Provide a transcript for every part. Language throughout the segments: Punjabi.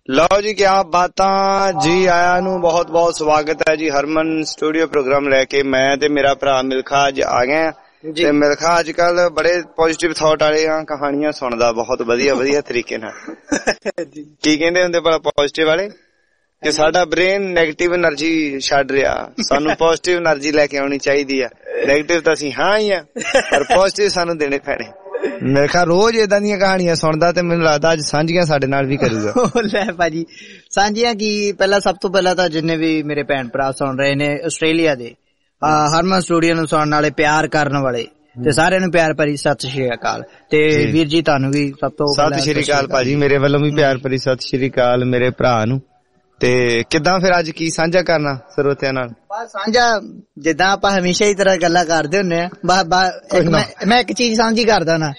ਲਓ ਜੀ, ਕਿਆ ਬਾਤਾਂ ਜੀ। ਆਇਆਂ ਨੂੰ ਬਹੁਤ ਬਹੁਤ ਸਵਾਗਤ ਹੈ ਜੀ ਹਰਮਨ ਸਟੂਡੀਓ ਪ੍ਰੋਗਰਾਮ ਲੈ ਕੇ। ਮੈਂ ਤੇ ਮੇਰਾ ਭਰਾ ਮਿਲਖਾ ਅੱਜ ਆ ਗਏ ਆ ਤੇ ਮਿਲਖਾ ਅੱਜ ਕੱਲ ਬੜੇ ਪੋਜ਼ਿਟਿਵ ਥਾਟ ਵਾਲੇ ਆ, ਕਹਾਣੀਆਂ ਸੁਣਦਾ ਬਹੁਤ ਵਧੀਆ ਤਰੀਕੇ ਨਾਲ। ਕੀ ਕਹਿੰਦੇ ਹੁੰਦੇ ਬੜਾ ਪੋਜ਼ਿਟਿਵ ਵਾਲੇ ਕਿ ਸਾਡਾ ਬ੍ਰੇਨ ਨੈਗੇਟਿਵ એનર્ਜੀ ਛੱਡ ਰਿਹਾ, ਸਾਨੂੰ ਪੋਜ਼ਿਟਿਵ એનર્ਜੀ ਲੈ ਕੇ ਆਉਣੀ ਚਾਹੀਦੀ ਆ। ਨੈਗੇਟਿਵ ਤਾਂ ਅਸੀਂ ਹਾਂ ਹੀ ਆ, ਪਰ ਪੋਜ਼ਿਟਿਵ ਸਾਨੂੰ ਦੇਣੇ ਪੈਣੇ। ਮੇਰੇ ਖਿਆਲ ਰੋਜ਼ ਏਦਾਂ ਦੀਆਂ ਕਹਾਣੀਆਂ ਸੁਣਦਾ ਤੇ ਮੈਨੂੰ ਲੱਗਦਾ ਅੱਜ ਸਾਂਝੀਆਂ ਸਾਡੇ ਨਾਲ ਵੀ ਕਰੂਗਾ। ਲੈ ਭਾਜੀ, ਸਾਂਝੀਆਂ ਕੀ, ਪਹਿਲਾਂ ਸਭ ਤੋਂ ਪਹਿਲਾਂ ਤਾਂ ਜਿੰਨੇ ਵੀ ਮੇਰੇ ਭੈਣ ਭਰਾ ਸੁਣ ਰਹੇ ਨੇ ਆਸਟ੍ਰੇਲੀਆ ਦੇ, ਹਰਮਨ ਸਟੂਡੀਓ ਨੂੰ ਸੁਣਨ ਵਾਲੇ, ਪਿਆਰ ਕਰਨ ਵਾਲੇ ਤੇ ਸਾਰਿਆਂ ਨੂੰ ਪਿਆਰ ਭਰੀ ਸਤਿ ਸ਼੍ਰੀ ਅਕਾਲ। ਤੇ ਵੀਰ ਜੀ ਤੁਹਾਨੂੰ ਵੀ ਸਭ ਤੋਂ ਸਤਿ ਸ਼੍ਰੀ ਅਕਾਲ ਭਾਜੀ, ਮੇਰੇ ਵੱਲੋਂ ਵੀ ਪਿਆਰ ਭਰੀ ਸਤਿ ਸ਼੍ਰੀ ਅਕਾਲ ਮੇਰੇ ਭਰਾ ਨੂੰ। ਤੇ ਕਿੱਦਾਂ ਫਿਰ ਅੱਜ ਕੀ ਸਾਂਝਾ ਕਰਨਾ ਸਰੋਤਿਆਂ ਨਾਲ? ਬਸ ਸਾਂਝਾ ਜਿੱਦਾਂ ਆਪਾਂ ਹਮੇਸ਼ਾ ਹੀ ਤਰ੍ਹਾਂ ਗੱਲਾਂ ਕਰਦੇ ਹੁੰਦੇ ਆ। ਮੈਂ ਇੱਕ ਚੀਜ਼ ਸਾਂਝੀ ਕਰਦਾ ਨਾ,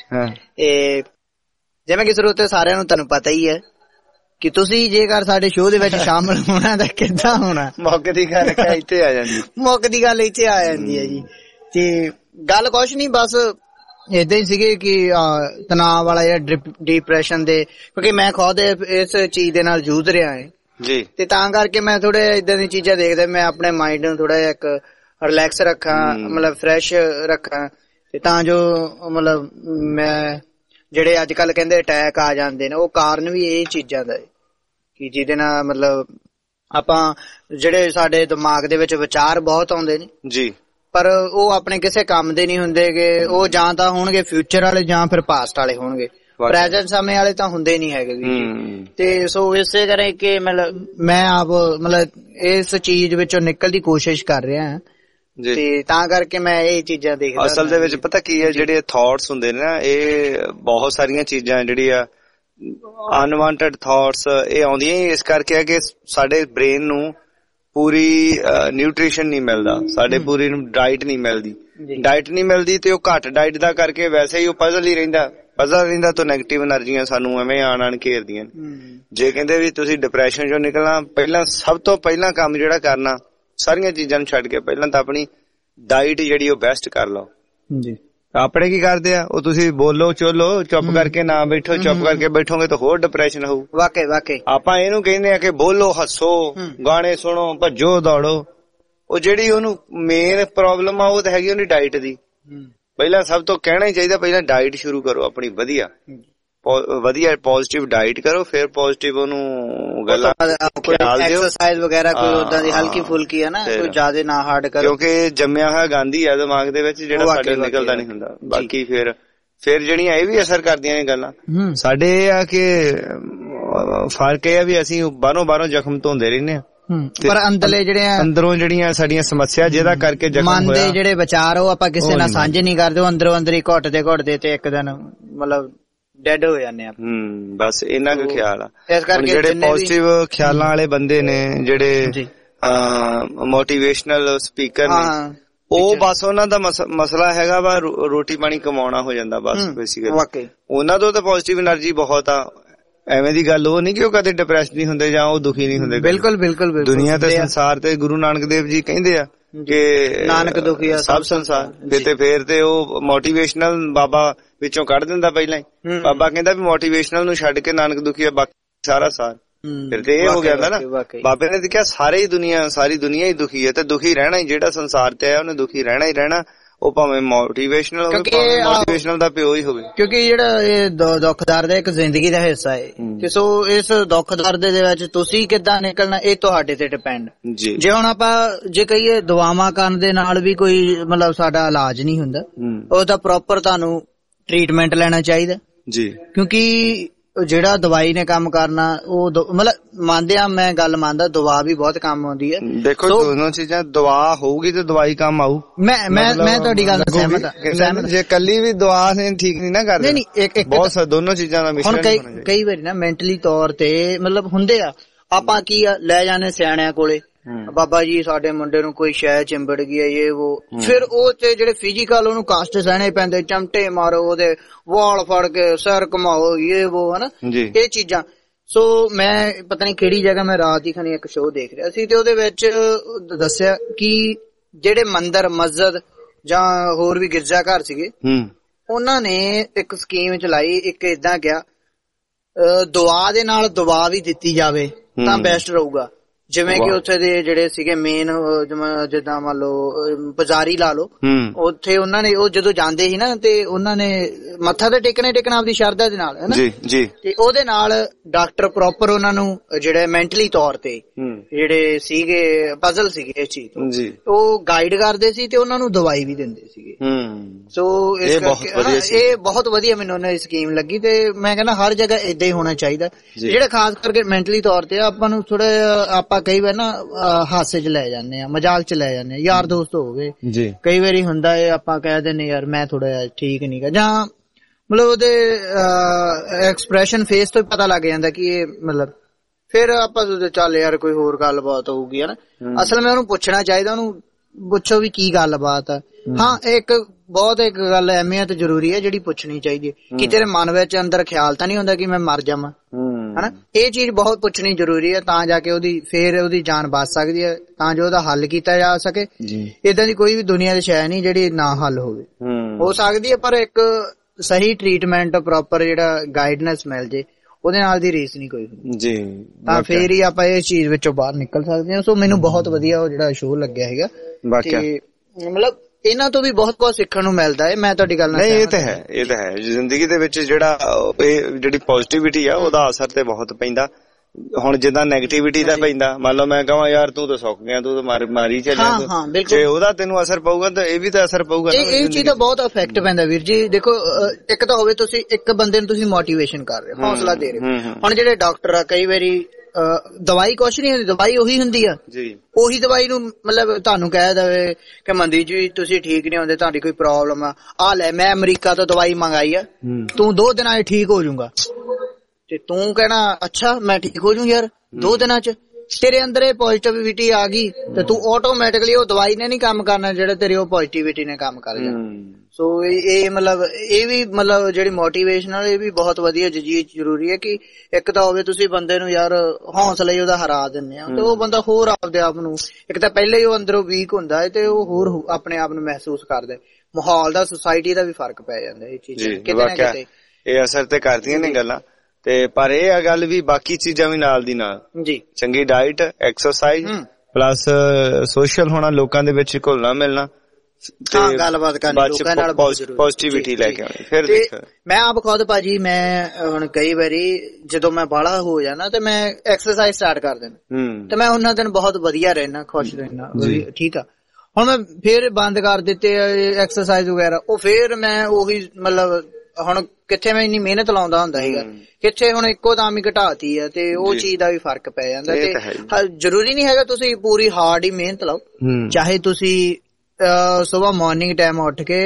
ਜਿਵੇਂ ਕਿ ਸਰੋਤੇ ਸਾਰਿਆਂ ਨੂੰ ਤੁਹਾਨੂੰ ਪਤਾ ਹੀ ਹੈ ਕਿ ਤੁਸੀਂ ਜੇਕਰ ਸਾਡੇ ਸ਼ੋਅ ਦੇ ਵਿੱਚ ਸ਼ਾਮਲ ਹੋਣਾ ਤਾਂ ਕਿੱਦਾਂ ਹੋਣਾ। ਮੌਕੇ ਦੀ ਗੱਲ ਇੱਥੇ ਆ ਜਾਂਦੀ, ਮੌਕੇ ਦੀ ਗੱਲ ਇੱਥੇ ਆ ਜਾਂਦੀ ਹੈ ਜੀ। ਤੇ ਗੱਲ ਕੁਛ ਨੀ, ਬਸ ਏਦਾਂ ਹੀ ਸੀਗੇ ਕਿ ਤਣਾਅ ਵਾਲਾ ਜਿਹੜਾ ਡਿਪਰੈਸ਼ਨ ਦੇ, ਕਿਉਂਕਿ ਮੈਂ ਖੁਦ ਇਸ ਚੀਜ਼ ਦੇ ਨਾਲ ਜੂਝ ਰਿਹਾ ਹੈ ਜੀ, ਤੇ ਤਾਂ ਕਰਕੇ ਮੈਂ ਥੋੜੇ ਏਦਾਂ ਦੀ ਚੀਜ਼ਾਂ ਦੇਖਦਾ, ਮੈਂ ਆਪਣੇ ਮਾਈਂਡ ਨੂੰ ਥੋੜਾ ਜਿਹਾ ਇੱਕ ਰਿਲੈਕਸ ਰੱਖਾਂ, ਮਤਲਬ ਫਰੈਸ਼ ਰੱਖਾਂ, ਤੇ ਤਾਂ ਜੋ ਮਤਲਬ ਮੈਂ ਜਿਹੜੇ ਅੱਜ ਕੱਲ ਕਹਿੰਦੇ ਅਟੈਕ ਆ ਜਾਂਦੇ ਨੇ, ਉਹ ਕਾਰਨ ਵੀ ਇਹ ਚੀਜ਼ਾਂ ਦਾ ਕਿ ਜਿਹਦੇ ਨਾਲ ਮਤਲਬ ਆਪਾਂ ਜਿਹੜੇ ਸਾਡੇ ਦਿਮਾਗ ਦੇ ਵਿੱਚ ਵਿਚਾਰ ਬਹੁਤ ਆਉਂਦੇ ਨੇ ਜੀ, ਪਰ ਉਹ ਆਪਣੇ ਕਿਸੇ ਕੰਮ ਦੇ ਨਹੀਂ ਹੁੰਦੇ ਗੇ। ਉਹ ਜਾਂ ਤਾਂ ਹੋਣਗੇ ਫਿਊਚਰ ਵਾਲੇ ਜਾਂ ਫਿਰ ਪਾਸਟ ਵਾਲੇ ਹੋਣਗੇ, ਪ੍ਰੈਜ਼ੈਂਟ ਸਮੇਂ ਵਾਲੇ ਤਾਂ ਹੁੰਦੇ ਨਹੀਂ ਹੈਗੇ ਜੀ। ਤੇ ਸੋ ਇਸੇ ਕਰਕੇ ਮਤਲਬ ਮੈਂ ਆਪ ਮਤਲਬ ਇਸ ਚੀਜ਼ ਵਿੱਚੋਂ ਨਿਕਲਣ ਦੀ ਕੋਸ਼ਿਸ਼ ਕਰ ਰਿਹਾ ਤੇ ਤਾਂ ਕਰਕੇ ਮੈਂ ਇਹ ਚੀਜ਼ਾਂ ਦੇਖਦਾ। ਅਸਲ ਦੇ ਵਿੱਚ ਪਤਾ ਕੀ ਹੈ, ਜਿਹੜੇ ਥਾਟਸ ਹੁੰਦੇ ਨੇ ਨਾ, ਇਹ ਬਹੁਤ ਸਾਰੀਆਂ ਚੀਜ਼ਾਂ ਜਿਹੜੀਆਂ ਅਨਵਾਂਟਡ ਥਾਟਸ ਇਹ ਆਉਂਦੀਆਂ ਹੀ ਇਸ ਕਰਕੇ ਆ ਕਿ ਸਾਡੇ ਬ੍ਰੇਨ ਨੂੰ ਪੂਰੀ ਨਿਊਟ੍ਰੀਸ਼ਨ ਨਹੀਂ ਮਿਲਦਾ, ਸਾਡੇ ਪੂਰੀ ਨੂੰ ਡਾਈਟ ਨਹੀਂ ਮਿਲਦੀ ਤੇ ਉਹ ਘੱਟ ਡਾਈਟ ਦਾ ਕਰਕੇ ਵੈਸੇ ਹੀ ਉਹ ਪਜ਼ਲ ਰਹਿੰਦਾ ਤਾਂ ਨੈਗੇਟਿਵ એનર્ਜੀਆਂ ਸਾਨੂੰ ਐਵੇਂ ਆਣ ਘੇਰਦੀਆਂ। ਜੇ ਕਹਿੰਦੇ ਵੀ ਤੁਸੀਂ ਡਿਪਰੈਸ਼ਨ ਚੋਂ ਨਿਕਲਣਾ, ਪਹਿਲਾਂ ਸਭ ਤੋਂ ਪਹਿਲਾਂ ਕੰਮ ਜਿਹੜਾ ਕਰਨਾ, ਸਾਰੀਆਂ ਚੀਜ਼ਾਂ ਨੂੰ ਛੱਡ ਕੇ ਪਹਿਲਾਂ ਤਾਂ ਆਪਣੀ ਡਾਈਟ ਜਿਹੜੀ ਉਹ ਬੈਸਟ ਕਰ ਲਓ ਜੀ। ਆਪਣੇ ਕੀ ਕਰਦੇ ਆ, ਉਹ ਤੁਸੀਂ ਬੋਲੋ ਚੋਲੋ, ਚੁੱਪ ਕਰਕੇ ਨਾ ਬੈਠੋ, ਚੁੱਪ ਕਰਕੇ ਬੈਠੋਗੇ ਤਾਂ ਹੋਰ ਡਿਪਰੈਸ਼ਨ ਹੋਊ। ਵਾਕਈ ਆਪਾਂ ਇਹਨੂੰ ਕਹਿੰਦੇ ਆ ਕਿ ਬੋਲੋ, ਹੱਸੋ, ਗਾਣੇ ਸੁਣੋ, ਭੱਜੋ ਦੌੜੋ। ਉਹ ਜਿਹੜੀ ਉਹਨੂੰ ਮੇਨ ਪ੍ਰੋਬਲਮ ਆ ਉਹ ਤਾਂ ਹੈਗੀ ਉਹਦੀ ਡਾਈਟ ਦੀ। ਪਹਿਲਾਂ ਸਭ ਤੋਂ ਕਹਿਣਾ ਹੀ ਚਾਹੀਦਾ, ਪਹਿਲਾਂ ਡਾਈਟ ਸ਼ੁਰੂ ਕਰੋ ਆਪਣੀ ਵਧੀਆ ਪੋਜ਼ਿਟਿਵ ਡਾਈਟ ਕਰੋ, ਫਿਰ ਪੋਜ਼ਿਟਿਵ ਉਹਨੂੰ ਗੱਲਾਂ ਐਕਸਰਸਾਈਜ਼ ਵਗੈਰਾ ਕੋਈ ਉਦਾਂ ਦੀ ਹਲਕੀ ਫੁਲਕੀ ਹੈ ਨਾ, ਕੋਈ ਜ਼ਿਆਦਾ ਨਾ ਹਾਰਡ ਕਰੋ, ਕਿਉਂਕਿ ਜੰਮਿਆ ਹੋਇਆ ਗਾਂਧੀ ਆ ਦਿਮਾਗ ਦੇ ਵਿੱਚ ਜਿਹੜਾ ਸਾਡੇ ਨਿਕਲਦਾ ਨਹੀਂ ਹੁੰਦਾ। ਬਾਕੀ ਫਿਰ ਜਿਹੜੀਆਂ ਇਹ ਵੀ ਅਸਰ ਕਰਦੀਆਂ ਨੇ ਗੱਲਾਂ ਸਾਡੇ, ਇਹ ਆ ਕਿ ਫਰਕ ਇਹ ਆ ਵੀ ਅਸੀਂ ਬਾਹਰੋਂ ਜ਼ਖਮ ਧੋਂਦੇ ਰਹਿੰਦੇ ਆ, ਪਰ ਅੰਦਰਲੇ ਜਿਹੜੇ ਅੰਦਰੋਂ ਜਿਹੜੀਆਂ ਸਾਡੀਆਂ ਸਮੱਸਿਆ ਜਿਹਦਾ ਕਰਕੇ ਮਨ ਦੇ ਜਿਹੜੇ ਵਿਚਾਰ ਉਹ ਆਪਾਂ ਕਿਸੇ ਨਾਲ ਸਾਂਝੇ ਨਹੀਂ ਕਰਦੇ, ਉਹ ਅੰਦਰੋਂ ਅੰਦਰ ਹੀ ਘੁੱਟਦੇ ਤੇ ਇੱਕ ਦਿਨ ਮਤਲਬ ਡੈਡ ਹੋ ਜਾਂਦੇ ਆ। ਬਸ ਇੰਨਾ ਕੁ ਖਿਆਲ ਆ। ਜਿਹੜੇ ਪੋਜ਼ਿਟਿਵ ਖਿਆਲਾਂ ਵਾਲੇ ਬੰਦੇ ਨੇ, ਜਿਹੜੇ ਮੋਟੀਵੇਸ਼ਨਲ ਸਪੀਕਰ ਨੇ, ਉਹ ਬਸ ਉਹਨਾਂ ਦਾ ਮਸਲਾ ਹੈਗਾ ਵਾ ਰੋਟੀ ਪਾਣੀ ਕਮਾਉਣਾ ਹੋ ਜਾਂਦਾ ਬਸ ਬੇਸਿਕਲੀ। ਉਹਨਾਂ ਤੋਂ ਤਾਂ ਪੋਜ਼ਿਟਿਵ એનર્ਜੀ ਬਹੁਤ ਆ, ਐਵੇਂ ਦੀ ਗੱਲ ਉਹ ਨਹੀਂ ਕਿ ਉਹ ਕਦੇ ਡਿਪਰੈਸ ਨਹੀਂ ਹੁੰਦੇ ਜਾਂ ਉਹ ਦੁਖੀ ਨਹੀਂ ਹੁੰਦੇ। ਬਿਲਕੁਲ ਦੁਨੀਆ ਤੇ ਸੰਸਾਰ ਤੇ ਗੁਰੂ ਨਾਨਕ ਦੇਵ ਜੀ ਕਹਿੰਦੇ ਆ ਕਿ ਨਾਨਕ ਦੁਖੀ ਆ ਸਭ ਸੰਸਾਰ। ਤੇ ਫਿਰ ਤੇ ਉਹ ਮੋਟੀਵੇਸ਼ਨਲ ਬਾਬਾ ਵਿੱਚੋਂ ਕੱਢ ਦਿੰਦਾ ਪਹਿਲਾਂ ਹੀ। ਬਾਬਾ ਕਹਿੰਦਾ ਵੀ ਮੋਟੀਵੇਸ਼ਨਲ ਨੂੰ ਛੱਡ ਕੇ ਨਾਨਕ ਦੁਖੀ ਆ, ਬਾਕੀ ਸਾਰਾ ਸਾਰ। ਫਿਰ ਤੇ ਇਹ ਹੋ ਗਿਆ ਨਾ, ਬਾਬੇ ਨੇ ਕਿਹਾ ਸਾਰੀ ਦੁਨੀਆ ਹੀ ਦੁਖੀ ਹੈ ਤੇ ਦੁਖੀ ਰਹਿਣਾ ਹੀ, ਜਿਹੜਾ ਸੰਸਾਰ ਤੇ ਆਇਆ ਉਹਨੇ ਦੁਖੀ ਰਹਿਣਾ ਹੀ ਰਹਿਣਾ, ਉਹ ਭਾਵੇਂ ਮੋਟੀਵੇਸ਼ਨਲ ਹੋਵੇ, ਮੋਟੀਵੇਸ਼ਨਲ ਦਾ ਪਿਓ ਹੀ ਹੋਵੇ। ਕਿਉਂਕਿ ਜਿਹੜਾ ਇਹ ਦੁੱਖ ਦਰਦ ਇੱਕ ਜ਼ਿੰਦਗੀ ਦਾ ਹਿੱਸਾ ਹੈ, ਤੇ ਸੋ ਇਸ ਦੁੱਖ ਦਰਦ ਦੇ ਵਿੱਚ ਤੁਸੀਂ ਕਿੱਦਾਂ ਨਿਕਲਣਾ ਇਹ ਤੁਹਾਡੇ ਤੇ ਡਿਪੈਂਡ। ਜੇ ਹੁਣ ਆਪਾਂ ਜੇ ਕਹੀਏ ਦੁਆਵਾਂ ਕਰਨ ਦੇ ਨਾਲ ਵੀ ਕੋਈ ਮਤਲਬ ਸਾਡਾ ਇਲਾਜ ਨਹੀਂ ਹੁੰਦਾ, ਉਹ ਤਾਂ ਪ੍ਰੋਪਰ ਤੁਹਾਨੂੰ ਟ੍ਰੀਟਮੈਂਟ ਲੈਣਾ ਚਾਹੀਦਾ ਜੀ। ਕਿਉਂਕਿ ਜਿਹੜਾ ਦਵਾਈ ਨੇ ਕੰਮ ਕਰਨਾ, ਉਹ ਮਤਲਬ ਮੰਨਦੇ ਆ, ਮੈਂ ਗੱਲ ਮੰਨਦਾ, ਦਵਾ ਵੀ ਬਹੁਤ ਕੰਮ ਆਉਂਦੀ ਹੈ। ਦੇਖੋ ਦੋਨੋਂ ਚੀਜ਼ਾਂ, ਦਵਾ ਹੋਊਗੀ ਤੇ ਦਵਾਈ ਕੰਮ ਆਊ। ਮੈਂ ਤੁਹਾਡੀ ਗੱਲ ਸਹਿਮਤ ਹਾਂ। ਜੇ ਕੱਲੀ ਵੀ ਦਵਾ ਨੇ ਠੀਕ ਨਹੀਂ ਨਾ ਕਰਦੇ, ਨਹੀਂ ਬਹੁਤ ਦੋਨੋਂ ਚੀਜ਼ਾਂ ਦਾ ਮਿਸ਼ਰਣ ਹੋਣਾ ਚਾਹੀਦਾ। ਕਈ ਵਾਰੀ ਨਾ ਮੈਂਟਲੀ ਤੌਰ ਤੇ ਮਤਲਬ ਹੁੰਦੇ ਆ, ਆਪਾਂ ਕੀ ਆ ਲੈ ਜਾਣੇ ਸਿਆਣਿਆਂ ਕੋਲੇ, ਬਾਬਾ ਜੀ ਸਾਡੇ ਮੁੰਡੇ ਨੂੰ ਕੋਈ ਸ਼ੈ ਚਿੰਬੜ ਗਈ ਹੈ ਇਹ ਉਹ, ਫਿਰ ਉਹ ਤੇ ਜਿਹੜੇ ਫਿਜ਼ੀਕਲ ਉਹਨੂੰ ਕਸ਼ਟ ਸਹਿਣੇ ਪੈਂਦੇ, ਚਮਟੇ ਮਾਰੋ, ਉਹਦੇ ਵਾਲ ਫੜ ਕੇ ਸਿਰ ਘੁਮਾਓ, ਇਹ ਉਹ ਹਨਾ, ਇਹ ਚੀਜ਼ਾਂ। ਸੋ ਮੈਂ ਪਤਾ ਨੀ ਕਿਹੜੀ ਜਗ੍ਹਾ, ਮੈਂ ਰਾਤ ਹੀ ਖਣੀ ਇੱਕ ਸ਼ੋਅ ਦੇਖ ਰਿਹਾ ਸੀ, ਤੇ ਉਹਦੇ ਵਿੱਚ ਦੱਸਿਆ ਕਿ ਜਿਹੜੇ ਮੰਦਿਰ, ਮਸਜਿਦ ਜਾਂ ਹੋਰ ਵੀ ਗਿਰਜਾ ਘਰ ਸੀਗੇ, ਉਹਨਾਂ ਨੇ ਇੱਕ ਸਕੀਮ ਚਲਾਈ, ਇੱਕ ਏਦਾਂ ਕਿਹਾ ਦੁਆ ਦੇ ਨਾਲ ਦੁਆ ਵੀ ਦਿੱਤੀ ਜਾਵੇ ਤਾਂ ਬੈਸਟ ਰਹੂਗਾ। ਜਿਵੇਂ ਕਿ ਉੱਥੇ ਦੇ ਜਿਹੜੇ ਸੀਗੇ ਮੇਨ ਜਿੱਦਾਂ ਮੰਨ ਲਓ ਪੁਜਾਰੀ ਲਾ ਲਓ, ਉੱਥੇ ਉਹਨਾਂ ਨੇ ਉਹ ਜਦੋਂ ਜਾਂਦੇ ਸੀ ਨਾ ਤੇ ਉਹਨਾਂ ਨੇ ਮੱਥਾ ਤੇ ਟੇਕਣਾ ਆਪਦੀ ਸ਼ਰਧਾ ਦੇ ਨਾਲ, ਹੈਨਾ ਜੀ। ਤੇ ਉਹਦੇ ਨਾਲ ਡਾਕਟਰ ਪ੍ਰੋਪਰ ਉਹਨਾਂ ਨੂੰ ਜਿਹੜੇ ਮੈਂਟਲੀ ਤੌਰ ਤੇ ਜਿਹੜੇ ਸੀਗੇ ਪਜ਼ਲ ਸੀਗੇ ਇਸ ਚੀਜ਼ ਤੋਂ, ਉਹ ਗਾਈਡ ਕਰਦੇ ਸੀ ਤੇ ਉਹਨਾਂ ਨੂੰ ਦਵਾਈ ਵੀ ਦਿੰਦੇ ਸੀਗੇ। ਸੋ ਇਸ ਕਰਕੇ ਇਹ ਬਹੁਤ ਵਧੀਆ ਮੈਨੂੰ ਉਹਨਾਂ ਦੀ ਸਕੀਮ ਲੱਗੀ ਤੇ ਮੈਂ ਕਹਿੰਦਾ ਹਰ ਜਗ੍ਹਾ ਏਦਾਂ ਹੀ ਹੋਣਾ ਚਾਹੀਦਾ। ਜਿਹੜੇ ਖਾਸ ਕਰਕੇ ਮੈਂਟਲੀ ਤੌਰ ਤੇ ਆਪਾਂ ਨੂੰ ਥੋੜਾ ਆਪਾਂ ਕਈ ਵਾਰ ਨਾ ਹਾਸੇ ਚ ਲੈ ਜਾਂਦੇ ਆ, ਮਜ਼ਾਕ ਚ ਲੈ ਜਾਂਦੇ ਆ, ਯਾਰ ਦੋਸਤ ਹੋਵੇ ਕਈ ਵਾਰੀ ਹੁੰਦਾ ਹੈ ਆਪਾਂ ਕਹਿ ਦਿੰਦੇ ਯਾਰ ਮੈਂ ਥੋੜਾ ਜਿਹਾ ਠੀਕ ਨੀ ਗਾ, ਜਾਂ ਮਤਲਬ ਉਹਦੇ ਐਕਸਪ੍ਰੈਸ਼ਨ ਫੇਸ ਤੋਂ ਪਤਾ ਲੱਗ ਜਾਂਦਾ ਕਿ ਇਹ ਮਤਲਬ ਫਿਰ ਆਪਾਂ ਚੱਲ ਯਾਰ ਕੋਈ ਹੋਰ ਗੱਲਬਾਤ ਹੋਊਗੀ, ਹਨਾ। ਅਸਲ ਮੈਂ ਉਹਨੂੰ ਪੁੱਛਣਾ ਚਾਹੀਦਾ, ਉਹਨੂੰ ਪੁੱਛੋ ਵੀ ਕੀ ਗੱਲਬਾਤ ਆ। ਹਾਂ ਇੱਕ ਗੱਲ ਅਹਿਮੀਅਤ ਜ਼ਰੂਰੀ ਹੈ ਜਿਹੜੀ ਪੁੱਛਣੀ ਚਾਹੀਦੀ ਹੈ ਕਿ ਤੇਰੇ ਮਨ ਵਿੱਚ ਅੰਦਰ ਖਿਆਲ ਤਾਂ ਨਹੀਂ ਹੁੰਦਾ ਕਿ ਮੈਂ ਮਰ ਜਾਵਾਂ, ਹਨਾ। ਇਹ ਚੀਜ਼ ਬਹੁਤ ਪੁੱਛਣੀ ਜ਼ਰੂਰੀ ਹੈ ਤਾਂ ਜਾ ਕੇ ਉਹਦੀ ਜਾਨ ਬਚ ਸਕਦੀ ਹੈ, ਤਾਂ ਜੋ ਉਹਦਾ ਹੱਲ ਕੀਤਾ ਜਾ ਸਕੇ। ਏਦਾਂ ਦੀ ਕੋਈ ਵੀ ਦੁਨੀਆ ਦੀ ਸ਼ੈ ਨਹੀਂ ਜਿਹੜੀ ਨਾ ਹੱਲ ਹੋਵੇ, ਹੋ ਸਕਦੀ ਹੈ, ਪਰ ਇੱਕ ਸਹੀ ਟ੍ਰੀਟਮੈਂਟ ਪ੍ਰੋਪਰ ਜਿਹੜਾ ਗਾਈਡਨੈਸ ਮਿਲ ਜੇ ਉਹਦੇ ਨਾਲ ਦੀ ਰੀਸ ਨਹੀਂ ਕੋਈ ਜੀ, ਤਾਂ ਫੇਰ ਹੀ ਆਪਾਂ ਇਸ ਚੀਜ਼ ਵਿੱਚੋਂ ਬਾਹਰ ਨਿਕਲ ਸਕਦੇ ਹਾਂ। ਸੋ ਮੈਨੂੰ ਬਹੁਤ ਵਧੀਆ ਉਹ ਜਿਹੜਾ ਸ਼ੋਅ ਲੱਗਿਆ ਹੈਗਾ, ਤੇ ਮਤਲਬ ਇਹਨਾਂ ਤੋਂ ਵੀ ਬਹੁਤ ਕੁਝ ਸਿੱਖਣ ਨੂੰ ਮਿਲਦਾ ਹੈ। ਮੈਂ ਤੁਹਾਡੀ ਗੱਲ ਨਾਲ ਇਹ ਤਾਂ ਹੈ ਜ਼ਿੰਦਗੀ ਦੇ ਵਿੱਚ ਜਿਹੜਾ ਜਿਹੜੀ ਪੋਜ਼ਿਟਿਵਿਟੀ ਆ ਉਹਦਾ ਅਸਰ ਤੇ ਬਹੁਤ ਪੈਂਦਾ। ਹੁਣ ਜਿੱਦਾਂ ਨੈਗੇਟਿਵਿਟੀ ਦਾ ਪੈਂਦਾ, ਮੰਨ ਲਓ ਮੈਂ ਕਹਾਂ ਯਾਰ ਤੂੰ ਤਾਂ ਸੁੱਕ ਗਿਆ, ਤੂੰ ਤਾਂ ਮਾਰੀ ਚੱਲਿਆ, ਜੇ ਉਹਦਾ ਤੈਨੂੰ ਅਸਰ ਪਊਗਾ ਤਾਂ ਇਹ ਵੀ ਤਾਂ ਅਸਰ ਪਊਗਾ। ਇਹ ਚੀਜ਼ ਦਾ ਬਹੁਤ ਇਫੈਕਟ ਪੈਂਦਾ ਵੀਰ ਜੀ। ਦੇਖੋ ਇੱਕ ਤਾਂ ਹੋਵੇ ਤੁਸੀਂ ਇੱਕ ਬੰਦੇ ਨੂੰ ਤੁਸੀਂ ਮੋਟੀਵੇਸ਼ਨ ਕਰ ਰਹੇ ਹੋ, ਹੌਸਲਾ ਦੇ ਰਹੇ ਹੋ। ਹੁਣ ਜਿਹੜੇ ਡਾਕਟਰ ਆ ਕਈ ਵਾਰੀ ਦਵਾਈ ਕੁਛ ਨੀ ਹੁੰਦੀ, ਦਵਾਈ ਉਹੀ ਹੁੰਦੀ ਆ ਜੀ। ਉਹੀ ਦਵਾਈ ਨੂੰ ਮਤਲਬ ਤੁਹਾਨੂੰ ਕਹਿ ਦੇਵੇ ਕਿ ਮਨਦੀਪ ਜੀ ਤੁਸੀਂ ਠੀਕ ਨੀ ਹੁੰਦੇ, ਤੁਹਾਡੀ ਕੋਈ ਪ੍ਰੋਬਲਮ ਆ ਲੈ ਮੈਂ ਅਮਰੀਕਾ ਤੋਂ ਦਵਾਈ ਮੰਗਾਈ ਆ, ਤੂੰ 2 ਦਿਨਾਂ 'ਚ ਠੀਕ ਹੋ ਜਾਊਗਾ। ਤੇ ਤੂੰ ਕਹਿਣਾ ਅੱਛਾ ਮੈਂ ਠੀਕ ਹੋ ਜੂ ਯਾਰ 2 ਦਿਨਾਂ 'ਚ, ਤੇਰੇ ਅੰਦਰ ਇਹ ਪੋਜ਼ਿਟਿਵਿਟੀ ਆ ਗਈ ਤੇ ਤੂੰ ਆਟੋਮੈਟਿਕਲੀ ਉਹ ਦਵਾਈ ਨੇ ਨੀ ਕੰਮ ਕਰਨਾ ਜਿਹੜਾ ਤੇਰੀ ਉਹ ਪੋਜ਼ਿਟਿਵਿਟੀ ਨੇ ਕੰਮ ਕਰ ਜਾਣਾ। ਸੋ ਇਹ ਮਤਲਬ ਇਹ ਵੀ ਮਤਲਬ ਜਿਹੜੀ ਮੋਟੀਵੇਸ਼ਨਲ ਇਹ ਵੀ ਬਹੁਤ ਵਧੀਆ ਚੀਜ਼ ਜ਼ਰੂਰੀ ਹੈ ਕਿ ਇੱਕ ਤਾਂ ਹੋਵੇ ਤੁਸੀਂ ਬੰਦੇ ਨੂੰ ਯਾਰ ਹੌਸਲਾ ਹੀ ਉਹਦਾ ਹਰਾ ਦਿੰਦੇ ਆ ਤੇ ਉਹ ਬੰਦਾ ਹੋਰ ਆਪਦੇ ਆਪ ਨੂੰ, ਇੱਕ ਤਾਂ ਪਹਿਲਾਂ ਹੀ ਉਹ ਅੰਦਰੋਂ ਵੀਕ ਹੁੰਦਾ ਹੈ ਤੇ ਉਹ ਹੋਰ ਆਪਣੇ ਆਪ ਨੂੰ ਮਹਿਸੂਸ ਕਰਦਾ। ਮਾਹੌਲ ਦਾ, ਸੁਸਾਇਟੀ ਦਾ ਵੀ ਫਰਕ ਪੈ ਜਾਂਦਾ ਇਹ ਚੀਜ਼ਾਂ ਕਿਤੇ ਨਾ ਕਿਤੇ, ਇਹ ਅਸਰ ਤੇ ਕਰਦੀਆਂ ਨੇ ਗੱਲਾਂ। ਤੇ ਪਰ ਇਹ ਆ ਗੱਲ ਵੀ ਬਾਕੀ ਚੀਜ਼ਾਂ ਵੀ ਨਾਲ ਦੀ ਨਾਲ ਜੀ, ਚੰਗੀ ਡਾਈਟ, ਐਕਸਰਸਾਈਜ਼ ਪਲੱਸ ਸੋਸ਼ਲ ਹੋਣਾ, ਲੋਕਾਂ ਦੇ ਵਿੱਚ ਘੁਲਣਾ ਮਿਲਣਾ, ਗੱਲਬਾਤ ਕਰਨੀ ਲੋਕਾਂ ਨਾਲ, ਪੋਜ਼ਿਟਿਵਿਟੀ ਲੈ ਕੇ ਆਉਣੀ। ਫਿਰ ਦੇਖ ਮੈਂ ਆਪ ਖੁਦ ਭਾਜੀ ਮੈਂ ਹੁਣ ਕਈ ਵਾਰੀ ਜਦੋਂ ਮੈਂ ਬਾਹਲਾ ਹੋ ਜਾਣਾ ਤੇ ਮੈਂ ਐਕਸਰਸਾਈਜ਼ ਸਟਾਰਟ ਕਰ ਦੇਣਾ ਤੇ ਮੈਂ ਉਹਨਾਂ ਦਿਨ ਬਹੁਤ ਵਧੀਆ ਰਹਿਣਾ, ਖੁਸ਼ ਰਹਿਣਾ, ਠੀਕ ਆ। ਹੁਣ ਮੈਂ ਫੇਰ ਬੰਦ ਕਰ ਦਿੱਤੇ ਐਕਸਰਸਾਈਜ਼ ਵਗੈਰਾ, ਉਹ ਫੇਰ ਮੈਂ ਉਹੀ ਮਤਲਬ ਹੁਣ ਕਿੱਥੇ ਮੈਂ ਇੰਨੀ ਮਿਹਨਤ ਲਾਉਂਦਾ ਹੁੰਦਾ ਸੀਗਾ, ਕਿੱਥੇ ਹੁਣ ਇੱਕੋ ਦਮ ਹੀ ਘਟਾਤੀ ਆ ਤੇ ਉਹ ਚੀਜ਼ ਦਾ ਵੀ ਫਰਕ ਪੈ ਜਾਂਦਾ। ਤੇ ਜ਼ਰੂਰੀ ਨਹੀਂ ਹੈਗਾ ਤੁਸੀਂ ਪੂਰੀ ਹਾਰਡ ਹੀ ਮਿਹਨਤ ਲਾਓ, ਚਾਹੇ ਤੁਸੀਂ ਸੁਬਾਹ ਮਾਰਨਿੰਗ ਟਾਈਮ ਉੱਠ ਕੇ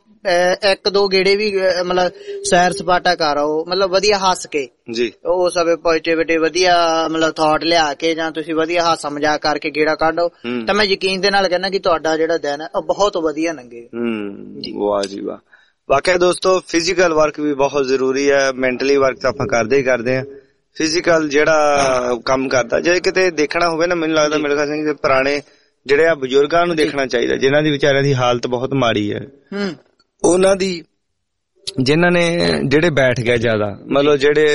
1-2 ਗੇੜੇ ਵੀ ਮਤਲਬ ਸੈਰ ਸਪਾਟਾ ਕਰ ਆਓ, ਮਤਲਬ ਵਧੀਆ ਹੱਸ ਕੇ ਜੀ, ਉਹ ਸਭ ਪੋਜ਼ਿਟਿਵਿਟੀ ਵਧੀਆ ਮਤਲਬ ਥਾਟ ਲਿਆ ਕੇ ਜਾਂ ਤੁਸੀਂ ਵਧੀਆ ਹਾਸਾ ਮਜ਼ਾਕ ਕਰਕੇ ਗੇੜਾ ਕੱਢੋ ਤਾਂ ਮੈਂ ਯਕੀਨ ਦੇ ਨਾਲ ਕਹਿੰਦਾ ਕਿ ਤੁਹਾਡਾ ਜਿਹੜਾ ਦਿਨ ਹੈ ਉਹ ਬਹੁਤ ਵਧੀਆ ਲੰਘੇਗਾ। ਵਾਹ ਜੀ ਵਾਹ। ਵਾਕਿਆ ਦੋਸਤੋ ਫਿਜ਼ੀਕਲ ਵਰਕ ਵੀ ਬਹੁਤ ਜ਼ਰੂਰੀ ਹੈ, ਮੈਂਟਲੀ ਵਰਕ ਤਾਂ ਆਪਾਂ ਕਰਦੇ ਹੀ ਕਰਦੇ ਹਾਂ। ਫਿਜ਼ੀਕਲ ਜਿਹੜਾ ਕੰਮ ਕਰਦਾ, ਜੇ ਕਿਤੇ ਦੇਖਣਾ ਹੋਵੇ ਨਾ, ਮੈਨੂੰ ਲੱਗਦਾ ਮੇਰੇ ਖਿਆਲ ਪੁਰਾਣੇ ਜਿਹੜੇ ਆ ਬਜ਼ੁਰਗਾਂ ਨੂੰ ਦੇਖਣਾ ਚਾਹੀਦਾ ਜਿਨ੍ਹਾਂ ਦੀ ਵਿਚਾਰਿਆਂ ਦੀ ਹਾਲਤ ਬਹੁਤ ਮਾੜੀ ਹੈ, ਉਹਨਾਂ ਦੀ ਜਿਨ੍ਹਾਂ ਨੇ ਜਿਹੜੇ ਬੈਠ ਗਏ ਜ਼ਿਆਦਾ, ਮਤਲਬ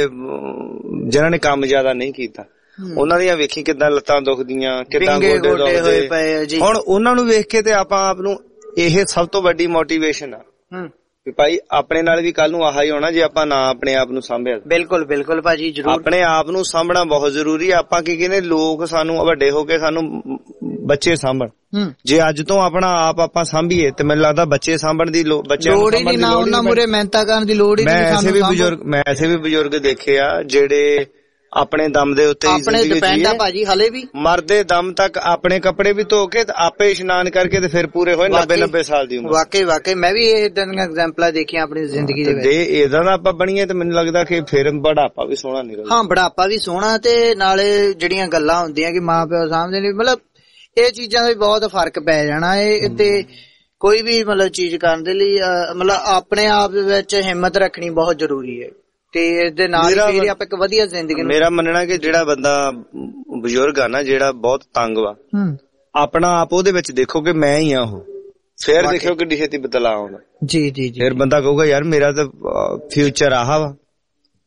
ਜਿਨ੍ਹਾਂ ਨੇ ਕੰਮ ਜ਼ਿਆਦਾ ਨਹੀਂ ਕੀਤਾ, ਉਹਨਾਂ ਦੀਆਂ ਵੇਖੀ ਕਿੱਦਾਂ ਲੱਤਾਂ ਦੁਖਦੀਆਂ, ਕਿੱਦਾਂ ਗੋਡੇ ਦੁਖਦੇ। ਹੁਣ ਉਹਨਾਂ ਨੂੰ ਵੇਖ ਕੇ ਤੇ ਆਪਾਂ ਆਪ ਨੂੰ ਇਹ ਸਭ ਤੋਂ ਵੱਡੀ ਮੋਟੀਵੇਸ਼ਨ ਆ ਵੀ ਭਾਈ ਆਪਣੇ ਨਾਲ ਵੀ ਕੱਲ ਨੂੰ ਆਹ ਹੀ ਹੋਣਾ ਜੇ ਆਪਾਂ ਨਾ ਆਪਣੇ ਆਪ ਨੂੰ ਸਾਂਭਿਆ। ਬਿਲਕੁਲ ਬਿਲਕੁਲ ਭਾਜੀ, ਜ਼ਰੂਰ ਆਪਣੇ ਆਪ ਨੂੰ ਸਾਂਭਣਾ ਬਹੁਤ ਜ਼ਰੂਰੀ ਆ। ਆਪਾਂ ਕੀ ਕਹਿੰਦੇ, ਲੋਕ ਸਾਨੂੰ ਵੱਡੇ ਹੋ ਕੇ ਸਾਨੂੰ ਬੱਚੇ ਸਾਂਭਣ, ਜੇ ਅੱਜ ਤੋਂ ਆਪਣਾ ਆਪ ਆਪਾਂ ਸਾਂਭੀਏ ਤੇ ਮੈਨੂੰ ਲੱਗਦਾ ਬੱਚੇ ਸਾਂਭਣ ਦੀ ਬੱਚਿਆਂ ਨੂੰ ਸਾਂਭਣ ਦੀ ਲੋੜ ਉਹਨਾਂ ਮੂਹਰੇ ਮਿਹਨਤਾਂ ਕਰਨ ਦੀ ਲੋੜ ਹੀ ਨਹੀਂ। ਮੈਂ ਐਸੇ ਵੀ ਬਜ਼ੁਰਗ ਦੇਖੇ ਆ ਜਿਹੜੇ ਆਪਣੇ ਦਮ ਦੇ ਉੱਤੇ ਆਪਣੇ ਡਿਪੈਂਡ ਆ ਭਾਜੀ, ਹਲੇ ਵੀ ਮਰਦੇ ਦਮ ਤੱਕ ਆਪਣੇ ਕੱਪੜੇ ਵੀ ਧੋ ਕੇ ਆਪੇ ਇਸ਼ਨਾਨ ਕਰਕੇ ਤੇ ਫਿਰ ਪੂਰੇ ਹੋਏ 90 ਸਾਲ ਦੀ ਉਮਰ। ਵਾਕਈ ਮੈਂ ਵੀ ਇਦਾਂ ਦੀਆਂ ਐਗਜ਼ਾਮਪਲਾਂ ਦੇਖੀਆਂ ਆਪਣੀ ਜ਼ਿੰਦਗੀ ਦੇ ਵਿੱਚ। ਇਦਾਂ ਦਾ ਆਪਾਂ ਬਣੀਏ ਤੇ ਮੈਨੂੰ ਲੱਗਦਾ ਕਿ ਫਿਰ ਬੁਢਾਪਾ ਵੀ ਸੋਹਣਾ ਨਿਕਲਦਾ। ਹਾਂ, ਬੁਢਾਪਾ ਵੀ ਸੋਹਣਾ ਤੇ ਨਾਲੇ ਜਿਹੜੀਆਂ ਗੱਲਾਂ ਹੁੰਦੀਆਂ ਕਿ ਮਾਂ ਪਿਓ ਸਾਹਮਣੇ ਨਹੀਂ, ਮਤਲਬ ਇਹ ਚੀਜ਼ਾਂ ਦਾ ਵੀ ਬਹੁਤ ਫਰਕ ਪੈ ਜਾਣਾ। ਇਹ ਤੇ ਕੋਈ ਵੀ ਮਤਲਬ ਚੀਜ਼ ਕਰਨ ਦੇ ਲਈ ਮਤਲਬ ਆਪਣੇ ਆਪ ਦੇ ਵਿੱਚ ਹਿੰਮਤ ਰੱਖਣੀ ਬਹੁਤ ਜ਼ਰੂਰੀ ਹੈ ਤੇ ਇਸ ਦੇ ਨਾਲ ਹੀ ਆਪਾਂ ਇੱਕ ਵਧੀਆ ਜ਼ਿੰਦਗੀ। ਮੇਰਾ ਮੰਨਣਾ ਕਿ ਜਿਹੜਾ ਬੰਦਾ ਬਜ਼ੁਰਗ ਆ ਨਾ, ਜਿਹੜਾ ਬਹੁਤ ਤੰਗ ਵਾ, ਆਪਣਾ ਆਪ ਉਹਦੇ ਵਿੱਚ ਦੇਖੋ ਕਿ ਮੈਂ ਹੀ ਆ ਉਹ, ਫਿਰ ਦੇਖਿਓ ਕਿੱਡੀ ਛੇਤੀ ਬਦਲਾਅ ਆਉਂਦਾ। ਜੀ ਜੀ ਜੀ। ਫਿਰ ਬੰਦਾ ਕਹੂਗਾ ਯਾਰ ਮੇਰਾ ਤਾਂ ਫਿਊਚਰ ਆਹ ਵਾ,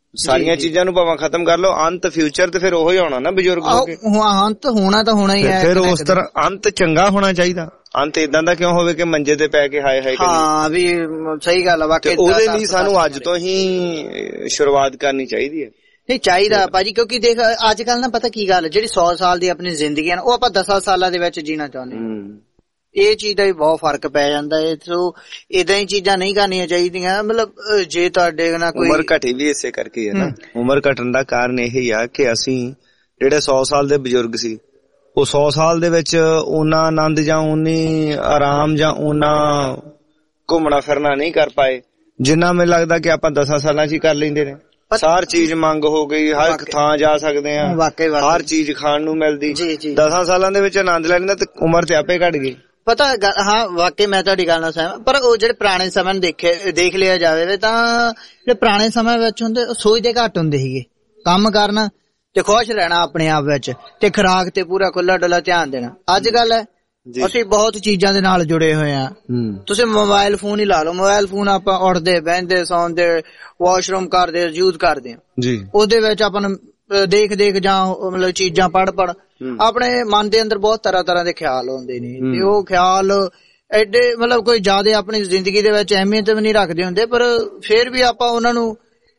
ਸਾਰੀਆਂ ਚੀਜ਼ਾਂ ਨੂੰ ਭਾਵੇਂ ਖਤਮ ਕਰ ਲਓ, ਅੰਤ ਫਿਊਚਰ ਤੇ ਫਿਰ ਉਹੀ ਆਉਣਾ ਨਾ ਬਜ਼ੁਰਗ ਹੋ ਕੇ। ਅੰਤ ਹੋਣਾ ਤਾਂ ਹੋਣਾ ਹੀ ਹੈ, ਫਿਰ ਉਸ ਤਰ੍ਹਾਂ ਅੰਤ ਚੰਗਾ ਹੋਣਾ ਚਾਹੀਦਾ। ਅੰਤ ਇਦਾਂ ਦਾ ਕਿਉਂ ਹੋਵੇ ਕਿ ਮੰਜੇ ਤੇ ਪੈ ਕੇ ਹਾਏ ਹਾਏ ਕਰੀਏ। ਹਾਂ ਵੀ ਸਹੀ ਗੱਲ ਆ ਵਾਕਈ। ਉਹਦੇ ਲਈ ਸਾਨੂੰ ਅੱਜ ਤੋਂ ਹੀ ਸ਼ੁਰੂਆਤ ਕਰਨੀ ਚਾਹੀਦੀ ਹੈ। ਨਹੀਂ ਚਾਹੀਦਾ ਭਾਜੀ, ਕਿਉਂਕਿ ਦੇਖ ਅੱਜ ਕੱਲ ਨਾ ਪਤਾ ਕੀ ਗੱਲ, ਜਿਹੜੀ 100 ਸਾਲ ਦੀ ਆਪਣੀ ਜ਼ਿੰਦਗੀ ਹੈ ਨਾ, ਉਹ ਆਪਾਂ 10 ਸਾਲਾਂ ਦੇ ਵਿੱਚ ਜੀਣਾ ਚਾਹੁੰਦੇ ਹਾਂ। ਇਹ ਚੀਜ਼ ਦਾ ਵੀ ਬਹੁਤ ਫਰਕ ਪੈ ਜਾਂਦਾ ਹੈ। ਸੋ ਏਦਾਂ ਹੀ ਚੀਜ਼ਾਂ ਨਹੀਂ ਕਰਨੀਆਂ ਚਾਹੀਦੀਆਂ। ਮਤਲਬ ਜੇ ਤੁਹਾਡੇ ਨਾਲ ਕੋਈ ਉਮਰ ਘਟੀ ਵੀ ਇਸੇ ਕਰਕੇ ਹੈ ਨਾ। ਉਮਰ ਘਟਣ ਦਾ ਕਾਰਨ ਇਹ ਆ ਕਿ ਅਸੀਂ ਜਿਹੜੇ 100 ਸਾਲ ਦੇ ਬਜ਼ੁਰਗ ਸੀ, ਉਹ 100 ਸਾਲ ਦੇ ਵਿੱਚ ਉਹਨਾਂ ਆਨੰਦ ਜਾਂ ਉਨੀ ਆਰਾਮ ਜਾਂ ਉਹਨਾਂ ਘੁੰਮਣਾ ਫਿਰਨਾ ਨਹੀਂ ਕਰ ਪਾਏ ਜਿੰਨਾ ਮੈਨੂੰ ਲੱਗਦਾ ਕਿ ਆਪਾਂ 10 ਸਾਲਾਂ 'ਚ ਹੀ ਕਰ ਲੈਂਦੇ ਨੇ। ਸਾਰ ਚੀਜ਼ ਮੰਗ ਹੋ ਗਈ, ਹਰ ਇੱਕ ਥਾਂ ਜਾ ਸਕਦੇ ਆ, ਹਰ ਚੀਜ਼ ਖਾਣ ਨੂੰ ਮਿਲਦੀ। 10 ਸਾਲਾਂ ਦੇ ਵਿੱਚ ਆਨੰਦ ਲੈਣਾ ਤੇ ਉਮਰ ਤੇ ਆਪੇ ਘਟ ਗਈ। ਪਤਾ ਹਾਂ ਵਾਕਈ ਮੈਂ ਤੁਹਾਡੀ ਗੱਲ ਨਾਲ ਸਹਿਮਤ। ਪਰ ਉਹ ਜਿਹੜੇ ਪੁਰਾਣੇ ਸਮੇਂ ਨੂੰ ਦੇਖ ਲਿਆ ਜਾਵੇ ਤਾਂ ਜਿਹੜੇ ਪੁਰਾਣੇ ਸਮੇਂ ਵਿੱਚ ਹੁੰਦੇ ਉਹ ਸੋਚਦੇ ਘੱਟ ਹੁੰਦੇ ਸੀਗੇ। ਕੰਮ ਕਰਨਾ ਤੇ ਖੁਸ਼ ਰਹਿਣਾ ਆਪਣੇ ਆਪ ਵਿੱਚ, ਤੇ ਖੁਰਾਕ ਤੇ ਪੂਰਾ ਖੁੱਲਾ ਡੁੱਲਾ ਧਿਆਨ ਦੇਣਾ। ਅੱਜ ਕੱਲ ਹੈ ਅਸੀਂ ਬਹੁਤ ਚੀਜ਼ਾਂ ਦੇ ਨਾਲ ਜੁੜੇ ਹੋਏ ਆ। ਤੁਸੀਂ ਮੋਬਾਇਲ ਫੋਨ ਹੀ ਲਾ ਲਓ, ਮੋਬਾਇਲ ਫੋਨ ਆਪਾਂ ਉੱਠਦੇ ਬਹਿੰਦੇ ਸੌਂਦੇ ਵਾਸ਼ਰੂਮ ਕਰਦੇ ਯੂਜ਼ ਕਰਦੇ ਆ। ਉਹਦੇ ਵਿੱਚ ਆਪਾਂ ਨੂੰ ਦੇਖ ਜਾਂ ਮਤਲਬ ਚੀਜ਼ਾਂ ਪੜ੍ਹ ਆਪਣੇ ਮਨ ਦੇ ਅੰਦਰ ਬਹੁਤ ਤਰ੍ਹਾਂ ਦੇ ਖਿਆਲ ਆਉਂਦੇ ਨੇ, ਤੇ ਉਹ ਖਿਆਲ ਐਡੇ ਮਤਲਬ ਕੋਈ ਜ਼ਿਆਦਾ ਆਪਣੀ ਜ਼ਿੰਦਗੀ ਦੇ ਵਿੱਚ ਅਹਿਮੀਅਤ ਵੀ ਨਹੀਂ ਰੱਖਦੇ ਹੁੰਦੇ, ਪਰ ਫਿਰ ਵੀ ਆਪਾਂ ਉਹਨਾਂ ਨੂੰ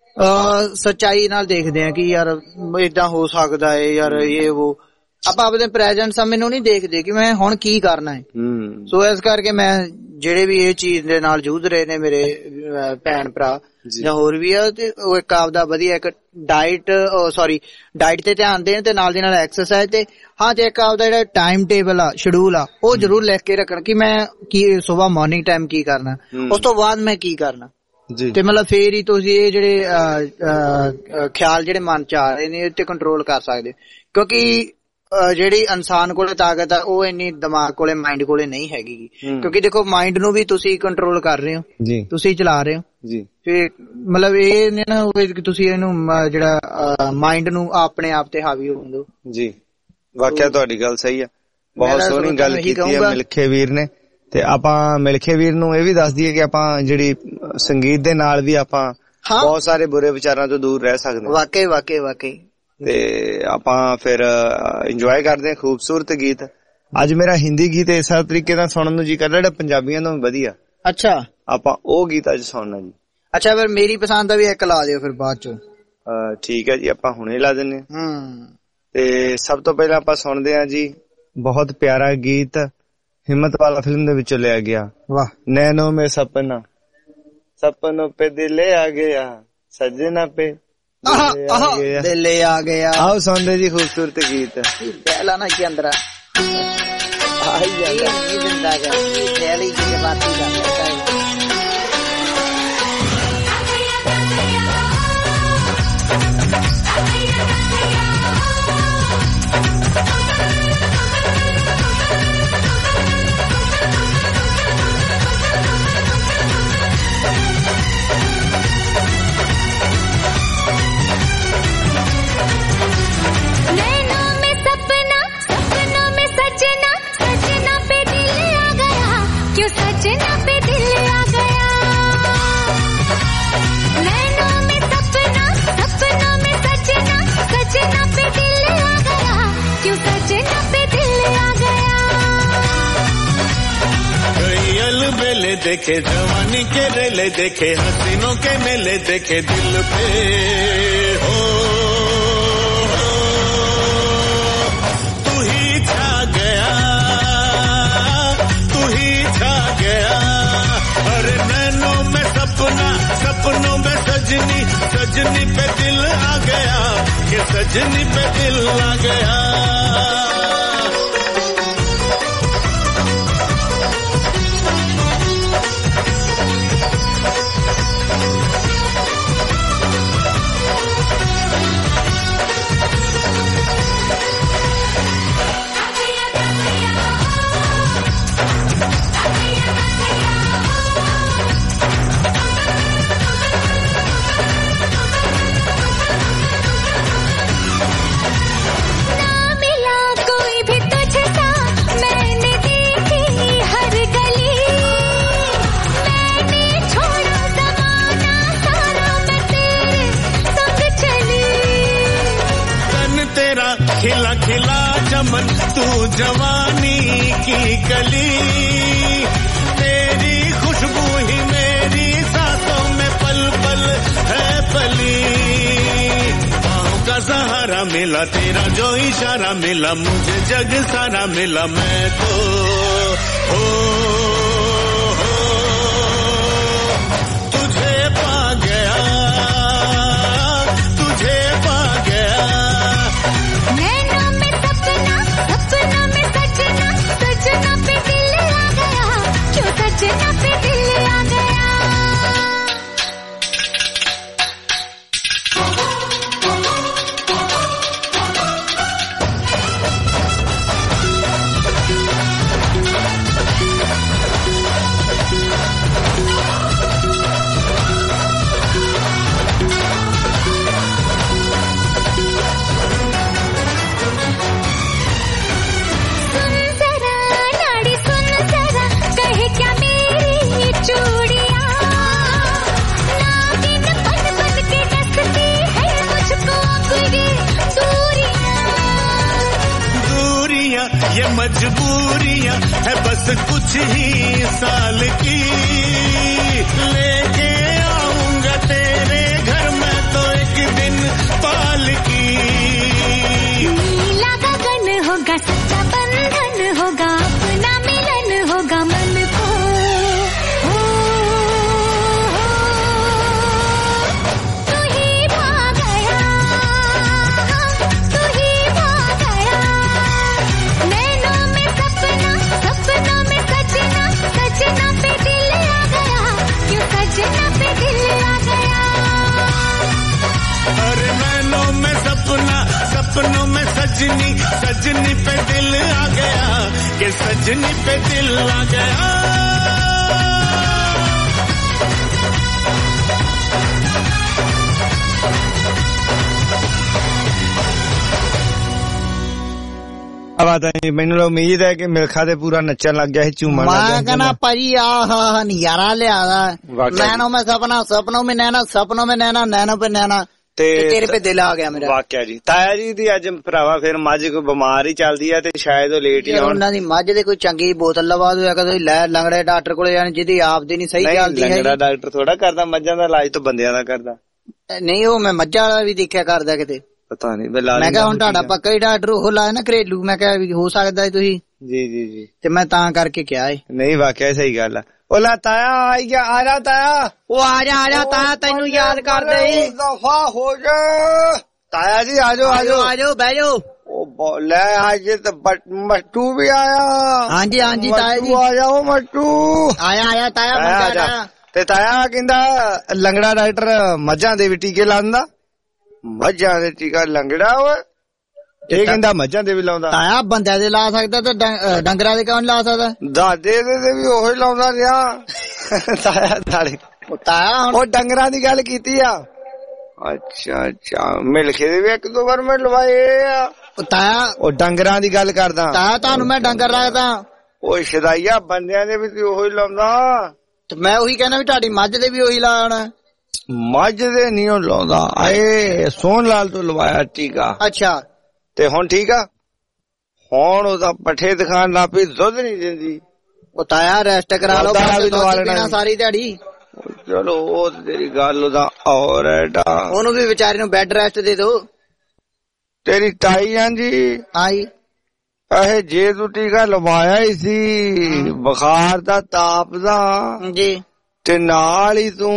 ਸੱਚਾਈ ਨਾਲ ਦੇਖਦੇ ਆ ਕਿ ਯਾਰ ਏਦਾਂ ਹੋ ਸਕਦਾ ਹੈ ਯਾਰ, ਇਹ ਉਹ ਆਪਾਂ ਆਪਣੇ ਪ੍ਰੈਜੈਂਟ ਸਮੇਂ ਨੂੰ ਨਹੀਂ ਦੇਖਦੇ ਕਿ ਮੈਂ ਹੁਣ ਕੀ ਕਰਨਾ ਹੈ। ਸੋ ਇਸ ਕਰਕੇ ਮੈਂ ਜਿਹੜੇ ਵੀ ਇਹ ਚੀਜ਼ ਦੇ ਨਾਲ ਜੂਝ ਰਹੇ ਨੇ ਮੇਰੇ ਭੈਣ ਭਰਾ ਜਾਂ ਹੋਰ ਵੀ ਆ, ਤੇ ਉਹ ਇੱਕ ਆਪਦਾ ਵਧੀਆ ਇੱਕ ਡਾਈਟ ਤੇ ਧਿਆਨ ਦੇਣ ਤੇ ਨਾਲ ਦੀ ਨਾਲ ਐਕਸਰਸਾਈਜ਼ ਤੇ ਹਾਂ, ਤੇ ਇੱਕ ਆਪਦਾ ਜਿਹੜਾ ਟਾਈਮ ਟੇਬਲ ਆ, ਸ਼ਡਿਊਲ ਆ, ਉਹ ਜ਼ਰੂਰ ਲਿਖ ਕੇ ਰੱਖਣ ਕਿ ਮੈਂ ਕੀ ਸੁਬਾਹ ਮਾਰਨਿੰਗ ਟਾਈਮ ਕੀ ਕਰਨਾ, ਉਸ ਤੋਂ ਬਾਅਦ ਮੈਂ ਕੀ ਕਰਨਾ। ਤੇ ਮਤਲਬ ਫੇਰ ਹੀ ਤੁਸੀਂ ਇਹ ਜਿਹੜੇ ਖਿਆਲ ਜਿਹੜੇ ਮਨ ਚ ਆ ਰਹੇ ਨੇ ਇਹ ਤੇ ਕੰਟਰੋਲ ਕਰ ਸਕਦੇ, ਕਿਉਂਕਿ ਜਿਹੜੀ ਇਨਸਾਨ ਕੋਲੇ ਤਾਕਤ ਆ ਉਹ ਇੰਨੀ ਦਿਮਾਗ ਕੋਲੇ ਮਾਈਂਡ ਕੋਲੇ ਨਹੀਂ ਹੈਗੀ। ਕਿਉਂਕਿ ਦੇਖੋ ਮਾਈਂਡ ਨੂੰ ਵੀ ਤੁਸੀਂ ਕੰਟਰੋਲ ਕਰ ਰਹੇ ਹੋ, ਤੁਸੀਂ ਚਲਾ ਰਹੇ ਹੋ ਤੇ ਮਤਲਬ ਇਹ ਨਹੀਂ ਨਾ ਹੋਵੇ ਕਿ ਤੁਸੀਂ ਇਹਨੂੰ ਜਿਹੜਾ ਮਾਈਂਡ ਨੂੰ ਆਪਣੇ ਆਪ ਤੇ ਹਾਵੀ ਹੋਣ ਦਿਓ। ਜੀ ਵਾਕਿਆ ਤੁਹਾਡੀ ਗੱਲ ਸਹੀ ਆ, ਬਹੁਤ ਸੋਹਣੀ ਗੱਲ ਕੀਤੀ ਹੈ ਮਿਲਖੇ ਵੀਰ ਨੇ। ਤੇ ਆਪਾਂ ਮਿਲਖੇ ਵੀਰ ਨੂੰ ਇਹ ਵੀ ਦੱਸ ਦਈਏ ਕਿ ਆਪਾਂ ਜਿਹੜੀ ਸੰਗੀਤ ਦੇ ਨਾਲ ਵੀ ਆਪਾਂ ਬਹੁਤ ਸਾਰੇ ਬੁਰੇ ਵਿਚਾਰਾਂ ਤੋਂ ਦੂਰ ਰਹਿ ਸਕਦੇ ਹਾਂ। ਵਾਕਈ ਤੇ ਆਪਾਂ ਫਿਰ ਇੰਜੋਏ ਕਰਦੇ ਹਾਂ ਖੂਬਸੂਰਤ ਗੀਤ। ਅੱਜ ਮੇਰਾ ਹਿੰਦੀ ਗੀਤ ਇਸ ਤਰੀਕੇ ਨਾਲ ਸੁਣਨ ਨੂੰ ਜੀ ਕਰਦਾ ਜਿਹੜਾ ਪੰਜਾਬੀਆਂ ਤੋਂ ਵਧੀਆ। ਅੱਛਾ, ਆਪਾਂ ਉਹ ਗੀਤ ਅੱਜ ਸੁਣਨਾ ਜੀ। ਅੱਛਾ, ਫਿਰ ਮੇਰੀ ਪਸੰਦ ਦਾ ਵੀ ਇੱਕ ਲਾ ਦਿਓ ਫਿਰ ਬਾਅਦ ਚੋਂ। ਠੀਕ ਹੈ ਜੀ, ਆਪਾਂ ਹੁਣੇ ਲਾ ਦਿੰਨੇ ਆ। ਤੇ ਸਭ ਤੋਂ ਪਹਿਲਾਂ ਆਪਾਂ ਸੁਣਦੇ ਹਾਂ ਜੀ ਬਹੁਤ ਪਿਆਰਾ ਗੀਤ ਹਿੰਮਤ ਵਾਲਾ ਫਿਲਮ ਦੇ ਵਿੱਚੋਂ ਲਿਆ ਗਿਆ। ਵਾਹ। ਨੈਨੋ ਮੇ ਸਪਨੋं पे दिल आ गया सजना पे दिल आ गया। आओ सुनते जी खूबसूरत गीत पहला ना के अंदर देखे जवानी के रेले देखे हसीनों के मेले देखे दिल पे हो तू ही छा गया अरे नैनों में सपनों में सजनी पे दिल आ गया कि सजनी पे दिल आ गया। मिला कोई भी खिला खिला चमन तू जवानी की कली, तेरी खुशबू ही मेरी सांसों में पल पल है पली। पाँव का सहारा मिला तेरा जो इशारा मिला, मुझे जग सारा मिला, मैं तो हो तुझे पा गया, तुझे पा गया। नैनों में सपना, सपनों में सजना, सजना पे दिल आ गया, क्यों सजना पे दिल आ गया। ये मजबूरियां है बस कुछ ही साल की, लेके आऊंगा तेरे घर में तो एक दिन पालकी। नीला गगन होगा, सच्चा बंधन होगा, अपना मिलन होगा मन को। तू ही पा गया, तू ही पा गया। नैनों में सपना, सपनों में सजना, सजना पे दिल आ गया, क्यों सजना पे दिल आ गया। अरे नैनों में सपना, सपनों में सजनी, सजनी पे दिल आ गया, कि सजनी पे दिल आ गया। ਬਾਤ ਹੈ। ਮੈਨੂੰ ਉਮੀਦ ਹੈ ਕਿ ਮਿਲਖਾ ਤੇ ਪੂਰਾ ਨੱਚਣ ਲੱਗ ਗਿਆ ਸੀ, ਝੂਮਣ ਲੱਗ ਗਿਆ। ਮੈਂ ਕਹਿੰਦਾ ਭਾਜੀ ਆਹ ਨਜ਼ਾਰਾ ਲਿਆਦਾ। ਨੈਣੋ ਮੈਂ ਸਪਨਾ, ਸਪਨੋਂ में नैना, सपनों में नैना, नैनो पे नैना, ਤੇ ਤੇਰੇ पे ਦਿਲ ਆ ਗਿਆ ਮੇਰਾ। ਵਾਕਿਆ ਜੀ। ਤਾਇਆ ਜੀ ਦੀ ਅੱਜ ਭਰਾਵਾ ਫਿਰ ਮੱਝ ਕੋਈ ਬਿਮਾਰ ਹੀ ਚੱਲਦੀ ਆ ਤੇ ਸ਼ਾਇਦ ਉਹ ਲੇਟ ਹੀ ਆਉਣ। ਉਹਨਾਂ ਦੀ ਮੱਝ ਦੇ ਕੋਈ ਚੰਗੀ ਬੋਤਲ ਲਵਾ ਦਿਓ, ਕਦੇ ਲੈ ਲੰਗੜੇ ਡਾਕਟਰ ਕੋਲੇ ਜਾਣ ਜਿਹਦੀ ਆਪ ਦੀ ਨਹੀਂ ਸਹੀ ਚੱਲਦੀ ਹੈ। ਲੰਗੜਾ ਡਾਕਟਰ ਥੋੜਾ ਕਰਦਾ ਮੱਝਾਂ ਦਾ ਇਲਾਜ, ਤਾਂ ਬੰਦਿਆਂ ਦਾ ਕਰਦਾ। ਨਹੀਂ ਉਹ ਮੈਂ ਮੱਝਾਂ ਵਾਲਾ ਵੀ ਦੇਖਿਆ ਕਰਦਾ ਕਿਤੇ। ਪਤਾ ਨਹੀਂ ਮੈਂ ਕਿਹਾ ਹੁਣ ਤੁਹਾਡਾ ਪੱਕਾ ਹੀ ਡਾਕਟਰ ਉਹ ਲਾਇਆ ਨਾ ਘਰੇਲੂ, ਮੈਂ ਕਿਹਾ ਵੀ ਹੋ ਸਕਦਾ ਹੈ ਤੁਸੀਂ। ਜੀ ਜੀ ਜੀ। ਤੇ ਮੈਂ ਤਾਂ ਕਰਕੇ ਕਿਹਾ ਏ। ਨਹੀਂ ਵਾਕਿਆ ਸਹੀ ਗੱਲ ਆ। ਉਹ ਲਾ ਤਾਇਆ ਆਈ ਗਿਆ, ਆ ਜਾ ਤਾਇਆ। ਉਹ ਆ ਜਾ ਤਾਇਆ, ਤੈਨੂੰ ਯਾਦ ਕਰਦੇ ਦਫਾ ਹੋ ਜਾ। ਤਾਇਆ ਜੀ ਆ ਜਾਓ ਆ ਜਾਓ ਆ ਜਾਓ ਬਹਿ ਜਾਓ। ਉਹ ਲੈ ਅੱਜ ਤਾਂ ਮੱਟੂ ਵੀ ਆਇਆ। ਹਾਂਜੀ ਹਾਂਜੀ ਤਾਇਆ ਜੀ ਆ ਜਾਓ ਮੱਟੂ। ਆਇਆ ਤਾਇਆ। ਤੇ ਤਾਇਆ ਕਹਿੰਦਾ ਲੰਗੜਾ ਡਾਕਟਰ ਮੱਝਾਂ ਦੇ ਵੀ ਟੀਕੇ ਲਾਉਂਦਾ। ਮੱਝਾਂ ਦੇ ਟੀਕਾ ਲੰਗੜਾ ਵਾ, ਇਹ ਕਹਿੰਦਾ ਮੱਝਾਂ ਦੇ ਵੀ ਲਾਉਂਦਾ। ਤਾਇਆ ਬੰਦਿਆਂ ਦੇ ਲਾ ਸਕਦਾ ਤੇ ਡੰਗਰਾਂ ਦੇ ਕੌਣ ਲਾ ਸਕਦਾ? ਦਾਦੇ ਦੇ ਵੀ ਉਹੀ ਲਾਉਂਦਾ ਰਿਹਾ ਤਾਇਆ ਨਾਲੇ। ਤਾਇਆ ਉਹ ਡੰਗਰਾਂ ਦੀ ਗੱਲ ਕੀਤੀ ਆ। ਅੱਛਾ ਅੱਛਾ, ਮਿਲਖੇ ਦੇ ਵੀ ਇੱਕ ਦੋ ਵਾਰ ਮੈਂ ਲਵਾਏ ਆ। ਤਾਇਆ ਉਹ ਡੰਗਰਾਂ ਦੀ ਗੱਲ ਕਰਦਾ। ਤਾਇਆ ਤੁਹਾਨੂੰ ਮੈਂ ਡੰਗਰ ਰੱਖਦਾ। ਉਹ ਸ਼ਦਾਈਆ ਬੰਦਿਆਂ ਦੇ ਵੀ ਉਹੀ ਲਾਉਂਦਾ। ਤੇ ਮੈਂ ਉਹੀ ਕਹਿੰਦਾ ਵੀ ਤੁਹਾਡੀ ਮੱਝ ਦੇ ਵੀ ਉਹੀ ਲਾਉਣਾ। ਮੱਝ ਦੇ ਨਹੀਂ ਉਹ ਲਾਉਂਦਾ, ਆਏ ਸੋਹਣ ਲਾਲ ਤੋਂ ਲਵਾਇਆ ਟੀਕਾ। ਅੱਛਾ ਤੇ ਹੁਣ ਠੀਕ ਆ? ਹੁਣ ਉਹਦਾ ਪੱਠੇ ਦਿਖਾਣ ਲੱਗ ਪਈ, ਦੁੱਧ ਨਹੀਂ ਦਿੰਦੀ। ਉਹ ਤਾਇਆ ਰੈਸਟ ਕਰਾ ਲਓ, ਸਾਰੀ ਦਿਹਾੜੀ। ਚਲੋ ਉਹ ਤੇਰੀ ਗੱਲ ਉਹਦਾ ਔਰ ਉਹਨੂੰ ਵੀ ਵਿਚਾਰੇ ਨੂੰ ਬੈੱਡ ਰੈਸਟ ਦੇ ਦੋ। ਤੇਰੀ ਤਾਈ ਹਾਂਜੀ ਆਈ ਇਹ ਜੇ ਤੂੰ ਟੀਕਾ ਲਵਾਇਆ ਹੀ ਸੀ ਬੁਖਾਰ ਦਾ, ਤਾਪ ਦਾ ਜੀ, ਤੇ ਨਾਲ ਹੀ ਤੂੰ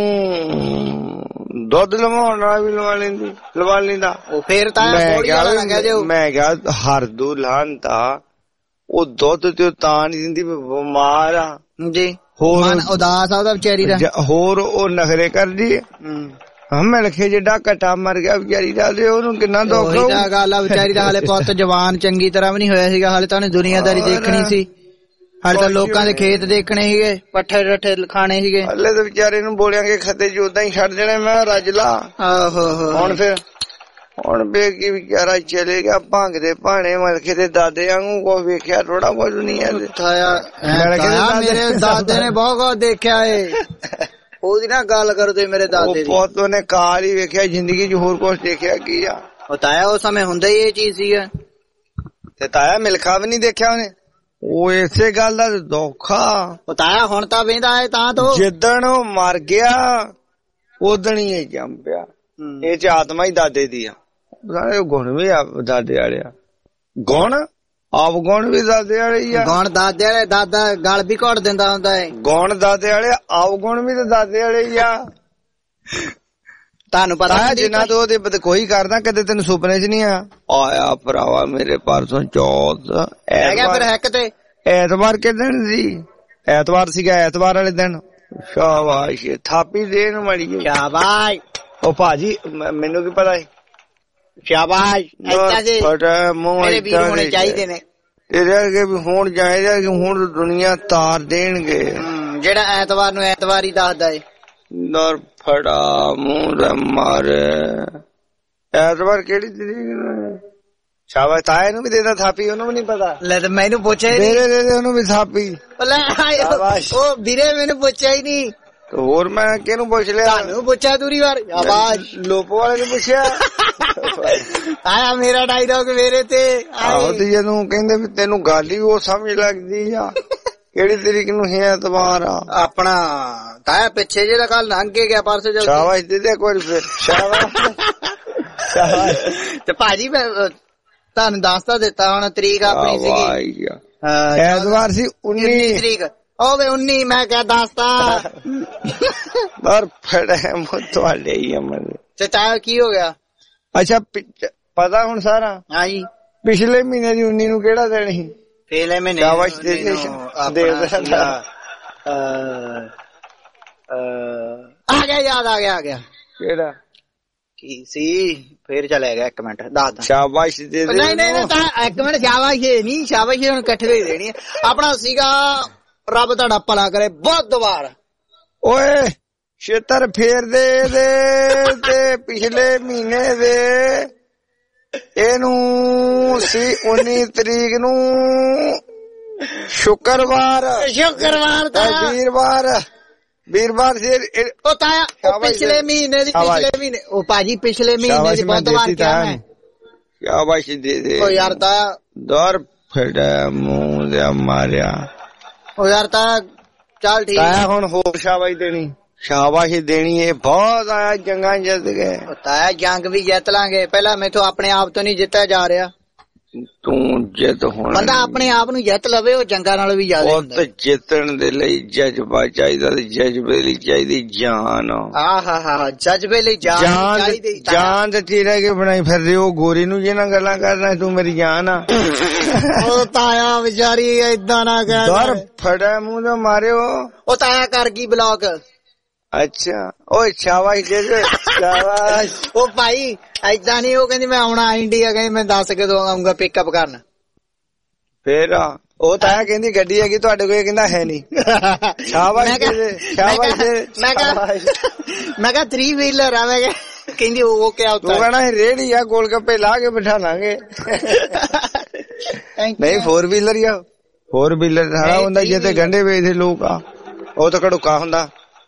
ਦੁੱਧ ਲਵਾਉਣ ਵਾਲਾ ਵੀ ਲਵਾ ਲੈਂਦਾ। ਉਹ ਫੇਰ ਤਾਂ ਮੈਂ ਕਿਹਾ ਹਰ ਦੁਲਹਨ ਤਾਂ ਉਹ ਦੁੱਧ ਤੇ ਤਾਂ ਨਹੀਂ ਦਿੰਦੀ, ਬਿਮਾਰ ਆ ਜੀ। ਹੋਰ ਉਦਾਸ ਆ ਉਹਦਾ ਵਿਚਾਰੀ ਦਾ। ਹੋਰ ਉਹ ਨਖਰੇ ਕਰਦੀ। ਮੈਂ ਲਿਖੇ ਜਿੱਡਾ ਘਟਾ ਮਰ ਗਿਆ ਵਿਚਾਰੀ ਦਾ, ਤੇ ਉਹਨੂੰ ਕਿੰਨਾ ਦੁੱਖ। ਉਹੀ ਤਾਂ ਗੱਲ ਆ ਵਿਚਾਰੀ ਦਾ, ਹਾਲੇ ਪੁੱਤ ਜਵਾਨ ਚੰਗੀ ਤਰ੍ਹਾਂ ਵੀ ਨਹੀਂ ਹੋਇਆ ਸੀਗਾ, ਹਾਲੇ ਤਾਂ ਉਹਨੇ ਦੁਨੀਆਦਾਰੀ ਦੇਖਣੀ ਸੀ, ਹਾਲੇ ਤਾਂ ਲੋਕਾਂ ਦੇ ਖੇਤ ਦੇਖਣੇ ਸੀਗੇ, ਪੱਠੇ ਰੱਠੇ ਖਾਣੇ ਸੀਗੇ। ਹਾਲੇ ਤਾਂ ਵਿਚਾਰੇ ਨੂੰ ਬੋਲਿਆਂਗੇ ਖੱਤੇ ਚ ਉਦਾਂ ਹੀ ਛੱਡ ਦੇਣੇ। ਮੈਂ ਰੱਜ ਲਾ। ਆਹੋ ਹੁਣ ਫਿਰ ਹੁਣ ਬੇਗੀ ਵਿਚਾਰਾ ਚਲੇ ਗਿਆ ਭੰਗ ਦੇ ਭਾਣੇ ਮਲਕੇ ਦੇ ਦਾਦੇ ਵਾਂਗੂ। ਕੁਛ ਵੇਖਿਆ ਥੋੜਾ ਕੁਝ ਨਹੀਂ ਹੈ। ਮੇਰੇ ਦਾਦੇ ਨੇ ਬਹੁਤ ਕੁਝ ਦੇਖਿਆ ਏ। ਉਹਦੀ ਨਾ ਗੱਲ ਕਰਦੇ ਮੇਰੇ ਦਾਦੇ ਦੀ। ਪੁੱਤ ਉਹਨੇ ਕਾਲ ਹੀ ਵੇਖਿਆ ਜ਼ਿੰਦਗੀ ਚ, ਹੋਰ ਕੁਛ ਦੇਖਿਆ ਕੀ ਆ? ਤਾਇਆ ਉਸ ਸਮੇਂ ਹੁੰਦਾ ਹੀ ਇਹ ਚੀਜ਼ ਸੀ। ਤੇ ਤਾਇਆ ਮਿਲਖਾ ਵੀ ਨਹੀਂ ਦੇਖਿਆ ਉਹਨੇ। ਉਹ ਇਸੇ ਗੱਲ ਦਾ ਦੁੱਖ ਆ। ਉਹ ਤਾਇਆ ਹੁਣ ਤਾਂ ਵੇਂਦਾ ਹੈ ਤਾਂ ਤੋਂ ਜਿੱਦਣ ਉਹ ਮਰ ਗਿਆ ਉਦਣ ਹੀ ਇਹ ਜੰਮ ਪਿਆ। ਇਹ ਚ ਆਤਮਾ ਹੀ ਦਾਦੇ ਦੀ ਆ। ਸਾਰੇ ਗੁਣ ਵੀ ਦਾਦੇ ਵਾਲੇ ਆ। ਗੁਣ ਆਪ ਗੁਣ ਵੀ ਦਾਦੇ ਵਾਲੇ ਹੀ ਆ। ਗੁਣ ਦਾਦੇ ਵਾਲੇ, ਦਾਦਾ ਗਲ ਵੀ ਘੋਟ ਦਿੰਦਾ ਹੁੰਦਾ ਹੈ। ਗੁਣ ਦਾਦੇ ਵਾਲੇ, ਆਪ ਗੁਣ ਵੀ ਤੇ ਦਾਦੇ ਵਾਲੇ ਹੀ ਆ। ਤੁਹਾਨੂੰ ਪਤਾ ਜਿੰਨਾ ਤੋਂ ਉਹਦੇ ਕੋਈ ਕਰਦਾ ਕਦੇ ਤੈਨੂੰ ਸੁਪਨੇ ਚ ਨਹੀਂ ਆਇਆ ਭਰਾਵਾ ਮੇਰੇ ਪਰਸੋਂ ਚੌਥ ਤੇ ਐਤਵਾਰ ਕੇ ਦਿਨ ਸੀ। ਐਤਵਾਰ ਸੀਗਾ, ਐਤਵਾਰ ਵਾਲੇ ਦਿਨ। ਸ਼ਾਬਾਸ਼ ਥਾਪੀ ਦੇਣ ਵਾਲੀ। ਸ਼ਾਬਾਸ਼। ਉਹ ਭਾਜੀ ਮੈਨੂੰ ਕੀ ਪਤਾ ਹੈ। ਸ਼ਾਬਾਸ਼। ਮੇਰੇ ਵੀਰ ਹੋਣੇ ਚਾਹੀਦੇ ਨੇ ਤੇਰੇ ਅੱਗੇ ਵੀ ਹੁਣ ਚਾਹੀਦਾ ਕਿ ਹੁਣ ਦੁਨੀਆ ਤਾਰ ਦੇਣਗੇ। ਜਿਹੜਾ ਐਤਵਾਰ ਨੂੰ ਐਤਵਾਰ ਹੀ ਦੱਸਦਾ ਏ। ਦਰ ਫੜਾ ਮੂੰਹ ਦਾ ਮਾਰੇ। ਐਤਵਾਰ ਕਿਹੜੀ ਤਰੀਕ? ਸ਼ਾਬਾਸ਼ ਤਾਏ ਨੂੰ ਵੀ ਦੇਦਾ ਥਾਪੀ, ਉਹਨੂੰ ਵੀ ਨੀ ਪਤਾ। ਲੈ ਤੇ ਮੈਨੂੰ ਪੁੱਛਿਆ ਹੀ ਨਹੀਂ। ਦੇ ਉਹਨੂੰ ਵੀ ਥਾਪੀ। ਉਹ ਵੀਰੇ ਮੈਨੂੰ ਪੁੱਛਿਆ ਹੀ ਨਹੀਂ। ਹੋਰ ਮੈਂ ਕਿਹਨੂੰ ਪੁੱਛ ਲਿਆ? ਤੁਹਾਨੂੰ ਪੁੱਛਿਆ ਦੂਰੀ ਵਾਰ। ਆਵਾਜ਼ ਲੋਪੋ ਵਾਲੇ ਨੂੰ ਪੁੱਛਿਆ। ਆਇਆ ਮੇਰਾ ਡਾਇਲੌਗ ਮੇਰੇ ਤੇ। ਆਹੋ ਤੇ ਜਦੋਂ ਕਹਿੰਦੇ ਵੀ ਤੈਨੂੰ ਗੱਲ ਹੀ ਉਹ ਸਮਝ ਲੱਗਦੀ ਆ ਕਿਹੜੀ ਤਰੀਕ ਨੂੰ ਹੈ ਐਤਵਾਰ ਆ ਆਪਣਾ। ਤਾਇਆ ਪਿੱਛੇ ਜਿਹੜਾ ਕੱਲ ਲੰਘ ਕੇ ਗਿਆ ਪਰਸੋਂ। ਸ਼ਾਬਾਸ਼ ਦੇ ਦੇ ਇੱਕ ਵਾਰੀ ਫਿਰ। ਸ਼ਾਬਾਸ਼। ਤੇ ਭਾਜੀ ਮੈਂ ਤੁਹਾਨੂੰ ਦੱਸਤਾ ਦਿੱਤਾ ਹੁਣ ਤਰੀਕ ਆਪਣੀ ਸੀਗੀ ਐਤਵਾਰ ਸੀ 19 ਤਰੀਕ। ਉਹ ਵੇ 19 ਮੈਂ ਕਿਹਾ ਦੱਸਤਾ। ਪਰ ਫੜੇ ਤੁਹਾਡੇ ਹੀ ਅਮਰ। ਤੇ ਤਾਇਆ ਕੀ ਹੋ ਗਿਆ? ਅੱਛਾ ਪਤਾ ਹੁਣ ਸਾਰਾ। ਹਾਂਜੀ ਪਿਛਲੇ ਮਹੀਨੇ ਦੀ 19 ਨੂੰ ਕਿਹੜਾ ਦਿਨ ਸੀ? ਪਿਛਲੇ ਮਹੀਨੇ ਸ਼ਾਬਾਸ਼ ਦੇ ਆ ਗਿਆ ਯਾਦ ਆ ਗਿਆ। ਕਿਹੜਾ ਕੀ ਸੀ? ਫੇਰ ਚਲੇ ਗਿਆ। 1 ਮਿੰਟ ਦੱਸਦਾ। ਸ਼ਾਬਾਸ਼ ਦੇ ਨਹੀਂ 1 ਮਿੰਟ। ਸ਼ਾਬਾਸ਼ ਨਹੀਂ, ਸ਼ਾਬਾਸ਼ ਹੁਣ ਇਕੱਠੇ ਦੇ ਦੇਣੀ ਆਪਣਾ ਸੀਗਾ। ਰੱਬ ਤੁਹਾਡਾ ਭਲਾ ਕਰੇ। ਬੁੱਧਵਾਰ। ਓਏ ਛੇਤਰ ਫੇਰ ਦੇ ਤੇ ਪਿਛਲੇ ਮਹੀਨੇ ਦੇ ਇਹਨੂੰ ਸੀ 19 ਤਰੀਕ ਨੂੰ ਸ਼ੁੱਕਰਵਾਰ ਦਾ ਵੀਰਵਾਰ ਸੀ। ਉਹ ਤਾਇਆ ਪਿਛਲੇ ਮਹੀਨੇ ਦੀ ਉਹ ਭਾਜੀ ਪਿਛਲੇ ਮਹੀਨੇ ਦੀ ਬੁੱਧਵਾਰ ਕਿਹਾ ਮੈਂ। ਸ਼ਾਬਾਸ਼ ਦੇ ਦੇ। ਉਹ ਯਾਰ ਤਾਇਆ ਦਰ ਫੜਾ ਮੂੰਹ ਦੇ ਮਾਰਿਆ। ਉਹ ਯਾਰ ਤਾਇਆ ਚੱਲ ਠੀਕ ਤਾਇਆ ਹੁਣ ਹੋਰ ਸ਼ਾਬਾਸ਼ ਦੇਣੀ। ਸ਼ਾਬਾਸ਼ ਦੇਣੀ। ਇਹ ਬਹੁਤ ਆਇਆ ਜੰਗਾਂ ਜਿੱਤ ਗਏ। ਤਾਇਆ ਜੰਗ ਵੀ ਜਿੱਤ ਲਾਂਗੇ। ਪਹਿਲਾਂ ਮੈਥੋਂ ਆਪਣੇ ਆਪ ਤੋਂ ਨਹੀਂ ਜਿੱਤਿਆ ਜਾ ਰਿਹਾ। ਤੂੰ ਜਿੱਤ ਹੋਣਾ। ਬੰਦਾ ਆਪਣੇ ਆਪ ਨੂੰ ਜਿੱਤ ਲਵੇ ਉਹ ਜੰਗਾਂ ਨਾਲ ਵੀ ਜ਼ਿਆਦਾ ਹੁੰਦਾ। ਉਹ ਜਿੱਤਣ ਦੇ ਲਈ ਜਜ਼ਬਾ ਚਾਹੀਦਾ ਤੇ ਜਜ਼ਬੇ ਲਈ ਚਾਹੀਦੀ ਜਾਨ। ਆਹਾ ਜਜ਼ਬੇ ਲਈ ਜਾਨ ਚਾਹੀਦੀ। ਜਾਨ ਤੇ ਚੀਰੇ ਕੇ ਬਣਾਈ ਫਿਰਦੇ। ਉਹ ਗੋਰੀ ਨੂੰ ਜਿਹਨਾਂ ਗੱਲਾਂ ਕਰਨਾ ਤੂੰ ਮੇਰੀ ਜਾਨ ਆ। ਉਹ ਤਾਇਆ ਵਿਚਾਰੀ ਏਦਾਂ ਨਾ ਕਹਿ। ਦਰ ਫੜਾ ਮੂੰਹ ਦਾ ਮਾਰਿਓ। ਉਹ ਤਾਇਆ ਕਰ ਗਈ ਬਲੌਕ। ਅੱਛਾ ਓਏ ਸ਼ਾਬਾਸ਼ ਦੇ ਦੇ। ਸ਼ਾਬਾਸ਼। ਉਹ ਭਾਈ ਏਦਾਂ ਨੀ। ਉਹ ਕਹਿੰਦੀ ਮੈਂ ਆਉਣਾ ਇੰਡੀਆ। ਕਹਿੰਦੀ ਮੈਂ ਦੱਸ ਕਦੋਂ ਆਉਂਗਾ ਪਿਕਅਪ ਕਰਨ। ਫੇਰ ਉਹ ਤਾਂ ਕਹਿੰਦੀ ਗੱਡੀ ਹੈਗੀ ਤੁਹਾਡੇ ਕੋਲ। ਕਹਿੰਦਾ ਹੈ ਨਹੀਂ। ਸ਼ਾਬਾਸ਼ ਦੇ ਦੇ। ਸ਼ਾਬਾਸ਼ ਦੇ। ਮੈਂ ਕਿਹਾ 3 ਵੀਲਰ ਆ। ਮੈਂ ਕਹਿੰਦੀ ਉਹ ਕਿਆ ਤੂੰ ਕਹਿਣਾ ਰੇਹੜੀ ਆ ਗੋਲ ਗੱਪੇ ਲਾ ਕੇ ਬਿਠਾ ਲਾਂਗੇ। ਨਹੀਂ 4 ਵੀਲਰ ਹੀ ਆ। 4 ਵੀਲਰ ਸਾਰਾ ਹੁੰਦਾ ਜਿੱਥੇ ਗੰਢੇ ਵੇਚਦੇ ਲੋਕ ਆ। ਉਹ ਤਾਂ ਘੜੂਕਾ ਹੁੰਦਾ।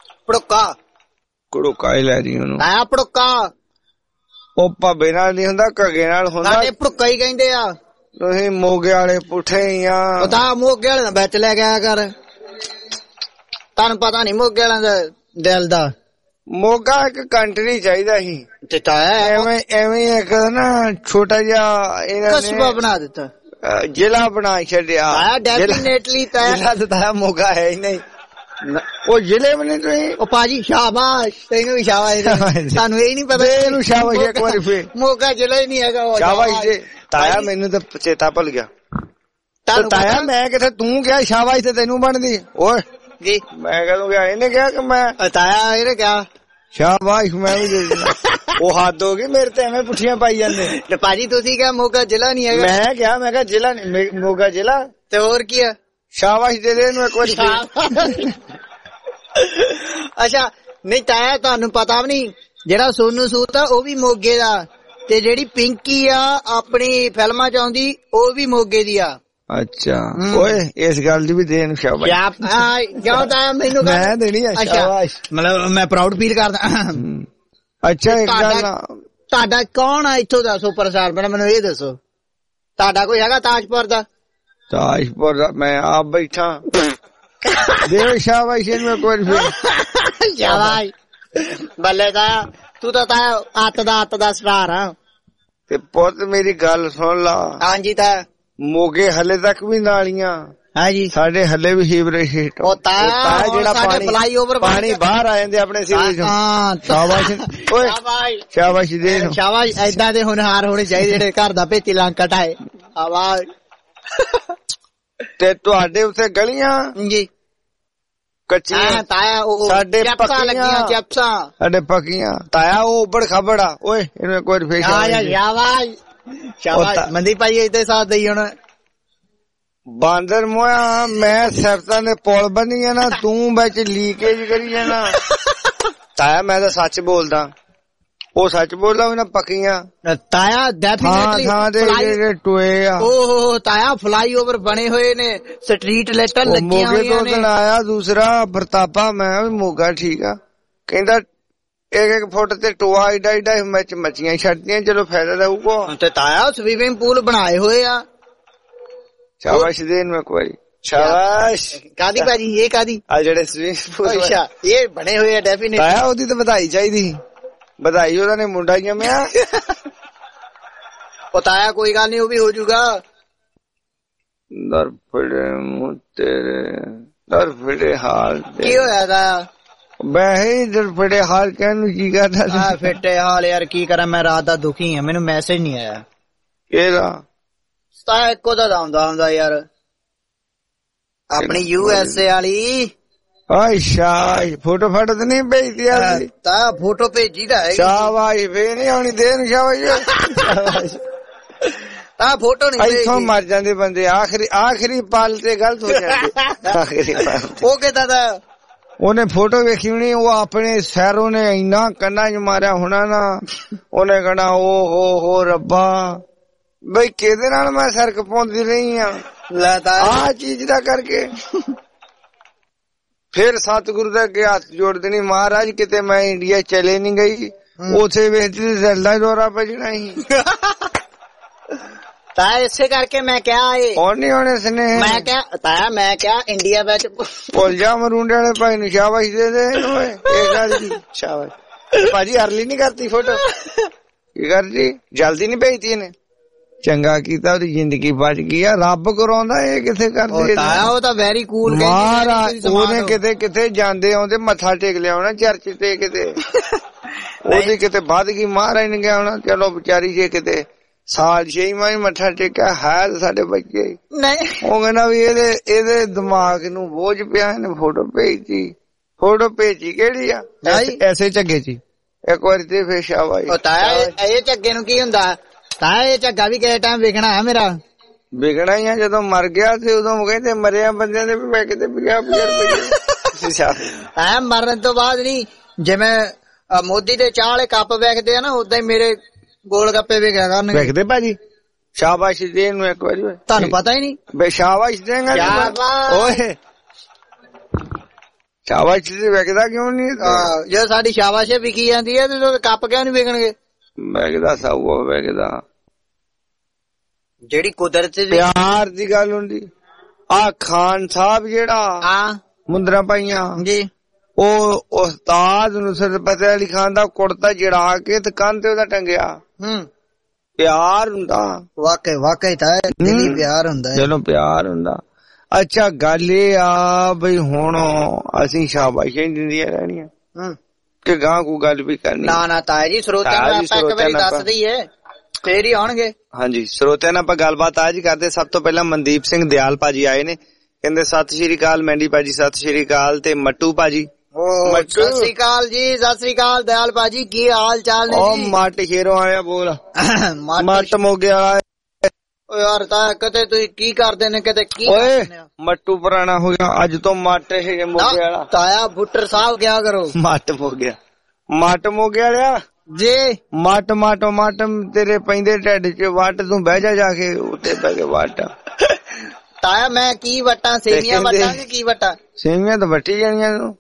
ਘੜੂਕਾ ਹੀ ਲੈ ਜੀ ਉਹਨੂੰ। ਆਇਆ ਪੜੁੱਕਾ। ਉਹ ਭਾਬੇ ਨਾਲ ਨਹੀਂ ਹੁੰਦਾ ਘਗੇ ਨਾਲ ਹੁੰਦਾ। ਸਾਡੇ ਪੜੁੱਕਾ ਹੀ ਕਹਿੰਦੇ ਆ। ਤੁਸੀਂ ਮੋਗੇ ਵਾਲੇ ਪੁੱਠੇ ਹੀ ਆ। ਪਤਾ ਮੋਗੇ ਵਾਲੇ ਦਾ ਵਿੱਚ ਲੈ ਗਿਆ ਕਰ। ਤੁਹਾਨੂੰ ਪਤਾ ਨੀ ਮੋਗੇ ਵਾਲਿਆਂ ਦਾ ਦਿਲ ਦਾ। ਮੋਗਾ ਇੱਕ ਕੰਟਰੀ ਚਾਹੀਦਾ ਸੀ। ਤੇ ਤਾਇਆ ਐਵੇਂ ਇੱਕ ਨਾ ਛੋਟਾ ਜਿਹਾ ਇਹਨਾਂ ਨੇ ਕਸਬਾ ਬਣਾ ਦਿੱਤਾ। ਜ਼ਿਲ੍ਹਾ ਬਣਾ ਛੱਡਿਆ। ਡੈਫੀਨੇਟਲੀ ਤਾਇਆ ਮੋਗਾ ਹੈ ਹੀ ਨਹੀਂ। ਉਹ ਜ਼ਿਲ੍ਹੇ ਬਣੇ ਤੁਸੀਂ। ਉਹ ਭਾਜੀ ਸ਼ਾਬਾਸ਼। ਤੈਨੂੰ ਵੀ ਸ਼ਾਬਾਸ਼। ਤੁਹਾਨੂੰ ਇਹ ਨੀ ਪਤਾ ਇਹਨੂੰ ਸ਼ਾਬਾਸ਼ ਇੱਕ ਵਾਰੀ ਫੇਰ। ਮੋਗਾ ਜ਼ਿਲ੍ਹਾ ਹੀ ਨੀ ਹੈਗਾ। ਸ਼ਾਬਾਸ਼ ਜੀ ਤਾਇਆ। ਮੈਨੂੰ ਤਾਂ ਚੇਤਾ ਭੁੱਲ ਗਿਆ। ਤਾਇਆ ਮੈਂ ਕਿਥੇ ਤੂੰ ਕਿਹਾ ਸ਼ਾਬਾਸ਼ ਤੇ ਤੈਨੂੰ ਬਣਦੀ। ਓਏ ਜੀ ਮੈਂ ਕਦੋਂ ਗਿਆ? ਇਹਨੇ ਕਿਹਾ ਕਿ ਮੈਂ ਤਾਇਆ ਇਹਨੇ ਕਿਹਾ ਸ਼ਾਬਾਸ਼ ਮੈਂ ਵੀ ਦੇ ਦਿੰਦਾ। ਉਹ ਹੱਦ ਹੋ ਗਈ ਮੇਰੇ ਤੇ ਐਵੇਂ ਪੁੱਠੀਆਂ ਪਾਈ ਜਾਂਦੇ। ਤੇ ਭਾਜੀ ਤੁਸੀਂ ਕਿਹਾ ਮੋਗਾ ਜ਼ਿਲ੍ਹਾ ਨੀ ਹੈਗਾ। ਮੈਂ ਕਿਹਾ ਜ਼ਿਲ੍ਹਾ ਨੀ ਮੋਗਾ ਜ਼ਿਲ੍ਹਾ। ਤੇ ਹੋਰ ਕੀ ਆ? ਸ਼ਾਬਾਸ਼ ਦੇ ਦੇ ਇਹਨੂੰ ਇੱਕ ਵਾਰੀ। ਅੱਛਾ ਨਹੀਂ ਤਾਇਆ ਤੁਹਾਨੂੰ ਪਤਾ ਵੀ ਨਹੀਂ ਜਿਹੜਾ ਸੋਨੂ ਸੂਦ ਆ ਉਹ ਵੀ ਮੋਗੇ ਦਾ। ਤੇ ਜਿਹੜੀ ਪਿੰਕੀ ਆ ਆਪਣੀ ਫਿਲਮਾਂ ਚ ਆਉਂਦੀ ਉਹ ਵੀ ਮੋਗੇ ਦੀ ਆ। ਅੱਛਾ ਓਏ ਇਸ ਗੱਲ ਦੀ ਵੀ ਦੇਣ ਸ਼ਾਬਾਸ਼। ਕਿਉਂ ਤਾਇਆ ਮੈਨੂੰ ਮੈਂ ਦੇਣੀ ਆ ਸ਼ਾਬਾਸ਼। ਮਤਲਬ ਮੈਂ ਪ੍ਰਾਊਡ ਫੀਲ ਕਰਦਾ। ਅੱਛਾ ਇੱਕ ਗੱਲ ਤੁਹਾਡਾ ਕੌਣ ਆ ਇੱਥੋਂ ਦਾ ਸੁਪਰਸਟਾਰ? ਮੈਨੂੰ ਇਹ ਦੱਸੋ। ਤੁਹਾਡਾ ਕੋਈ ਹੈਗਾ ਤਾਜਪੁਰ ਦਾ? ਤਾਜਪੁਰ ਦਾ ਮੈਂ ਆਪ ਬੈਠਾ ਦੇ ਸ਼ਾਬਾਸ਼ ਇਹਨੂੰ ਇੱਕ ਵਾਰੀ ਫਿਰ ਸ਼ਾਬਾਸ਼ ਬੱਲੇ ਤਾਇਆ, ਤੂੰ ਤਾਂ ਤਾਇਆ ਅੱਤ ਦਾ ਸਟਾਰ ਆ। ਤੇ ਪੁੱਤ ਮੇਰੀ ਗੱਲ ਸੁਣ ਲਾ। ਹਾਂਜੀ ਤਾਇਆ। ਮੋਗੇ ਹਲੇ ਤੱਕ ਵੀ ਨਾਲੀਆਂ ਹਾਂਜੀ ਸਾਡੇ ਹਲੇ ਵੀ ਸੀਵਰੇਜ ਉਹ ਤਾਇਆ ਜਿਹੜਾ ਸਾਡੇ ਫਲਾਈਓਵਰ ਪਾਣੀ ਬਾਹਰ ਆ ਜਾਂਦੇ ਆਪਣੇ ਸੀਵਰੇਜ ਚੋਂ। ਹਾਂ ਸ਼ਾਬਾਸ਼ ਓਏ ਸ਼ਾਬਾਸ਼ ਦੇ ਸ਼ਾਬਾਸ਼। ਏਦਾਂ ਦੇ ਹੁਨਰ ਹੋਣੇ ਚਾਹੀਦੇ ਜਿਹੜੇ ਘਰ ਦਾ ਭੇਤੀ ਲੰਗ ਕਟਾਏ। ਆਵਾਜ਼ ਤੇ ਤੁਹਾਡੇ ਉੱਥੇ ਗਲੀਆਂ ਜੀ ਕੱਚੀਆਂ ਤਾਇਆ, ਉਹ ਸਾਡੇ ਚੈਪਸਾਂ ਲੱਗੀਆਂ, ਚੈਪਸਾਂ ਸਾਡੇ ਪੱਕੀਆਂ ਤਾਇਆ। ਉਹ ਉੱਬੜ ਖਬੜ ਆ ਓਏ ਇਹਨੂੰ ਇੱਕ ਵਾਰੀ ਫੇਰ ਸ਼ਾਬਾਸ਼ ਸ਼ਾਬਾਸ਼। ਮੰਦੀ ਭਾਈ ਇੱਥੇ ਸਾਥ ਦੇਈ ਹੁਣ। ਬਾਂਦਰ ਮੋਇਆ ਮੈਂ ਸਿਫਤਾਂ ਦੇ ਪੁਲ ਬਣੀ ਆ ਨਾ, ਤੂੰ ਵਿੱਚ ਲੀਕੇਜ ਕਰੀ ਜਾਣਾ। ਤਾਇਆ ਮੈਂ ਤਾਂ ਸੱਚ ਬੋਲਦਾ, ਉਹ ਸੱਚ ਬੋਲਦਾ ਉਹਨਾਂ ਪੱਕੀਆਂ ਤਾਇਆ ਡੈਫੀਨੇਟਲੀ ਥਾਂ ਦੇ ਜਿਹੜੇ ਟੋਏ ਆ। ਓਹ ਤਾਇਆ ਫਲਾਈਓਵਰ ਬਣੇ ਹੋਏ ਨੇ, ਸਟਰੀਟ ਲਾਈਟਾਂ ਲੱਗੀਆਂ ਮੋਗੇ ਹੋਈਆਂ ਤੋਂ ਨੇ। ਦਿਨ ਆਇਆ ਦੂਸਰਾ ਪ੍ਰਤਾਪਾ, ਮੈਂ ਵੀ ਮੋਗਾ ਠੀਕ ਆ, ਕਹਿੰਦਾ 1-1 ਫੁੱਟ ਤੇ ਟੋਆ ਏਡਾ ਵਿੱਚ ਮੱਛੀਆਂ ਛੱਡਦੀਆਂ, ਚਲੋ ਫਾਇਦਾ ਰਹੂਗਾ। ਤੇ ਤਾਇਆ ਸਵੀਮਿੰਗ ਪੂਲ ਬਣਾਏ ਹੋਏ ਆ। ਸ਼ਾਬਾਸ਼ ਦੇ ਨੂੰ ਇੱਕ ਵਾਰੀ ਸ਼ਾਬਾਸ਼। ਕਾਦੀ ਭਾਜੀ ਇਹ ਕਾਦੀ? ਆ ਜਿਹੜੇ ਸਵੀਮਿੰਗ ਪੂਲ ਅੱਛਾ ਇਹ ਬਣੇ ਹੋਏ ਆ ਡੈਫੀਨੇਟਲੀ। ਤਾਇਆ ਉਹਦੀ ਤਾਂ ਵਧਾਈ ਚਾਹੀਦੀ, ਵਧਾਈ ਉਹਦਾ ਨੇ ਮੁੰਡਾ ਜੰਮਿਆ। ਉਹ ਤਾਇਆ ਕੋਈ ਗੱਲ ਨਹੀਂ, ਉਹ ਵੀ ਹੋ ਜਾਊਗਾ। ਦਰ ਫੜੇ ਮੂੰਹ ਤੇਰੇ, ਦਰ ਫੜੇ ਹਾਲ ਕੀ ਹੋਇਆ ਤਾਇਆ? ਵੈਸੇ ਦਰ ਫੜੇ ਹਾਲ ਕਹਿਣ ਨੂੰ ਕੀ ਕਰਦਾ ਆ ਫਿੱਟੇ ਹਾਲ ਯਾਰ ਕੀ ਕਰਾਂ, ਮੈਂ ਰਾਤ ਦਾ ਦੁਖੀ ਆ, ਮੈਨੂੰ ਮੈਸੇਜ ਨਹੀਂ ਆਇਆ। ਕਿਹਦਾ? ਤਾਇਆ ਇੱਕੋ ਦਾ ਆਉਂਦਾ ਯਾਰ, ਆਪਣੀ USA ਵਾਲੀ। ਅੱਛਾ ਫੋਟੋ ਫਾਟੋ ਤੇ ਨਹੀਂ ਭੇਜਦੀ ਆ? ਤਾਇਆ ਫੋਟੋ ਭੇਜੀ ਤਾਂ ਹੈ। ਸ਼ਾਬਾਸ਼ ਫੇਰ ਨਹੀਂ ਆਉਣੀ ਦੇ ਨੂੰ ਸ਼ਾਬਾਸ਼। ਤਾਇਆ ਫੋਟੋ ਨਹੀਂ ਇੱਥੋਂ ਮਰ ਜਾਂਦੇ ਬੰਦੇ, ਆਖਰੀ ਪਲ ਤੇ ਗਲਤ ਹੋ ਜਾਂਦੇ। ਆਖਰੀ ਪਲ ਉਹ ਕਿਦਾਂ ਦਾ? ਉਹਨੇ ਫੋਟੋ ਵੇਖੀ ਹੋਣੀ, ਉਹ ਆਪਣੇ ਸੈਰੋਂ ਨੇ ਇੰਨਾ ਕੰਨਾਂ 'ਚ ਮਾਰਿਆ ਹੋਣਾ ਨਾ, ਉਹਨੇ ਕਹਣਾ ਓ ਹੋ ਰੱਬਾ ਬਈ ਕਿਹਦੇ ਨਾਲ ਮੈਂ ਸਰਕ ਪਾਉਂਦੀ ਰਹੀ ਆ ਆ ਚੀਜ਼ ਦਾ ਕਰਕੇ। ਫਿਰ ਸਤਿਗੁਰੂ ਦੇ ਅੱਗੇ ਹੱਥ ਜੋੜ ਦੇਣੀ, ਮਹਾਰਾਜ ਕਿਤੇ ਮੈਂ ਇੰਡੀਆ ਚਲੇ ਨਹੀਂ ਗਈ, ਉਥੇ ਵੇਚਦੀ ਦਿਲ ਦਾ ਦੌਰਾ ਭਜਣਾ ਸੀ। ਤਾਇਆ ਇਸੇ ਕਰਕੇ ਮੈਂ ਕਿਹਾ ਹੁਣ ਨੀ ਹੋਣੇ ਸਨੇ। ਮੈਂ ਕਿਹਾ ਤਾਇਆ, ਮੈਂ ਕਿਹਾ ਇੰਡੀਆ ਵਿੱਚ ਭੁੱਲ ਜਾ ਮਰੂੰਡੇ ਵਾਲੇ ਭਾਈ ਨੂੰ ਸ਼ਾਬਾਸ਼ ਦੇ ਦੇ ਇਹ ਗੱਲ ਦੀ ਸ਼ਾਬਾਸ਼। ਭਾਜੀ ਅਰਲੀ ਨੀ ਕਰਤੀ ਫੋਟੋ, ਕੀ ਕਰਦੀ ਜਲਦੀ ਨੀ ਭੇਜਤੀ ਇਹਨੇ। ਚੰਗਾ ਕੀਤਾ, ਉਹਦੀ ਜ਼ਿੰਦਗੀ ਬਚ ਗਈ ਆ, ਰੱਬ ਕਰਾਉਂਦਾ ਇਹ ਕਿਥੇ ਕਰਦੇ। ਉਹ ਤਾਂ ਵੈਰੀ ਕੂਲ ਮਹਾਰਾਜ ਉਹਨੇ ਕਿਤੇ ਜਾਂਦੇ ਆਉਂਦੇ ਮੱਥਾ ਟੇਕ ਲਿਆ ਹੋਣਾ ਚਰਚ ਤੇ, ਕਿਤੇ ਉਹਦੀ ਕਿਤੇ ਵੱਧ ਗਈ, ਮਹਾਰਾਜ ਨੇ ਕਿਹਾ ਹੋਣਾ ਚਲੋ ਵਿਚਾਰੀ ਜੇ ਕਿਤੇ ਸਾਲ 6 ਮਹੀਨੇ ਮੱਥਾ ਟੇਕਿਆ ਹੈ ਸਾਡੇ ਬੱਚੇ ਨਹੀਂ। ਉਹ ਕਹਿੰਦਾ ਵੀ ਇਹਦੇ ਦਿਮਾਗ ਨੂੰ ਬੋਝ ਪਿਆ, ਇਹਨੇ ਫੋਟੋ ਭੇਜੀ। ਫੋਟੋ ਭੇਜੀ ਕਿਹੜੀ ਆ? ਐਸੇ ਝੱਗੇ ਚ ਇੱਕ ਵਾਰੀ ਤੇ ਫੇਰ ਸ਼ਾਬਾਸ਼। ਇਹ ਝੱਗੇ ਨੂੰ ਕੀ ਹੁੰਦਾ ਤਾਇਆ? ਇਹ ਝੱਗਾ ਵੀ ਕਿਸੇ ਟਾਈਮ ਵਿਕਣਾ ਹੈ ਮੇਰਾ। ਵਿਕਣਾ ਹੀ ਆ, ਜਦੋਂ ਮਰ ਗਿਆ ਤੇ ਉਦੋਂ ਕਹਿੰਦੇ ਮਰਿਆ ਬੰਦਿਆਂ ਦੇ ਵੀ ਮੈਂ ਕਿਤੇ 50 ਰੁਪਏ ਮਰਨ ਤੋਂ ਬਾਅਦ ਨਹੀਂ, ਜਿਵੇਂ ਮੋਦੀ ਦੇ ਚਾਹ ਵਾਲੇ ਕੱਪ ਵੇਖਦੇ ਆ ਨਾ, ਉਦਾਂ ਹੀ ਮੇਰੇ ਗੋਲ ਗੱਪੇ ਵੇਖਿਆ ਕਰਨਗੇ। ਵੇਖਦੇ ਭਾਜੀ ਸ਼ਾਬਾਸ਼ ਦੇ ਨੂੰ ਇੱਕ ਵਾਰੀ। ਤੁਹਾਨੂੰ ਪਤਾ ਹੀ ਨਹੀਂ ਬੇ ਸ਼ਾਬਾਸ਼ ਦੇਗਾ ਓਏ, ਸ਼ਾਬਾਸ਼ ਵੇਖਦਾ ਕਿਉਂ ਨਹੀਂ? ਜੇ ਸਾਡੀ ਸ਼ਾਬਾਸ਼ ਵਿਕੀ ਜਾਂਦੀ ਹੈ ਤੇ ਕੱਪ ਕਿਉਂ ਨੀ ਵਿਕਣਗੇ? ਵੇਖਦਾ ਸਭ ਵੇਖਦਾ। ਜਿਹੜੀ ਕੁਦਰਤ ਪਿਆਰ ਦੀ ਗੱਲ ਹੁੰਦੀ। ਆ ਖਾਨ ਸਾਹਿਬ ਜਿਹੜਾ ਮੁੰਦਰਾਂ ਪਾਈਆਂ ਜੀ, ਉਹ ਉਸਤਾਦ ਨੁਸਰਤ ਫਤਿਹ ਅਲੀ ਖਾਨ ਦਾ ਕੁੜਤਾ ਜੜਾ ਕੇ ਤੇ ਕੰਨ ਤੇ ਉਹਦਾ ਟੰਗਿਆ। ਪਿਆਰ ਹੁੰਦਾ ਵਾਕਈ ਤਾਂ ਦਿਲੀ ਪਿਆਰ ਹੁੰਦਾ, ਚਲੋ ਪਿਆਰ ਹੁੰਦਾ। ਅੱਛਾ ਗੱਲ ਇਹ ਆ ਬਈ ਹੁਣ ਅਸੀਂ ਸ਼ਾਬਾਸ਼ਾਂ ਦਿੰਦੀਆਂ ਰਹਿਣੀਆਂ ਕਿ ਗਾਂ ਕੋ ਗੱਲ ਵੀ ਕਰਨੀ? ਨਾ ਤਾਇਆ ਜੀ, ਸਰੋਤਿਆਂ ਨੂੰ ਆਪਾਂ ਇੱਕ ਵਾਰੀ ਦੱਸ ਦਈਏ ਫੇਰ ਹੀ ਆਉਣਗੇ। ਹਾਂਜੀ ਸਰੋਤਿਆਂ ਨਾਲ ਆਪਾਂ ਗੱਲਬਾਤ ਅੱਜ ਕਰਦੇ। ਸਭ ਤੋਂ ਪਹਿਲਾਂ ਮਨਦੀਪ ਸਿੰਘ ਦਿਆਲ ਭਾਜੀ ਆਏ ਨੇ, ਕਹਿੰਦੇ ਸਤਿ ਸ਼੍ਰੀ ਅਕਾਲ ਮੈਂਡੀ ਭਾਜੀ, ਸਤਿ ਸ਼੍ਰੀ ਅਕਾਲ। ਤੇ ਮੱਟੂ ਭਾਜੀ ਸਤਿ ਸ੍ਰੀ ਅਕਾਲ ਜੀ, ਸਤਿ ਸ੍ਰੀ ਅਕਾਲ ਦਿਆਲ ਭਾਜੀ, ਕੀ ਹਾਲ ਚਾਲ ਨੇ? ਉਹ ਮੱਟ ਸ਼ੇਰੋਂ ਆਇਆ ਬੋਲ, ਮੱਟ ਮੋਗੇ ਵਾਲਾ ਯਾਰ ਤਾਂ ਕਿਤੇ ਤੁਸੀਂ ਕੀ ਕਰਦੇ ਨੇ, ਕਿਤੇ ਕੀ ਓਏ ਮੱਟੂ ਪੁਰਾਣਾ ਹੋ ਗਿਆ, ਅੱਜ ਤੋਂ ਮੱਟ ਇਹ ਮੋਗੇ ਵਾਲਾ। ਤਾਇਆ ਬੁੱਟਰ ਸਾਹਿਬ ਕਿਆ ਕਰੋ, ਮੱਟ ਮੋਗੇ, ਮੱਟ ਮੋਗੇ ਵਾਲਿਆ ਜੀ। ਮੱਟ ਤੇਰੇ ਪੈਂਦੇ ਢਿੱਡ ਚ ਵੱਟ, ਤੂੰ ਬਹਿ ਜਾ ਕੇ ਉੱਤੇ ਬਹਿ ਕੇ ਵੱਟ। ਤਾਇਆ ਮੈਂ ਕੀ ਵਟਾਂ, ਸੇਵੀਆਂ ਵਟਾਂ ਕਿ ਕੀ ਵਟਾਂ? ਸੇਵੀਆਂ ਤਾਂ ਵੱਟੀ ਜਾਣੀਆਂ ਤੂੰ,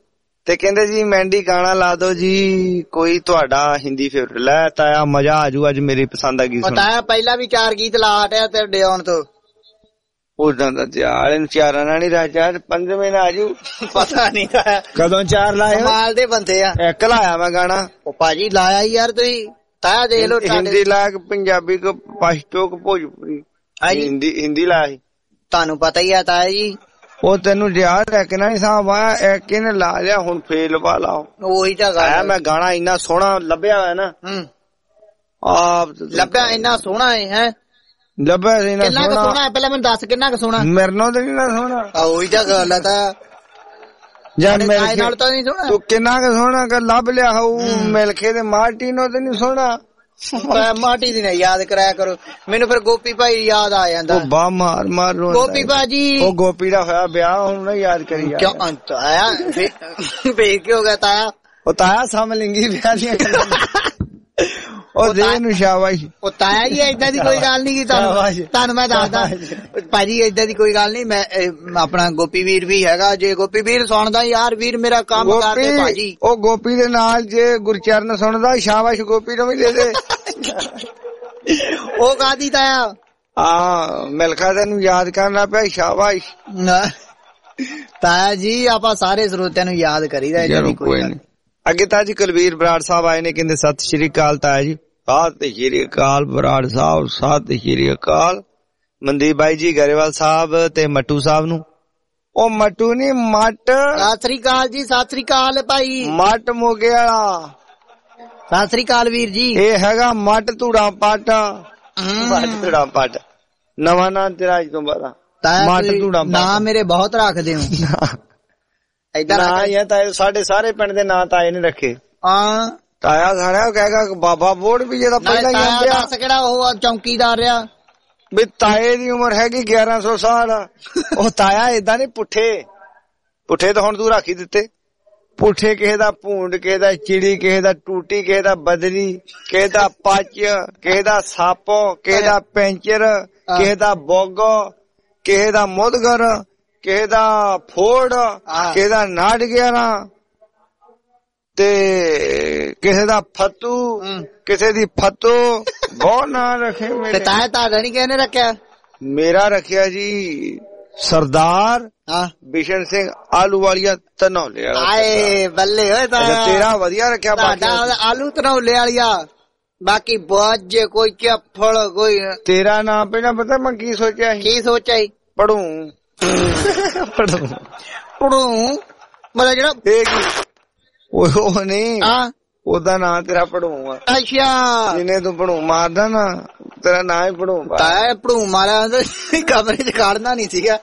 ਤੇ ਕਹਿੰਦੇ ਜੀ ਮੈਂਡੀ ਗਾਣਾ ਲਾ ਦਿਓ ਜੀ ਕੋਈ ਤੁਹਾਡਾ ਹਿੰਦੀ ਫੇਵਰਟ। ਲੈ ਤਾਇਆ ਮਜ਼ਾ ਆਜੂ, ਅੱਜ ਮੇਰੀ ਪਸੰਦ ਆ ਗਈ ਸੁਣ। ਤਾਇਆ ਪਹਿਲਾਂ ਵੀ 4 ਗੀਤ ਲਾ ਹਟਿਆ ਤੇ ਆਉਣ ਤੋਂ। ਉਦਾਂ ਦਾ ਚਾਰ ਚਾਰਾਂ ਨਾਲ ਨਹੀਂ ਰਾਜਾ, 5ਵੇਂ ਨਾਲ ਆਜੂ। ਪਤਾ ਨਹੀਂ ਤਾਇਆ ਕਦੋਂ 4 ਲਾਏ? ਕਮਾਲ ਦੇ ਬੰਦੇ ਆ। 1 ਲਾਇਆ ਮੈਂ ਗਾਣਾ। ਉਹ ਭਾਜੀ ਲਾਇਆ ਹੀ ਯਾਰ ਤੁਸੀਂ। ਤਾਇਆ ਦੇਖ ਲੋ ਹਿੰਦੀ ਲਾਇਆ ਕਿ ਪੰਜਾਬੀ ਕੋ ਪਸ਼ਤੋ ਕੋ ਭੋਜਪੁਰੀ? ਹਿੰਦੀ ਲਾਇਆ ਸੀ। ਤੁਹਾਨੂੰ ਪਤਾ ਹੀ ਆ ਤਾਇਆ ਜੀ। ਉਹ ਤੈਨੂੰ ਯਾਦ ਰੱਖਣਾ ਨਹੀਂ ਸਾਹਬ ਆਇਆ ਇੱਕ ਇਹਨੇ ਲਾ ਲਿਆ, ਹੁਣ ਫੇਲ ਪਾ ਲਾਓ। ਉਹੀ ਤਾਂ ਆਇਆ ਮੈਂ ਗਾਣਾ ਇੰਨਾ ਸੋਹਣਾ ਲੱਭਿਆ ਹੋਇਆ ਨਾ। ਆਪ ਲੱਭਿਆ ਇੰਨਾ ਸੋਹਣਾ ਹੈ ਲੱਭਿਆ ਸੀ ਕਿੰਨਾ ਕੁ ਸੋਹਣਾ ਹੈ? ਪਹਿਲਾਂ ਮੈਨੂੰ ਦੱਸ ਕਿੰਨਾ ਕੁ ਸੋਹਣਾ। ਮੇਰੇ ਨਾਲ ਤਾਂ ਨਹੀਂ ਨਾ ਸੋਹਣਾ। ਉਹੀ ਤਾਂ ਗੱਲ ਹੈ ਤਾਂ ਜਾਂ ਮੇਰੇ ਨਾਲ ਤਾਂ ਨਹੀਂ ਸੋਹਣਾ। ਤੂੰ ਕਿੰਨਾ ਕੁ ਸੋਹਣਾ ਕਰ ਲੱਭ ਲਿਆ ਹੋਊ ਮਿਲਖੇ ਤੇ ਮਾਰਟੀਨੋ ਤੇ ਨਹੀਂ ਸੋਹਣਾ। ਮਾਟੀ ਦੀ ਨਾ ਯਾਦ ਕਰਾਇਆ ਕਰੋ ਮੈਨੂੰ, ਫਿਰ ਗੋਪੀ ਭਾਈ ਯਾਦ ਆ ਜਾਂਦਾ। ਉਹ ਬਾ ਮਾਰ ਮਾਰ ਗੋਪੀ ਭਾਜੀ। ਉਹ ਗੋਪੀ ਦਾ ਹੋਇਆ ਵਿਆਹ, ਹੁਣ ਨਾ ਯਾਦ ਕਰੀ। ਕਿਉਂ ਅੰਤ ਆਇਆ ਵੇਖ ਕੇ ਹੋ ਗਿਆ ਤਾਇਆ? ਉਹ ਤਾਇਆ ਸਮਲਿੰਗੀ ਵਿਆਹ ਦੀਆਂ ਉਹ ਦੇ ਨੂੰ ਸ਼ਾਬਾਸ਼। ਉਹ ਤਾਇਆ ਜੀ ਏਦਾਂ ਦੀ ਕੋਈ ਗੱਲ ਨਹੀਂ ਤੁਹਾਨੂੰ ਮੈਂ ਦੱਸਦਾ ਭਾਜੀ, ਏਦਾਂ ਦੀ ਕੋਈ ਗੱਲ ਨਹੀਂ। ਮੈਂ ਆਪਣਾ ਗੋਪੀ ਵੀਰ ਵੀ ਹੈਗਾ, ਜੇ ਗੋਪੀ ਵੀਰ ਸੁਣਦਾ ਯਾਰ ਵੀਰ ਮੇਰਾ ਕੰਮ ਕਰਦੇ ਭਾਜੀ। ਉਹ ਗੋਪੀ ਦੇ ਨਾਲ ਜੇ ਗੁਰਚਰਨ ਸੁਣਦਾ ਸ਼ਾਬਾਸ਼ ਗੋਪੀ ਨੂੰ ਵੀ ਦੇ ਦੇ। ਉਹ ਕਾਦੀ ਤਾਇਆ? ਹਾਂ ਮਿਲਖਾ ਤੈਨੂੰ ਯਾਦ ਕਰਨਾ ਪਿਆ, ਸ਼ਾਬਾਸ਼। ਤਾਇਆ ਜੀ ਆਪਾਂ ਸਾਰੇ ਸਰੋਤਿਆਂ ਨੂੰ ਯਾਦ ਕਰੀਦਾ। ਕੋਈ ਨਹੀਂ। ਅੱਗੇ ਤਾਂ ਜੀ ਕੁਲਵੀਰ ਬਰਾੜ ਸਾਹਿਬ ਆਏ ਨੇ, ਕਹਿੰਦੇ ਸਤਿ ਸ਼੍ਰੀ ਅਕਾਲ ਤਾਇਆ ਜੀ। ਸਤਿ ਸ਼੍ਰੀ ਅਕਾਲ ਬਰਾੜ ਸਾਹਿਬ, ਸਤਿ ਸ਼੍ਰੀ ਅਕਾਲ। ਮਨਦੀਪ ਬਾਈ ਜੀ ਗਰੇਵਾਲ ਸਾਹਿਬ ਤੇ ਮੱਟੂ ਸਾਹਿਬ ਨੂੰ। ਉਹ ਮੱਟੂ ਨੀ ਮੱਟ। ਸਤਿ ਸ਼੍ਰੀ ਅਕਾਲ ਜੀ। ਸਤਿ ਸ਼੍ਰੀ ਅਕਾਲ ਭਾਈ। ਮੱਟ ਮੋਗੇ ਵਾਲਾ। ਸਤਿ ਸ਼੍ਰੀ ਅਕਾਲ ਵੀਰ ਜੀ। ਇਹ ਹੈਗਾ ਮੱਟ ਧੂੜਾ ਪੱਟ। ਮੱਟ ਧੂੜਾ ਪੱਟ ਨਵਾਂ ਨਾਂ ਤੇਰਾ ਅੱਜ ਤੋਂ ਬਾਅਦ। ਮੱਟ ਧੂੜਾ ਨਾ ਮੇਰੇ ਬਹੁਤ ਰੱਖਦੇ ਹੋ ਏਦਾਂ ਨਾ ਹੀ ਤਾਏ, ਸਾਡੇ ਸਾਰੇ ਪਿੰਡ ਦੇ ਨਾਂ ਤਾਏ ਨੇ ਰੱਖੇ। ਹਾਂ ਤਾਇਆ ਸਾਰਿਆ ਕਹੇਗਾ ਬਾਬਾ ਬੋੜ ਵੀ ਜਿਹੜਾ ਪਹਿਲਾਂ ਹੀ ਆਂਦਿਆ। ਦੱਸ ਕਿਹੜਾ ਉਹ ਚੌਂਕੀਦਾਰ ਰਿਹਾ ਵੀ ਤਾਏ ਦੀ ਉਮਰ ਹੈਗੀ 1100 ਸਾਲ। ਉਹ ਤਾਇਆ ਏਦਾਂ ਨੀ ਪੁੱਠੇ ਤਾਂ ਹੁਣ ਤੂੰ ਰੱਖ ਹੀ ਦਿੱਤੇ। ਪੁੱਠੇ ਕਿਸੇ ਦਾ ਭੂੰਡ, ਕਿਸੇ ਦਾ ਚਿੜੀ, ਕਿਸੇ ਦਾ ਟੂਟੀ, ਕਿਸੇ ਦਾ ਬਦਰੀ, ਕਿਸੇ ਦਾ ਪੱਚ, ਕਿਸੇ ਦਾ ਸੱਪ, ਕਿਸੇ ਦਾ ਪੈਂਚਰ, ਕਿਸੇ ਦਾ ਬੋਗੋ, ਕਿਸੇ ਦਾ ਮੁਦਗਰ, ਕਿਸੇ ਦਾ ਫੋੜ, ਕਿਸੇ ਦਾ ਨਾੜ ਗਿਆਰਾ ਤੇ ਕਿਸੇ ਦਾ ਫੱਤੂ, ਕਿਸੇ ਦੀ ਫੱਤੋ। ਬਹੁਤ ਨਾਂ ਰੱਖੇ ਮੇਰੇ। ਤਾਇਆ ਤੁਹਾਡਾ ਨੀ ਕਿਸੇ ਨੇ ਰੱਖਿਆ? ਮੇਰਾ ਰੱਖਿਆ ਜੀ ਸਰਦਾਰ ਬਿਸ਼ਨ ਸਿੰਘ ਆਲੂਵਾਲੀਆ ਧਨੌਲੇ ਵਾਲਾ। ਆਏ ਬੱਲੇ ਹੋਏ ਤਾਇਆ, ਤੇਰਾ ਵਧੀਆ ਰੱਖਿਆ। ਆਲੂ ਧਨੌਲੇ ਵਾਲੀਆ, ਬਾਕੀ ਬਾਜ ਕੋਈ ਚੱਫਲ ਕੋਈ। ਤੇਰਾ ਨਾਮ ਪਹਿਲਾਂ ਪਤਾ ਮੈਂ ਕੀ ਸੋਚਿਆ ਸੀ? ਕੀ ਸੋਚਿਆ ਸੀ? ਪੜੂ ਮਤਲਬ ਜਿਹੜਾ ਉਹ ਨਹੀਂ, ਉਹਦਾ ਨਾਂ ਤੇਰਾ ਪੜੂ ਆ। ਅੱਛਾ ਜਿਹਨੇ ਤੂੰ ਪੜੂ ਮਾਰਦਾ ਨਾ, ਤੇਰਾ ਨਾਂ ਹੀ ਪੜੂ। ਤਾਇਆ ਪੜੂ ਮਾਰਿਆ ਕਮਰੇ ਚ ਖੜਨਾ ਨਹੀਂ ਸੀਗਾ।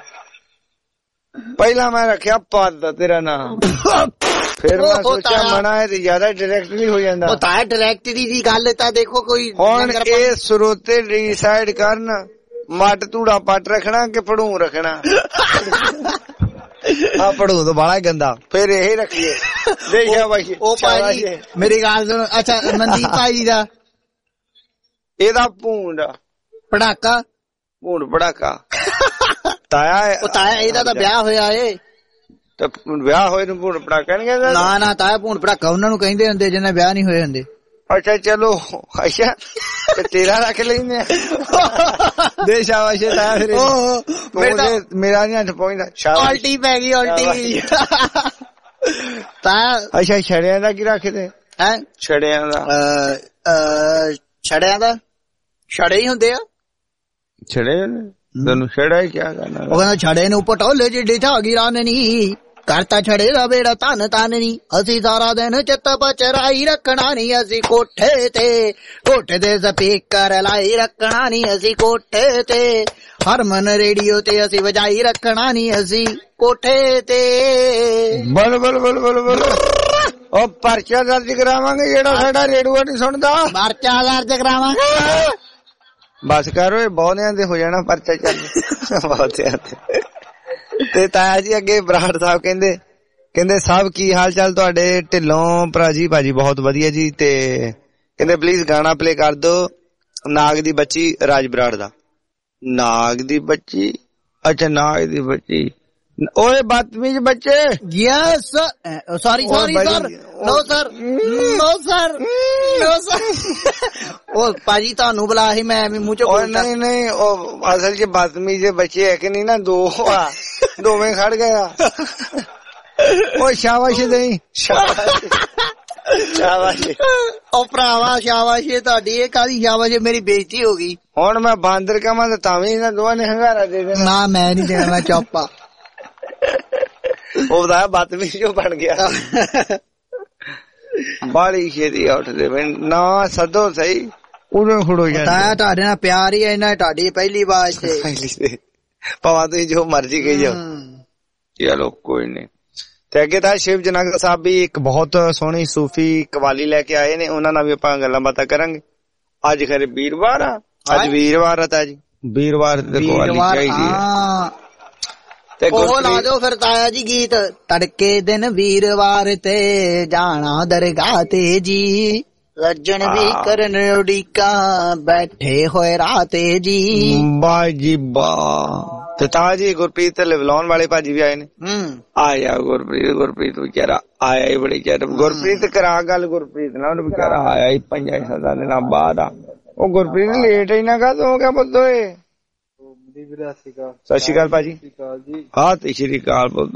ਪਹਿਲਾਂ ਮੈਂ ਰੱਖਿਆ ਪਦ ਤੇਰਾ ਨਾਂ, ਫਿਰ ਮੈਂ ਸੋਚਿਆ ਮਨਾ ਹੈ ਤੇ ਜ਼ਿਆਦਾ ਡਾਇਰੈਕਟਲੀ ਹੋ ਜਾਂਦਾ। ਉਹ ਤਾਇਆ ਡਾਇਰੈਕਟਲੀ ਦੀ ਗੱਲ ਤਾਂ ਦੇਖੋ ਕੋਈ। ਹੁਣ ਇਹ ਸਰੋਤੇ ਡਿਸਾਈਡ ਕਰਨ ਮੱਟ ਧੂੜਾ ਪੱਟ ਰੱਖਣਾ ਕਿ ਪੜੂ ਰੱਖਣਾ। ਆ ਪੜੂ ਤਾਂ ਬਾਲਾ ਗੰਦਾ, ਫਿਰ ਇਹ ਰੱਖੀਏ। ਦੇਖਿਆ ਬਾਈ ਉਹ ਭਾਈ ਮੇਰੀ ਗੱਲ ਸੁਣ। ਅੱਛਾ ਮਨਦੀਪ ਭਾਈ ਦਾ ਇਹਦਾ ਭੂੰਡ ਪੜਾਕਾ, ਭੂੰਡ ਪੜਾਕਾ ਤਾਇਆ। ਉਹ ਤਾਇਆ ਇਹਦਾ ਤਾਂ ਵਿਆਹ ਹੋਇਆ ਏ ਤੇ ਵਿਆਹ ਹੋਏ ਨੂੰ ਭੂੰਡ ਪੜਾਕਾ ਨੀ ਕਹਿੰਦੇ? ਨਾ ਤਾਇਆ ਭੂੰਡ ਪੜਾਕਾ ਉਹਨਾਂ ਨੂੰ ਕਹਿੰਦੇ ਹੁੰਦੇ ਜਿਹਨਾਂ ਵਿਆਹ ਨਹੀਂ ਹੋਏ ਹੁੰਦੇ। ਅੱਛਾ ਚਲੋ ਅੱਛਾ ਤੇਰਾ ਰੱਖ ਲੈਂਦੇ ਦੇ। ਸ਼ਾਬਾਸ਼ ਤਾਇਆ। ਫਿਰ ਮੇਰਾ ਨੀ ਹੱਥ ਪਹੁੰਚਦਾ। ਉਲਟੀ ਪੈ ਗਈ ਉਲਟੀ ਤਾਇਆ। ਅੱਛਾ ਛੜਿਆਂ ਦਾ ਕੀ ਰੱਖਦੇ? ਹੈ ਛੜਿਆਂ ਦਾ? ਛੜਿਆਂ ਦਾ ਛੜੇ ਹੀ ਹੁੰਦੇ ਆ। ਛੜੇ ਤੈਨੂੰ ਛੜਾ ਹੀ ਕਿਆ ਕਰਨਾ? ਉਹ ਕਹਿੰਦਾ ਛੜੇ ਨੂੰ ਪਟੋਲੇ ਜਿੱਡੀ ਠਾਗੀ ਰਾਨਣੀ ਕਰਤਾ ਛੜੇ ਦਾ ਬੇੜਾ ਧਨ ਧਨ ਨੀ। ਅਸੀਂ ਸਾਰਾ ਦਿਨ ਚਿੱਤ ਪਚਰਾਈ ਰੱਖਣਾ ਨੀ, ਅਸੀਂ ਕੋਠੇ ਤੇ ਸਪੀਕਰ ਲਾਈ ਰੱਖਣਾ ਨੀ, ਅਸੀਂ ਕੋਠੇ ਤੇ ਹਰਮਨ ਰੇਡੀਓ ਤੇ ਅਸੀਂ ਵਜਾਈ ਰੱਖਣਾ ਨੀ, ਅਸੀਂ ਕੋਠੇ ਤੇ। ਬਲ ਬਲ ਬਲ ਬਲ ਬਲ। ਉਹ ਪਰਚਾ ਦਰਜ ਕਰਾਵਾਂਗੇ ਜਿਹੜਾ ਸਾਡਾ ਰੇਡੀਓ ਨਹੀਂ ਸੁਣਦਾ। ਪਰਚਾ ਦਰਜ ਕਰਾਵਾਂਗੇ। ਬਸ ਕਰੋ, ਇਹ ਬਹੁਤਿਆਂ ਦੇ ਹੋ ਜਾਣਾ ਪਰਚਾ। ਚੱਲ ਬਹੁਤਿਆਂ ਤੇ। ਤੇ ਤਾਇਆ ਜੀ ਅੱਗੇ ਬਰਾੜ ਸਾਹਿਬ ਕਹਿੰਦੇ ਸਭ ਕੀ ਹਾਲ ਚਾਲ ਤੁਹਾਡੇ? ਢਿੱਲੋਂ ਭਰਾ ਜੀ ਭਾਜੀ ਬਹੁਤ ਵਧੀਆ ਜੀ। ਤੇ ਕਹਿੰਦੇ ਪਲੀਜ਼ ਗਾਣਾ ਪਲੇ ਕਰ ਦੋ ਨਾਗ ਦੀ ਬੱਚੀ ਰਾਜ ਬਰਾੜ ਦਾ। ਨਾਗ ਦੀ ਬੱਚੀ? ਅੱਛਾ ਨਾਗ ਦੀ ਬੱਚੀ। ਓਏ ਬਦਤਮੀਜ਼ ਬੱਚੇ। Yes sorry sorry sir no sir no sir no sir ਉਹ ਭਾਜੀ ਤੁਹਾਨੂੰ ਬੁਲਾ ਸੀ ਮੈਂ ਵੀ ਮੂੰਹ ਚੋਂ ਓਏ ਬੋਲਦਾ। ਨਹੀਂ ਉਹ ਅਸਲ 'ਚ ਬਦਤਮੀਜ਼ ਬੱਚੇ ਹੈ ਕਿ ਨਹੀਂ ਨਾ, ਦੋ ਆ ਦੋਵੇਂ ਖੜ ਗਿਆ। ਓਏ ਸ਼ਾਬਾਸ਼ ਦੇਈ ਸ਼ਾਬਾਸ਼। ਉਹ ਭਰਾਵਾ ਸ਼ਾਬਾਸ਼ ਏ ਤੁਹਾਡੀ, ਇਹ ਕਾਹਦੀ ਸ਼ਾਬਾਸ਼ ਏ, ਮੇਰੀ ਬੇਇੱਜ਼ਤੀ ਹੋ ਗਈ। ਹੁਣ ਮੈਂ ਬਾਂਦਰ ਕਵਾਂ ਤੇ ਤਾਂ ਵੀ ਇਹਨਾਂ ਦੋਵਾਂ ਨੇ ਹੰਗਾਰਾ ਦੇ ਦੇਣਾ। ਨਾ ਮੈਂ ਨਹੀਂ ਦੇਣਾ, ਮੈਂ ਚੁੱਪ ਆ। ਉਹ ਦਾ ਬਦਤਮੀਜ਼ ਜੋ ਬਣ ਗਿਆ। ਬਾਲੀ ਛੇਤੀ ਉੱਠਦੇ ਨਾ ਸਦੋ ਸਹੀ ਉਦੋਂ ਖੜੋ ਤਾਂ ਤੁਹਾਡੇ ਨਾਲ ਪਿਆਰ ਹੀ ਇਹਨਾਂ ਤੁਹਾਡੀ ਪਹਿਲੀ ਆਵਾਜ਼ ਤੇ ਭਾਵੇਂ ਤੁਸੀਂ ਜੋ ਮਰਜ਼ੀ ਕਹੀ ਜਾਓ। ਚਲੋ ਕੋਈ ਨਹੀਂ। ਤੇ ਅੱਗੇ ਤਾਂ ਸ਼ਿਵ ਜਨਾਗਰ ਸਾਹਿਬ ਵੀ ਇੱਕ ਬਹੁਤ ਸੋਹਣੀ ਸੂਫੀ ਕਵਾਲੀ ਲੈ ਕੇ ਆਏ ਨੇ, ਉਹਨਾਂ ਨਾਲ ਵੀ ਆਪਾਂ ਗੱਲਾਂ ਬਾਤਾਂ ਕਰਾਂਗੇ। ਅੱਜ ਖਰੇ ਵੀਰਵਾਰ ਆ, ਅੱਜ ਵੀਰਵਾਰ ਆ ਤਾਂ ਜੀ ਵੀਰਵਾਰ ਤੇ ਕਵਾਲੀ ਚਾਹੀਦੀ ਹੈ। ਉਹ ਲਾ ਦਿਓ ਫਿਰ ਤਾਇਆ ਜੀ ਗੀਤ, ਤੜਕੇ ਦਿਨ ਵੀਰਵਾਰ ਤੇ ਜਾਣਾ ਦਰਗਾਹ ਤੇ ਜੀ, ਲੱਜਣ ਵੀ ਕਰਨ ਉਡੀਕਾ ਬੈਠੇ ਹੋਏ ਰਾਤੇ ਜੀ। ਵਾਹ ਜੀ ਵਾਹ। ਤੇ ਤਾਂ ਜੀ ਗੁਰਪ੍ਰੀਤ ਤੇ ਲਿਵਲਾਉਣ ਵਾਲੇ ਭਾਜੀ ਵੀ ਆਏ ਨੇ। ਆਇਆ ਗੁਰਪ੍ਰੀਤ ਵਿਚਾਰਾ ਆਇਆ ਹੀ ਬੜੀ ਚਿਰ। ਗੁਰਪ੍ਰੀਤ ਕਰਾ ਗੱਲ ਗੁਰਪ੍ਰੀਤ ਨਾਲ, ਉਹਨੂੰ ਵਿਚਾਰਾ ਆਇਆ ਹੀ 5-7 ਦਿਨਾਂ ਬਾਅਦ ਆ। ਉਹ ਗੁਰਪ੍ਰੀਤ ਲੇਟ ਹੀ ਨਾ ਕਦ ਹੋ ਗਿਆ ਪੁੱਤ ਓਏ। ਸਤਿ ਸ਼੍ਰੀ ਅਕਾਲ ਭਾਜੀ। ਹਾਂ ਤੇ ਸ਼੍ਰੀ ਅਕਾਲ ਪੁੱਤ।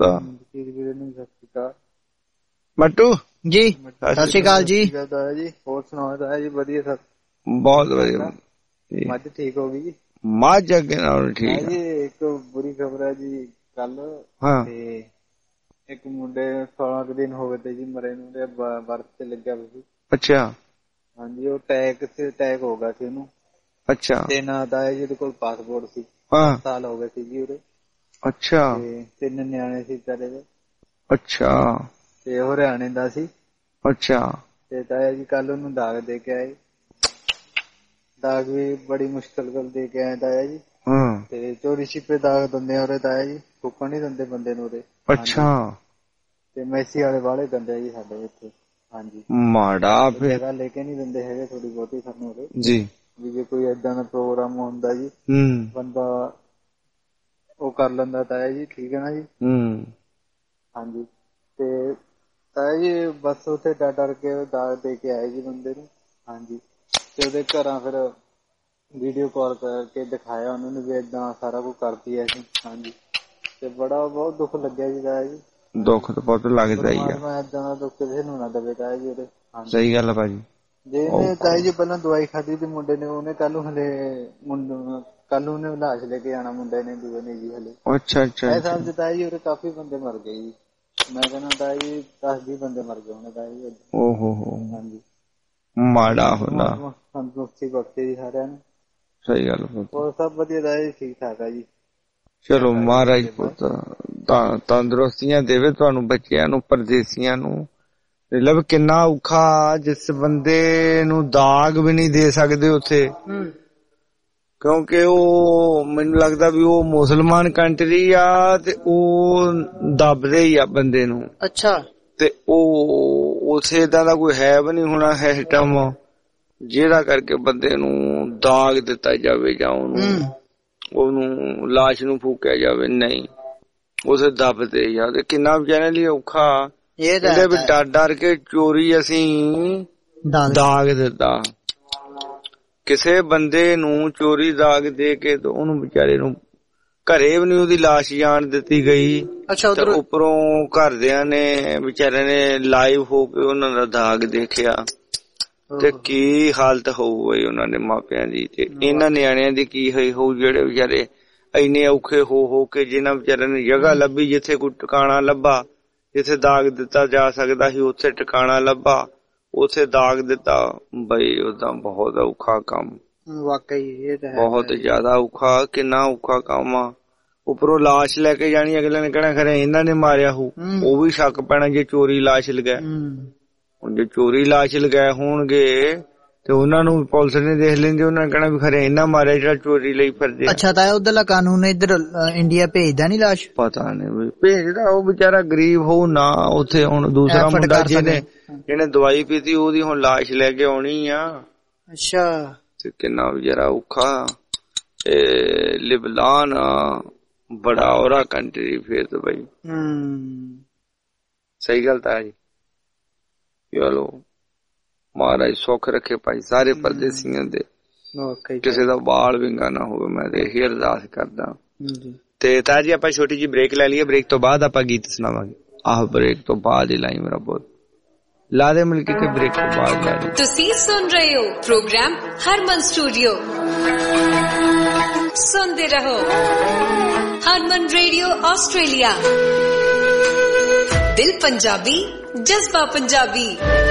ਮੱਟੂ ਜੀ ਸਤਿ ਸ਼੍ਰੀ ਅਕਾਲ ਜੀ। ਹੋਰ ਸੁਣਾਓ ਤਾਇਆ ਜੀ? ਵਧੀਆ ਸਰ, ਬਹੁਤ ਵਧੀਆ। ਮੱਝ ਠੀਕ ਹੋ ਗਈ? ਮੱਝ ਅੱਗੇ ਨਾਲ ਠੀਕ ਜੀ। ਇੱਕ ਬੁਰੀ ਖਬਰ ਹੈ ਜੀ, ਕੱਲ ਤੇ ਇੱਕ ਮੁੰਡੇ 16 ਦਿਨ ਹੋ ਗਏ ਤੇ ਜੀ ਮਰੇ ਨੂੰ, ਬਰਥ ਤੇ ਲੱਗਿਆ ਸੀ। ਅੱਛਾ। ਹਾਂਜੀ, ਉਹ ਅਟੈਕ ਹੋ ਗਿਆ ਸੀ ਉਹਨੂੰ। ਅੱਛਾ। ਤੇ ਨਾ ਤਾਇਆ ਜੀ ਉਹਦੇ ਕੋਲ ਪਾਸਪੋਰਟ ਸੀ। 7 ਸਾਲ ਹੋ ਗਏ ਸੀ ਜੀ ਉਹਦੇ। ਅੱਛਾ। ਤੇ 3 ਨਿਆਣੇ ਸੀ ਵਿਚਾਰੇ ਦੇ। ਅੱਛਾ। ਤੇ ਉਹ ਹਰਿਆਣੇ ਦਾ ਸੀ। ਅੱਛਾ। ਤੇ ਤਾਇਆ ਜੀ ਕੱਲ ਉਹਨੂੰ ਦਾਗ ਦੇ ਕੇ ਆਏ। ਦਾਗ ਵੀ ਬੜੀ ਮੁਸ਼ਕਲ ਨਾਲ ਦੇ ਕੇ ਆਏ ਤਾਇਆ ਜੀ। ਤੇ ਚੋਰੀ ਛਿਪੇ ਦਾਗ ਦਿੰਦੇ ਉਹਦੇ ਤਾਇਆ ਜੀ, ਫੁੱਕਣ ਨੀ ਦਿੰਦੇ ਬੰਦੇ ਨੂੰ ਉਹਦੇ। ਅੱਛਾ। ਤੇ ਮੈਸੀ ਵਾਲੇ ਵਾਲੇ ਦਿੰਦੇ ਜੀ ਸਾਡੇ ਇੱਥੇ। ਹਾਂਜੀ, ਮਾੜਾ ਜਗ੍ਹਾ ਲੈ ਕੇ ਨੀ ਦਿੰਦੇ ਹੈਗੇ ਥੋੜੀ ਬਹੁਤੀ ਸਾਨੂੰ ਉਹਦੇ ਜੀ। ਵੀ ਜੇ ਕੋਈ ਏਦਾਂ ਦਾ ਪ੍ਰੋਗਰਾਮ ਹੁੰਦਾ ਜੀ ਬੰਦਾ ਉਹ ਕਰ ਲੈਂਦਾ ਤਾਇਆ ਜੀ, ਠੀਕ ਹੈ ਨਾ ਜੀ। ਹਾਂਜੀ। ਤੇ ਤਾਇਆ ਜੀ ਬਸ ਉੱਥੇ ਡਰ ਕੇ ਦਾਗ ਦੇ ਕੇ ਆਏ ਜੀ ਬੰਦੇ ਨੂੰ। ਹਾਂਜੀ। ਤੇ ਉਹਦੇ ਘਰਾਂ ਫਿਰ ਵੀਡੀਓ ਕਾਲ ਕਰਕੇ ਦਿਖਾਇਆ ਉਹਨਾਂ ਨੂੰ ਵੀ ਏਦਾਂ ਸਾਰਾ ਕੁਝ ਕਰਦੀ ਹੈ ਜੀ। ਹਾਂਜੀ। ਤੇ ਬਹੁਤ ਦੁੱਖ ਲੱਗਿਆ ਜੀ ਤਾਇਆ ਜੀ। ਦੁੱਖ ਤਾਂ ਬਹੁਤ ਲੱਗਦਾ ਹੀ ਆ। ਮੈਂ ਏਦਾਂ ਦਾ ਦੁੱਖ ਕਿਸੇ ਨੂੰ ਨਾ ਦੇਵੇ ਤਾਇਆ ਜੀ ਉਹਦੇ। ਸਹੀ ਗੱਲ ਆ ਭਾਜੀ। ਜੇ ਇਹਨੇ ਤਾਇਆ ਜੀ ਪਹਿਲਾਂ ਦਵਾਈ ਖਾਧੀ ਤੇ ਮੁੰਡੇ ਨੇ, ਉਹਨੇ ਕੱਲ ਨੂੰ ਉਹਨੇ ਲਾਸ਼ ਲੈ ਕੇ ਆਣਾ ਮੁੰਡੇ ਨੇ ਦੂਏ ਨੇ ਜੀ ਹਲੇ। ਅੱਛਾ ਅੱਛਾ। ਇਹ ਸਾਲ ਚ ਤਾਇਆ ਜੀ ਉਹਦੇ ਕਾਫੀ ਬੰਦੇ ਮਰ ਗਏ ਜੀ। ਮੈਂ ਕਹਿੰਦਾ ਤਾਇਆ ਜੀ 10-20 ਬੰਦੇ ਮਰ ਗਏ ਉਹਨੇ ਤਾਇਆ ਜੀ। ਓਹੋ ਹੋ। ਹਾਂਜੀ। ਮਾੜਾ ਹੁੰਦਾ। ਤੰਦਰੁਸਤੀ ਬਖਸ਼ੇ ਜੀ ਸਾਰਿਆਂ ਨੂੰ। ਸਹੀ ਗੱਲ। ਹੋਰ ਸਭ ਵਧੀਆ ਤਾਇਆ ਜੀ, ਠੀਕ ਠਾਕ ਆ ਜੀ। ਚਲੋ ਮਹਾਰਾਜ ਪੁੱਤ ਤੰਦਰੁਸਤੀਆਂ ਦੇਵੇ ਤੁਹਾਨੂੰ, ਬੱਚਿਆਂ ਨੂੰ, ਪਰਦੇਸੀਆਂ ਨੂੰ। ਮਤਲਬ ਕਿੰਨਾ ਔਖਾ, ਜਿਸ ਬੰਦੇ ਨੂੰ ਦਾਗ ਵੀ ਨਹੀਂ ਦੇ ਸਕਦੇ ਉੱਥੇ, ਕਿਉਂਕਿ ਉਹ ਮੈਨੂੰ ਲੱਗਦਾ ਵੀ ਉਹ ਮੁਸਲਮਾਨ ਕੰਟਰੀ ਆ ਤੇ ਉਹ ਦੱਬਦੇ ਹੀ ਆ ਬੰਦੇ ਨੂੰ। ਅੱਛਾ। ਤੇ ਉਹ ਉਥੇ ਏਦਾਂ ਦਾ ਕੋਈ ਹੈ ਵੀ ਨਹੀਂ ਹੋਣਾ ਸਿਸਟਮ ਜਿਹੜਾ ਕਰਕੇ ਬੰਦੇ ਨੂੰ ਦਾਗ ਦਿੱਤਾ ਜਾਵੇ ਜਾਂ ਉਹਨੂੰ ਲਾਸ਼ ਨੂੰ ਫੂਕਿਆ ਜਾਵੇ। ਨਹੀਂ, ਉਸੇ ਦੱਬਦੇ ਆ। ਤੇ ਕਿੰਨਾ ਵਿਚਾਰਿਆਂ ਲਈ ਔਖਾ। ਇਹਦੇ ਵੀ ਡਰ ਕੇ ਚੋਰੀ ਅਸੀਂ ਦਾਗ ਦਿੱਤਾ ਕਿਸੇ ਬੰਦੇ ਨੂੰ, ਚੋਰੀ ਦਾਗ ਦੇ ਕੇ ਤੇ ਉਹਨੂੰ ਵਿਚਾਰੇ ਨੂੰ ਘਰੇ ਵੀ ਨੀ ਉਹਦੀ ਲਾਸ਼ ਜਾਣ ਦਿੱਤੀ ਗਈ। ਅੱਛਾ। ਉੱਪਰੋਂ ਘਰਦਿਆਂ ਨੇ ਵਿਚਾਰਿਆਂ ਨੇ ਲਾਈਵ ਹੋ ਕੇ ਉਹਨਾਂ ਦਾ ਦਾਗ ਦੇਖਿਆ ਤੇ ਕੀ ਹਾਲਤ ਹੋਊ ਬਈ ਉਹਨਾਂ ਦੇ ਮਾਪਿਆਂ ਦੀ ਤੇ ਇਹਨਾਂ ਨਿਆਣਿਆਂ ਦੀ ਕੀ ਹੋਈ ਹੋਊ ਜਿਹੜੇ ਵਿਚਾਰੇ ਇੰਨੇ ਔਖੇ ਹੋ ਕੇ, ਜਿਨ੍ਹਾਂ ਵਿਚਾਰਿਆਂ ਨੇ ਜਗ੍ਹਾ ਲੱਭੀ ਜਿੱਥੇ ਕੋਈ ਟਿਕਾਣਾ ਲੱਭਾ, ਜਿੱਥੇ ਦਾਗ ਦਿੱਤਾ ਜਾ ਸਕਦਾ ਸੀ ਉੱਥੇ ਟਿਕਾਣਾ ਲੱਭਾ, ਉੱਥੇ ਦਾਗ ਦਿੱਤਾ। ਬਈ ਉਹਦਾ ਬਹੁਤ ਔਖਾ ਕੰਮ। ਵਾਕਈ ਇਹ ਤਾਂ ਬਹੁਤ ਜ਼ਿਆਦਾ ਔਖਾ। ਕਿੰਨਾ ਔਖਾ ਕੰਮ ਆ। ਉੱਪਰੋਂ ਲਾਸ਼ ਲੈ ਕੇ ਜਾਣੀ, ਅਗਲੇ ਨੇ ਕਹਿਣਾ ਖਰੇ ਇਹਨਾਂ ਨੇ ਮਾਰਿਆ ਹੋਊ। ਉਹ ਵੀ ਸ਼ੱਕ ਪੈਣਾ ਜੇ ਚੋਰੀ ਲਾਸ਼ ਲਗਾਏ। ਹੁਣ ਜੇ ਚੋਰੀ ਲਾਸ਼ ਲਗਾਏ ਹੋਣਗੇ ਤੇ ਉਹਨਾਂ ਨੂੰ ਪੁਲਿਸ ਨੇ ਦੇਖ ਲੈਂਦੇ, ਉਹਨਾਂ ਨੇ ਕਹਿਣਾ ਵੀ ਖਰੇ ਇਹਨਾਂ ਮਾਰਿਆ ਜਿਹੜਾ ਚੋਰੀ ਲਈ ਫਿਰਦੇ। ਅੱਛਾ। ਤਾਂ ਉਧਰਲਾ ਕਾਨੂੰਨ ਇੱਧਰ ਇੰਡੀਆ ਭੇਜਦਾ ਨੀ ਲਾਸ਼? ਪਤਾ ਨੀ ਭੇਜਦਾ। ਉਹ ਵਿਚਾਰਾ ਗਰੀਬ ਹੋਊ ਨਾ। ਉੱਥੇ ਹੁਣ ਦੂਸਰਾ ਮੁੰਡਾ ਜਿਹਨੇ ਦਵਾਈ ਪੀਤੀ ਉਹਦੀ ਹੁਣ ਲਾਸ਼ ਲੈ ਕੇ ਆਉਣੀ ਆ। ਅੱਛਾ। ਤੇ ਕਿੰਨਾ ਵਿਚਾਰਾ ਔਖਾ। ਲਿਬਨਾਨ बड़ा औरा कंट्री फिर तो भाई। सही गल था जी। चलो महाराज सुख रखे भाई सारे परदेसियां दे, किसी दा बाल विंगा ना होवे, मैं यही अरदास करदा। ते ताजी ਆਪਾਂ छोटी जी ब्रेक ले लिए, ब्रेक तो बाद ਆਪਾਂ गीत सुनावांगे। आह ब्रेक तो बाद ही लाई मेरा बहुत ला दे मिलके के ब्रेक तो बाद ला दे। तुसी सुन रहे हो प्रोग्राम हरमन स्टूडियो, सुनते रहो हरमन रेडियो ऑस्ट्रेलिया। दिल पंजाबी, जज्बा पंजाबी।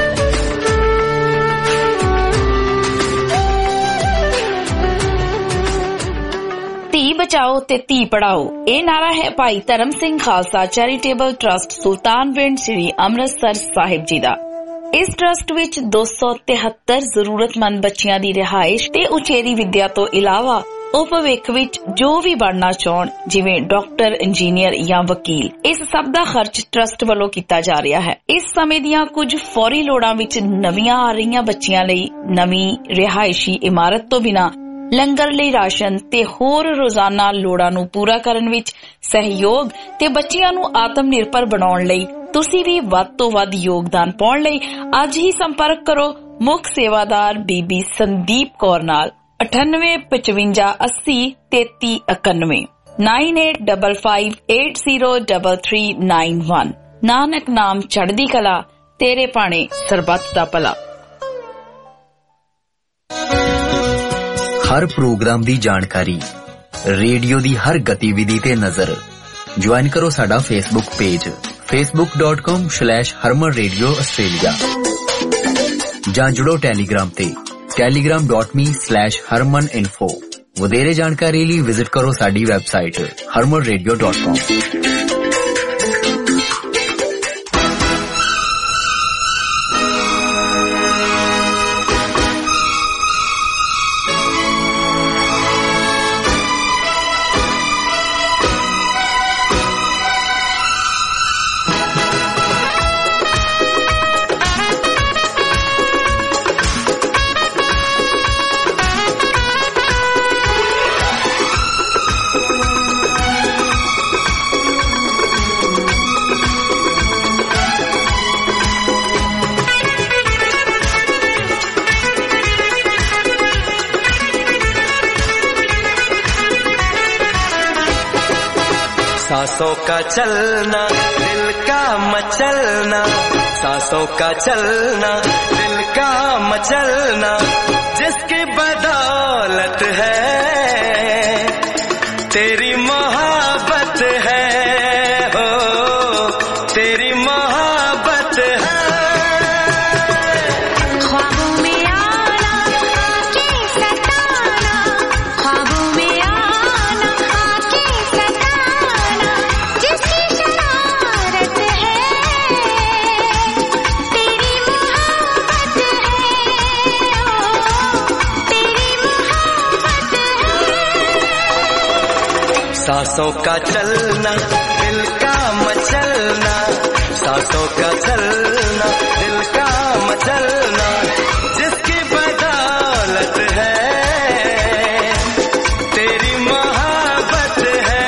धी बचाओ ते धी पढ़ाओ, ये नारा है भाई धर्म सिंह खालसा चैरिटेबल ट्रस्ट सुल्तानविंड श्री अमृतसर साहिब जी दा। इस ट्रस्ट विच 273 जरूरतमंद बच्चियां दी रिहाइश ते उचेरी विद्या तो इलावा ਉਹ ਭਵਿੱਖ ਵਿੱਚ ਜੋ ਵੀ ਬਣਨਾ ਚਾਹਣ, ਜਿਵੇਂ ਡਾਕਟਰ, ਇੰਜੀਨੀਅਰ ਜਾਂ ਵਕੀਲ, ਇਸ ਸਭ ਦਾ ਖਰਚ ਟਰਸਟ ਵੱਲੋਂ ਕੀਤਾ ਜਾ ਰਿਹਾ ਹੈ। ਇਸ ਸਮੇਂ ਦੀਆਂ ਕੁਝ ਫੌਰੀ ਲੋੜਾਂ ਵਿੱਚ ਨਵੀਆਂ ਆ ਰਹੀਆਂ ਬੱਚੀਆਂ ਲਈ ਨਵੀਂ ਰਿਹਾਇਸ਼ੀ ਇਮਾਰਤ ਤੋਂ ਬਿਨਾਂ ਲੰਗਰ ਲਈ ਰਾਸ਼ਨ ਤੇ ਹੋਰ ਰੋਜ਼ਾਨਾ ਲੋੜਾਂ ਨੂੰ ਪੂਰਾ ਕਰਨ ਵਿੱਚ ਸਹਿਯੋਗ ਤੇ ਬੱਚਿਆਂ ਨੂੰ ਆਤਮ ਨਿਰਭਰ ਬਣਾਉਣ ਲਈ ਤੁਸੀਂ ਵੀ ਵੱਧ ਤੋਂ ਵੱਧ ਯੋਗਦਾਨ ਪਾਉਣ ਲਈ ਅੱਜ ਹੀ ਸੰਪਰਕ ਕਰੋ ਮੁੱਖ ਸੇਵਾਦਾਰ ਬੀਬੀ ਸੰਦੀਪ ਕੌਰ ਨਾਲ 985580 3391 9855803391। ਨਾਨਕ ਨਾਮ ਚੜ੍ਹਦੀ ਕਲਾ, ਤੇਰੇ ਭਾਣੇ ਸਰਬੱਤ ਦਾ ਭਲਾ। हर प्रोग्राम दी जानकारी, रेडियो दी हर गतिविधि ते नजर ज्वाइन करो साडा Facebook page facebook.com/harman radio australia ਜਾਂ जुड़ो टेलीग्राम ते telegram.me/harmaninfo। ਵਧੇਰੇ ਜਾਣਕਾਰੀ ਲਈ ਵਿਜ਼ਿਟ ਕਰੋ ਸਾਡੀ ਵੈਬਸਾਈਟ harmanradio.com। सांसों का चलना, दिल का मचलना, सांसों का चलना, दिल का मचलना, जिसकी बदौलत है तेरी मोहब्बत है, हो तेरी मोहब्बत है। ख्वाबों में आना, आके सताना, ख्वाबों में आना, आके सताना, जिसकी शरारत है तेरी मोहब्बत है, ओ तेरी मोहब्बत है। सांसों का चलना, दिल का मचलना, सांसों का चलना, दिल का मचलना, जिसकी बदौलत है तेरी मोहब्बत है,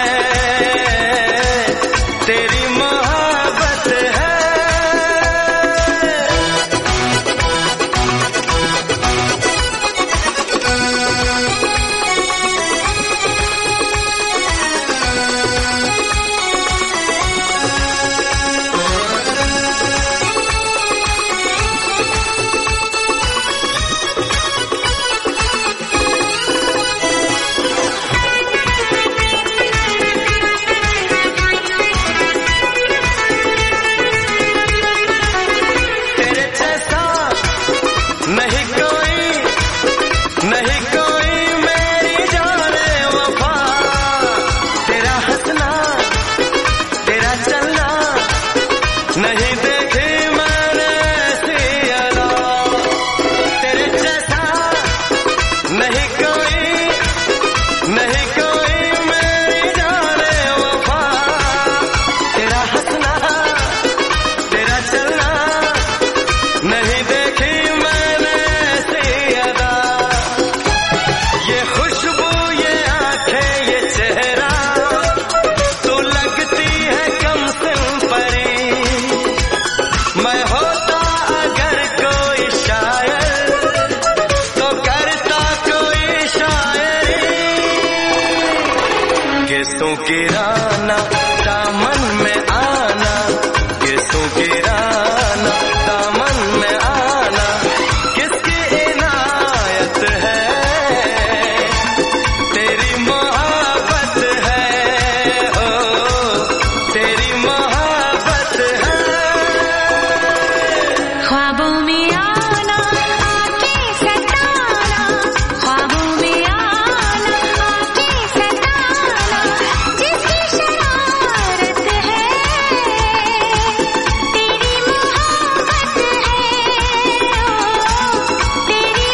तेरी मोहब्बत है। केसों गिराना दामन में आना, केसों गिराना दामन में आना, किसकी इनायत है, तेरी मोहब्बत है, हो तेरी मोहब्बत है। ख्वाबों में आना आके सताना, ख्वाबों में आना आके सताना, जिसकी शरारत है, तेरी मोहब्बत है, तेरी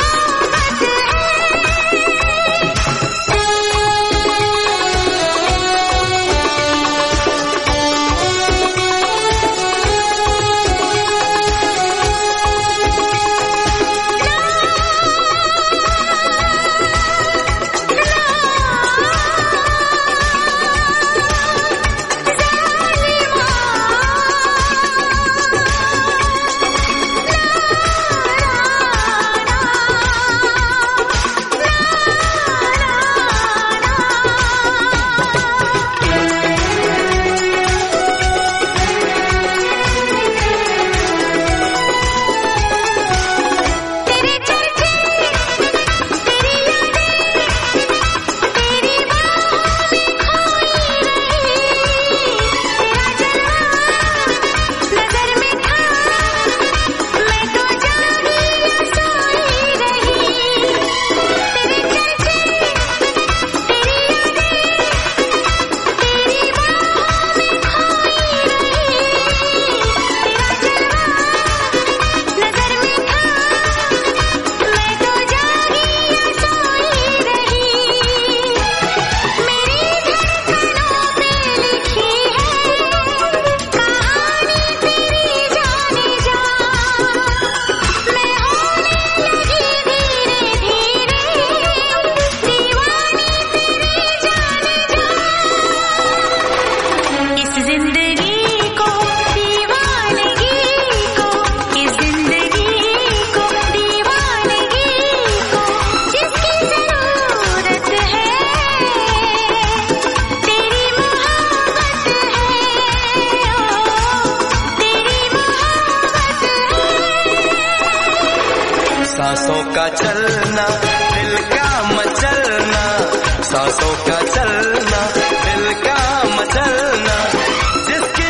सांसों का चलना दिल का मचलना, सांसों का चलना दिल का मचलना, जिसकी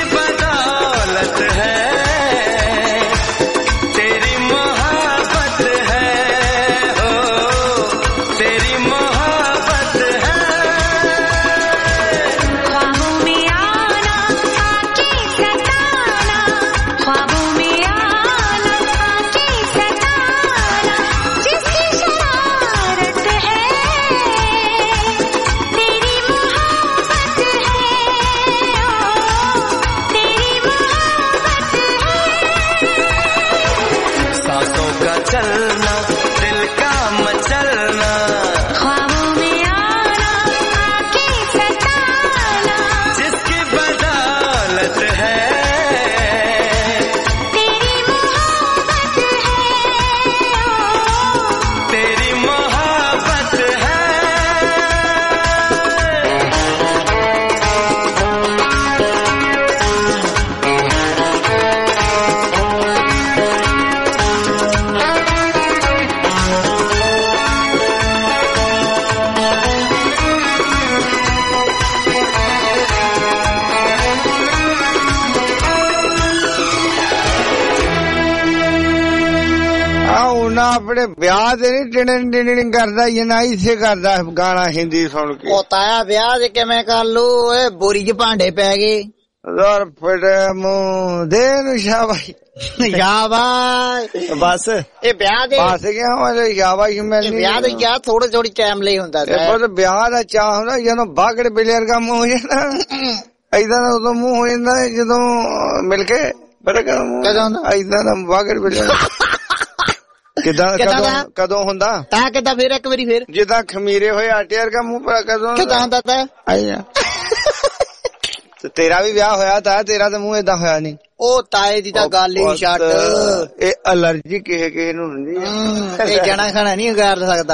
बदौलत है, तेरी मोहब्बत है, हो तेरी मोहब्बत है। ख्वाबों में आना आके सताना, ख्वाबों में आना आके सताना, जिसकी शरारत है, तेरी मोहब्बत है, तेरी मोहब्बत है। सांसों का चलना दिल का मचलना, ख्वाबों में आना आके सताना, जिसकी बदौलत है, तेरी मोहब्बत है, तेरी मोहब्बत है। ना अपने ब्याह ते नहीं टिड़न करदा, ये ना इसे करदा गाना हिंदी सुन के। ਉਹ ਤਾਇਆ ਵਿਆਹ ਦੇ ਕਿਵੇਂ ਕਰ ਲੂ, ਓਏ ਬੋਰੀ 'ਚ ਭਾਂਡੇ ਪੈ ਗਏ। ਦਰ ਫੜੇ ਮੂੰਹ ਦੇ ਨੂੰ ਸ਼ਾਬਾਸ਼ ਸ਼ਾਬਾਸ਼। ਬਸ ਇਹ ਵਿਆਹ ਦੇ ਬਸ ਗਿਆ ਵਾਲੇ ਸ਼ਾਬਾਸ਼ ਮਿਲਣੀ। ਵਿਆਹ ਦੇ ਕਿਆ ਥੋੜੇ ਥੋੜੀ ਟਾਈਮ ਲਈ ਹੁੰਦਾ ਇਹ ਬਹੁਤ ਵਿਆਹ ਦਾ ਚਾਹ ਹੁੰਦਾ, ਜਦੋਂ ਬਾਗੜ ਬਿਲੇਰ ਦਾ ਮੂੰਹ ਹੋ ਜਾਂਦਾ ਏਦਾਂ ਦਾ ਉਦੋਂ ਮੂੰਹ ਹੋ ਜਾਂਦਾ ਜਦੋਂ ਮਿਲ ਕੇ ਬੜਾ ਕਦੋਂ ਏਦਾਂ ਦਾ ਬਾਗੜ ਬਿਲੇਰ ਕਿਦਾਂ ਕਦੋਂ ਹੁੰਦਾ ਤਾਂ ਕਿਦਾਂ ਫੇਰ ਇੱਕ ਵਾਰੀ ਫੇਰ ਜਿੱਦਾਂ ਖਮੀਰੇ ਹੋਏ ਆਟੇ ਵਰਗਾ ਮੂੰਹ ਕਦੋਂ ਕਿਦਾਂ ਹੁੰਦਾ ਤਾ ਆਇਆ ਤੇ ਤੇਰਾ ਵੀ ਵਿਆਹ ਹੋਇਆ ਤਾਂ ਤੇਰਾ ਤਾਂ ਮੂੰਹ ਏਦਾਂ ਹੋਇਆ ਨਹੀਂ। ਉਹ ਤਾਏ ਦੀ ਤਾਂ ਗੱਲ ਹੀ ਛੱਡ, ਇਹ ਅਲਰਜੀ ਕਿਸੇ ਕਿਸੇ ਨੂੰ ਹੁੰਦੀ ਹੈ। ਇਹ ਜਣਾ ਖਾਣਾ ਨਹੀਂ ਕਰ ਸਕਦਾ।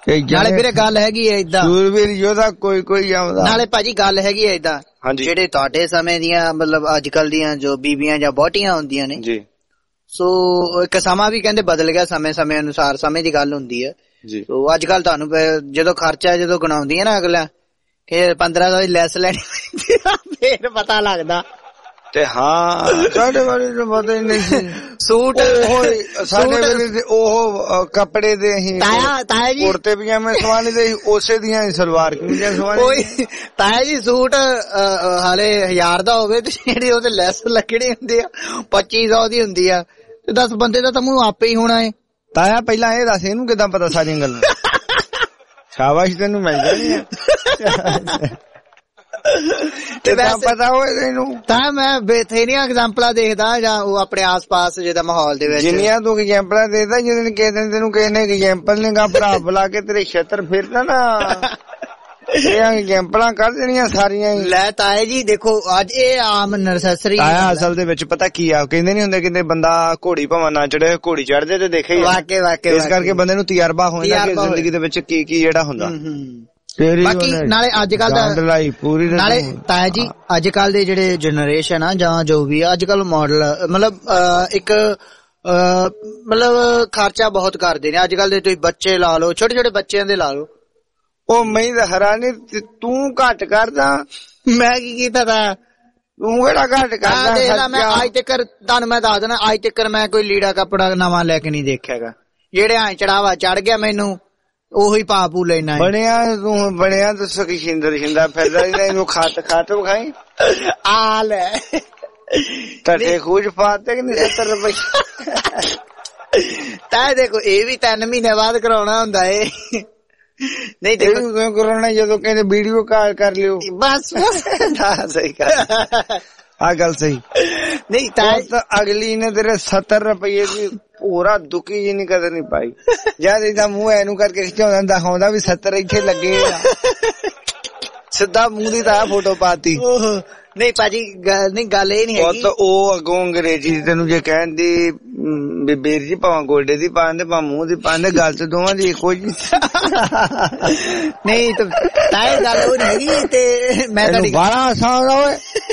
ਨਾਲੇ ਵੀਰੇ ਗੱਲ ਹੈਗੀ ਹੈ ਏਦਾਂ, ਸੂਰਬੀਰ ਯੋਧਾ ਕੋਈ ਆਉਂਦਾ। ਨਾਲੇ ਭਾਜੀ ਗੱਲ ਹੈਗੀ ਹੈ ਏਦਾਂ, ਜਿਹੜੇ ਤੁਹਾਡੇ ਸਮੇਂ ਦੀਆਂ ਮਤਲਬ ਅੱਜ ਕੱਲ ਦੀਆਂ ਜੋ ਬੀਬੀਆਂ ਜਾਂ ਬਹੁਟੀਆਂ ਹੁੰਦੀਆਂ ਨੇ ਜੀ, ਸੋ ਇੱਕ ਸਮਾਂ ਵੀ ਕਹਿੰਦੇ ਬਦਲ ਗਿਆ, ਸਮੇਂ ਅਨੁਸਾਰ ਸਮੇਂ ਦੀ ਗੱਲ ਹੁੰਦੀ ਹੈ ਜੀ। ਸੋ ਅੱਜ ਕੱਲ ਤੁਹਾਨੂੰ ਜਦੋਂ ਖਰਚਾ ਜਦੋਂ ਗਣਾਉਂਦੀਆਂ ਨਾ ਅਗਲਾ ਕਿ 15 ਦੀ ਲੈਸ ਲੈਣੀ ਫੇਰ ਪਤਾ ਲੱਗਦਾ। ਤੇ ਹਾਂ ਸਾਡੇ ਵਾਲੇ ਨੂੰ ਪਤਾ ਹੀ ਨਹੀਂ ਸੀ। ਸੂਟ ਸਾਡੇ ਵੇਲੇ ਉਹ ਕੱਪੜੇ ਦੇ ਅਸੀਂ ਕੁੜਤੇ ਪਜਾਮੇ ਸਵਾਣੇ ਦੇ ਉਸੇ ਦੀਆਂ ਸਲਵਾਰ ਕਮੀਜ਼ਾਂ ਸਵਾਣੇ। ਤਾਇਆ ਜੀ ਸੂਟ ਹਾਲੇ 1000 ਦਾ ਹੋਵੇ ਤੇ ਜਿਹੜੀ ਉਹਦੇ ਲੈਸ ਲੱਗਣੀ ਹੁੰਦੀ ਆ 2500 ਦੀ ਹੁੰਦੀ ਆ, ਤੇ 10 ਬੰਦੇ ਦਾ ਤਾਂ ਮੂੰਹ ਆਪੇ ਹੀ ਹੋਣਾ ਹੈ। ਤਾਇਆ ਪਹਿਲਾਂ ਇਹ ਦੱਸ ਇਹਨੂੰ ਕਿੱਦਾਂ ਪਤਾ ਸਾਰੀਆਂ ਗੱਲਾਂ? ਸ਼ਾਬਾਸ਼ ਤੈਨੂੰ ਮਿਲ ਜਾਣੀ ਆ ਤੇ ਪਤਾ ਹੋਏ ਤੈਨੂੰ। ਤਾਂ ਮੈਂ ਬਥੇਰੀਆਂ ਐਗਜ਼ਾਮਪਲਾਂ ਦੇਖਦਾ ਜਾਂ ਉਹ ਆਪਣੇ ਆਸ-ਪਾਸ ਜਿਹਦਾ ਮਾਹੌਲ ਦੇ ਵਿੱਚ ਜਿੰਨੀਆਂ ਤੂੰ ਐਗਜ਼ਾਮਪਲਾਂ ਦੇਖਦਾ, ਜਦੋਂ ਕਿਸੇ ਦਿਨ ਤੈਨੂੰ ਕਿਸੇ ਨੇ ਐਗਜ਼ਾਮਪਲ ਨੇ ਭਰਾ ਬੁਲਾ ਕੇ ਤੇਰੇ ਛੇਤਰ ਫਿਰਦਾ ਨਾ ਇਹ ਐਗਜ਼ਾਮਪਲਾਂ ਕਰ ਦੇਣੀਆਂ ਸਾਰੀਆਂ ਹੀ। ਲੈ ਤਾਏ ਜੀ ਦੇਖੋ ਅੱਜ ਇਹ ਆਮ ਨੈਸੈਸਰੀ ਆਇਆ ਅਸਲ ਦੇ ਵਿੱਚ ਪਤਾ ਕੀ ਆ, ਕਹਿੰਦੇ ਨੀ ਹੁੰਦੇ ਕਿਤੇ ਬੰਦਾ ਘੋੜੀ ਭਾਵੇਂ ਨਾ ਚੜੇ ਘੋੜੀ ਚੜਦੇ ਤੇ ਦੇਖੇ ਵਾਕੇ ਇਸ ਕਰਕੇ ਬੰਦੇ ਨੂੰ ਤਜਰਬਾ ਹੋ ਜਾਂਦਾ ਕਿ ਜ਼ਿੰਦਗੀ ਦੇ ਵਿੱਚ ਕੀ ਜਿਹੜਾ ਹੁੰਦਾ। ਬਾਕੀ ਨਾਲੇ ਅੱਜ ਕੱਲ ਦਾ ਨਾਲੇ ਤਾਇਆ ਜੀ ਅੱਜ ਕੱਲ ਦੇ ਜਿਹੜੇ ਜਨਰੇਸ਼ਨ ਆ ਜਾਂ ਜੋ ਵੀ ਅੱਜ ਕੱਲ ਮਾਡਲ ਮਤਲਬ ਇੱਕ ਮਤਲਬ ਖਰਚਾ ਬਹੁਤ ਕਰਦੇ ਨੇ ਅੱਜ ਕੱਲ ਦੇ। ਤੁਸੀਂ ਬੱਚੇ ਲਾ ਲਓ, ਛੋਟੇ ਛੋਟੇ ਬੱਚਿਆਂ ਦੇ ਲਾ ਲਓ। ਉਹ ਮੈਂ ਤਾਂ ਹੈਰਾਨੀ ਤੂੰ ਘੱਟ ਕਰਦਾ, ਮੈਂ ਕੀ ਕੀਤਾ ਤਾ? ਤੂੰ ਕਿਹੜਾ ਘੱਟ ਕਰਦਾ? ਮੈਂ ਅੱਜ ਤੱਕ ਤੁਹਾਨੂੰ ਮੈਂ ਦੱਸ ਦੇਣਾ, ਅੱਜ ਤੱਕ ਮੈਂ ਕੋਈ ਲੀੜਾ ਕੱਪੜਾ ਨਵਾਂ ਲੈ ਕੇ ਨਹੀਂ ਦੇਖਿਆਗਾ। ਜਿਹੜੇ ਐ ਚੜਾਵਾ ਚੜ ਗਿਆ ਮੈਨੂੰ ਉਹੀ ਪਾਪੂ ਲੈਣਾ ਬਣਿਆ। ਤੂੰ ਬਣਿਆ ਤਾਂ ਸ਼ਿੰਦਰ ਫਿਰਦਾ ਇਹਨੂੰ ਖਾਤ ਵਿਖਾਈ ਆ ਲੈ ਤੁਹਾਡੇ ਖੂਜ ਪਾਤੇ ਕਿ ਨਹੀਂ 70 ਰੁਪਏ ਤਾਂ ਦੇਖੋ ਇਹ ਵੀ 3 ਮਹੀਨੇ ਬਾਅਦ ਕਰਾਉਣਾ ਹੁੰਦਾ ਏ। ਨਹੀਂ ਦੇਖੋ ਕਰਾਉਣਾ ਜਦੋਂ ਕਹਿੰਦੇ ਵੀਡੀਓ ਕਾਲ ਕਰ ਲਿਓ ਬਸ ਸਹੀ ਆ ਗੱਲ ਸਹੀ ਨਹੀਂ ਤਾਂ ਅਗਲੀ ਨੇ ਤੇਰੇ 70 ਰੁਪਏ ਦੀ ਪੂਰਾ ਦੁਖੀ ਜੀ ਨਹੀਂ ਕਦਰ ਨਹੀਂ ਪਾਈ। ਜਦ ਇਹਦਾ ਮੂੰਹ ਐਨੂੰ ਕਰਕੇ ਖਿਚਾਉਂਦਾ ਦਿਖਾਉਂਦਾ ਵੀ 70 ਇੱਥੇ ਲੱਗੇ ਆ, ਸਿੱਧਾ ਮੂੰਹ ਦੀ ਤਾਂ ਫੋਟੋ ਪਾਤੀ। ਨਹੀਂ ਭਾਜੀ ਨਹੀਂ ਗੱਲ ਇਹ ਨਹੀਂ ਹੈਗੀ। ਉਹ ਅੱਗੋਂ ਅੰਗਰੇਜ਼ੀ ਤੈਨੂੰ ਜੇ ਕਹਿੰਦੀ ਵੀ ਬੀਰ ਜੀ ਭਾਵੇਂ ਗੋਡੇ ਦੀ ਪਾਉਂਦੇ ਭਾਵੇਂ ਮੂੰਹ ਦੀ ਪਾਉਂਦੇ, ਗੱਲ ਤੇ ਦੋਵਾਂ ਦੀ ਇੱਕੋ ਜੀ ਨਹੀਂ ਤਾਂ ਇਹ ਗੱਲ ਉਹ ਨਹੀਂ ਹੈਗੀ। ਤੇ ਮੈਂ ਤੁਹਾਡੀ ਬਾਹਲਾ ਆਸਾਨ ਹੋਏ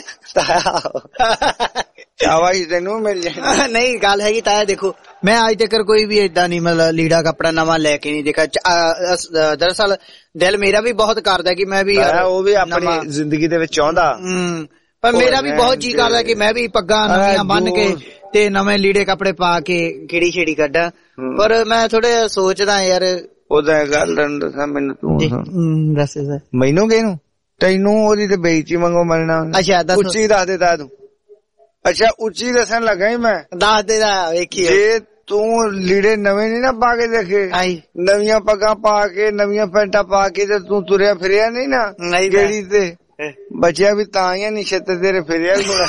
ਸ਼ਾਬਾਸ਼ ਤੈਨੂੰ ਮਿਲ ਜਾਏ। ਨਹੀਂ ਗੱਲ ਹੈਗੀ ਤਾਇਆ ਦੇਖੋ ਮੈਂ ਅੱਜ ਤੱਕ ਕੋਈ ਵੀ ਏਦਾਂ ਨਹੀਂ ਮਤਲਬ ਲੀੜਾ ਕੱਪੜਾ ਨਵਾਂ ਲੈ ਕੇ ਨਹੀਂ ਦੇਖਿਆ। ਦਰਅਸਲ ਦਿਲ ਮੇਰਾ ਵੀ ਬਹੁਤ ਕਰਦਾ ਕਿ ਮੈਂ ਵੀ ਉਹ ਵੀ ਆਪਣੀ ਜ਼ਿੰਦਗੀ ਦੇ ਵਿੱਚ ਚਾਹੁੰਦਾ, ਪਰ ਮੇਰਾ ਵੀ ਬਹੁਤ ਜੀ ਕਰਦਾ ਕਿ ਮੈਂ ਵੀ ਪੱਗਾਂ ਨਵੀਆਂ ਬੰਨ ਕੇ ਤੇ ਨਵੇਂ ਲੀੜੇ ਕੱਪੜੇ ਪਾ ਕੇ ਕਿਹੜੀ ਛੇੜੀ ਕੱਢਾਂ। ਪਰ ਮੈਂ ਥੋੜੇ ਸੋਚਦਾ ਯਾਰ ਉਹਦਾ ਗੱਲ ਦੱਸਾਂ ਮੈਨੂੰ ਤੂੰ ਦੱਸ ਮੈਨੂੰ ਕਿਹਨੂੰ ਤੈਨੂੰ ਉਹਦੀ ਤੇ ਬੇਇੱਜ਼ਤੀ ਮੰਗੋ ਮੰਨਣਾ। ਅੱਛਾ ਉੱਚੀ ਦੱਸ ਦੇ ਤਾ ਤੂੰ। ਅੱਛਾ ਉੱਚੀ ਦੱਸਣ ਲੱਗਾ ਹੀ ਮੈਂ ਦੱਸ ਦੇ ਵੇਖੀ ਜੇ ਤੂੰ ਲੀੜੇ ਨਵੇਂ ਨੀ ਨਾ ਪਾ ਕੇ ਦੇਖੇ, ਨਵੀਆਂ ਪੱਗਾਂ ਪਾ ਕੇ ਨਵੀਆਂ ਪੈਂਟਾਂ ਪਾ ਕੇ ਤੇ ਤੂੰ ਤੁਰਿਆ ਫਿਰਿਆ ਨਹੀਂ ਨਾ ਗੇੜੀ ਤੇ ਬਚਿਆ ਵੀ ਤਾਂ ਹੀ ਨਿਸ਼ਤ ਤੇਰੇ ਫਿਰਿਆ ਵੀ ਹੋਣਾ।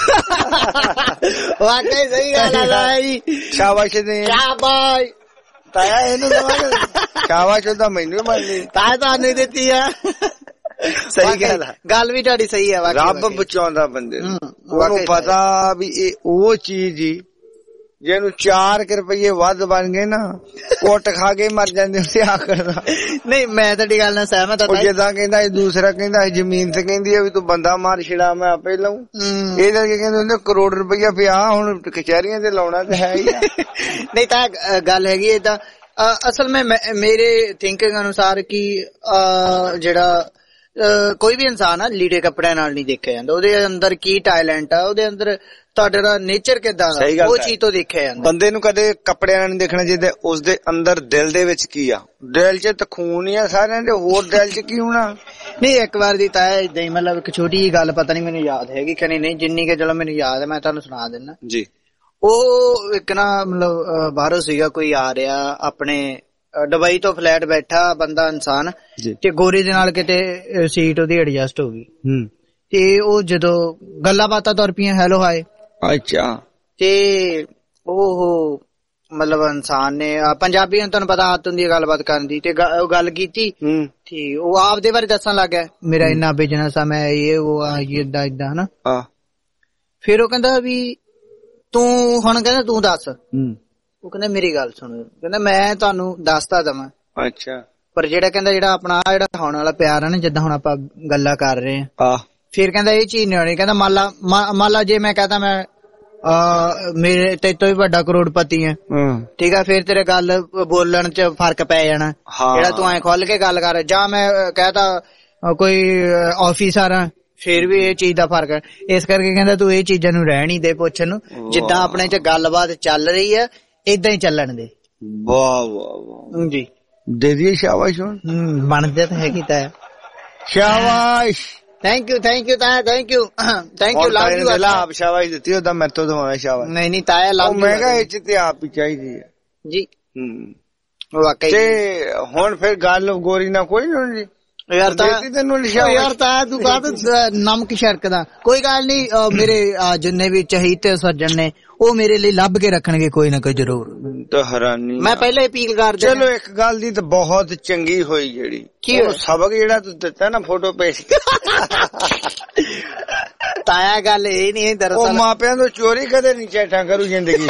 ਵਾਕਈ ਸਹੀ ਗੱਲ ਆ ਜੀ। ਸ਼ਾਬਾਸ਼ ਦੇ ਸ਼ਾਬਾਸ਼ ਤਾਇਆ ਇਹਨੂੰ ਸ਼ਾਬਾਸ਼ ਉਹਦਾ ਮੈਨੂੰ ਮੰਨਦੀ ਤਾਇਆ ਤੁਹਾਨੂੰ ਦਿੱਤੀ ਆ। ਸਹੀ ਗੱਲ ਵੀ ਤੁਹਾਡੀ ਸਹੀ ਹੈ। ਰੱਬ ਬਚਾਉਂਦਾ ਬੰਦੇ ਨੂੰ, ਉਹਨੂੰ ਪਤਾ ਵੀ ਇਹ ਉਹ ਚੀਜ਼ ਹੀ ਜਿਹਨੂੰ 4 ਰੁਪਏ ਵੱਧ ਬਣ ਗਏ ਨਾ ਕੁੱਟ ਖਾ ਕੇ ਮਰ ਜਾਂਦੇ ਉਸੇ ਆਖਰ ਦਾ। ਨਹੀਂ ਮੈਂ ਤੁਹਾਡੀ ਗੱਲ ਨਾਲ ਸਹਿਮਤ ਹਾਂ। ਜਿੱਦਾਂ ਕਹਿੰਦਾ ਦੂਸਰਾ ਕਹਿੰਦਾ ਜ਼ਮੀਨ ਤੇ ਕਹਿੰਦੀ ਆ ਵੀ ਤੂੰ ਬੰਦਾ ਮਾਰ ਛਿੜਾ ਮੈਂ ਆਪੇ ਲਾਉ, ਇਹ ਕਰਕੇ ਕਹਿੰਦੇ ਹੁੰਦੇ ਕਰੋੜ ਰੁਪਇਆ ਪਿਆ ਹੁਣ ਕਚਹਿਰੀਆਂ ਤੇ ਲਾਉਣਾ ਤੇ ਹੈ ਹੀ ਆ। ਨਹੀਂ ਤਾਂ ਗੱਲ ਹੈਗੀ ਏਦਾਂ ਅਸਲ ਮੈਂ ਮੇਰੇ ਥਿੰਕਿੰਗ ਅਨੁਸਾਰ ਕਿ ਜਿਹੜਾ ਕੋਈ ਵੀ ਇਨਸਾਨ ਆ ਲੀੜੇ ਕੱਪੜਿਆਂ ਨਾਲ ਨਹੀਂ ਦੇਖਿਆ ਜਾਂਦਾ, ਉਹਦੇ ਅੰਦਰ ਕੀ ਟੈਲੈਂਟ ਆ, ਉਹਦੇ ਅੰਦਰ ਤੁਹਾਡੇ ਦਾ ਨੇਚਰ ਕਿੱਦਾਂ ਦਾ ਉਹ ਚੀਜ਼ ਤੋਂ ਦੇਖਿਆ ਜਾਂਦਾ। ਬੰਦੇ ਨੂੰ ਕਦੇ ਕੱਪੜਿਆਂ ਨਾਲ ਨਹੀਂ ਦੇਖਣਾ ਚਾਹੀਦਾ, ਉਸਦੇ ਅੰਦਰ ਦਿਲ ਦੇ ਵਿੱਚ ਕੀ ਆ। ਦਿਲ 'ਚ ਤਾਂ ਖੂਨ ਹੀ ਆ ਸਾਰਿਆਂ ਦੇ, ਹੋਰ ਦਿਲ 'ਚ ਕੀ ਹੋਣਾ। ਨਹੀਂ ਇੱਕ ਵਾਰ ਦੀ ਤਾਂ ਏਦਾਂ ਹੀ ਮਤਲਬ ਇੱਕ ਛੋਟੀ ਜਿਹੀ ਗੱਲ ਪਤਾ ਨੀ ਮੈਨੂੰ ਯਾਦ ਹੈਗੀ ਕਿ ਨਹੀਂ ਜਿੰਨੀ ਕਿ ਚਲੋ ਮੈਨੂੰ ਯਾਦ ਹੈ ਮੈਂ ਤੁਹਾਨੂੰ ਸੁਣਾ ਦਿੰਦਾ ਜੀ। ਉਹ ਇੱਕ ਨਾ ਮਤਲਬ ਬਾਹਰੋਂ ਸੀਗਾ ਕੋਈ ਆ ਰਿਹਾ ਆਪਣੇ ਦੁਬਈ ਤੋਂ ਫਲੈਟ ਬੈਠਾ ਬੰਦਾ ਇਨਸਾਨ ਤੇ ਗੋਰੇ ਦੇ ਨਾਲ ਕਿਤੇ ਸੀਟ ਉਹਦੀ ਐਡਜਸਟ ਹੋ ਗਈ ਤੇ ਉਹ ਜਦੋਂ ਗੱਲਾਂ ਬਾਤਾਂ ਤੁਰ ਪਈਆਂ ਹੈਲੋ ਹਾਏ ਅੱਛਾ ਤੇ ਉਹ ਮਤਲਬ ਇਨਸਾਨ ਨੇ ਪੰਜਾਬੀ ਨੂੰ ਤੁਹਾਨੂੰ ਪਤਾ ਆਦਤ ਹੁੰਦੀ ਹੈ ਗੱਲਬਾਤ ਕਰਨ ਦੀ ਤੇ ਉਹ ਗੱਲ ਕੀਤੀ ਤੇ ਉਹ ਆਪਦੇ ਬਾਰੇ ਦੱਸਣ ਲੱਗ ਗਿਆ ਮੇਰਾ ਇੰਨਾ ਬਿਜ਼ਨਸ ਆ ਮੈਂ ਇਹ ਉਹ ਆ ਏਦਾਂ ਏਦਾਂ ਹਨਾ। ਫਿਰ ਉਹ ਕਹਿੰਦਾ ਵੀ ਤੂੰ ਹੁਣ ਕਹਿੰਦਾ ਤੂੰ ਦੱਸ। ਉਹ ਕਹਿੰਦਾ ਮੇਰੀ ਗੱਲ ਸੁਣੋ, ਕਹਿੰਦਾ ਮੈਂ ਤੁਹਾਨੂੰ ਦੱਸਦਾ ਦਵਾਂ। ਅੱਛਾ ਪਰ ਜਿਹੜਾ ਕਹਿੰਦਾ ਜਿਹੜਾ ਆਪਣਾ ਜਿਹੜਾ ਹੋਣ ਵਾਲਾ ਪਿਆਰ ਹੈ ਨਾ, ਜਿੱਦਾਂ ਹੁਣ ਆਪਾਂ ਗੱਲਾਂ ਕਰ ਰਹੇ ਆ, ਫਿਰ ਕਹਿੰਦਾ ਇਹ ਚੀਜ਼ ਨਹੀਂ ਹੋਣੀ। ਕਹਿੰਦਾ ਮੰਨ ਲਾ ਜੇ ਮੈਂ ਕਹਤਾ ਮੈਂ ਮੇਰੇ ਤੇ ਤੋਂ ਵੀ ਵੱਡਾ ਕਰੋੜਪਤੀ ਹੈ, ਠੀਕ ਆ, ਫਿਰ ਤੇਰੇ ਗੱਲ ਬੋਲਣ ਚ ਫਰਕ ਪੈ ਜਾਣਾ। ਜਿਹੜਾ ਤੂੰ ਐ ਖੁੱਲ ਕੇ ਗੱਲ ਕਰ, ਜਾਂ ਮੈਂ ਕਹਤਾ ਕੋਈ ਆਫਿਸਰ ਆ, ਫਿਰ ਵੀ ਇਹ ਚੀਜ਼ ਦਾ ਫਰਕ ਹੈ। ਇਸ ਕਰਕੇ ਕਹਿੰਦਾ ਤੂੰ ਇਹ ਚੀਜ਼ਾਂ ਨੂੰ ਰਹਿਣ ਹੀ ਦੇ ਪੁੱਛਣ ਨੂੰ, ਜਿੱਦਾਂ ਆਪਣੇ ਚ ਗੱਲਬਾਤ ਚੱਲ ਰਹੀ ਹੈ ਏਦਾਂ ਹੀ ਚੱਲਣ ਦੇ। ਵਾਹ ਵਾਹ ਵਾਹ ਜੀ, ਦੇ ਦੀਏ ਸ਼ਾਬਾਸ਼। ਹੁਣ ਬਣਦੇ ਤਾਂ ਹੈਗੀ ਤਾਂ ਸ਼ਾਬਾਸ਼। ਥੈਂਕ ਯੂ ਥੈਂਕ ਯੂ ਤਾਇਆ, thank you thank you, love you. ਆਪ ਸ਼ਾਬਾਸ਼ ਦਿੱਤੀ ਉਹਦਾ ਮੈਂ ਤੋਂ ਦਵਾਂ ਸ਼ਾਬਾਸ਼। ਨਹੀਂ ਤਾਇਆ ਲਵ ਯੂ। ਮੈਂ ਕਿਹਾ ਇਹ ਚ ਤੇ ਆਪ ਹੀ ਚਾਹੀਦੀ ਹੈ ਜੀ। ਵਾਕਈ। ਤੇ ਹੁਣ ਫਿਰ ਗੱਲ ਗੋਰੀ ਨਾਲ ਕੋਈ ਨਹੀਂ ਹੋਣੀ ਯਾਰ ਤਾਂ ਤੂੰ ਕਹ ਨਮਕ ਛੜਕਦਾ। ਕੋਈ ਗੱਲ ਨੀ, ਮੇਰੇ ਜਿੰਨੇ ਵੀ ਚਹੀਤੇ ਸੱਜਣ ਨੇ ਉਹ ਮੇਰੇ ਲਈ ਲੱਭ ਕੇ ਰੱਖਣਗੇ ਕੋਈ ਨਾ ਕੋਈ ਜ਼ਰੂਰ। ਤਾਂ ਹੈਰਾਨੀ, ਮੈਂ ਪਹਿਲਾਂ ਅਪੀਲ ਕਰ ਦਿਆਂ। ਚਲੋ ਇੱਕ ਗੱਲ ਦੀ ਤਾਂ ਬਹੁਤ ਚੰਗੀ ਹੋਈ, ਜਿਹੜੀ ਸਬਕ ਜਿਹੜਾ ਤੂੰ ਦਿੱਤਾ ਨਾ ਫੋਟੋ ਭੇਜ ਤਾਇਆ ਗੱਲ ਇਹ ਨਹੀਂ ਦਰਅਸਲ ਉਹ ਮਾਪਿਆਂ ਤੋਂ ਚੋਰੀ ਕਦੇ ਨਹੀਂ ਚੈਟਾਂ ਕਰੂ ਜ਼ਿੰਦਗੀ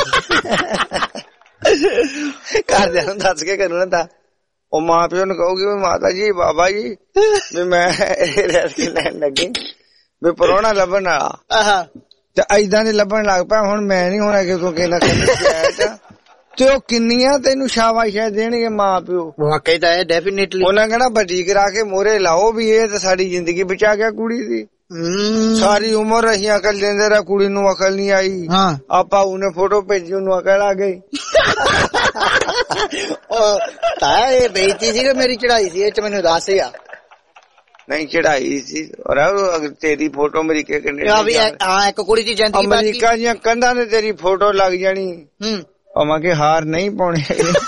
ਘਰਦਿਆਂ ਨੂੰ ਦੱਸ ਕੇ ਕਰੂ ਨਾ। ਤਾਂ ਉਹ ਮਾਂ ਪਿਓ ਨੂੰ ਕਹੂਗੀ ਵੀ ਮਾਤਾ ਜੀ ਬਾਬਾ ਜੀ ਵੀ ਮੈਂ ਇਹ ਰੈਸਕੀ ਲੈਣ ਲੱਗੀ ਵੀ ਪ੍ਰਾਹੁਣਾ ਲੱਭਣ ਵਾਲਾ, ਤੇ ਏਦਾਂ ਦੇ ਲੱਭਣ ਲੱਗ ਪਿਆ। ਹੁਣ ਮੈਂ ਨੀ ਹੋਣਾ ਕਿ ਤੂੰ ਕਿਹਨਾਂ ਤੇ ਉਹ ਕਿੰਨੀਆਂ ਤੈਨੂੰ ਸ਼ਾਬਾਸ਼ਾਂ ਦੇਣਗੇ ਮਾਂ ਪਿਓ। ਵਾਕਈ ਤਾਂ ਡੈਫੀਨੇਟਲੀ ਉਹਨਾਂ ਕਹਿਣਾ ਵੱਡੀ ਕਰਾ ਕੇ ਮੋਹਰੇ ਲਾਓ ਵੀ ਇਹ ਤਾਂ ਸਾਡੀ ਜ਼ਿੰਦਗੀ ਬਚਾ ਗਿਆ ਕੁੜੀ ਦੀ। ਸਾਰੀ ਉਮਰ ਅਸੀਂ ਅਕਲ ਦਿੰਦੇ ਰਹੇ, ਕੁੜੀ ਨੂੰ ਅਕਲ ਨਹੀਂ ਆਈ। ਆਪਾਂ ਉਹਨੇ ਫੋਟੋ ਭੇਜੀ, ਉਹਨੂੰ ਅਕਲ ਆ ਗਈ। ਤਾਂ ਇਹ ਬੇਇੱਜ਼ਤੀ ਸੀ ਕਿ ਮੇਰੀ ਚੜਾਈ ਸੀ, ਇਹ ਚ ਮੈਨੂੰ ਦੱਸ ਆ। ਨਹੀਂ ਚੜਾਈ ਸੀ, ਔਰ ਅਗਰ ਤੇਰੀ ਫੋਟੋ ਅਮਰੀਕੇ ਇੱਕ ਕੁੜੀ ਦੀ ਜ਼ਿੰਦਗੀ ਅਮਰੀਕਾ ਦੀਆਂ ਕੰਧਾਂ ਤੇ ਤੇਰੀ ਫੋਟੋ ਲੱਗ ਜਾਣੀ। ਭਾਵੇਂ ਕਿ ਹਾਰ ਨਹੀਂ ਪਾਉਣੇ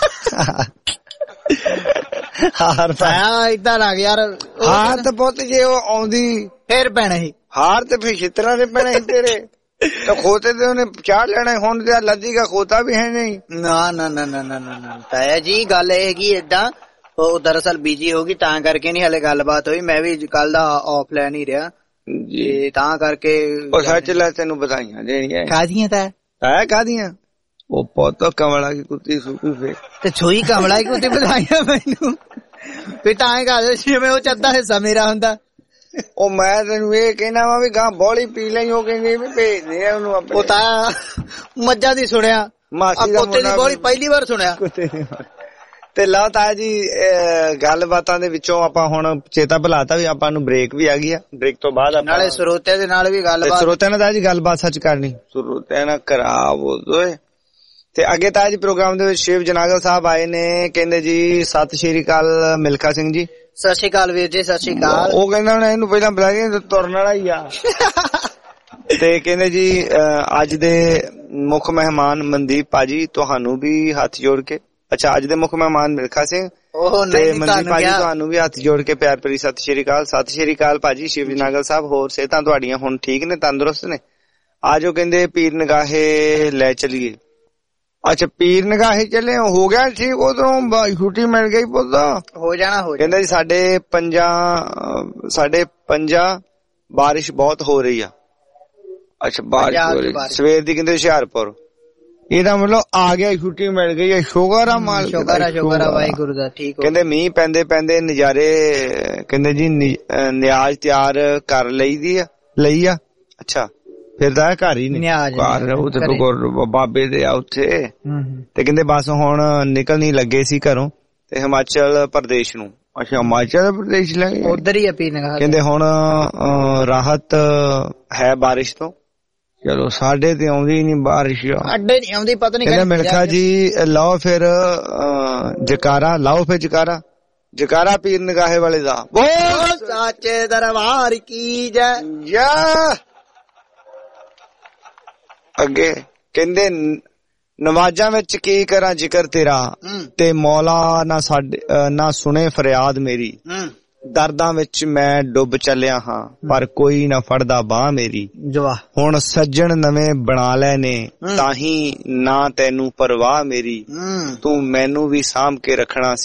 ਹਾਰ ਪਾਇਆ ਏਦਾਂ ਲੱਗ ਯਾਰ। ਹਾਰ ਤਾਂ ਪੁੱਤ ਜੇ ਉਹ ਆਉਂਦੀ ਫੇਰ ਪੈਣਾ ਸੀ ਹਾਰ, ਤੇ ਫਿਰ ਛਿੱਤਰਾਂ ਦੇ ਪੈਣਾ ਸੀ ਤੇਰੇ। ਤਾਂ ਖੋਤੇ ਤੇ ਉਹਨੇ ਚਾੜ ਲੈਣਾ। ਹੁਣ ਤੇ ਲੱਦੀ ਦਾ ਖੋਤਾ ਵੀ ਹੈ ਨਹੀਂ। ਨਾ ਨਾ ਨਾ ਨਾ ਨਾ ਨਾ ਤਾਇਆ ਜੀ, ਗੱਲ ਇਹ ਹੈਗੀ ਏਦਾਂ, ਉਹ ਦਰਅਸਲ ਬੀਜੀ ਹੋਗੀ ਤਾਂ ਕਰਕੇ ਨੀ ਹਲੇ ਗੱਲਬਾਤ ਹੋਈ। ਮੈਂ ਵੀ ਕੱਲ ਦਾ ਆਫਲਾਈਨ ਹੀ ਰਿਹਾ ਜੀ, ਤਾਂ ਕਰਕੇ। ਉਹ ਸੱਚ ਲੈ ਤੈਨੂੰ ਵਧਾਈਆਂ ਦੇਣੀਆਂ। ਕਾਹਦੀਆਂ ਤਾਇਆ ਕਾਹਦੀਆਂ? ਉਹ ਪੁੱਤ ਕਮਲਾ ਕੀ ਕੁੱਤੀ ਸੂਪੀ ਫੇਰ ਤੇ ਛੋਈ ਕਮਲਾ ਕੀ ਕੁੱਤੀ ਵਧਾਈਆਂ ਮੈਨੂੰ ਫਿਰ ਤਾਂ ਐਂ ਕਹਦੇ ਜਿਵੇਂ ਉਹ ਚੱਦਾ ਹਿੱਸਾ ਮੇਰਾ ਹੁੰਦਾ। ਉਹ ਮੈਂ ਤੈਨੂੰ ਇਹ ਕਹਿਣਾ ਵਾ ਵੀ ਗਾਂ ਬੋਲੀ ਪੀ ਲਈ, ਉਹ ਕਹਿੰਦੇ ਵੀ ਭੇਜਦੇ ਆ ਉਹਨੂੰ। ਉਹ ਤਾਂ ਮੱਝਾਂ ਦੀ ਸੁਣਿਆ, ਕੁੱਤੇ ਦੀ ਬੋਲੀ ਪਹਿਲੀ ਵਾਰ ਸੁਣਿਆ। ਤੇ ਲਓ ਤਾਇਆ ਜੀ, ਗੱਲਬਾਤਾਂ ਦੇ ਵਿੱਚੋਂ ਆਪਾਂ ਹੁਣ ਚੇਤਾ ਭੁਲਾਤਾ ਵੀ ਆਪਾਂ ਨੂੰ ਬ੍ਰੇਕ ਵੀ ਆ ਗਈ ਆ। ਬ੍ਰੇਕ ਤੋਂ ਬਾਅਦ ਆਪਾਂ ਨਾਲੇ ਸਰੋਤਿਆਂ ਦੇ ਨਾਲ ਵੀ ਗੱਲਬਾਤ, ਸਰੋਤਿਆਂ ਨਾਲ ਤਾਇਆ ਜੀ ਗੱਲਬਾਤ ਸੱਚ ਕਰਨੀ, ਸਰੋਤਿਆਂ ਨਾਲ ਕਰਾਵੋ। ਤੇ ਅੱਗੇ ਤਾਇਆ ਜੀ ਪ੍ਰੋਗਰਾਮ ਦੇ ਵਿੱਚ ਸ਼ਿਵ ਜਨਾਗਲ ਸਾਹਿਬ ਆਏ ਨੇ। ਕਹਿੰਦੇ ਜੀ ਸਤਿ ਸ਼੍ਰੀ ਅਕਾਲ ਮਿਲਖਾ ਸਿੰਘ ਜੀ। ਸਤਿ ਸ਼੍ਰੀ ਅਕਾਲ ਵੀਰ ਜੀ, ਸਤਿ ਸ਼੍ਰੀ ਅਕਾਲ। ਉਹ ਕਹਿੰਦਾ ਹੁਣ ਇਹਨੂੰ ਪਹਿਲਾਂ ਬੁਲਾਈਏ, ਤੁਰਨ ਵਾਲਾ ਹੀ ਆ। ਤੇ ਕਹਿੰਦੇ ਜੀ ਅੱਜ ਦੇ ਮੁੱਖ ਮਹਿਮਾਨ ਮਨਦੀਪ ਭਾਜੀ, ਤੁਹਾਨੂੰ ਵੀ ਹੱਥ ਜੋੜ ਕੇ, ਅੱਛਾ ਅੱਜ ਦੇ ਮੁੱਖ ਮਹਿਮਾਨ ਮਿਲਖਾ ਸਿੰਘ ਤੇ ਮਨਦੀਪ ਭਾਜੀ, ਤੁਹਾਨੂੰ ਵੀ ਹੱਥ ਜੋੜ ਕੇ ਪਿਆਰ ਭਰੀ ਸਤਿ ਸ਼੍ਰੀ ਅਕਾਲ। ਸਤਿ ਸ਼੍ਰੀ ਅਕਾਲ ਭਾਜੀ ਸ਼ਿਵ ਜਨਾਗਲ ਸਾਹਿਬ। ਹੋਰ ਸਿਹਤਾਂ ਤੁਹਾਡੀਆਂ ਹੁਣ ਠੀਕ ਨੇ, ਤੰਦਰੁਸਤ ਨੇ? ਆਜੋ ਕਹਿੰਦੇ ਪੀਰ ਨਿਗਾਹੇ ਲੈ ਚਲੀਏ। ਅੱਛਾ ਪੀਰ ਨਿਗਾਹੇ ਚੱਲੇ, ਹੋ ਗਿਆ ਠੀਕ? ਉਧਰੋਂ ਛੁੱਟੀ ਮਿਲ ਗਈ ਪੁੱਤ? ਹੋ ਜਾਣਾ। ਕਹਿੰਦਾ ਜੀ ਸਾਡੇ ਪੰਜਾ ਬਾਰਿਸ਼ ਬਹੁਤ ਹੋ ਰਹੀ ਆ। ਅੱਛਾ ਬਾਰਿਸ਼ ਹੋ ਰਹੀ ਸਵੇਰ ਦੀ, ਕਹਿੰਦੇ ਹੁਸ਼ਿਆਰਪੁਰ। ਇਹਦਾ ਮਤਲਬ ਆ ਗਿਆ, ਛੁੱਟੀ ਮਿਲ ਗਈ ਹੈ। ਸ਼ੁਕਰ ਆ ਮਾਲ, ਸ਼ੁਕਰ ਆ ਵਾਹਿਗੁਰੂ ਦਾ। ਠੀਕ ਕਹਿੰਦੇ ਮੀਂਹ ਪੈਂਦੇ ਪੈਂਦੇ ਨਜ਼ਾਰੇ, ਕਹਿੰਦੇ ਜੀ ਨਿਆਜ਼ ਤਿਆਰ ਕਰ ਲਈ ਆ। ਅੱਛਾ ਫਿਰ ਤਾਂ ਘਰ ਹੀ ਨੇ, ਘਰ ਉੱਥੇ ਬਾਬੇ ਦੇ ਆ ਉੱਥੇ। ਤੇ ਕਹਿੰਦੇ ਬਸ ਹੁਣ ਨਿਕਲਣੀ ਲੱਗੇ ਸੀ ਘਰੋਂ ਤੇ ਹਿਮਾਚਲ ਪ੍ਰਦੇਸ਼ ਨੂੰ। ਅੱਛਾ ਹਿਮਾਚਲ ਪ੍ਰਦੇਸ਼ ਲੱਗੇ, ਉਧਰ ਹੀ ਅਪੀਲ। ਕਹਿੰਦੇ ਹੁਣ ਰਾਹਤ ਹੈ ਬਾਰਿਸ਼ ਤੋਂ। ਚਲੋ ਸਾਡੇ ਤੇ ਆਉਂਦੀ ਨੀ ਬਾਰਿਸ਼, ਅੱਡੇ ਨੀ ਆਉਂਦੀ, ਪਤਾ ਨੀ। ਕਹਿੰਦੇ ਮਿਲਖਾ ਜੀ ਲਾਓ ਫਿਰ ਜਕਾਰਾ, ਲਾਓ ਫਿਰ ਜਕਾਰਾ ਪੀਰ ਨਿਗਾਹੇ ਵਾਲੇ ਦਾ। ਬਹੁਤ ਸਾਚੇ ਦਰਬਾਰ ਕੀ ਜੈ। ਅੱਗੇ ਕਹਿੰਦੇ ਨਵਾਜ਼ਾਂ ਵਿੱਚ ਕੀ ਕਰਾਂ ਜ਼ਿਕਰ ਤੇਰਾ, ਤੇ ਮੌਲਾ ਨਾ ਸੁਣੇ ਫਰਿਆਦ ਮੇਰੀ। ਦਰਦਾਂ ਵਿੱਚ ਮੈਂ ਡੁੱਬ ਚੱਲਿਆ ਹਾਂ, ਪਰ ਕੋਈ ਨਾ ਫੜਦਾ ਬਾਹ ਮੇਰੀ। ਹੁਣ ਸੱਜਣ ਨਵੇਂ ਬਣਾ ਲੈ ਨੇ, ਤਾਹੀਂ ਨਾ ਤੈਨੂੰ ਪਰਵਾਹ ਮੇਰੀ। ਤੂੰ ਮੈਨੂੰ ਵੀ ਸਾਂਭ ਕੇ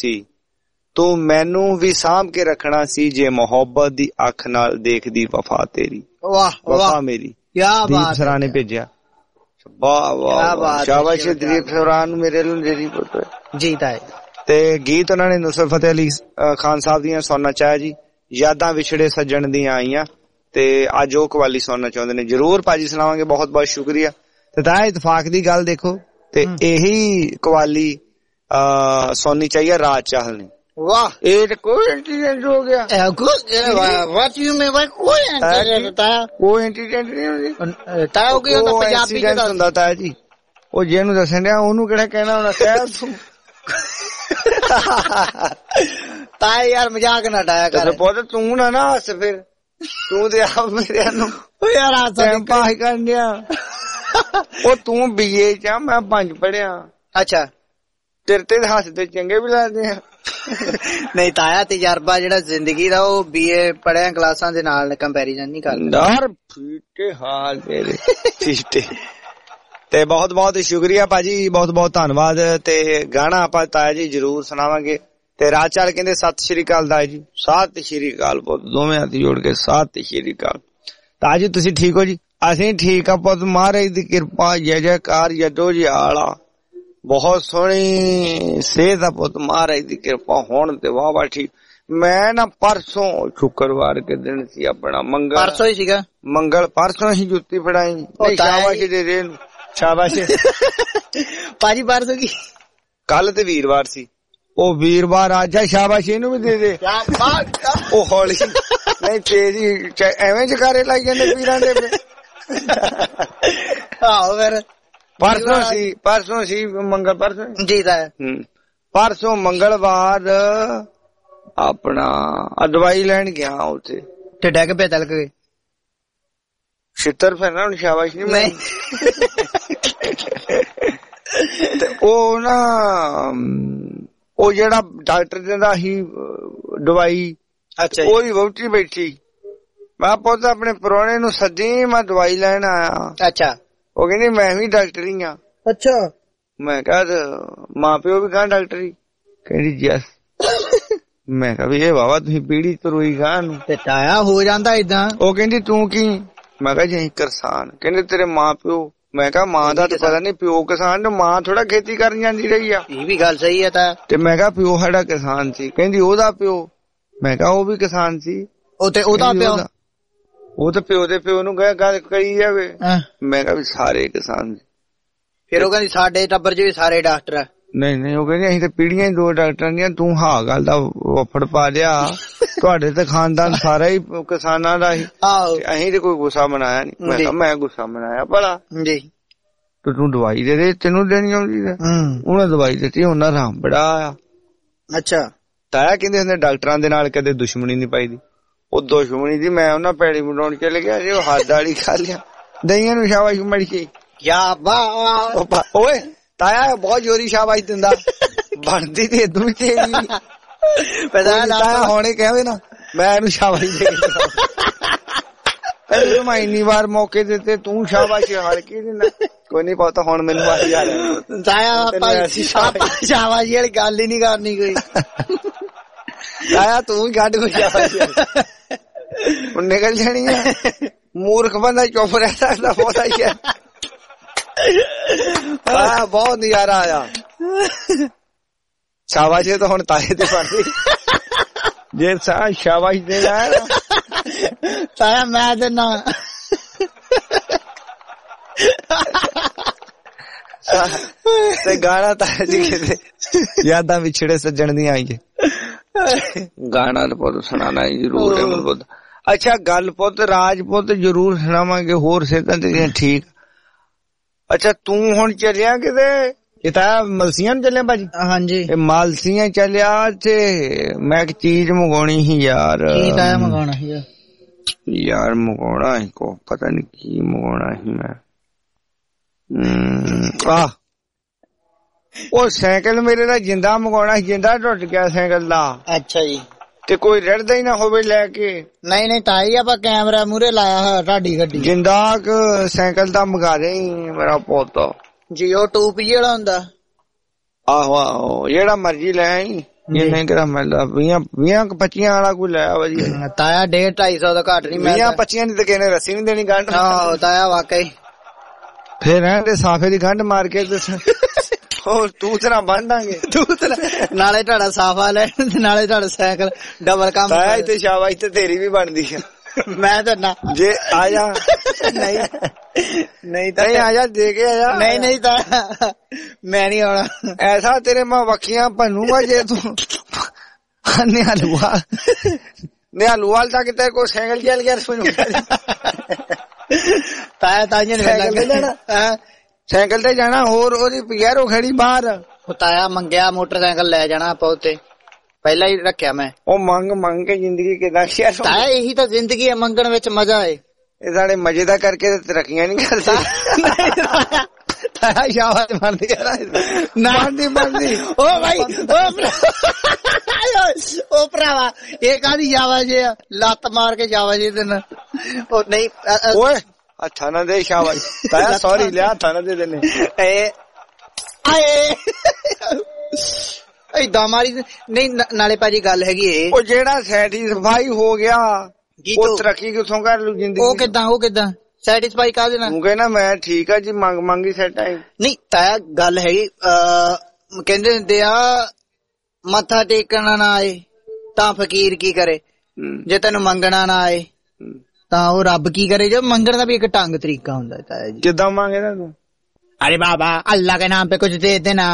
ਰੱਖਣਾ ਸੀ, ਜੇ ਮੁਹੱਬਤ ਦੀ ਅੱਖ ਨਾਲ ਦੇਖਦੀ ਵਫਾ ਤੇਰੀ। ਵਫਾ ਮੇਰੀ। ਦੀਪ ਸਰਾ ਨੇ ਭੇਜਿਆ। ਵਾਹ ਵਾਹ, ਸ਼ਾਬਾਸ਼ ਦੀਪ ਸਰਾ ਨੂੰ ਮੇਰੇ ਨੂੰ ਜਿਹੜੀ ਪੁੱਤ ਜੀ। ਤਾਏ ਤੇ ਗੀਤ ਉਹਨਾਂ ਨੇ ਨੁਸਰਤ ਫਤਿਹ ਅਲੀ ਖਾਨ ਸਾਹਿਬ ਦੀਆਂ ਸੁਣਨਾ ਚਾਹਿਆ ਜੀ, ਯਾਦਾਂ ਵਿਛੜੇ ਸੱਜਣ ਦੀਆਂ ਆਈਆਂ, ਤੇ ਅੱਜ ਉਹ ਕਵਾਲੀ ਸੁਣਨਾ ਚਾਹੁੰਦੇ ਨੇ। ਜਰੂਰ ਭਾਜੀ ਸੁਣਾਵਾਂਗੇ, ਬਹੁਤ ਬਹੁਤ ਸ਼ੁਕਰੀਆ। ਤੇ ਤਾਂ ਇਤਫਾਕ ਦੀ ਗੱਲ ਦੇਖੋ, ਤੇ ਇਹੀ ਕਵਾਲੀ ਸੁਣਨੀ ਚਾਹੀਏ ਰਾਜ ਚਾਹਲ ਨੇ। ਵਾਹ, ਇਹ ਤਾਂ ਕੋਈ ਇੰਟੈਲੀਜੈਂਟ ਹੋ ਗਿਆ। What you mean by ਕੋਈ ਇੰਟੈਲੀਜੈਂਟ? ਕੋਈ ਇੰਟੈਲੀਜੈਂਟ ਨਹੀਂ ਹੁੰਦੀ ਤਾਇਆ। ਉਹ ਕੀ ਹੁੰਦਾ ਪੰਜਾਬੀ ਚ ਹੁੰਦਾ ਤਾਇਆ ਜੀ? ਉਹ ਜਿਹਨੂੰ ਦੱਸਣ ਡਿਆ ਉਹਨੂੰ ਕਿਹੜਾ ਕਹਿਣਾ ਹੋਣਾ ਕਹਿ ਤੂੰ। ਤਾਇਆ ਯਾਰ ਮਜ਼ਾਕ ਨਾ ਡਾਇਆ ਕਰ ਪੁੱਤ, ਤੂੰ ਨਾ ਹੱਸ, ਫਿਰ ਤੂੰ ਤੇ ਆਪ ਮੇਰੇ ਨੂੰ ਯਾਰ ਟਾਈਮ ਪਾਸ ਕਰਨ ਡਿਆ। ਉਹ ਤੂੰ BA ਚ, ਮੈਂ 5 ਪੜਿਆ। ਅੱਛਾ, ਤੇਰੇ ਤੇ ਹੱਸਦੇ ਚੰਗੇ ਵੀ ਲੱਗਦੇ ਆ। ਨਹੀਂ ਤਾਇਆ, ਤਜਰਬਾ ਜਿਹੜਾ ਜ਼ਿੰਦਗੀ ਦਾ ਉਹ BA ਪੜਿਆ ਕਲਾਸਾਂ ਦੇ ਨਾਲ ਕੰਪੈਰੀਜ਼ਨ ਨਹੀਂ ਕਰਦਾ। ਫੀਟੇ ਹਾਲ ਤੇਰੇ ਫੀਟੇ। ਤੇ ਬਹੁਤ ਬਹੁਤ ਸ਼ੁਕਰੀਆ ਭਾਜੀ, ਬਹੁਤ ਬਹੁਤ ਧੰਨਵਾਦ। ਤੇ ਗਾਣਾ ਆਪਾਂ ਤਾਇਆ ਜੀ ਜਰੂਰ ਸੁਣਾਵਾਂਗੇ। ਤੇ ਰਾਜ ਚਾਲ ਕਹਿੰਦੇ ਸਤਿ ਸ਼੍ਰੀ ਅਕਾਲ ਤਾਇਆ ਜੀ। ਸਤਿ ਸ਼੍ਰੀ ਅਕਾਲ ਪੁੱਤ, ਦੋਵੇਂ ਹੱਥ ਜੋੜ ਕੇ ਸਤਿ ਸ਼੍ਰੀ ਅਕਾਲ। ਤਾਇਆ ਜੀ ਤੁਸੀਂ ਠੀਕ ਹੋ ਜੀ? ਅਸੀਂ ਠੀਕ ਆ ਪੁੱਤ, ਮਹਾਰਾਜ ਦੀ ਕਿਰਪਾ, ਜੈ ਜੈਕਾਰ ਜੱਦੋ ਜੀ ਆਲਾ। ਬਹੁਤ ਸੋਹਣੀ ਸਿਹਤ ਆ ਪੁੱਤ, ਮਹਾਰਾਜ ਦੀ ਕਿਰਪਾ। ਹੁਣ ਤੇ ਵਾਹ ਵਾਹ ਠੀਕ। ਮੈਂ ਨਾ ਪਰਸੋਂ ਸ਼ੁੱਕਰਵਾਰ ਕੇ ਦਿਨ ਸੀ ਆਪਣਾ, ਮੰਗਲ ਪਰਸੋਂ ਹੀ ਸੀਗਾ, ਮੰਗਲ ਪਰਸੋਂ ਹੀ ਜੁੱਤੀ ਫੜਾਈ। ਸ਼ਾਬਾਸ਼ ਦੇ ਦੇ, ਸ਼ਾਬਾਸ਼ ਭਾਜੀ। ਪਰਸੋਂ ਕੀ? ਕੱਲ ਤੇ ਵੀਰਵਾਰ ਸੀ। ਉਹ ਵੀਰਵਾਰ ਅੱਜ ਆ, ਸ਼ਾਬਾਸ਼ ਇਹਨੂੰ ਵੀ ਦੇ ਦੇ। ਉਹ ਹੌਲੀ ਨਹੀਂ, ਤੇਰੀ ਐਵੇਂ ਜਕਾਰੇ ਲਾਈ ਜਾਂਦੇ ਪੀਰਾਂ ਦੇ। ਆਹੋ ਫਿਰ ਪਰਸੋਂ ਸੀ ਮੰਗਲ, ਪਰਸੋਂ ਜੀ ਦਾ ਪਰਸੋਂ ਮੰਗਲਵਾਰ ਆਪਣਾ ਦਵਾਈ ਲੈਣ ਗਿਆ ਉੱਥੇ, ਤੇ ਡੈਗ ਪੇ ਤਲਕ ਗਏ। ਛਿੱਤਰ ਫਿਰ ਨਾ ਹੁਣ ਸ਼ਾਬਾਸ਼ ਨਹੀਂ। ਤੇ ਉਹ ਨਾ, ਉਹ ਜਿਹੜਾ ਡਾਕਟਰ ਦਿੰਦਾ ਸੀ ਦਵਾਈ, ਅੱਛਾ, ਉਹਦੀ ਵਹੁਟੀ ਬੈਠੀ। ਮੈਂ ਪੁੱਤ ਆਪਣੇ ਪ੍ਰਾਹੁਣੇ ਨੂੰ ਸੱਦੀ, ਮੈਂ ਦਵਾਈ ਲੈਣ ਆਇਆ। ਅੱਛਾ। ਉਹ ਕਹਿੰਦੀ ਮੈਂ ਵੀ ਡਾਕਟਰ ਹੀ ਆ। ਅੱਛਾ। ਮੈਂ ਕਿਹਾ ਮਾਂ ਪਿਓ ਵੀ ਕਹਾਂ ਡਾਕਟਰ ਹੀ? ਕਹਿੰਦੀ ਯਸ। ਮੈਂ ਕਿਹਾ ਵੀ ਇਹ ਵਾਵਾ ਤੁਸੀਂ ਪੀੜੀ ਤਰੋਈ ਗਾਂ ਨੂੰ, ਤੇ ਤਾਇਆ ਹੋ ਜਾਂਦਾ ਏਦਾਂ। ਉਹ ਕਹਿੰਦੀ ਤੂੰ ਕੀ? ਮੈਂ ਕਿਹਾ ਜੀ ਕਿਸਾਨ। ਕਹਿੰਦੇ ਤੇਰੇ ਮਾਂ ਪਿਓ? ਮੈਂ ਕਿਹਾ ਮਾਂ ਦਾ ਤਾਂ ਪਤਾ ਨੀ, ਪਿਓ ਕਿਸਾਨ, ਮਾਂ ਥੋੜਾ ਖੇਤੀ ਕਰਨ ਜਾਂਦੀ ਰਹੀ ਆ। ਇਹ ਵੀ ਗੱਲ ਸਹੀ ਹੈ ਤਾਂ। ਤੇ ਮੈਂ ਕਿਹਾ ਪਿਓ ਸਾਡਾ ਕਿਸਾਨ ਸੀ। ਕਹਿੰਦੀ ਉਹਦਾ ਪਿਓ? ਮੈਂ ਕਿਹਾ ਉਹ ਵੀ ਕਿਸਾਨ ਸੀ। ਉਹ ਤੇ ਉਹਦਾ ਪਿਓ? ਉਹ ਤਾਂ ਪਿਓ ਦੇ ਪਿਓ ਨੂੰ ਗੱਲ ਕਰੀ ਜਾਵੇ। ਮੈਂ ਕਿਹਾ ਵੀ ਸਾਰੇ ਕਿਸਾਨ ਸੀ। ਫਿਰ ਉਹ ਕਹਿੰਦੀ ਸਾਡੇ ਟੱਬਰ ਚ ਵੀ ਸਾਰੇ ਡਾਕਟਰ ਆ। ਨਹੀਂ, ਉਹ ਕਹਿੰਦੀ ਅਸੀਂ ਤਾਂ ਪੀੜੀਆਂ ਹੀ 2 ਡਾਕਟਰਾਂ ਦੀਆਂ, ਤੂੰ ਹਾਂ ਗੱਲ ਦਾ ਵਫੜ ਪਾ ਲਿਆ। ਤੁਹਾਡੇ ਤੇ ਖਾਨਦਾਨ ਸਾਰਾ ਹੀ ਕਿਸਾਨਾਂ ਦਾ ਸੀ। ਅਸੀਂ ਤੇ ਕੋਈ ਗੁੱਸਾ ਮਨਾਇਆ ਨੀ। ਮੈਂ ਕਿਹਾ ਮੈਂ ਗੁੱਸਾ ਮਨਾਇਆ ਭਲਾ ਜੀ? ਤੂੰ ਦਵਾਈ ਦੇ ਦੇ, ਤੈਨੂੰ ਦੇਣੀ ਆਉਂਦੀ ਹੈ। ਉਹਨੇ ਦਵਾਈ ਦਿੱਤੀ, ਉਹਨਾਂ ਆਰਾਮ ਬੜਾ ਆਇਆ। ਅੱਛਾ। ਤਾਇਆ ਕਹਿੰਦੇ ਹੁੰਦੇ ਡਾਕਟਰਾਂ ਦੇ ਨਾਲ ਕਦੇ ਦੁਸ਼ਮਣੀ ਨੀ ਪਾਈਦੀ। ਉਹ ਦੁਸ਼ਮਣੀ ਦੀ ਮੈਂ ਉਹਨਾਂ ਪੈੜੀ ਬਣਾਉਣ ਚਲੇ ਗਿਆ ਜੀ, ਉਹ ਹੱਦ ਵਾਲੀ ਖਾ ਲਿਆ। ਦਈਆਂ ਨੂੰ ਸ਼ਾਬਾਸ਼ ਮੜ ਕੇ। ਓਏ ਤਾਇਆ ਬਹੁਤ ਜ਼ੋਰੀ ਸ਼ਾਬਾਸ਼ ਦਿੰਦਾ, ਬਣਦੀ ਤੇ ਇਦੋਂ ਵੀ ਤੇਰੀ। ਤਾਇਆ ਹੁਣੇ ਕਹਵੇ ਨਾ ਮੈਂ ਇਹਨੂੰ ਸ਼ਾਬਾਸ਼ ਦੇ ਤੈਨੂੰ ਮੈਂ ਇੰਨੀ ਵਾਰ ਮੌਕੇ ਦਿੱਤੇ, ਤੂੰ ਸ਼ਾਬਾਸ਼ ਹਰ ਕੀ ਦਿੰਦਾ? ਕੋਈ ਨੀ ਪਤਾ, ਹੁਣ ਮੈਨੂੰ ਆਹੀ ਆ ਰਿਹਾ ਤਾਇਆ। ਸ਼ਾਬਾਸ਼ ਵਾਲੀ ਗੱਲ ਹੀ ਨੀ ਕਰਨੀ ਕੋਈ। ਤਾਇਆ ਤੂੰ ਹੀ ਕੱਢ ਕੋਈ ਸ਼ਾਬਾਸ਼, ਹੁਣ ਨਿਕਲ ਜਾਣੀ ਆ। ਮੂਰਖ ਬੰਦਾ ਚੁੱਪ ਰਹਿ ਸਕਦਾ ਬਹੁਤਾ ਹੀ ਹੈ। ਬਹੁਤ ਨਜ਼ਾਰਾ ਆਇਆ। ਸ਼ਾਬਾਸ਼ ਤਾਂ ਹੁਣ ਤਾਏ ਤੇ ਪੜਦੀ। ਜੇ ਸ਼ਾਬਾਸ਼ ਦੇ ਰਹਾ ਤਾਇਆ ਮੈਂ ਦੇਣਾ। ਤੇ ਗਾਣਾ ਤਾਇਆ ਜੀ ਕਿਤੇ ਯਾਦਾਂ ਵਿਛੜੇ ਸੱਜਣ ਦੀਆਂ ਆਈਏ। ਗਾਣਾ ਤਾਂ ਪੁੱਤ ਸੁਣਾਣਾ ਜ਼ਰੂਰ ਹੈ ਪੁੱਤ। ਅੱਛਾ ਗੱਲ ਪੁੱਤ, ਰਾਜਪੁੱਤ ਜ਼ਰੂਰ ਸੁਣਾਵਾਂਗੇ। ਹੋਰ ਸਿਹਤਾਂ ਤੇਰੀਆਂ ਠੀਕ? ਅੱਛਾ ਤੂੰ ਹੁਣ ਚੱਲਿਆ ਕਿਤੇ? ਇਹ ਤਾਂ ਮਲਸੀਆਂ ਨੂੰ ਚੱਲਿਆ ਭਾਜੀ? ਹਾਂਜੀ, ਇਹ ਮਾਲਸੀਆਂ ਚੱਲਿਆ। ਤੇ ਮੈਂ ਇੱਕ ਚੀਜ਼ ਮੰਗਾਉਣੀ ਸੀ ਯਾਰ। ਕੀ ਤਾਇਆ ਮੰਗਾਉਣਾ ਸੀ ਯਾਰ? ਮੰਗਾਉਣਾ ਸੀ ਕੋ, ਪਤਾ ਨੀ ਕੀ ਮੰਗਾਉਣਾ ਸੀ ਮੈਂ। ਉਹ ਸਾਈਕਲ ਮੇਰੇ ਦਾ ਜਿੰਦਾ ਮੰਗਾਉਣਾ ਸੀ, ਜਿੰਦਾ ਟੁੱਟ ਗਿਆ ਸਾਈਕਲ ਦਾ। ਅੱਛਾ ਜੀ। ਤੇ ਕੋਈ ਰੜਦਾ ਹੀ ਨਾ ਹੋਵੇ ਲੈ ਕੇ। ਨਹੀਂ ਤਾਈ, ਆਪਾਂ ਕੈਮਰਾ ਮੂਹਰੇ ਲਾਇਆ ਹੋਇਆ ਤੁਹਾਡੀ ਗੱਡੀ। ਜਿੰਦਾ ਸਾਈਕਲ ਦਾ ਮੰਗਾ ਦੇ ਮੇਰਾ ਪੁੱਤ ਜੀ। ਉਹ 2P ਵਾਲਾ ਹੁੰਦਾ? ਆਹੋ, ਜਿਹੜਾ ਮਰਜੀ ਲੈ ਆਈ। ਜਿੰਨੇ ਕਿਹੜਾ ਮਿਲਦਾ 20-25 ਵਾਲਾ ਕੋਈ ਲੈ ਵਧੀਆ। ਤਾਇਆ 150-250 ਦਾ ਘੱਟ ਨੀ ਮਿਲਦਾ। 20-25 ਦੀ ਤਾਂ ਕਿਸੇ ਨੇ ਰੱਸੀ ਨੀ ਦੇਣੀ ਗੰਢ। ਆਹੋ ਤਾਇਆ ਵਾਕਈ। ਫੇਰ ਐਂਦੇ ਸਾਫੇ ਦੀ ਗੰਢ ਮਾਰ ਕੇ ਹੋਰ ਤੂਤ ਨਾ ਬੰਨਾਂਗੇ, ਤੂਤ ਨਾਲੇ ਤੁਹਾਡਾ ਸਾਫਾ ਲੈ ਨਾਲੇ ਤੁਹਾਡਾ ਸਾਈਕਲ ਡਬਲ ਕੰਮ। ਤਾਇਆ ਇੱਥੇ ਸ਼ਾਬਾਸ਼ ਤੇ ਤੇਰੀ ਵੀ ਬਣਦੀ ਆ। ਮੈਂ ਤਾਂ ਨਾ ਜੇ ਆ ਜਾ ਨਹੀਂ ਨਹੀਂ ਤਾਂ ਨਹੀਂ ਆ ਜਾ ਦੇ ਕੇ ਆ ਜਾ। ਨਹੀਂ ਤਾਂ ਮੈਂ ਨਹੀਂ ਆਉਣਾ। ਐਸਾ ਤੇਰੇ ਮਾਂ ਵੱਖੀਆਂ ਭੰਨੂਗਾ ਜੇ ਤੂੰ ਨਿਹਾਲੂਵਾਲ ਤੱਕ ਤੇ ਕੋਈ ਸਾਈਕਲ ਚੱਲ ਗਿਆ ਰਸੋਈ ਤਾਇਆ ਸਾਈਕਲ ਤੇ ਜਾਣਾ। ਹੋਰ ਉਹਦੀ ਪਿਆਰੋ ਖੜੀ ਬਾਹਰ। ਉਹ ਤਾਇਆ ਮੰਗਿਆ ਮੋਟਰਸਾਈਕਲ ਲੈ ਜਾਣਾ ਆਪਾਂ ਉੱਤੇ, ਪਹਿਲਾਂ ਹੀ ਰੱਖਿਆ ਮੈਂ। ਉਹ ਮੰਗ ਕੇ ਜ਼ਿੰਦਗੀ ਕਿਦਾਂ ਸ਼ੇਅਰ ਤਾਇਆ ਇਹੀ ਤਾਂ ਜ਼ਿੰਦਗੀ ਹੈ, ਮੰਗਣ ਵਿੱਚ ਮਜ਼ਾ ਏ। ਇਹ ਸਾਡੇ ਮਜ਼ੇ ਦਾ ਕਰਕੇ ਤੇ ਤਰੱਕੀਆਂ ਨਹੀਂ ਕਰਦੇ। ਤਾਇਆ ਸ਼ਾਬਾਸ਼ ਬਣਦੀ ਬਣਦੀ ਉਹ ਭਾਈ ਉਹ ਭਰਾਵਾ ਇਹ ਕਾਹਦੀ ਸ਼ਾਬਾਸ਼ ਆ, ਲੱਤ ਮਾਰ ਕੇ ਸ਼ਾਬਾਸ਼ ਦੇਣਾ। ਉਹ ਨਹੀਂ ਓਏ ਅੱਛਾ ਨਾ ਦੇ ਸ਼ਾਬਾਸ਼ ਤਾਇਆ, ਸੌਰੀ ਲਿਆ ਥਾਣਾ ਦੇ ਦੇਨੇ ਏਦਾਂ ਮਾਰੀ ਨਹੀਂ। ਨਾਲੇ ਭਾਜੀ ਗੱਲ ਹੈਗੀ ਏ, ਉਹ ਜਿਹੜਾ ਸੈਟੀਸਫਾਈ ਹੋ ਗਿਆ ਉਹ ਤਰੱਕੀ ਕਿੱਥੋਂ ਕਰ ਲੂ ਜ਼ਿੰਦਗੀ। ਉਹ ਕਿਦਾਂ ਸੈਟੀਸਫਾਈ ਕਰ ਦੇਣਾ? ਤੂੰ ਕਹਿੰਦਾ ਮੈਂ ਠੀਕ ਆ ਜੀ, ਮੰਗੀ ਸੈਟ ਆਈ। ਨਹੀਂ ਤਾਇਆ ਗੱਲ ਹੈਗੀ, ਕਹਿੰਦੇ ਹੁੰਦੇ ਆ ਮੱਥਾ ਟੇਕਣਾ ਨਾ ਆਏ ਤਾਂ ਫਕੀਰ ਕੀ ਕਰੇ, ਜੇ ਤੈਨੂੰ ਮੰਗਣਾ ਨਾ ਆਏ ਤਾਂ ਉਹ ਰੱਬ ਕੀ ਕਰੇ। ਜੋ ਮੰਗਣ ਦਾ ਵੀ ਇੱਕ ਢੰਗ ਤਰੀਕਾ ਹੁੰਦਾ ਤਾਇਆ ਜੀ। ਕਿੱਦਾਂ ਮੰਗੇਦਾ ਤੂੰ? ਅਰੇ ਬਾਬਾ ਅੱਲਾ ਕੇ ਨਾਮ ਪੇ ਕੁਝ ਦੇ ਦੇਣਾ।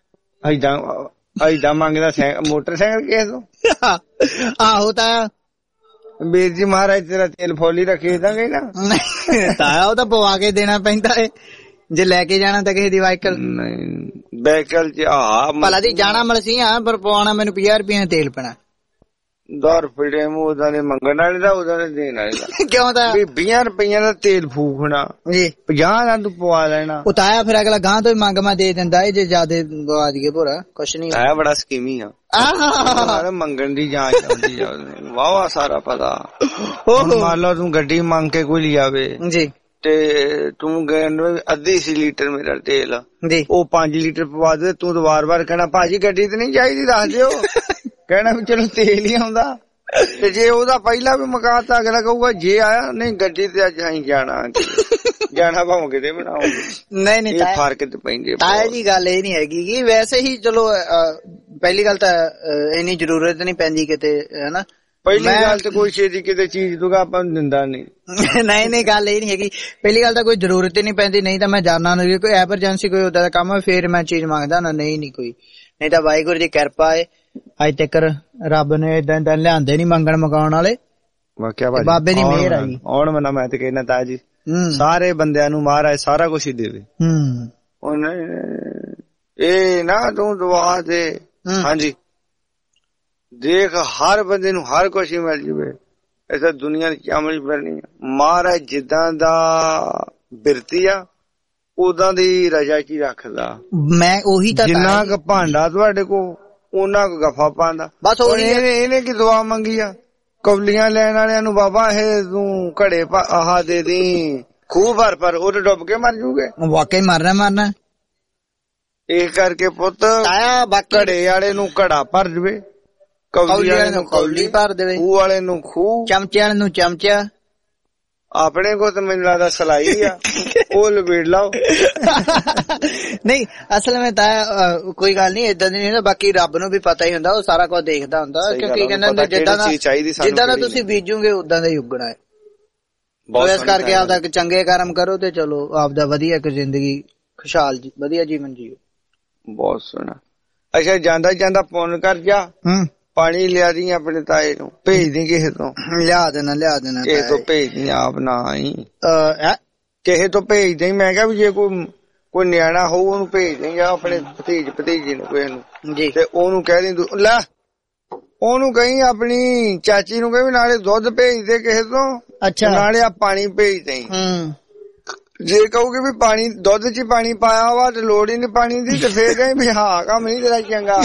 ਏਦਾਂ ਮੰਗਦਾ ਮੋਟਰਸਾਈਕਲ ਕਿਸੇ ਤੋਂ? ਆਹੋ ਤਾਇਆ ਵੀਰ ਜੀ ਮਹਾਰਾਜ ਤੇਰਾ ਤੇਲ ਫੋਲੀ ਰੱਖੀ ਦਾਂਗੇ ਨਾ। ਤਾਇਆ ਉਹ ਤਾਂ ਪਵਾ ਕੇ ਦੇਣਾ ਪੈਂਦਾ ਏ ਜੇ ਲੈ ਕੇ ਜਾਣਾ ਤਾਂ ਕਿਸੇ ਦੀ ਵਾਈਕਲ। ਨਹੀਂ ਵਾਈਕਲ ਚ ਭਲਾ ਦੀ ਜਾਣਾ ਮਲਸੀਆਂ ਪਰ ਪਵਾਉਣਾ ਮੈਨੂੰ 50 ਰੁਪਏ ਤੇਲ ਪੈਣਾ। 10 ਰੁਪਏ ਉਹਦਾ ਨੇ ਮੰਗਣ ਵਾਲੇ ਦਾ, ਉਹਦਾ ਨੇ ਦੇਣ ਵਾਲੇ ਦਾ। ਕਿਉਂ ਤਾਂ 20 ਰੁਪਈਆਂ ਦਾ ਤੇਲ ਫੂਕਣਾ ਜੀ, 50 ਦਾ ਤੂੰ ਪਵਾ ਲੈਣਾ। ਉਹ ਤਾਇਆ ਫਿਰ ਅਗਲਾ ਗਾਂ ਤੋਂ ਹੀ ਮੰਗ ਮੈਂ ਦੇ ਦਿੰਦਾ ਏ ਜੇ ਜਿਆਦੇ ਗਵਾ ਦਈਏ ਭੋਰਾ ਕੁਛ ਨੀ। ਤਾਇਆ ਬੜਾ ਸਕੀਮੀ ਆ, ਮੰਗਣ ਦੀ ਜਾਂਚ ਆਉਂਦੀ ਜਾਂਦੀ ਵਾਹ ਸਾਰਾ ਪਤਾ। ਮੰਨ ਲਓ ਤੂੰ ਗੱਡੀ ਮੰਗ ਕੇ ਕੋਈ ਲਿਆਵੇ ਜੀ ਤੇ ਤੂੰ ਅੱਧੀ ਸੀ ਲੀਟਰ ਮੇਰਾ ਤੇਲ ਜੀ, ਉਹ 5 ਲੀਟਰ ਪਵਾ ਦੇ, ਤੂੰ ਤਾਂ ਵਾਰ-ਵਾਰ ਕਹਿਣਾ ਭਾਜੀ ਗੱਡੀ ਤੇ ਨਹੀਂ ਚਾਹੀਦੀ ਦੱਸ ਦਿਓ। ਕਹਿਣਾ ਵੀ ਚਲੋ ਤੇਲ ਹੀ ਆਉਂਦਾ। ਤੇ ਜੇ ਉਹਦਾ ਪਹਿਲਾਂ ਵੀ ਮੁਕਾਤਾ ਅਗਲਾ ਕਹੂਗਾ ਜੇ ਆਇਆ ਨਹੀਂ ਗੱਡੀ ਤੇ ਅੱਜ ਅਸੀਂ ਜਾਣਾ ਭਾਵੇਂ ਕਿਤੇ ਬਣਾਉਂਗੇ। ਨਹੀਂ ਫਰਕ ਤੇ ਪੈਂਦੇ ਤਾਇਆ ਜੀ। ਗੱਲ ਇਹ ਨੀ ਹੈਗੀ ਕਿ ਵੈਸੇ ਹੀ ਚਲੋ ਪਹਿਲੀ ਗੱਲ ਤਾਂ ਇੰਨੀ ਜ਼ਰੂਰਤ ਨਹੀਂ ਪੈਂਦੀ ਕਿਤੇ ਹਨਾ। ਪਹਿਲੀ ਗੱਲ ਤੇ ਕੋਈ ਛੇਤੀ ਕਿਤੇ ਚੀਜ਼ ਦੂਗਾ ਆਪਾਂ ਨੂੰ ਦਿੰਦਾ ਨਹੀਂ। ਨਹੀਂ ਗੱਲ ਇਹ ਨੀ ਹੈਗੀ, ਪਹਿਲੀ ਗੱਲ ਤਾਂ ਕੋਈ ਜ਼ਰੂਰਤ ਹੀ ਨਹੀਂ ਪੈਂਦੀ। ਨਹੀਂ ਤਾਂ ਮੈਂ ਜਾਣਾ ਕੋਈ ਐਮਰਜੈਂਸੀ ਕੋਈ ਉਦਾਂ ਦਾ ਕੰਮ ਹੈ ਫੇਰ ਮੈਂ ਚੀਜ਼ ਮੰਗਦਾ ਨਾ। ਨਹੀਂ ਕੋਈ, ਨਹੀਂ ਤਾਂ ਵਾਹਿਗੁਰੂ ਦੀ ਕਿਰਪਾ ਏ ਅੱਜ ਤੱਕ ਰੱਬ ਨੇ ਏਦਾਂ ਲਿਆਂਦੇ ਨੀ ਮੰਗਣ ਮਕਾਉਣ ਵਾਲੇ। ਬਾਬੇ ਦੀ ਮਿਹਰ ਆ ਜੀ। ਆਉਣ ਮਨਾ ਮੈਂ ਤੇ ਕਹਿਣਾ ਤਾਇਆ ਜੀ ਸਾਰੇ ਬੰਦਿਆਂ ਨੂੰ ਮਹਾਰਾਜ ਸਾਰਾ ਕੁਛ ਹੀ ਦੇਵੇ। ਇਹ ਨਾ ਤੂੰ ਦੁਆ ਦੇ। ਹਾਂਜੀ ਦੇਖ ਹਰ ਬੰਦੇ ਨੂੰ ਹਰ ਕੁਛ ਹੀ ਮਿਲ ਜਾਵੇ, ਐਸਾ ਦੁਨੀਆ ਦੀ ਅਮਲ ਕਰਨੀ ਆ। ਮਹਾਰਾਜ ਜਿੱਦਾਂ ਦਾ ਬਿਰਤੀ ਆ ਉਦਾਂ ਦੀ ਰਜਾ ਚ ਹੀ ਰੱਖਦਾ। ਮੈਂ ਉਹੀ ਤਾਂ ਜਿੰਨਾ ਕੁ ਭਾਂਡਾ ਤੁਹਾਡੇ ਕੋਲ ਉਹਨਾਂ ਕੁ ਗੱਫਾ ਪਾਉਂਦਾ। ਬਸ ਇਹਨੇ ਕੀ ਦੁਆ ਮੰਗੀ ਆ ਕੌਲੀਆਂ ਲੈਣ ਵਾਲਿਆਂ ਨੂੰ, ਬਾਬਾ ਇਹ ਤੂੰ ਘੜੇ ਆਹ ਦੇ ਦੀ ਖੂਹ ਭਰ ਉਹ ਤੇ ਡੁੱਬ ਕੇ ਮਰ ਜੂਗੇ। ਵਾਕਈ ਮਰਨਾ। ਇਹ ਕਰਕੇ ਪੁੱਤ ਘੜੇ ਵਾਲੇ ਨੂੰ ਘੜਾ ਭਰ ਜਵੇ, ਕੌਲੀ ਵਾਲੇ ਨੂੰ ਕੌਲੀ ਭਰ ਦੇਵੇ, ਖੂਹ ਵਾਲੇ ਨੂੰ ਖੂਹ, ਚਮਚੇ ਵਾਲੇ ਨੂੰ ਚਮਚਾ। ਆਪਣੇ ਕੋ ਤਾਂ ਮੈਨੂੰ ਲੱਗਦਾ ਸਲਾਈ ਆ ਉਹ ਲਵੇੜ ਲਾਓ। ਨਹੀਂ ਅਸਲ ਵਿੱਚ ਤਾਂ ਕੋਈ ਗੱਲ ਨਹੀਂ ਏਦਾਂ ਦੀ ਨਹੀਂ। ਬਾਕੀ ਰੱਬ ਨੂੰ ਵੀ ਪਤਾ ਹੀ ਹੁੰਦਾ, ਉਹ ਸਾਰਾ ਕੁਝ ਦੇਖਦਾ ਹੁੰਦਾ। ਕਿਉਂਕਿ ਕਹਿੰਦਾ ਜਿੱਦਾਂ ਦਾ ਤੁਸੀਂ ਬੀਜੋਗੇ ਉਦਾਂ ਦਾ ਹੀ ਉੱਗਣਾ ਹੈ। ਇਸ ਕਰਕੇ ਆਪਦਾ ਚੰਗੇ ਕਰਮ ਕਰੋ ਤੇ ਚਲੋ ਆਪਦਾ ਵਧੀਆ ਇੱਕ ਜ਼ਿੰਦਗੀ ਖੁਸ਼ਹਾਲ ਵਧੀਆ ਜੀਵਨ ਜੀਓ। ਬਹੁਤ ਸੋਹਣਾ। ਅੱਛਾ ਜਾਂਦਾ ਪੁੰਨ ਕਰ ਜਾ, ਪਾਣੀ ਲਿਆ ਦੀ ਆਪਣੇ ਤਾਏ ਨੂੰ, ਭੇਜ ਦੀ ਕਿਸੇ ਤੋਂ। ਲਿਆ ਦੇਣਾ ਕਿਸੇ ਤੋਂ ਭੇਜ ਦੀ, ਆਪ ਨਾ ਆਈ ਕਿਸੇ ਤੋਂ ਭੇਜ ਦੇ। ਮੈਂ ਕਿਹਾ ਵੀ ਜੇ ਕੋਈ ਨਿਆਣਾ ਹੋਊ ਉਹਨੂੰ ਭੇਜ ਦੇ, ਜਾਂ ਆਪਣੇ ਭਤੀਜੇ ਨੂੰ ਕਿਸੇ ਨੂੰ, ਤੇ ਉਹਨੂੰ ਕਹਿ ਦੀ ਲੈ ਉਹਨੂੰ ਕਹੀਂ ਆਪਣੀ ਚਾਚੀ ਨੂੰ ਕਹੀਂ ਨਾਲੇ ਦੁੱਧ ਭੇਜ ਦੇ ਕਿਸੇ ਤੋਂ। ਅੱਛਾ ਨਾਲੇ ਆ ਪਾਣੀ ਭੇਜ ਦੇ। ਜੇ ਕਹੂਗੇ ਵੀ ਪਾਣੀ ਦੁੱਧ ਚ ਪਾਣੀ ਪਾਇਆ ਵਾ ਤੇ ਲੋੜ ਹੀ ਨੀ ਪਾਣੀ ਦੀ, ਤੇ ਫੇਰ ਕਹੀਂ ਵੀ ਹਾਂ ਕੰਮ ਨੀ ਤੇਰਾ ਚੰਗਾ।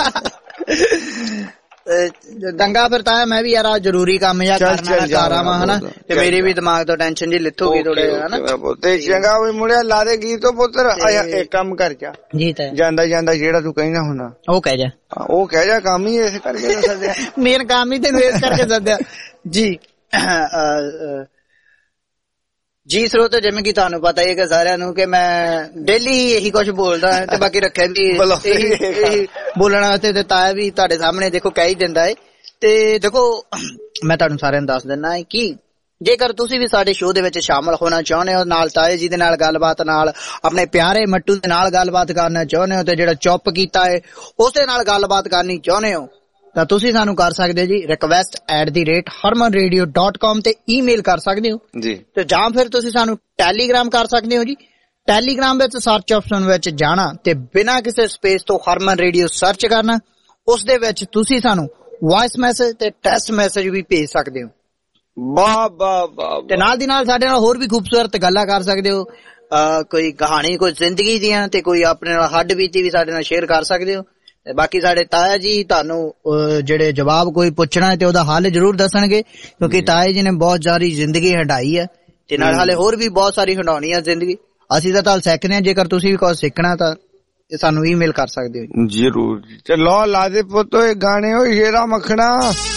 ਦੰਗਾ ਫਿਰ ਤਾਂ ਮੈਂ ਵੀ ਯਾਰ ਜ਼ਰੂਰੀ ਕੰਮ ਜਾਂ ਕਰਨਾ ਕਾਰਾਂ ਵਾ ਹਨਾ, ਤੇ ਮੇਰੀ ਵੀ ਦਿਮਾਗ ਤੋਂ ਟੈਨਸ਼ਨ ਜੀ ਲਿੱਥੂਗੀ ਥੋੜੇ ਹਨਾ। ਤੇ ਚੰਗਾ ਵੀ ਮੁੜਿਆ ਲਾ ਦੇ ਗੀਤ ਤੋਂ ਪੁੱਤਰ ਇੱਕ ਕੰਮ ਕਰ ਜਾ ਜੀ। ਤਾਂ ਜਾਂਦਾ ਜਿਹੜਾ ਤੂੰ ਕਹਿਣਾ ਹੁੰਦਾ ਉਹ ਕਹਿ ਜਾ ਕੰਮ ਹੀ ਇਸ ਕਰਕੇ ਸੱਦਿਆ। ਮੇਨ ਕੰਮ ਹੀ ਤੈਨੂੰ ਇਸ ਕਰਕੇ ਸੱਦਿਆ ਜੀ। ਜੀ ਸਰੋਤ, ਜਿਵੇਂ ਕਿ ਤੁਹਾਨੂੰ ਪਤਾ ਹੀ ਹੈ ਕਿ ਸਾਰਿਆਂ ਨੂੰ ਕਿ ਮੈਂ ਡੇਲੀ ਇਹੀ ਕੁਝ ਬੋਲਦਾ ਤੇ ਬਾਕੀ ਰੱਖਿਆ ਵੀ ਇਹੀ ਬੋਲਣ ਵਾਸਤੇ ਤੇ ਤਾਇਆ ਵੀ ਤੁਹਾਡੇ ਸਾਹਮਣੇ ਦੇਖੋ ਕਹਿ ਹੀ ਦਿੰਦਾ ਹੈ। ਤੇ ਦੇਖੋ ਮੈਂ ਤੁਹਾਨੂੰ ਸਾਰਿਆਂ ਨੂੰ ਦੱਸ ਦਿੰਦਾ ਹੈ ਕਿ ਜੇਕਰ ਤੁਸੀਂ ਵੀ ਸਾਡੇ ਸ਼ੋਅ ਦੇ ਵਿੱਚ ਸ਼ਾਮਲ ਹੋਣਾ ਚਾਹੁੰਦੇ ਹੋ, ਨਾਲ ਤਾਏ ਜੀ ਦੇ ਨਾਲ ਗੱਲਬਾਤ, ਨਾਲ ਆਪਣੇ ਪਿਆਰੇ ਮੱਟੂ ਦੇ ਨਾਲ ਗੱਲਬਾਤ ਕਰਨਾ ਚਾਹੁੰਦੇ ਹੋ, ਤੇ ਜਿਹੜਾ ਚੁੱਪ ਕੀਤਾ ਹੈ ਉਸੇ ਨਾਲ ਗੱਲਬਾਤ ਕਰਨੀ ਚਾਹੁੰਦੇ ਹੋ, ਤਾਂ ਤੁਸੀਂ ਸਾਨੂੰ ਕਰ ਸਕਦੇ ਹੋ ਜੀ request@harmanradio.com ਤੇ ਈਮੇਲ ਕਰ ਸਕਦੇ ਹੋ ਜੀ। ਤੇ ਜਾਂ ਫਿਰ ਤੁਸੀਂ ਸਾਨੂੰ ਟੈਲੀਗ੍ਰਾਮ ਕਰ ਸਕਦੇ ਹੋ ਜੀ। ਟੈਲੀਗ੍ਰਾਮ ਵਿੱਚ ਸਰਚ ਆਪਸ਼ਨ ਵਿੱਚ ਜਾਣਾ ਤੇ ਬਿਨਾਂ ਕਿਸੇ ਸਪੇਸ ਤੋਂ ਹਰਮਨ ਰੇਡੀਓ ਸਰਚ ਕਰਨਾ। ਉਸ ਦੇ ਵਿੱਚ ਤੁਸੀਂ ਸਾਨੂੰ ਵਾਇਸ ਮੈਸੇਜ ਤੇ ਟੈਕਸਟ ਮੈਸੇਜ ਵੀ ਭੇਜ ਸਕਦੇ ਹੋ। ਵਾਹ ਵਾਹ ਵਾਹ। ਤੇ ਨਾਲ ਦੀ ਨਾਲ ਸਾਡੇ ਨਾਲ ਹੋਰ ਵੀ ਖੂਬਸੂਰਤ ਗੱਲਾਂ ਕਰ ਸਕਦੇ ਹੋ, ਕੋਈ ਕਹਾਣੀ, ਕੋਈ ਜ਼ਿੰਦਗੀ ਦੀਆਂ, ਤੇ ਕੋਈ ਆਪਣੇ ਨਾਲ ਹੱਡ ਬੀਤੀ ਵੀ ਸਾਡੇ ਨਾਲ ਸ਼ੇਅਰ ਕਰ ਸਕਦੇ ਹੋ। ਤੇ ਬਾਕੀ ਸਾਡੇ ਤਾਇਆ ਜੀ ਤੁਹਾਨੂੰ ਜਿਹੜੇ ਜਵਾਬ ਕੋਈ ਪੁੱਛਣਾ ਹੈ ਤੇ ਉਹਦਾ ਹੱਲ ਜ਼ਰੂਰ ਦੱਸਣਗੇ, ਕਿਉਂਕਿ ਤਾਇਆ ਜੀ ਨੇ ਬਹੁਤ ਸਾਰੀ ਜ਼ਿੰਦਗੀ ਹੰਡਾਈ ਹੈ ਤੇ ਨਾਲ ਹਾਲੇ ਹੋਰ ਵੀ ਬਹੁਤ ਸਾਰੀ ਹੰਡਾਉਣੀ ਹੈ ਜ਼ਿੰਦਗੀ। ਅਸੀਂ ਤਾਂ ਤੁਹਾਨੂੰ ਸਿੱਖਦੇ ਹਾਂ, ਜੇਕਰ ਤੁਸੀਂ ਵੀ ਕੁਝ ਸਿੱਖਣਾ ਤਾਂ ਸਾਨੂੰ ਈਮੇਲ ਕਰ ਸਕਦੇ ਹੋ ਜ਼ਰੂਰ। ਚਲੋ ਲਾ ਦੇ ਪੁੱਤੋ ਇਹ ਗਾਣੇ, ਹੋ ਸ਼ੇਰਾ ਮੱਖਣਾ।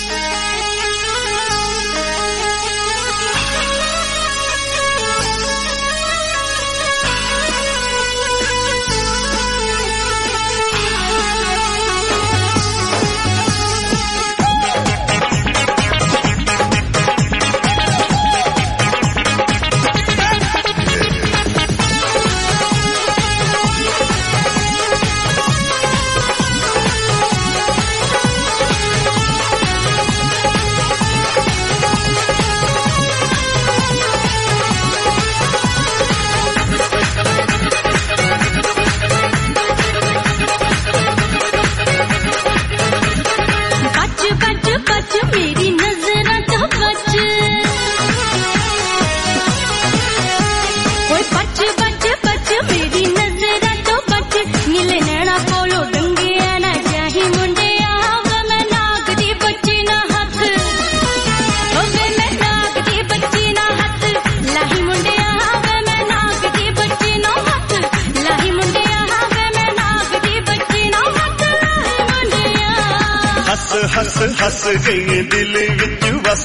हस हस गई दिल विच बस,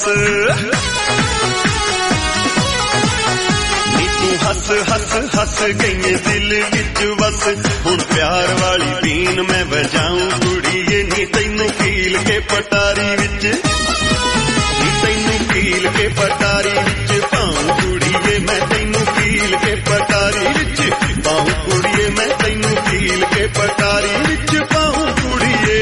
तू हस हस हस गई दिल विच बस। हुण प्यार वाली बीन मैं बजाऊं कुड़ीए नी तैनू कील के पटारी विच, नी तैनू कील के पटारी विच पाऊं कुड़ीए मैं तैनू कील के पटारी विच पाऊं कुड़ीए मैं तैनू कील के पटारी विच पाऊं कुड़ीए।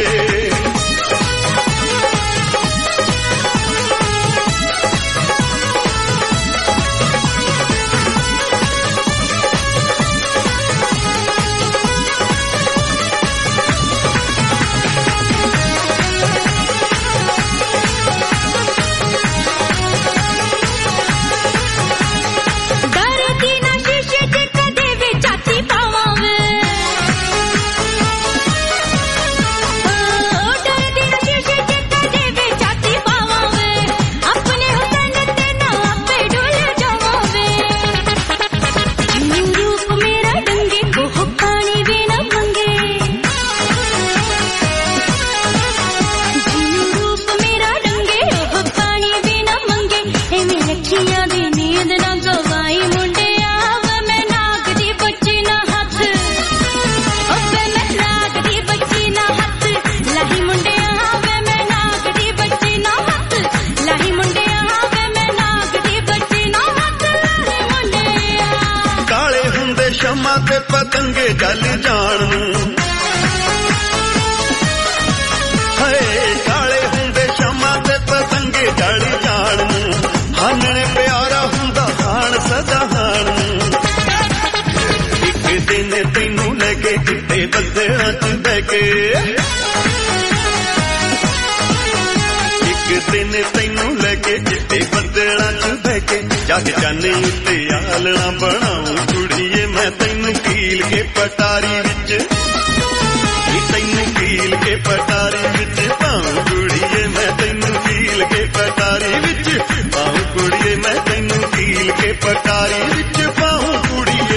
पतंगे जल जान काले हुंदे शमा ते पतंगे जल जान, हानने प्यारा हुंदा हान सदा हान। एक दिन तैनू लगे किते बदलां च बहके, एक दिन तैनू लगे किते बदलां च बहके, जग जाने उत्ते आलना बनाऊं कुड़ीए मैं तैनू कील के पटारी विच, तैनू कील के पटारी विच पाऊं कुड़ीए मैं तैनू कील के पटारी विच पाऊं कुड़ीए मैं तैनू कील के पटारी विच पाऊं कुड़ीए।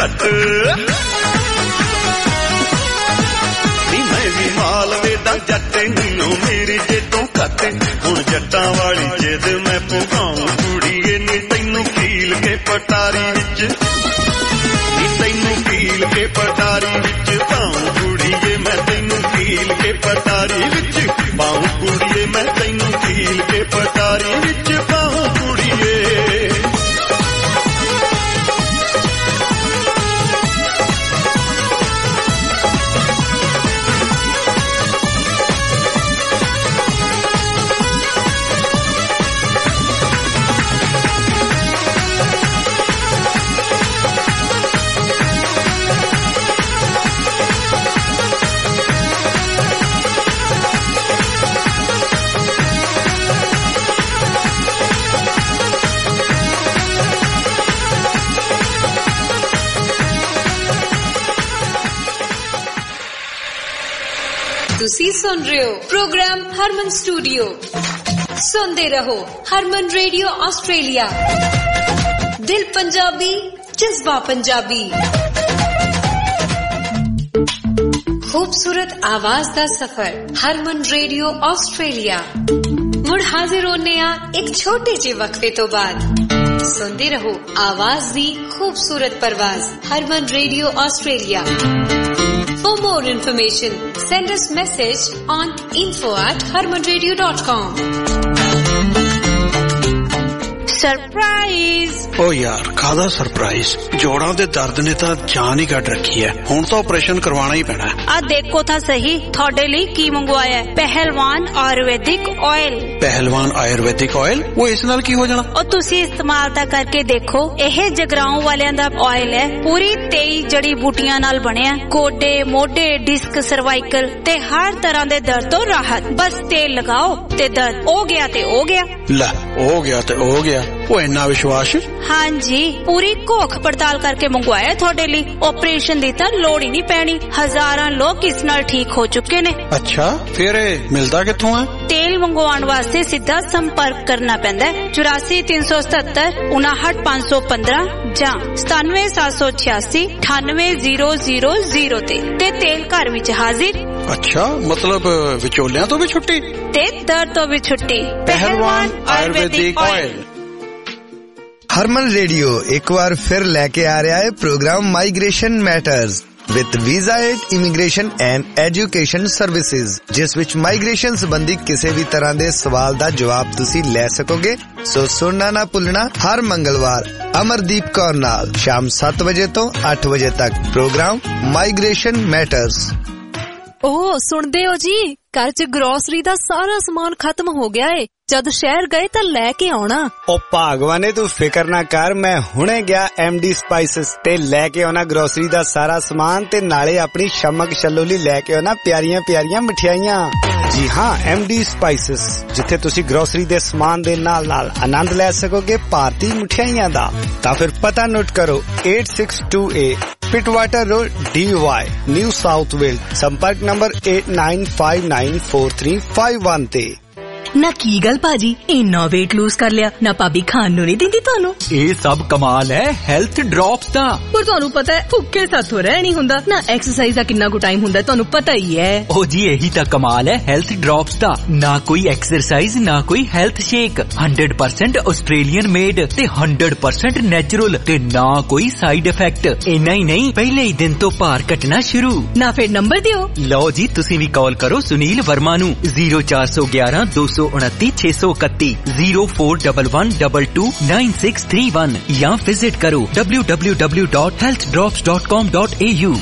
ਘੱਟ ਨੀ ਮੈਂ ਵੀ ਮਾਲਵੇ ਦਾ ਜੱਟ ਨੀਓ ਮੇਰੀ ਜੇਤੋਂ ਘੱਟ ਹੁਣ ਜੱਟਾਂ ਵਾਲੀ ਜਿੱਦ ਮੈਂ ਪੁਗਾਉਂ ਕੁੜੀਏ ਨੀ ਤੈਨੂੰ ਕੀਲ ਕੇ ਪਟਾਰੀ ਵਿੱਚ ਨੀ ਤੈਨੂੰ ਕੀਲ ਕੇ ਪਟਾਰੀ ਵਿੱਚ ਪਾਉਂ ਕੁੜੀਏ ਮੈਂ ਤੈਨੂੰ ਕੀਲ ਕੇ ਪਟਾਰੀ ਵਿੱਚ ਪਾਉਂ ਕੁੜੀਏ ਮੈਂ ਤੈਨੂੰ ਕੀਲ ਕੇ ਪਟਾਰੀ ਵਿੱਚ ਪਾਉਂ ਕੁੜੀਏ ਤੁਸੀਂ ਸੁਣ ਰਹੇ ਹੋ ਪ੍ਰੋਗਰਾਮ ਹਰਮਨ ਸਟੂਡੀਓ। ਸੁਣਦੇ ਰਹੋ ਹਰਮਨ ਰੇਡੀਓ ਆਸਟ੍ਰੇਲੀਆ। ਦਿਲ ਪੰਜਾਬੀ, ਜਜ਼ਬਾ ਪੰਜਾਬੀ। खूबसूरत आवाज दा सफर हरमन रेडियो ऑस्ट्रेलिया। मुड़ हाजिर होने एक छोटे जे वक्फे तो बाद। सुनते रहो आवाज दी खूबसूरत परवाज Harman radio Australia. For more information, send us message on info@harmanradio.com। Surprise. ਓ ਯਾਰ ਕਾਹਦਾ ਸਰਪ੍ਰਾਈਜ਼? ਜੋੜਾਂ ਦੇ ਦਰਦ ਨੇ ਤਾਂ ਜਾਨ ਹੀ ਕੱਢ ਰੱਖੀ ਹੈ। ਹੁਣ ਤਾਂ ਆਪਰੇਸ਼ਨ ਕਰਵਾਉਣਾ ਹੀ ਪੈਣਾ। ਆ ਦੇਖੋ ਤਾਂ ਸਹੀ ਤੁਹਾਡੇ ਲਈ ਕੀ ਮੰਗਵਾਇਆ ਹੈ। ਪਹਿਲਵਾਨ ਆਯੁਰਵੈਦਿਕ ਆਇਲ। ਪਹਿਲਵਾਨ ਆਯੁਰਵੈਦਿਕ ਆਇਲ? ਉਹ ਇਸ ਨਾਲ ਕੀ ਹੋ ਜਾਣਾ? ਉਹ ਤੁਸੀਂ ਇਸਤੇਮਾਲ ਤਾਂ ਕਰਕੇ ਦੇਖੋ। ਇਹ ਜਗਰਾਉਂ ਵਾਲਿਆਂ ਦਾ ਆਇਲ ਹੈ। ਪੂਰੀ 23 ਜੜੀ ਬੂਟੀਆਂ ਨਾਲ ਬਣਿਆ। ਗੋਡੇ, ਮੋਢੇ, ਡਿਸਕ, ਸਰਵਾਈਕਲ ਤੇ ਹਰ ਤਰ੍ਹਾਂ ਦੇ ਦਰਦ ਤੋਂ ਰਾਹਤ। ਬਸ ਤੇਲ ਲਗਾਓ ਤੇ ਦਰਦ ਹੋ ਗਿਆ ਤੇ ਹੋ ਗਿਆ। ਲੈ ਹੋ ਗਿਆ ਤੇ ਹੋ ਗਿਆ। ਉਹ ਇੰਨਾ ਵਿਸ਼ਵਾਸ? ਹਾਂਜੀ, ਪੂਰੀ ਘੋਖ ਪੜਤਾਲ ਕਰਕੇ ਮੰਗਵਾਇਆ ਤੁਹਾਡੇ ਲਈ। ਆਪਰੇਸ਼ਨ ਦੀ ਤਾਂ ਲੋੜ ਹੀ ਨਹੀਂ ਪੈਣੀ। ਹਜ਼ਾਰਾਂ ਲੋਕ ਇਸ ਨਾਲ ਠੀਕ ਹੋ ਚੁੱਕੇ ਨੇ। ਅੱਛਾ, ਫਿਰ ਇਹ ਮਿਲਦਾ ਕਿੱਥੋਂ ਹੈ? ਤੇਲ ਮੰਗਵਾਉਣ ਵਾਸਤੇ ਸਿੱਧਾ ਸੰਪਰਕ ਕਰਨਾ ਪੈਂਦਾ ਹੈ। 84 377 59515 ਜਾਂ 97 786 98000 ਤੇ ਤੇਲ ਘਰ ਵਿੱਚ ਹਾਜ਼ਰ। ਅੱਛਾ, ਮਤਲਬ ਵਿਚੋਲਿਆਂ ਤੋਂ ਵੀ ਛੁੱਟੀ ਤੇ ਦਰਦ ਤੋਂ ਵੀ ਛੁੱਟੀ। ਪਹਿਲਵਾਨ ਆਯੁਰਵੈਦਿਕ ਆਇਲ। ਹਰਮਨ ਰੇਡੀਓ ਇੱਕ ਵਾਰ ਫਿਰ ਲੈ ਕੇ ਆ ਰਿਹਾ ਹੈ program migration matters with visa aid, immigration and education services, ਜਿਸ ਵਿੱਚ ਮਾਈਗ੍ਰੇਸ਼ਨ ਸੰਬੰਧੀ ਕਿਸੇ ਵੀ ਤਰ੍ਹਾਂ ਦੇ ਸਵਾਲ ਦਾ ਜਵਾਬ ਤੁਸੀਂ ਲੈ ਸਕੋਗੇ। ਸੋ ਸੁਣਨਾ ਨਾ ਭੁੱਲਣਾ ਹਰ ਮੰਗਲਵਾਰ ਅਮਰਦੀਪ ਕੌਰ ਨਾਲ ਸ਼ਾਮ 7 ਵਜੇ ਤੋਂ 8 ਵਜੇ ਤੱਕ ਪ੍ਰੋਗਰਾਮ ਮਾਈਗ੍ਰੇਸ਼ਨ ਮੈਟਰਸ। ਓਹ ਸੁਣਦੇ ਹੋ ਜੀ, ਘਰ 'ਚ ਗਰੋਸਰੀ ਦਾ ਸਾਰਾ ਸਮਾਨ ਖਤਮ ਹੋ ਗਿਆ ਏ। ਜਦ ਸ਼ਹਿਰ ਗਏ ਤਾਂ ਲੈ ਕੇ ਆਉਣਾ। ਓ ਭਾਗਵਾਨੇ ਤੂੰ ਫਿਕਰ ਨਾ ਕਰ, ਮੈਂ ਹੁਣੇ ਗਿਆ MD ਸਪਾਈਸਸ ਤੇ ਲੈ ਕੇ ਆਉਣਾ ਗਰੋਸਰੀ ਦਾ ਸਾਰਾ ਸਮਾਨ ਤੇ ਨਾਲੇ ਆਪਣੀ ਸ਼ਮਕ ਛੱਲੋਲੀ ਲੈ ਕੇ ਆਉਣਾ ਪਿਆਰੀਆਂ ਪਿਆਰੀਆਂ ਮਠਿਆਈਆਂ। ਜੀ ਹਾਂ, MD ਸਪਾਈਸਸ, ਜਿੱਥੇ ਤੁਸੀਂ ਗਰੋਸਰੀ ਦੇ ਸਮਾਨ ਦੇ ਨਾਲ ਨਾਲ ਆਨੰਦ ਲੈ ਸਕੋਗੇ ਭਾਰਤੀ ਮਠਿਆਈਆਂ ਦਾ। ਤਾਂ ਫਿਰ ਪਤਾ ਨੋਟ ਕਰੋ 862A Pittwater road DY New South Wales. ਸੰਪਰਕ ਨੰਬਰ 89594351 ਤੇ। ਨਾ ਕੀ ਗੱਲ ਭਾਜੀ, ਇੰਨਾ weight lose ਕਰ ਲਿਆ? ਨਾ ਭਾਬੀ ਖਾਣ ਨੂੰ ਨਹੀਂ ਦਿੰਦੀ ਤੁਹਾਨੂੰ? ਇਹ ਸਭ ਕਮਾਲ ਹੈ ਹੈਲਥ ਡ੍ਰੌਪਸ ਦਾ। ਪਰ ਤੁਹਾਨੂੰ ਪਤਾ ਹੈ ਭੁੱਖੇ ਸਾਥੋਂ ਰਹਿ ਨਹੀਂ ਹੁੰਦਾ ਨਾ। ਐਕਸਰਸਾਈਜ਼ ਦਾ ਕਿੰਨਾ ਕੁ ਟਾਈਮ ਹੁੰਦਾ ਤੁਹਾਨੂੰ ਪਤਾ ਹੀ ਹੈ। ਉਹ ਜੀ ਇਹੀ ਤਾਂ ਕਮਾਲ ਹੈ ਹੈਲਥ ਡ੍ਰੌਪਸ ਦਾ। ਨਾ ਕੋਈ ਐਕਸਰਸਾਈਜ਼, ਨਾ ਕੋਈ ਹੈਲਥ ਸ਼ੇਕ। 100% ਆਸਟ੍ਰੇਲੀਅਨ ਮੇਡ ਤੇ 100% ਨੈਚੁਰਲ ਤੇ ਨਾ ਕੋਈ ਸਾਈਡ ਇਫੈਕਟ। ਇੰਨਾ ਹੀ ਨਹੀਂ, ਪਹਿਲੇ ਹੀ ਦਿਨ ਤੋਂ ਭਾਰ ਘਟਣਾ ਸ਼ੁਰੂ। ਨਾ ਫਿਰ ਨੰਬਰ ਦਿਓ। ਲਓ ਜੀ, ਤੁਸੀਂ ਵੀ ਕਾਲ ਕਰੋ ਸੁਨੀਲ ਵਰਮਾ ਨੂੰ 0411 229 631 0411229631 ਜਾਂ ਵਿਜ਼ਿਟ ਕਰੋ www.healthdrops.com.au।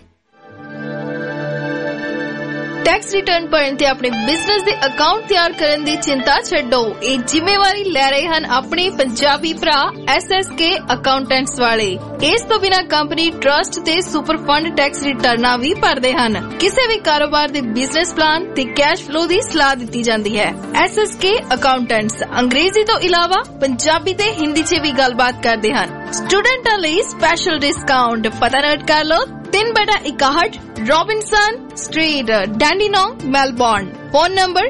ਟੈਕਸ ਰਿਟਰਨ ਭਰਨ ਤੇ ਆਪਣੇ ਬਿਜ਼ਨਸ ਦੇ ਅਕਾਊਂਟ ਤਿਆਰ ਕਰਨ ਦੀ ਚਿੰਤਾ ਛੱਡੋ। ਇਹ ਜ਼ਿੰਮੇਵਾਰੀ ਲੈ ਰਹੇ ਹਨ ਆਪਣੇ ਪੰਜਾਬੀ ਭਰਾ SSK ਅਕਾਊਂਟੈਂਟਸ ਵਾਲੇ। ਇਸ ਤੋਂ ਬਿਨਾਂ ਕੰਪਨੀ ਟਰਸਟ ਤੇ ਸੁਪਰ ਫੰਡ ਟੈਕਸ ਰਿਟਰਨਾਂ ਵੀ ਭਰਦੇ ਹਨ। ਕਿਸੇ ਵੀ ਕਾਰੋਬਾਰ ਦੇ ਬਿਜ਼ਨਸ ਪਲਾਨ ਤੇ ਕੈਸ਼ ਫਲੋ ਦੀ ਸਲਾਹ ਦਿੱਤੀ ਜਾਂਦੀ ਹੈ। SSK ਅਕਾਊਂਟੈਂਟਸ ਅੰਗਰੇਜ਼ੀ ਤੋਂ ਇਲਾਵਾ ਪੰਜਾਬੀ ਤੇ ਹਿੰਦੀ 'ਚ ਵੀ ਗੱਲਬਾਤ ਕਰਦੇ ਹਨ। ਸਟੂਡੈਂਟਾਂ ਲਈ ਸਪੈਸ਼ਲ ਡਿਸਕਾਊਂਟ। ਪਤਾ ਨੋਟ ਕਰ ਲਓ 3/61 Robinson street, Dandenong, Melbourne. Phone number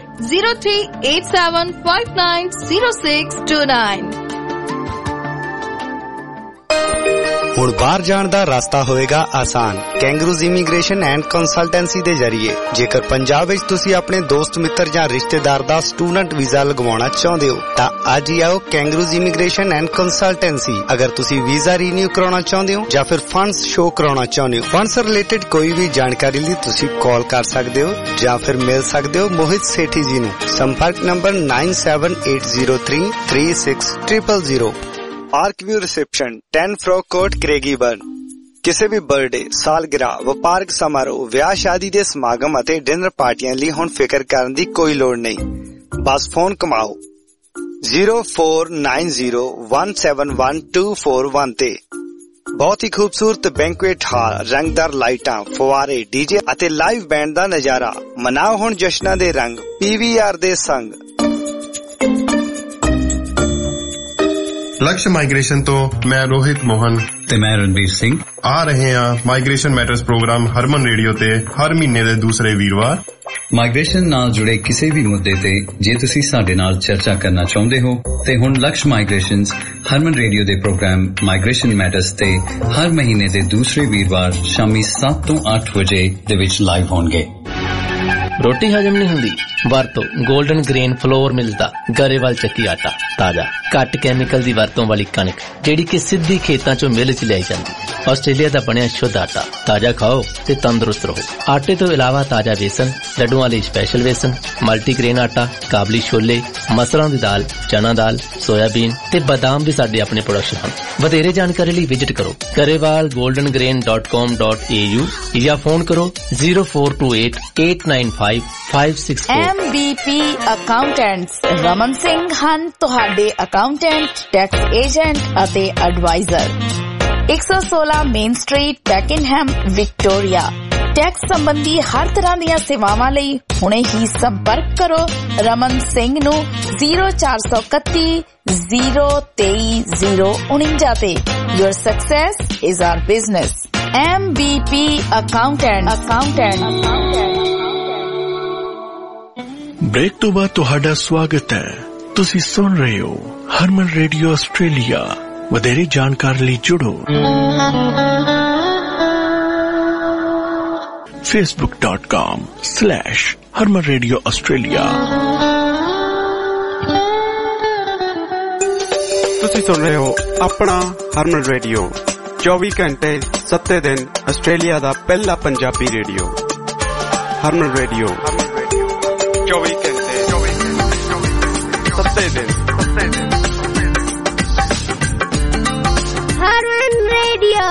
0387590629। ਹੁਣ ਬਾਹਰ ਜਾਣ ਦਾ ਰਸਤਾ ਹੋਵੇਗਾ ਆਸਾਨ ਕੈਂਗਰੂਜ਼ ਇਮੀਗ੍ਰੇਸ਼ਨ ਐਂਡ ਕੰਸਲਟੈਂਸੀ ਦੇ ਜ਼ਰੀਏ। ਜੇਕਰ ਪੰਜਾਬ ਵਿੱਚ ਤੁਸੀਂ ਆਪਣੇ ਦੋਸਤ ਮਿੱਤਰ ਜਾਂ ਰਿਸ਼ਤੇਦਾਰ ਦਾ ਸਟੂਡੈਂਟ ਵੀਜ਼ਾ ਲਗਵਾਉਣਾ ਚਾਹੁੰਦੇ ਹੋ ਤਾਂ ਅੱਜ ਹੀ ਆਓ ਕੈਂਗਰੂਜ਼ ਇਮੀਗ੍ਰੇਸ਼ਨ ਐਂਡ ਕੰਸਲਟੈਂਸੀ। ਅਗਰ ਤੁਸੀਂ ਵੀਜ਼ਾ ਰੀਨਿਊ ਕਰਾਉਣਾ ਚਾਹੁੰਦੇ ਹੋ ਜਾਂ ਫਿਰ ਫੰਡਸ ਸ਼ੋ ਕਰਾਉਣਾ ਚਾਹੁੰਦੇ ਹੋ, ਫੰਡਸ ਰਿਲੇਟਡ ਕੋਈ ਵੀ ਜਾਣਕਾਰੀ ਲਈ ਤੁਸੀਂ ਕਾਲ ਕਰ ਸਕਦੇ ਹੋ ਜਾਂ ਫਿਰ ਮਿਲ ਸਕਦੇ ਹੋ ਮੋਹਿਤ ਸੇਠੀ ਜੀ ਨੂੰ। ਸੰਪਰਕ number 9780336000। Arcview reception 10 Frock court Craigieburn. ਕਿਸੇ ਵੀ ਬਰਥਡੇ, ਸਾਲਗਿਰਾ, ਵਪਾਰਕ ਸਮਾਰੋਹ, ਵਿਆਹ ਸ਼ਾਦੀ ਦੇ ਸਮਾਗਮ ਅਤੇ ਡਿਨਰ ਪਾਰਟੀਆਂ ਲਈ ਹੁਣ ਫਿਕਰ ਕਰਨ ਦੀ ਕੋਈ ਲੋੜ ਨਹੀਂ। ਬਸ ਫੋਨ ਕਮਾਓ 0490171241 ਤੇ। ਬਹੁਤ ਹੀ ਖੂਬਸੂਰਤ ਬੈਂਕੁਏਟ ਹਾਲ, ਰੰਗਦਾਰ ਲਾਈਟਾਂ, ਫੁਆਰੇ, ਡੀਜੇ ਅਤੇ ਲਾਈਵ ਬੈਂਡ ਦਾ ਨਜ਼ਾਰਾ। ਮਨਾਓ ਹੁਣ ਜਸ਼ਨਾਂ ਦੇ ਰੰਗ PVR ਦੇ ਸੰਗ। ਲਕਸ਼ ਮਾਈਗ੍ਰੇਸ਼ਨ ਤੋਂ ਮੈਂ ਰੋਹਿਤ ਮੋਹਨ ਤੇ ਮੈਂ ਰਣਬੀਰ ਸਿੰਘ ਆ ਰਹੇ ਹਾਂ migration matters programme Harman radio ਤੇ ਹਰ ਮਹੀਨੇ ਦੇ ਦੂਸਰੇ ਵੀਰਵਾਰ। ਮਾਈਗ੍ਰੇਸ਼ਨ ਨਾਲ ਜੁੜੇ ਕਿਸੇ ਵੀ ਮੁੱਦੇ ਤੇ ਜੇ ਤੁਸੀਂ ਸਾਡੇ ਨਾਲ ਚਰਚਾ ਕਰਨਾ ਚਾਹੁੰਦੇ ਹੋ ਤੇ ਹੁਣ ਲਕਸ਼ ਮਾਈਗ੍ਰੇਸ਼ਨਸ ਹਰਮਨ ਰੇਡੀਓ ਦੇ ਪ੍ਰੋਗਰਾਮ ਮਾਈਗ੍ਰੇਸ਼ਨ ਮੈਟਰਸ ਤੇ ਹਰ ਮਹੀਨੇ ਦੇ ਦੂਸਰੇ ਵੀਰਵਾਰ ਸ਼ਾਮੀ 7 ਤੋਂ 8 ਵਜੇ ਦੇ ਵਿੱਚ ਲਾਈਵ ਹੋਣਗੇ। ਰੋਟੀ ਹਜਮ ਨਹੀਂ ਹੁੰਦੀ? ਵਰਤੋ 골ਡਨ ਗ੍ਰੇਨ ਫਲੋਰ ਮਿਲਦਾ ਗਰੇਵਾਲ ਚੱਕੀ ਆਟਾ। ਤਾਜ਼ਾ, ਘੱਟ ਕੈਮੀਕਲ ਦੀ ਵਰਤੋਂ ਵਾਲੀ ਕਣਕ ਜਿਹੜੀ ਕਿ ਸਿੱਧੀ ਖੇਤਾਂ ਚੋਂ ਮਿਲ ਚ ਲਿਆਈ ਜਾਂਦੀ। ਆਸਟ੍ਰੇਲੀਆ ਦਾ ਬਣਿਆ ਸ਼ੁੱਧ ਆਟਾ। ਤਾਜ਼ਾ ਖਾਓ ਤੇ ਤੰਦਰੁਸਤ ਰਹੋ। ਆਟੇ ਤੋਂ ਇਲਾਵਾ ਤਾਜ਼ਾ ਵੇਸਣ, ਲੱਡੂਆਂ ਲਈ ਸਪੈਸ਼ਲ ਵੇਸਣ, ਮਲਟੀਗ੍ਰੇਨ ਆਟਾ, ਕਾਬਲੀ ਛੋਲੇ, ਮਸਰਾਂ ਦੀ ਦਾਲ, ਚਨਾ ਦਾਲ, ਸੋਇਆਬੀਨ ਤੇ ਬਦਾਮ ਵੀ ਸਾਡੇ ਆਪਣੇ ਪ੍ਰੋਡਕਸ਼ਨ ਹਨ। ਵਧੇਰੇ ਜਾਣਕਾਰੀ ਲਈ ਵਿਜ਼ਿਟ ਕਰੋ garewalgoldengrain.com.au ਜਾਂ ਫੋਨ ਕਰੋ 0428895564। MVP ਅਕਾਊਂਟੈਂਟਸ ਰਮਨ ਸਿੰਘ ਹਨ ਤੁਹਾਡੇ ਅਕਾਊਂਟੈਂਟ, ਟੈਕਸ ਏਜੰਟ ਅਤੇ advisor. 116 Main Street, Pakenham, Victoria. Tax ਸੰਬੰਧੀ ਹਰ ਤਰ੍ਹਾਂ ਦੀਆਂ ਸੇਵਾਵਾਂ ਲਈ ਹੁਣੇ ਹੀ ਸੰਪਰਕ ਕਰੋ ਰਮਨ ਸਿੰਘ ਨੂੰ 0431 ਤੇ। Your success is our business. MVP accountant. Break ਤੋਂ ਬਾਅਦ ਤੁਹਾਡਾ ਸਵਾਗਤ ਹੈ। ਤੁਸੀਂ ਸੁਣ ਰਹੇ ਹੋ ਹਰਮਨ ਰੇਡੀਓ ਆਸਟ੍ਰੇਲੀਆ। ਵਧੇਰੇ ਜਾਣਕਾਰੀ ਲਈ ਜੁੜੋ facebook.com/Harman Radio Australia। ਤੁਸੀਂ ਸੁਣ ਰਹੇ ਹੋ ਆਪਣਾ ਹਰਮਨ ਰੇਡੀਓ 24 ਘੰਟੇ 7 ਦਿਨ ਆਸਟ੍ਰੇਲੀਆ ਦਾ ਪਹਿਲਾ ਪੰਜਾਬੀ ਰੇਡੀਓ। ਹਰਮਨ ਰੇਡੀਓ 24 ਘੰਟੇ 7 ਦਿਨ। ਹਰਮਨ ਰੇਡੀਓ।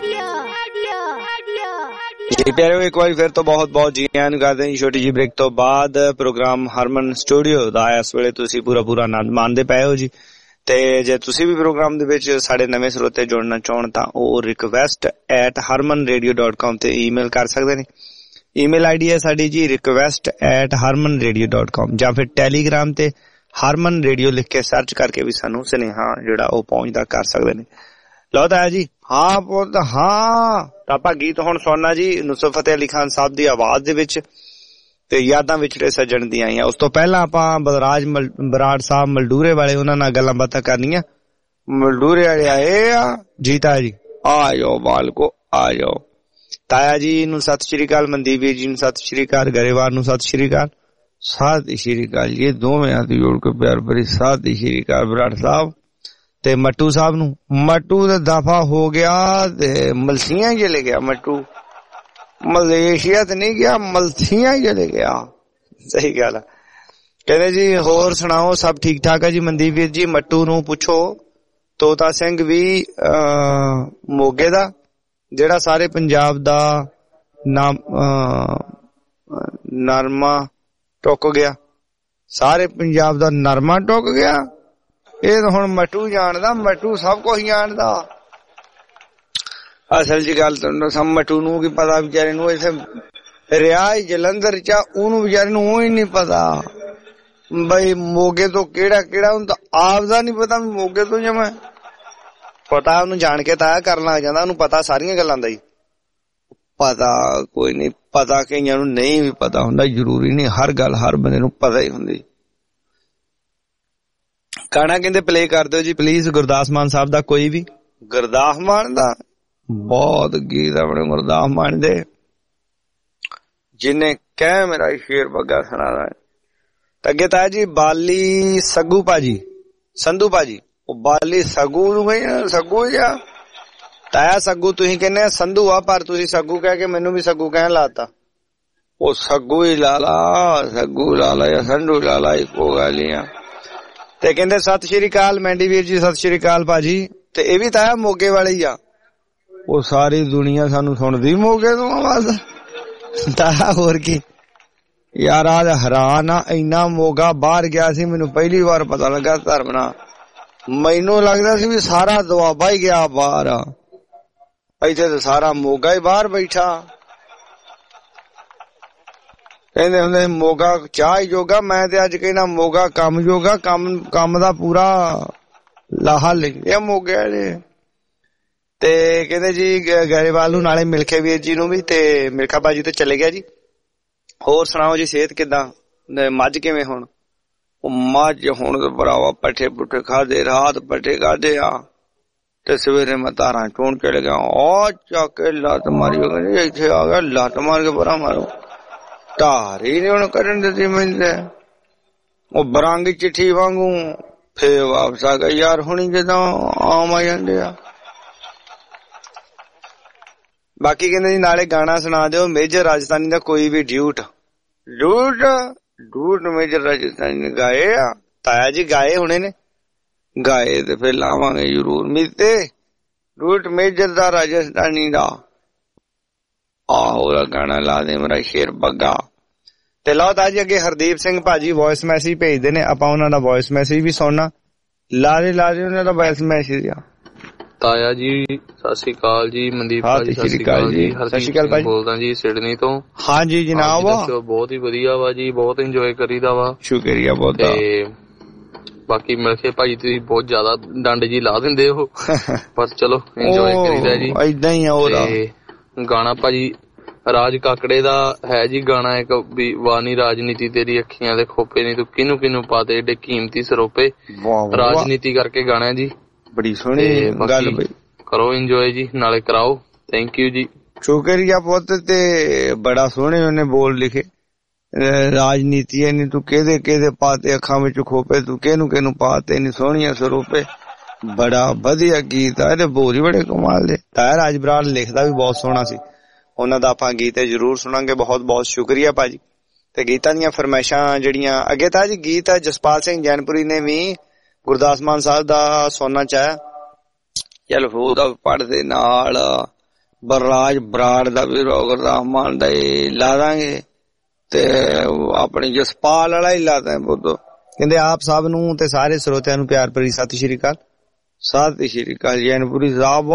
ਜੀ ਪਿਆਰਿਓ, ਇੱਕ ਵਾਰੀ ਫਿਰ ਤੋਂ ਬਹੁਤ ਬਹੁਤ ਜੀ ਆਇਆਂ ਨੂੰ ਕਰਦੇ ਹਾਂ। ਛੋਟੀ ਜਿਹੀ ਬ੍ਰੇਕ ਤੋਂ ਬਾਅਦ ਪ੍ਰੋਗਰਾਮ ਹਰਮਨ ਸਟੂਡੀਓ ਦਾ ਇਸ ਵੇਲੇ ਤੁਸੀਂ ਪੂਰਾ ਆਨੰਦ ਮਾਣਦੇ ਪਏ ਹੋ ਜੀ। ਤੇ ਜੇ ਤੁਸੀਂ ਵੀ ਪ੍ਰੋਗਰਾਮ ਦੇ ਵਿੱਚ ਸਾਡੇ ਨਵੇਂ ਸਰੋਤੇ ਜੁੜਨਾ ਚਾਹਣ ਤਾਂ ਉਹ request@harmanradio.com ਤੇ ਈਮੇਲ ਕਰ ਸਕਦੇ ਨੇ। ਈਮੇਲ ਆਈਡੀ ਹੈ ਸਾਡੀ ਜੀ request@harmanradio.com ਜਾਂ ਫਿਰ ਟੈਲੀਗ੍ਰਾਮ ਤੇ ਹਰਮਨ ਰੇਡੀਓ ਲਿਖ ਕੇ ਸਰਚ ਕਰਕੇ ਵੀ ਸਾਨੂੰ ਸੁਨੇਹਾ ਜਿਹੜਾ ਉਹ ਪਹੁੰਚਦਾ ਕਰ ਸਕਦੇ ਨੇ। ਲਓ ਤਾਂ ਜੀ, ਹਾਂ ਪੁੱਤ ਹਾਂ। ਤਾਂ ਆਪਾਂ ਗੀਤ ਹੁਣ ਸੁਣਨਾ ਜੀ ਨੁਸਰਤ ਫਤਿਹ ਅਲੀ ਖਾਨ ਸਾਹਿਬ ਦੀ ਆਵਾਜ਼ ਦੇ ਵਿੱਚ ਤੇ ਯਾਦਾਂ ਵਿਛੜੇ ਸੱਜਣ ਦੀਆਂ ਆਈਆਂ। ਉਸ ਤੋਂ ਪਹਿਲਾਂ ਆਪਾਂ ਬਲਰਾਜ ਬਰਾੜ ਸਾਹਿਬ ਮਲਡੂਰੇ ਵਾਲੇ, ਉਹਨਾਂ ਨਾਲ ਗੱਲਾਂ ਬਾਤਾਂ ਕਰਨੀਆਂ। ਮਲਡੂਰੇ ਵਾਲੇ ਆਏ ਆ ਜੀਤਾ ਜੀ, ਆ ਜਾਓ ਬਾਲਕੋ ਆ ਜਾਓ। ਤਾਇਆ ਜੀ ਨੂੰ ਸਤਿ ਸ਼੍ਰੀ ਅਕਾਲ, ਮਨਦੀਪ ਵੀਰ ਜੀ ਨੂੰ ਸਤਿ ਸ਼੍ਰੀ ਅਕਾਲ, ਗਰੇਵਾਲ ਨੂੰ ਸਤਿ ਸ਼੍ਰੀ ਅਕਾਲ, ਸਤਿ ਸ਼੍ਰੀ ਅਕਾਲ। ਇਹ ਦੋਵੇਂ ਹੱਥ ਜੋੜ ਕੇ ਪਿਆਰ ਭਰੀ ਸਤਿ ਸ਼੍ਰੀ ਅਕਾਲ ਬਰਾੜ ਸਾਹਿਬ ਤੇ ਮੱਟੂ ਸਾਹਿਬ ਨੂੰ। ਮੱਟੂ ਦਾ ਦਫਾ ਹੋ ਗਿਆ ਤੇ ਮਲਸੀਆਂ ਹੀ ਚਲੇ ਗਿਆ। ਮੱਟੂ ਮਲੇਸ਼ੀਆ ਤੇ ਨਹੀਂ ਗਿਆ, ਮਲਸੀਆਂ ਹੀ ਚਲੇ ਗਿਆ। ਸਹੀ ਗੱਲ ਆ। ਕਹਿੰਦੇ ਜੀ ਹੋਰ ਸੁਣਾਓ, ਸਭ ਠੀਕ ਠਾਕ ਹੈ ਜੀ? ਮਨਦੀਪ ਵੀਰ ਜੀ ਮੱਟੂ ਨੂੰ ਪੁੱਛੋ ਤੋਤਾ ਸਿੰਘ ਵੀ ਮੋਗੇ ਦਾ, ਜਿਹੜਾ ਸਾਰੇ ਪੰਜਾਬ ਦਾ ਨਰਮਾ ਟੁੱਕ ਗਿਆ। ਸਾਰੇ ਪੰਜਾਬ ਦਾ ਨਰਮਾ ਟੁੱਕ ਗਿਆ। ਇਹ ਤਾਂ ਹੁਣ ਮੱਟੂ ਜਾਣਦਾ, ਮੱਟੂ ਸਭ ਕੁਝ ਜਾਣਦਾ। ਅਸਲ ਚ ਗੱਲ ਤਾਂ ਮੱਟੂ ਨੂੰ ਕੀ ਪਤਾ, ਵਿਚਾਰੇ ਨੂੰ ਇੱਥੇ ਰਿਹਾ ਹੀ ਜਲੰਧਰ ਚ, ਉਹਨੂੰ ਵਿਚਾਰੇ ਨੂੰ ਉਹ ਹੀ ਨੀ ਪਤਾ ਬਈ ਮੋਗੇ ਤੋਂ ਕਿਹੜਾ ਉਹਨੂੰ ਤਾਂ ਆਪ ਦਾ ਨੀ ਪਤਾ ਮੋਗੇ ਤੋਂ ਜਮਾ ਪਤਾ। ਉਹਨੂੰ ਜਾਣ ਕੇ ਤਾਂ ਕਰਨ ਲੱਗ ਜਾਂਦਾ, ਉਹਨੂੰ ਪਤਾ ਸਾਰੀਆਂ ਗੱਲਾਂ ਦਾ ਹੀ ਪਤਾ। ਕੋਈ ਨੀ ਪਤਾ, ਕਈਆਂ ਨੂੰ ਨਹੀਂ ਵੀ ਪਤਾ ਹੁੰਦਾ। ਜ਼ਰੂਰੀ ਨਹੀਂ ਹਰ ਗੱਲ ਹਰ ਬੰਦੇ ਨੂੰ ਪਤਾ ਹੀ ਹੁੰਦੀ। ਗਾਣਾ ਕਹਿੰਦੇ ਪਲੇ ਕਰ ਦਿਓ ਜੀ ਪਲੀਜ਼, ਗੁਰਦਾਸ ਮਾਨ ਸਾਹਿਬ ਦਾ ਕੋਈ ਵੀ। ਗੁਰਦਾਸ ਮਾਨ ਦਾ ਬਹੁਤ ਗੀਤ ਆਪਣੇ ਗੁਰਦਾਸ ਮਾਨ ਦੇ, ਜਿੰਨੇ ਕਹਿ ਮੇਰਾ ਸ਼ੇਰ ਬੱਗਾ ਸੁਣਾਦਾ। ਅੱਗੇ ਤਾਇਆ ਜੀ ਬਾਲੀ ਸੱਗੂ ਭਾਜੀ, ਸੰਧੂ ਭਾਜੀ, ਉਹ ਬਾਲੀ ਸੱਗੂ ਨੂੰ ਸੱਗੂ ਜਾਂ ਤਾਇਆ ਸੱਗੂ ਤੁਸੀਂ ਕਹਿੰਦੇ ਆ ਸੰਧੂ ਆ, ਪਰ ਤੁਸੀਂ ਸੱਗੂ ਕਹਿ ਕੇ ਮੈਨੂੰ ਵੀ ਸੱਗੂ ਕਹਿਣ ਲਾਤਾ। ਉਹ ਸੱਗੂ ਹੀ ਲਾਲਾ, ਸੱਗੂ ਲਾਲਾ ਜਾਂ ਸੰਧੂ ਲਾਲਾ ਇੱਕੋ ਗੱਲ ਹੀ ਆ। ਤੇ ਕਹਿੰਦੇ ਸਤਿ ਸ਼੍ਰੀ ਅਕਾਲ ਮੈਂਡੀ ਵੀਰ ਜੀ, ਸਤਿ ਸ਼੍ਰੀ ਅਕਾਲ ਭਾਜੀ। ਤੇ ਇਹ ਵੀ ਤਾਇਆ ਮੋਗੇ ਵਾਲੇ ਹੀ ਆ। ਉਹ ਸਾਰੀ ਦੁਨੀਆ ਸਾਨੂੰ ਸੁਣਦੀ ਮੋਗੇ ਤੋਂ ਆਵਾਜ਼ ਤਾਇਆ, ਹੋਰ ਕੀ ਯਾਰ। ਅੱਜ ਹੈਰਾਨ ਆ, ਇੰਨਾ ਮੋਗਾ ਬਾਹਰ ਗਿਆ ਸੀ, ਮੈਨੂੰ ਪਹਿਲੀ ਵਾਰ ਪਤਾ ਲੱਗਾ ਧਰਮ ਨਾਲ। ਮੈਨੂੰ ਲੱਗਦਾ ਸੀ ਵੀ ਸਾਰਾ ਦੁਆਬਾ ਹੀ ਗਿਆ ਬਾਹਰ, ਇੱਥੇ ਤਾਂ ਸਾਰਾ ਮੋਗਾ ਹੀ ਬਾਹਰ ਬੈਠਾ। ਕਹਿੰਦੇ ਹੁੰਦੇ ਮੋਗਾ ਚਾਹ ਜੋਗਾ, ਮੈਂ ਤੇ ਅੱਜ ਕਹਿੰਦਾ ਮੋਗਾ ਕੰਮ ਜੋਗਾ। ਕੰਮ ਦਾ ਪੂਰਾ ਲਾਹਾ ਲਿਖਿਆ ਮੋਗੇ ਵਾਲੇ। ਤੇ ਕਹਿੰਦੇ ਜੀ ਗਰੇਵਾਲ ਨੂੰ ਨਾਲੇ ਮਿਲਖੇ ਵੀਰ ਜੀ ਨੂੰ ਵੀ, ਤੇ ਮਿਲਖਾ ਭਾਜੀ ਤੇ ਚਲੇ ਗਿਆ ਜੀ। ਹੋਰ ਸੁਣਾਓ ਜੀ, ਸਿਹਤ ਕਿੱਦਾਂ? ਮੱਝ ਕਿਵੇਂ ਹੁਣ? ਉਹ ਮੱਝ ਹੁਣ ਤਾਂ ਭਰਾਵਾ ਪੱਠੇ ਪੁੱਠੇ ਖਾਦੇ, ਰਾਤ ਪੱਠੇ ਖਾਦੇ ਆ, ਤੇ ਸਵੇਰੇ ਮੈਂ ਤਾਰਾਂ ਚੋਣ ਚਲੇ ਗਿਆ। ਉਹ ਚੱਕ ਕੇ ਲੱਤ ਮਾਰੀ, ਉਹ ਕਹਿੰਦੀ ਇੱਥੇ ਆ ਗਿਆ, ਲੱਤ ਮਾਰ ਕੇ ਪਰਾਂ ਮਾਰੋ। ਧਾਰ ਹੀ ਨੀ ਹੁਣ ਕਰਨ ਦਿੱਤੀ ਮੈਨੂੰ। ਉਹ ਬਰੰਗ ਚਿੱਠੀ ਵਾਂਗੂ ਫੇਰ ਵਾਪਸ ਆ ਗਿਆ ਯਾਰ, ਹੁਣੀ ਜਦੋਂ ਆਮ ਆ ਜਾਂਦੇ ਆ। ਬਾਕੀ ਕਹਿੰਦੇ ਜੀ ਨਾਲੇ ਗਾਣਾ ਸੁਣਾ ਦਿਓ ਮੇਜਰ ਰਾਜਸਥਾਨੀ ਦਾ ਕੋਈ ਵੀ ਡਿਊਟ। ਡੂਟ ਮੇਜਰ ਰਾਜਸਥਾਨੀ ਨੇ ਗਾਏ ਆ ਤਾਇਆ ਜੀ, ਗਾਏ ਹੋਣੇ ਨੇ, ਗਾਏ ਤੇ ਫਿਰ ਲਾਵਾਂਗੇ ਜ਼ਰੂਰ ਮਿਲਤੇ। ਡੂਟ ਮੇਜਰ ਦਾ ਰਾਜਸਥਾਨੀ ਦਾ ਆਹੋ ਗਾਣਾ ਲਾ ਦੇ ਮੇਰਾ ਸ਼ੇਰ ਬੱਗਾ। ਤੇ ਲਓ ਤਾਇਆ ਜੀ ਅੱਗੇ ਹਰਦੀਪ ਸਿੰਘ ਭਾਜੀ ਵੌਇਸ ਮੈਸੇਜ ਭੇਜਦੇ ਨੇ, ਆਪਾਂ ਉਹਨਾਂ ਦਾ ਵੌਇਸ ਮੈਸੇਜ ਵੀ ਸੁਣਨਾ। ਲਾ ਦੇ ਉਹਨਾਂ ਦਾ ਵੌਇਸ ਮੈਸੇਜ ਆ। ਤਾਇਆ ਜੀ ਸਤਿ ਸ਼੍ਰੀ ਅਕਾਲ ਜੀ, ਮਨਦੀਪ ਭਾਜੀ ਸਤਿ ਸ਼੍ਰੀ ਅਕਾਲ ਜੀ, ਸਤਿ ਸ਼੍ਰੀ ਅਕਾਲ ਭਾਜੀ, ਬੋਲਦਾ ਜੀ ਸਿਡਨੀ ਤੋਂ। ਹਾਂਜੀ ਜਨਾਬ, ਬਹੁਤ ਹੀ ਵਧੀਆ ਵਾ ਜੀ, ਬਹੁਤ ਇੰਜੋਏ ਕਰੀਦਾ ਵਾ। ਸ਼ੁਕਰੀਆ ਬਹੁਤ। ਤੇ ਬਾਕੀ ਮਿਲਕੇ ਭਾਜੀ ਤੁਸੀਂ ਬਹੁਤ ਜ਼ਿਆਦਾ ਡੰਡ ਜੀ ਲਾ ਦਿੰਦੇ ਹੋ, ਪਰ ਚਲੋ ਇੰਜੋਏ ਕਰੀਦਾ ਜੀ, ਏਦਾਂ ਹੀ ਆ। ਤੇ ਗਾਣਾ ਭਾਜੀ ਰਾਜ ਕਾਕੜੇ ਦਾ ਹੈ ਜੀ ਗਾਣਾ ਇੱਕ ਵੀ, ਵਾਨੀ ਰਾਜਨੀਤੀ ਤੇਰੀ ਅੱਖੀਆਂ ਦੇ ਖੋਪੇ ਨੀ, ਤੂੰ ਕਿਹਨੂੰ ਕਿਹਨੂੰ ਪਾਤੇ ਏਡੇ ਕੀਮਤੀ ਸਰੋਪੇ। ਰਾਜਨੀਤੀ ਕਰਕੇ ਗਾਣਾ ਜੀ, ਬੜੀ ਸੋਹਣੀ ਗੱਲ ਬਈ। ਕਰੋ ਇੰਜੋਏ ਜੀ, ਨਾਲੇ ਕਰਾਓ। ਥੈਂਕ ਯੂ ਜੀ, ਸ਼ੁਕਰੀਆ ਪੁੱਤ। ਤੇ ਬੜਾ ਸੋਹਣੇ ਉਹਨੇ ਬੋਲ ਲਿਖੇ, ਰਾਜਨੀਤੀ ਨੀ ਤੂੰ ਕਿਹਦੇ ਕਿਹਦੇ ਪਾਤੇ ਅੱਖਾਂ ਵਿੱਚ ਖੋਪੇ, ਤੂੰ ਕਿਹਨੂੰ ਕਿਹਨੂੰ ਪਾਤੇ ਨੀ ਸੋਹਣੀਆਂ ਸਰੂਪੇ। ਬੜਾ ਵਧੀਆ ਗੀਤ ਆ, ਇਹਦੇ ਬੋਲ ਹੀ ਬੜੇ ਕਮਾਲ ਦੇ। ਤਾਇਆ ਰਾਜ ਬਰਾੜ ਲਿਖਦਾ ਵੀ ਬਹੁਤ ਸੋਹਣਾ ਸੀ, ਉਹਨਾਂ ਦਾ ਆਪਾਂ ਗੀਤ ਜ਼ਰੂਰ ਸੁਣਾਂਗੇ। ਬਹੁਤ ਬਹੁਤ ਸ਼ੁਕਰੀਆ ਭਾਜੀ। ਤੇ ਗੀਤਾਂ ਦੀਆਂ ਫਰਮਾਇਸ਼ਾਂ ਜਿਹੜੀਆਂ ਅੱਗੇ ਤਾਂ ਜੀ ਗੀਤ ਹੈ ਜਸਪਾਲ ਸਿੰਘ ਜੈਨਪੁਰੀ ਨੇ ਵੀ ਗੁਰਦਾਸ ਮਾਨ ਸਾਹਿਬ ਦਾ ਸੋਨਾ ਚਾਹਿਆ, ਚਲ ਉਹਦਾ ਪੜ੍ਹਦੇ ਨਾਲ ਬਰਰਾਜ ਬਰਾੜ ਦਾ ਵੀ ਗੁਰਦਾਸ ਮਾਨ ਦਾ ਹੀ ਲਾ ਦਾਂਗੇ, ਤੇ ਆਪਣੀ ਜਸਪਾਲ ਵਾਲਾ ਹੀ ਲਾ ਦਾਂ ਬੁੱਧੋ। ਕਹਿੰਦੇ ਆਪ ਸਭ ਨੂੰ ਤੇ ਸਾਰੇ ਸਰੋਤਿਆਂ ਨੂੰ ਪਿਆਰ ਭਰੀ ਸਤਿ ਸ਼੍ਰੀ ਅਕਾਲ। ਸਤਿ ਸ਼੍ਰੀ ਅਕਾਲ ਜੈਨਪੁਰੀ ਸਾਹਿਬ,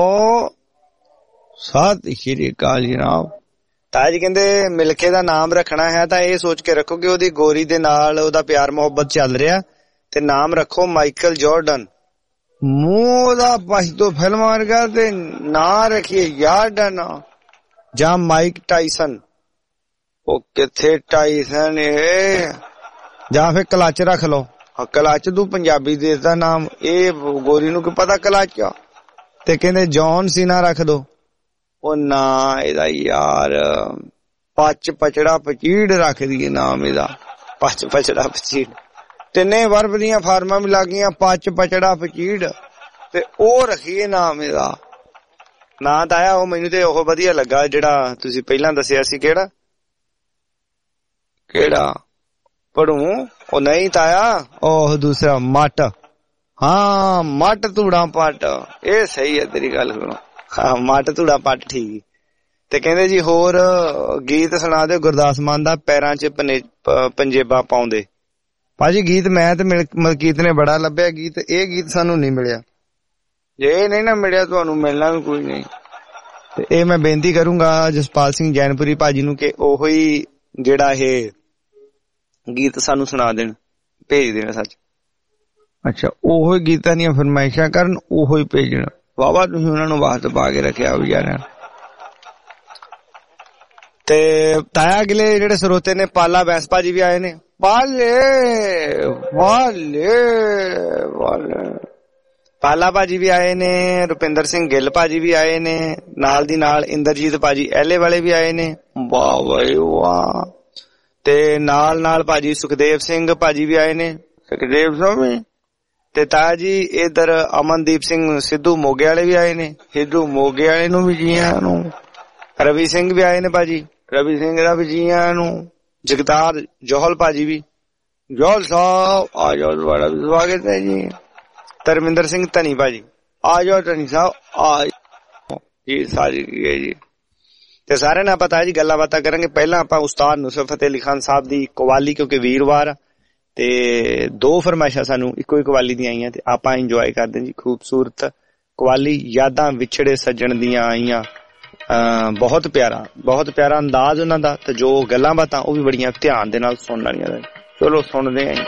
ਸਤਿ ਸ਼੍ਰੀ ਅਕਾਲ ਜਨਾਬ। ਤਾਇਆ ਜੀ ਕਹਿੰਦੇ ਮਿਲਕੇ ਦਾ ਨਾਮ ਰੱਖਣਾ ਹੈ ਤਾਂ ਇਹ ਸੋਚ ਕੇ ਰੱਖੋ ਕਿ ਉਹਦੀ ਗੋਰੀ ਦੇ ਨਾਲ ਉਹਦਾ ਪਿਆਰ ਮੁਹੱਬਤ ਚੱਲ ਰਿਹਾ, ਤੇ ਨਾਮ ਰੱਖੋ ਮਾਈਕਲ ਜਾਰਡਨ। ਮੂੰਹ ਦਾ ਪਛਤੋ ਫਿਲਮ ਵਰਗਾ, ਤੇ ਨਾਂ ਰੱਖੀਏ ਜਾਰਡਨ ਜਾਂ ਮਾਈਕ ਟਾਈਸਨ। ਉਹ ਕਿੱਥੇ ਟਾਈਸਨ ਇਹ, ਜਾਂ ਫਿਰ ਕਲਚ ਰੱਖ ਲਓ। ਕਲਚ ਤੂੰ ਪੰਜਾਬੀ ਦੇਸ਼ ਦਾ ਨਾਮ, ਇਹ ਗੋਰੀ ਨੂੰ ਕੀ ਪਤਾ ਕਲਚ ਆ। ਤੇ ਕਹਿੰਦੇ ਜੌਨ ਸੀਨਾ ਰੱਖ ਦੋ। ਉਹ ਨਾ ਇਹਦਾ ਯਾਰ ਪੱਚ ਪਚੜਾ ਪਚੀੜ ਰੱਖ ਦਈਏ ਨਾਮ ਇਹਦਾ, ਪੱਚ ਪਚੜਾ ਪਚੀੜ। ਤਿੰਨੇ ਵਰਬ ਦੀਆਂ ਫਾਰਮਾਂ ਵੀ ਲੱਗ ਗਈਆਂ, ਪੱਚ ਪਚੜਾ ਪਚੀੜ, ਤੇ ਉਹ ਰੱਖੀਏ ਨਾਮ ਇਹਦਾ। ਨਾਂ ਤਾਂ ਆਇਆ ਉਹ ਮੈਨੂੰ ਤੇ ਉਹ ਵਧੀਆ ਲੱਗਾ ਜਿਹੜਾ ਤੁਸੀਂ ਪਹਿਲਾਂ ਦੱਸਿਆ ਸੀ। ਕਿਹੜਾ ਪੜੂ? ਉਹ ਨਹੀਂ ਤਾਇਆ, ਉਹ ਦੂਸਰਾ ਮੱਟ। ਹਾਂ ਮੱਟ ਧੂੜਾ ਪੱਟ, ਇਹ ਸਹੀ ਹੈ ਤੇਰੀ ਗੱਲ ਸੁਣੋ। ਹਾਂ ਮੱਟ ਧੂੜਾ ਪੱਟ ਠੀਕ। ਤੇ ਕਹਿੰਦੇ ਜੀ ਹੋਰ ਗੀਤ ਸੁਣਾ ਦਿਓ ਗੁਰਦਾਸ ਮਾਨ ਦਾ ਪੈਰਾਂ 'ਚ ਪੰਜੇਬਾ ਪਾਉਂਦੇ। ਭਾਜੀ ਗੀਤ ਮੈਂ ਤੇ ਮਲਕੀਤ ਨੇ ਬੜਾ ਲੱਭਿਆ ਗੀਤ, ਇਹ ਗੀਤ ਸਾਨੂੰ ਨਹੀਂ ਮਿਲਿਆ। ਜੇ ਇਹ ਨਹੀਂ ਨਾ ਮਿਲਿਆ ਤੁਹਾਨੂੰ ਮਿਲਣਾ ਵੀ ਕੋਈ ਨਹੀਂ। ਤੇ ਇਹ ਮੈਂ ਬੇਨਤੀ ਕਰੂੰਗਾ ਜਸਪਾਲ ਸਿੰਘ ਜੈਨਪੁਰੀ ਭਾਜੀ ਨੂੰ ਕਿ ਉਹੋ ਹੀ ਜਿਹੜਾ ਇਹ ਗੀਤ ਸਾਨੂੰ ਸੁਣਾ ਦੇਣ, ਭੇਜ ਦੇਣਾ ਸੱਚ। ਅੱਛਾ ਉਹੋ ਹੀ ਗੀਤਾਂ ਦੀਆਂ ਫਰਮਾਇਸ਼ਾਂ ਕਰਨ, ਉਹੋ ਹੀ ਭੇਜਣਾ। ਵਾਵਾ ਤੁਸੀਂ ਉਹਨਾਂ ਨੂੰ ਬਾਹਰ ਪਾ ਕੇ ਰੱਖਿਆ ਵਿਚਾਰਿਆਂ। ਤੇ ਤਾਇਆ ਅਗਲੇ ਜਿਹੜੇ ਸਰੋਤੇ ਨੇ ਪਾਲਾ ਬੈਂਸ ਭਾਜੀ ਵੀ ਆਏ ਨੇ। ਪਾਲੇ ਵਾਲੇ ਵਾਲੇ ਪਾਲਾ ਭਾਜੀ ਵੀ ਆਏ ਨੇ, ਰੁਪਿੰਦਰ ਸਿੰਘ ਗਿੱਲ ਭਾਜੀ ਵੀ ਆਏ ਨੇ, ਨਾਲ ਦੀ ਨਾਲ ਇੰਦਰਜੀਤ ਭਾਜੀ ਐਲੇ ਵਾਲੇ ਵੀ ਆਏ ਨੇ। ਵਾਹ ਬਈ ਵਾਹ। ਤੇ ਨਾਲ ਭਾਜੀ ਸੁਖਦੇਵ ਸਿੰਘ ਭਾਜੀ ਵੀ ਆਏ ਨੇ, ਸੁਖਦੇਵ ਸਿੰਘ ਤੇ ਤਾਇਆ ਜੀ ਇਧਰ ਅਮਨਦੀਪ ਸਿੰਘ ਸਿੱਧੂ ਮੋਗੇ ਵਾਲੇ ਵੀ ਆਏ ਨੇ, ਸਿੱਧੂ ਮੋਗੇ ਵਾਲੇ ਨੂੰ ਵੀ ਜੀਆਂ ਨੂੰ। ਰਵੀ ਸਿੰਘ ਵੀ ਆਏ ਨੇ ਭਾਜੀ, ਰਵੀ ਸਿੰਘ ਦਾ ਵੀ ਜੀਆਂ ਨੂੰ। ਜਗਤਾਰ ਜੋਹਲ ਭਾਜੀ ਵੀ, ਜੋਹਲ ਸਾਹਿਬ ਆ ਜਾਓ, ਤੁਹਾਡਾ ਵੀ ਸਵਾਗਤ ਹੈ ਜੀ। ਧਰਮਿੰਦਰ ਸਿੰਘ ਧਨੀ ਭਾਜੀ ਆ ਜਾਓ, ਧਨੀ ਸਾਹਿਬ ਆ ਜੀ, ਸਾਰੀ ਜੀ। ਤੇ ਸਾਰਿਆਂ ਨਾਲ ਪਤਾ ਜੀ ਗੱਲਾਂ ਬਾਤਾਂ ਕਰਾਂਗੇ। ਪਹਿਲਾਂ ਆਪਾਂ ਉਸਤਾਦ ਨੁਸਰਤ ਫਤਿਹ ਅਲੀ ਖਾਨ ਸਾਹਿਬ ਦੀ ਕਵਾਲੀ, ਕਿਉਂਕਿ ਵੀਰਵਾਰ ਤੇ 2 ਫਰਮਾਇਸ਼ਾਂ ਸਾਨੂੰ ਇੱਕੋ ਹੀ ਕਵਾਲੀ ਦੀਆਂ ਆਈਆਂ ਤੇ ਆਪਾਂ ਇੰਜੋਏ ਕਰਦੇ ਜੀ। ਖੂਬਸੂਰਤ ਕਵਾਲੀ, ਯਾਦਾਂ ਵਿਛੜੇ ਸੱਜਣ ਦੀਆਂ ਆਈਆਂ। ਬਹੁਤ ਪਿਆਰਾ ਅੰਦਾਜ਼ ਉਹਨਾਂ ਦਾ, ਤੇ ਜੋ ਗੱਲਾਂ ਬਾਤਾਂ ਉਹ ਵੀ ਬੜੀਆਂ ਧਿਆਨ ਦੇ ਨਾਲ ਸੁਣਨ ਵਾਲੀਆਂ। ਚਲੋ ਸੁਣਦੇ ਆਂ।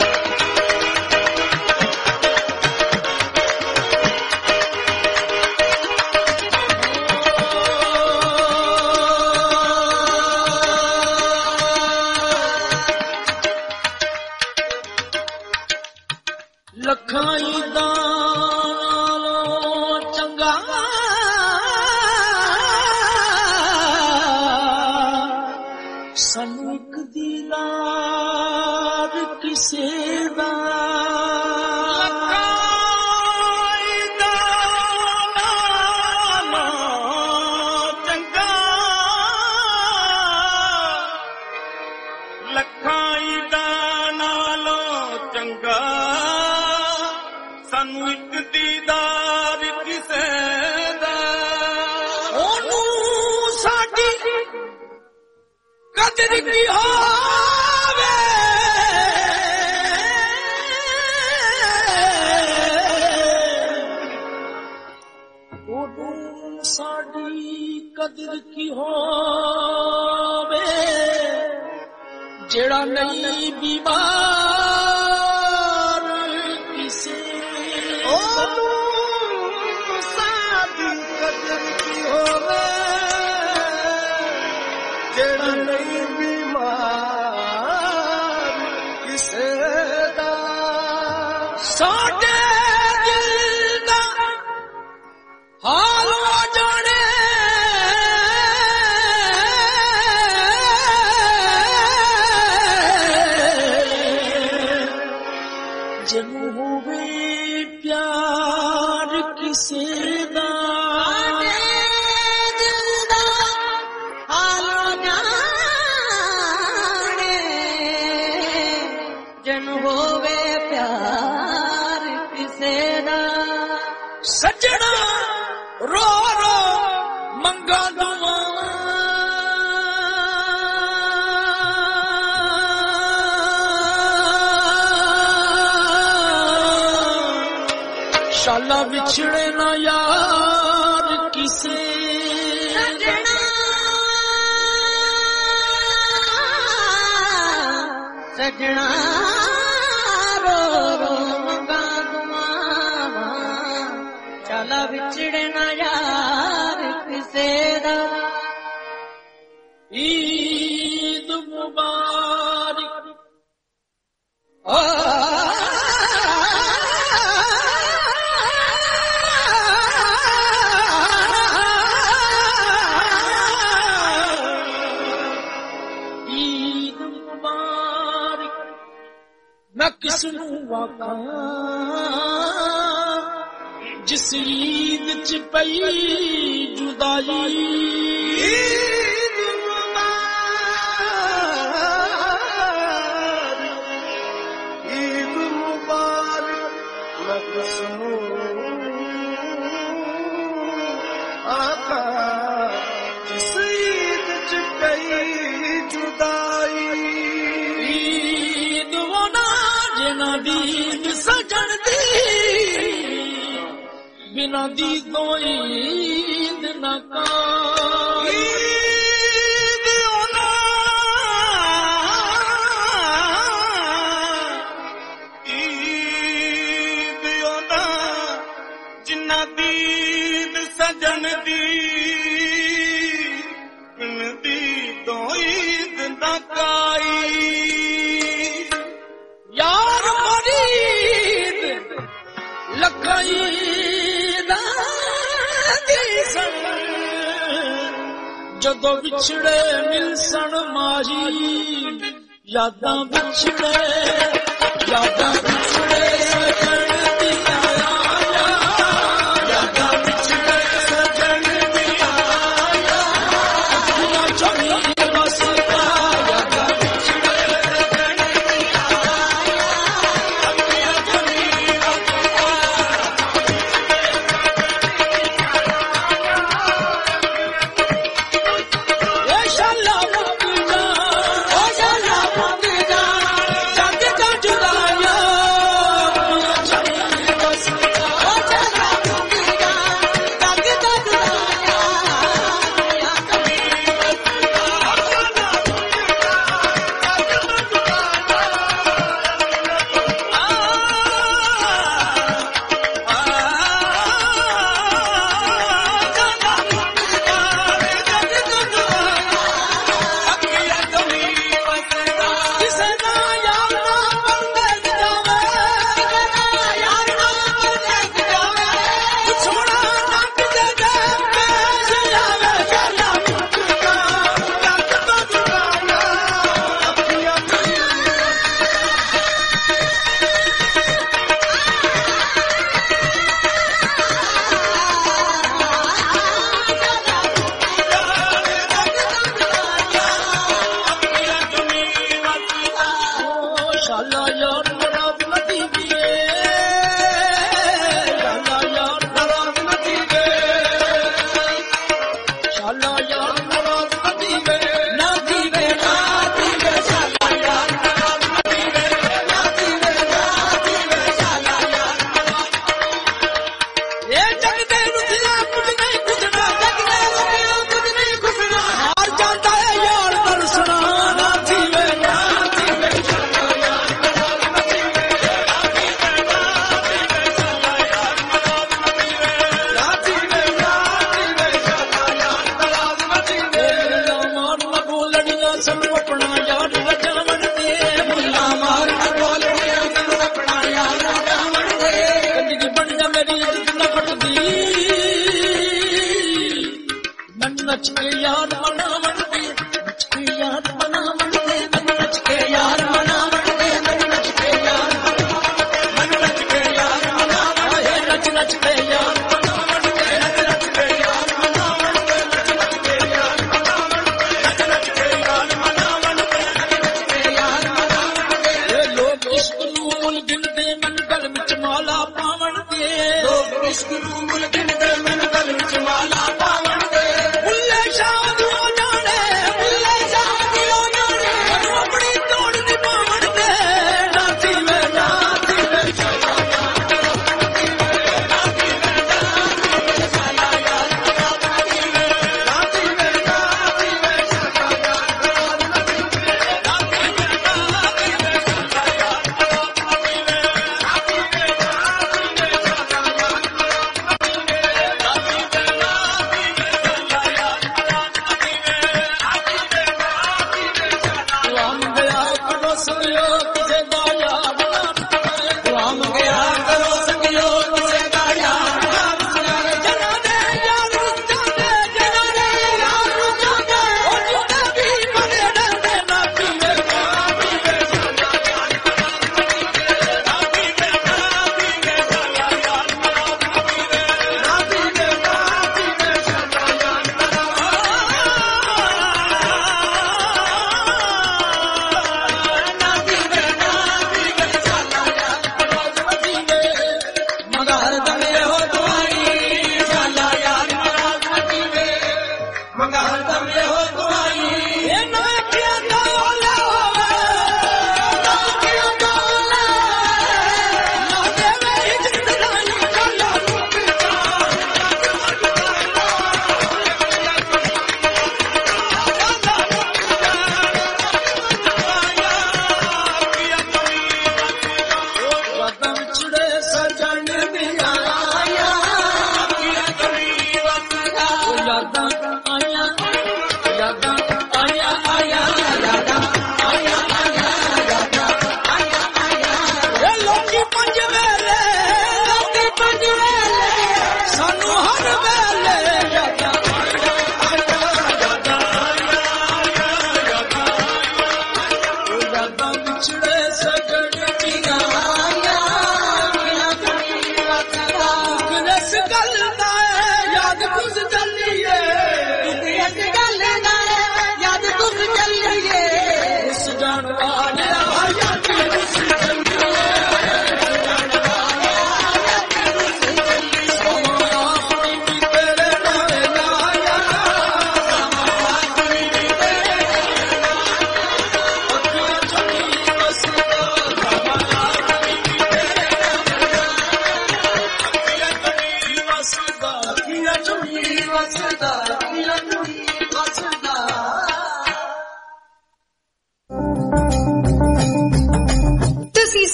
ਜਿਹੜਾ ਨਹੀਂ ਬਿਮਾਰ ਕਿਸੇ ਉਹਨੂੰ ਸਾਡੀ ਕਦਰ ਕੀ ਹੋਵੇ, ਜਿਹੜਾ ਨਹੀਂ ਬਿਮਾਰ ਕਿਸੇ ਦਾ। ਸਾਡੇ ਦਿਲ ਦਾ ਹਾਲ ਹੋ ਜਾਣੇ ਜਿਹਨੂੰ ਹੋਵੇ ਪਿਆਰ ਕਿਸੇ ਦਾ। ਦਿਲ ਦਾ ਹਾਲ ਜਾਣੇ ਜਿਹਨੂੰ ਹੋਵੇ ਪਿਆਰ ਕਿਸੇ ਦਾ। ਸੱਜਣਾ ਰੋ ਰੋ ਮੰਗਾ ਦੁਆਵਾਂ, ਸ਼ਾਲਾ ਵਿਛੜੇ ਨਾ ਯਾਰ ਕਿਸੇ। ਸੱਜਣਾ ਸੱਜਣਾ ਰੋ ਰੋ ਮੰਗਾ ਦੁਆਵਾਂ, ਸ਼ਾਲਾ ਵਿਛੜੇ ਨਾ ਯਾਰ ਕਿਸੇ ਦਾ। ਈਦ ਮੁਬਾਰਕ ਨਾ ਕਿਸ ਨੂੰ ਆਖਾਂ ਜਿਸ ਈਦ ਚ ਪਈ ਜੁਦਾਈ। ਈਦ ਮੁਬਾਰਕ, ਈਦ ਮੁਬਾਰਕ, ਨਾ ਕਿਸ ਨੂੰ ਆਖਾਂ ਜਿਸ ਈਦ ਚ ਪਈ ਜੁਦਾਈ। ਬਿਨਾਂ ਦੀਦ ਸਜਣ ਦੀ, ਬਿਨਾਂ ਦੀਦੋਂ ਈਦ ਨਾ ਕੋਈ। ਈਦ ਉਹਨਾਂ ਜਿਨ੍ਹਾਂ ਦੀਦ ਸਜਣ ਦੀ, ਬਿਨਾਂ ਦੀਦੋਂ ਈਦ ਨਾ ਕੋਈ। ਯਾਰ ਮਰੀਦ ਲੱਖਾਂ ਜਦੋਂ ਵਿਛੜੇ ਮਿਲਸਣ ਮਾਹੀ ਯਾਦਾਂ ਵਿਛੜੇ ਸਜਣ ਦੀਆਂ ਯਾਦਾਂ ਵਿਛੜੇ ਸਜਣ ਦੀਆਂ ਅੱਖੀਆਂ ਚੋਂ ਵਸਦਾ ਯਾਦਾਂ ਵਿਛੜੇ ਸਜਣ ਦੀਆਂ ਅੱਖੀਆਂ ਚੋਂ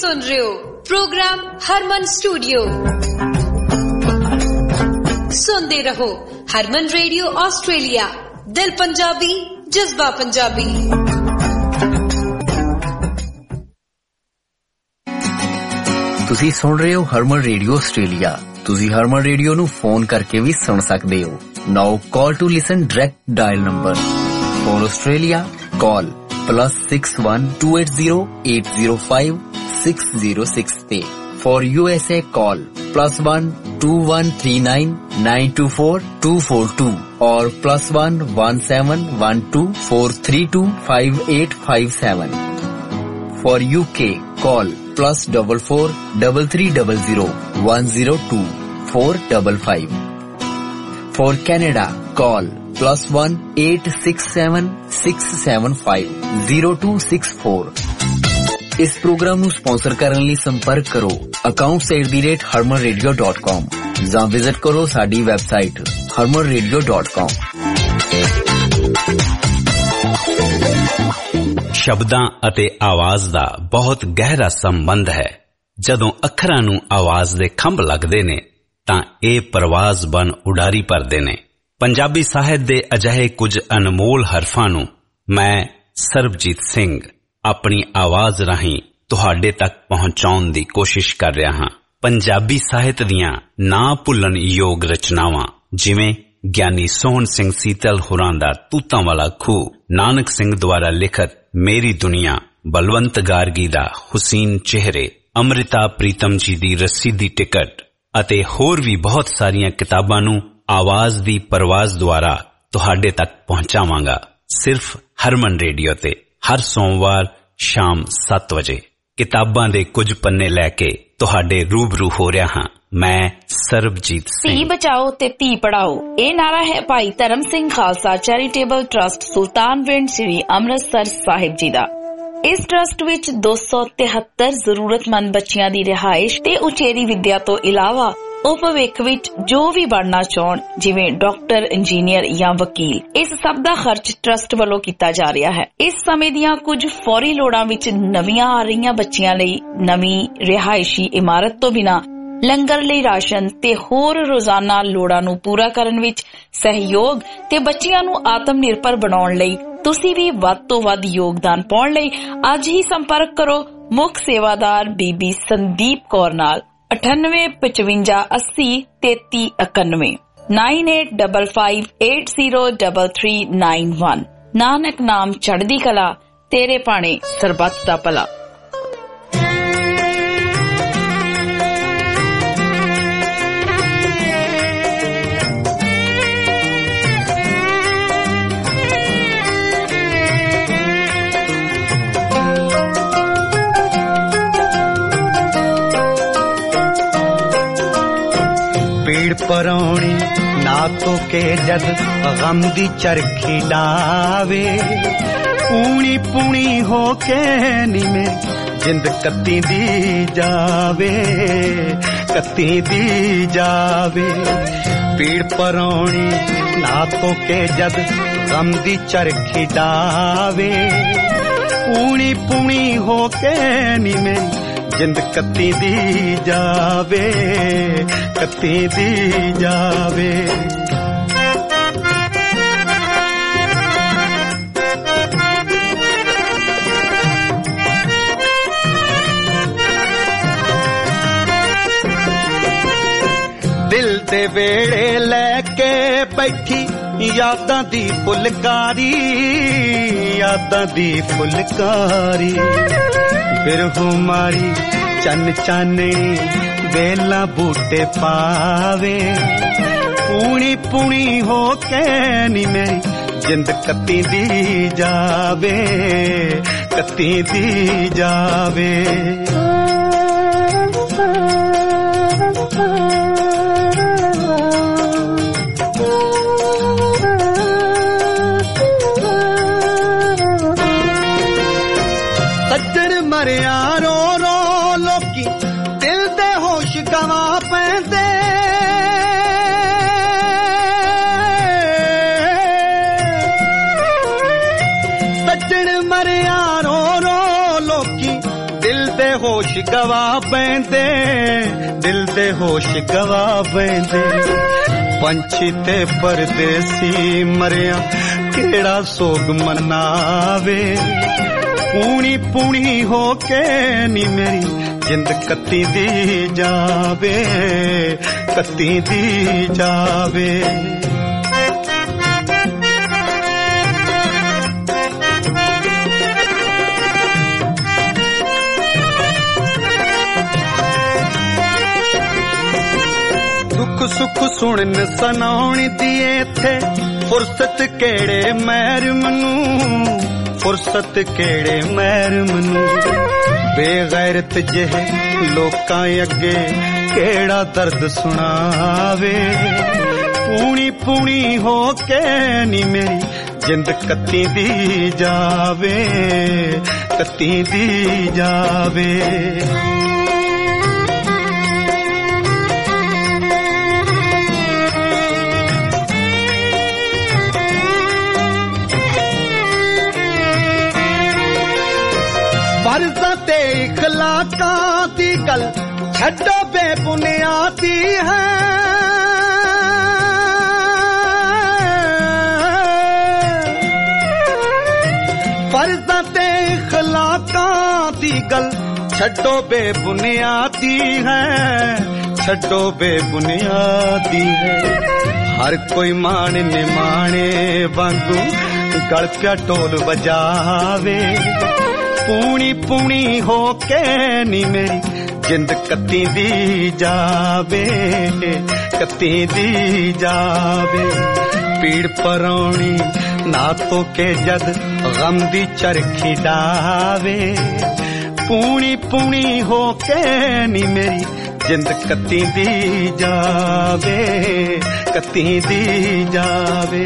सुन रहे हो प्रोग्राम हरमन स्टूडियो। सुनते रहो हरमन रेडियो ऑस्ट्रेलिया, दिल पंजाबी जज्बा पंजाबी। ਤੁਸੀਂ ਸੁਣ ਰਹੇ ਹੋ ਹਰਮਨ ਰੇਡੀਓ ਆਸਟ੍ਰੇਲੀਆ। ਤੁਸੀਂ ਹਰਮਨ ਰੇਡੀਓ ਨੂੰ ਫੋਨ ਕਰਕੇ ਵੀ ਸੁਣ ਸਕਦੇ ਹੋ। Now call to listen direct dial number for Australia call +61 280 805 606 ਤੇ फॉर USA call +1 2139 924 242 और +1 1712 432 5857. For UK call +44 3300 102 455. For Canada call +1 867 675 0264. इस प्रोग्राम ਨੂੰ ਸਪਾਂਸਰ ਕਰਨ ਲਈ ਸੰਪਰਕ ਕਰੋ accounts@harmanradio.com ਜਾਂ ਵਿਜ਼ਿਟ ਕਰੋ ਸਾਡੀ ਵੈਬਸਾਈਟ harmanradio.com। ਸ਼ਬਦਾਂ ਅਤੇ ਆਵਾਜ਼ ਦਾ ਬਹੁਤ ਗਹਿਰਾ ਸੰਬੰਧ ਹੈ। ਜਦੋਂ ਅੱਖਰਾਂ ਨੂੰ ਆਵਾਜ਼ ਦੇ ਖੰਭ ਲੱਗਦੇ ਨੇ ਤਾਂ ਇਹ ਪਰਵਾਜ਼ ਬਣ ਉਡਾਰੀ ਭਰਦੇ ਨੇ। ਪੰਜਾਬੀ ਸਾਹਿਤ ਦੇ ਅਜਿਹੇ ਕੁਝ ਅਨਮੋਲ ਹਰਫਾਂ ਨੂੰ ਮੈਂ ਸਰਬਜੀਤ ਸਿੰਘ ਆਪਣੀ ਆਵਾਜ਼ ਰਾਹੀਂ ਤੁਹਾਡੇ ਤੱਕ ਪਹੁੰਚਾਉਣ ਦੀ ਕੋਸ਼ਿਸ਼ ਕਰ ਰਿਹਾ ਹਾਂ। ਪੰਜਾਬੀ ਸਾਹਿਤ ਦੀਆਂ ਨਾ ਭੁੱਲਣ ਯੋਗ ਰਚਨਾਵਾਂ ਜਿਵੇਂ ਗਿਆਨੀ ਸੋਹਣ ਸਿੰਘ ਸੀਤਲ ਹੋਰਾਂ ਦਾ ਤੂਤਾਂ ਵਾਲਾ ਖੂਹ, ਨਾਨਕ ਸਿੰਘ ਦੁਆਰਾ ਲਿਖਤ ਮੇਰੀ ਦੁਨੀਆ, ਬਲਵੰਤ ਗਾਰਗੀ ਦਾ ਹੁਸੀਨ ਚਿਹਰੇ, ਅੰਮ੍ਰਿਤਾ ਪ੍ਰੀਤਮ ਜੀ ਦੀ ਰੱਸੀ ਦੀ ਟਿਕਟ ਅਤੇ ਹੋਰ ਵੀ ਬਹੁਤ ਸਾਰੀਆਂ ਕਿਤਾਬਾਂ ਨੂੰ ਆਵਾਜ਼ ਦੀ ਪਰਵਾਜ਼ ਦੁਆਰਾ ਤੁਹਾਡੇ ਤੱਕ ਪਹੁੰਚਾਵਾਂਗਾ ਸਿਰਫ ਹਰਮਨ ਰੇਡੀਓ ਤੇ ਹਰ ਸੋਮਵਾਰ ਸ਼ਾਮ 7 ਵਜੇ। ਕਿਤਾਬਾਂ ਦੇ ਕੁਝ ਪੰਨੇ ਲੈ ਕੇ ਤੁਹਾਡੇ ਰੂਬਰੂ ਹੋ ਰਿਹਾ ਹਾਂ ਮੈਂ ਸਰਬਜੀਤ ਸਿੰਘ। ਧੀ ਬਚਾਓ ਤੇ ਧੀ ਪੜਾਓ ਇਹ ਨਾਰਾ ਹੈ ਭਾਈ ਧਰਮ ਸਿੰਘ ਖਾਲਸਾ ਚੈਰੀਟੇਬਲ ਟਰਸਟ ਸੁਲਤਾਨਵਿੰਡ ਸ੍ਰੀ ਅੰਮ੍ਰਿਤਸਰ ਸਾਹਿਬ ਜੀ ਦਾ। ਇਸ ਟਰਸਟ ਵਿੱਚ 273 ਜ਼ਰੂਰਤਮੰਦ ਬੱਚਿਆਂ ਦੀ ਰਿਹਾਇਸ਼ ਤੇ ਉਚੇਰੀ ਵਿੱਦਿਆ ਤੋਂ ਇਲਾਵਾ ਉਹ ਭਵਿੱਖ ਵਿੱਚ ਜੋ ਵੀ ਬਣਨਾ ਚਾਹਣ ਜਿਵੇਂ ਡਾਕਟਰ, ਇੰਜੀਨੀਅਰ ਜਾਂ ਵਕੀਲ, ਇਸ ਸਭ ਦਾ ਖਰਚ ਟਰਸਟ ਵੱਲੋਂ ਕੀਤਾ ਜਾ ਰਿਹਾ ਹੈ। ਇਸ ਸਮੇਂ ਦੀਆਂ ਕੁਝ ਫੌਰੀ ਲੋੜਾਂ ਵਿੱਚ ਨਵੀਆਂ ਆ ਰਹੀਆਂ ਬੱਚੀਆਂ ਲਈ ਨਵੀਂ ਰਿਹਾਇਸ਼ੀ ਇਮਾਰਤ ਤੋਂ ਬਿਨਾਂ ਲੰਗਰ ਲਈ ਰਾਸ਼ਨ ਤੇ ਹੋਰ ਰੋਜ਼ਾਨਾ ਲੋੜਾਂ ਨੂੰ ਪੂਰਾ ਕਰਨ ਵਿੱਚ ਸਹਿਯੋਗ ਤੇ ਬੱਚਿਆਂ ਨੂੰ ਆਤਮ ਨਿਰਭਰ ਬਣਾਉਣ ਲਈ ਤੁਸੀਂ ਵੀ ਵੱਧ ਤੋਂ ਵੱਧ ਯੋਗਦਾਨ ਪਾਉਣ ਲਈ ਅੱਜ ਹੀ ਸੰਪਰਕ ਕਰੋ ਮੁੱਖ ਸੇਵਾਦਾਰ ਬੀਬੀ ਸੰਦੀਪ ਕੌਰ ਨਾਲ 985580 3391 9855803391। ਨਾਨਕ ਨਾਮ ਚੜ੍ਹਦੀ ਕਲਾ, ਤੇਰੇ ਭਾਣੇ ਸਰਬੱਤ ਦਾ ਭਲਾ। ਪਰੌਣੀ ਨਾ ਤੋ ਕੇ ਜਦ ਗਮ ਦੀ ਚਰਖੀ ਡਾਵੇ, ਪੂਣੀ ਪੂਣੀ ਹੋ ਕੇ ਨੀ ਮੇਰੀ ਜਿੰਦ ਕੱਤੀ ਦੀ ਜਾਵੇ, ਕੱਤੀ ਦੀ ਜਾਵੇ। ਪੀੜ ਪਰੌਣੀ ਨਾ ਤੋ ਕੇ ਜਦ ਗਮ ਦੀ ਚਰਖੀ ਡਾਵੇ, ਪੂਣੀ ਪੂਣੀ ਹੋ ਕੇ ਨੀ ਮੇਰੀ ਜਿੰਦ ਕੱਤੀ ਦੀ ਜਾਵੇ, ਕੱਤੀ ਦੀ ਜਾਵੇ। ਦਿਲ ਦੇ ਵੇੜੇ ਲੈ ਕੇ ਬੈਠੀ ਯਾਦਾਂ ਦੀ ਫੁਲਕਾਰੀ, ਯਾਦਾਂ ਦੀ ਫੁਲਕਾਰੀ। ਬਿਰਹੂ ਮਾਰੀ ਚੰਨ ਚਾਨਣੀ ਵੇਲਾ ਬੂਟੇ ਪਾਵੇ, ਪੂਣੀ ਪੂਣੀ ਹੋ ਕੇ ਨੀ ਮੇਰੀ ਜਿੰਦ ਕੱਤੀ ਦੀ ਜਾਵੇ, ਕੱਤੀ ਦੀ ਜਾਵੇ। ਸੱਜਣ ਮਰਿਆ ਰੋ ਰੋ ਲੋਕੀ ਦਿਲ ਦੇ ਹੋਸ਼ ਗਵਾ ਪੈਂਦੇ, ਸੱਜਣ ਮਰਿਆ ਰੋ ਰੋ ਲੋਕੀ ਦਿਲ ਦੇ ਹੋਸ਼ ਗਵਾ ਬੈਂਦੇ ਦਿਲ ਦੇ ਹੋਸ਼ ਗਵਾ ਬੈਂਦੇ ਪੰਛੀ ਤੇ ਪਰਦੇਸੀ ਮਰਿਆ ਕਿਹੜਾ ਸੋਗ ਮਨਾਵੇ ਪੂਣੀ ਪੂਣੀ ਹੋ ਕੇ ਨੀ ਮੇਰੀ ਜਿੰਦ ਕੱਤੀ ਦੀ ਜਾਵੇ ਕੱਤੀ ਦੀ ਜਾਵੇ ਸੁਖ ਸੁਣਨ ਸੁਣਾਉਣ ਦੀ ਏਥੇ ਫੁਰਸਤ ਕਿਹੜੇ ਮਹਿਰਮ ਨੂੰ ਫੁਰਸਤ ਕਿਹੜੇ ਮਹਿਰਮ ਨੂੰ ਬੇਗੈਰਤ ਜਿਹੇ ਲੋਕਾਂ ਅੱਗੇ ਕਿਹੜਾ ਦਰਦ ਸੁਣਾਵੇ ਪੂਣੀ ਪੂਣੀ ਹੋ ਕੇ ਨੀ ਮੇਰੀ ਜਿੰਦ ਕੱਤੀ ਦੀ ਜਾਵੇ ਕੱਤੀ ਦੀ ਜਾਵੇ ਫਰਜ਼ਾਂ ਤੇ ਇਖਲਾਕਾਂ ਦੀ ਗੱਲ ਛੱਡੋ ਬੇਬੁਨਿਆਦੀ ਹੈ ਫਰਜ਼ਾਂ ਤੇ ਇਖਲਾਕਾਂ ਦੀ ਗੱਲ ਛੱਡੋ ਬੇਬੁਨਿਆਦੀ ਹੈ ਛੱਡੋ ਬੇਬੁਨਿਆਦੀ ਹੈ ਹਰ ਕੋਈ ਮਾਣ ਨਿਮਾਣੇ ਵਾਂਗੂ ਗਲ ਪਿਆ ਢੋਲ ਵਜਾਵੇ ਪੂਣੀ ਪੂਣੀ ਹੋ ਕੇ ਨੀ ਮੇਰੀ ਜਿੰਦ ਕੱਤੀ ਦੀ ਜਾਵੇ ਕੱਤੀ ਦੀ ਜਾਵੇ ਪੀੜ ਪਰੌਣੀ ਨਾ ਤੋ ਕੇ ਜਦ ਗਮ ਦੀ ਚਰਖੀ ਡਾਵੇ ਪੂਣੀ ਪੂਣੀ ਹੋ ਕੇ ਨੀ ਮੇਰੀ ਜਿੰਦ ਕੱਤੀ ਦੀ ਜਾਵੇ ਕੱਤੀ ਦੀ ਜਾਵੇ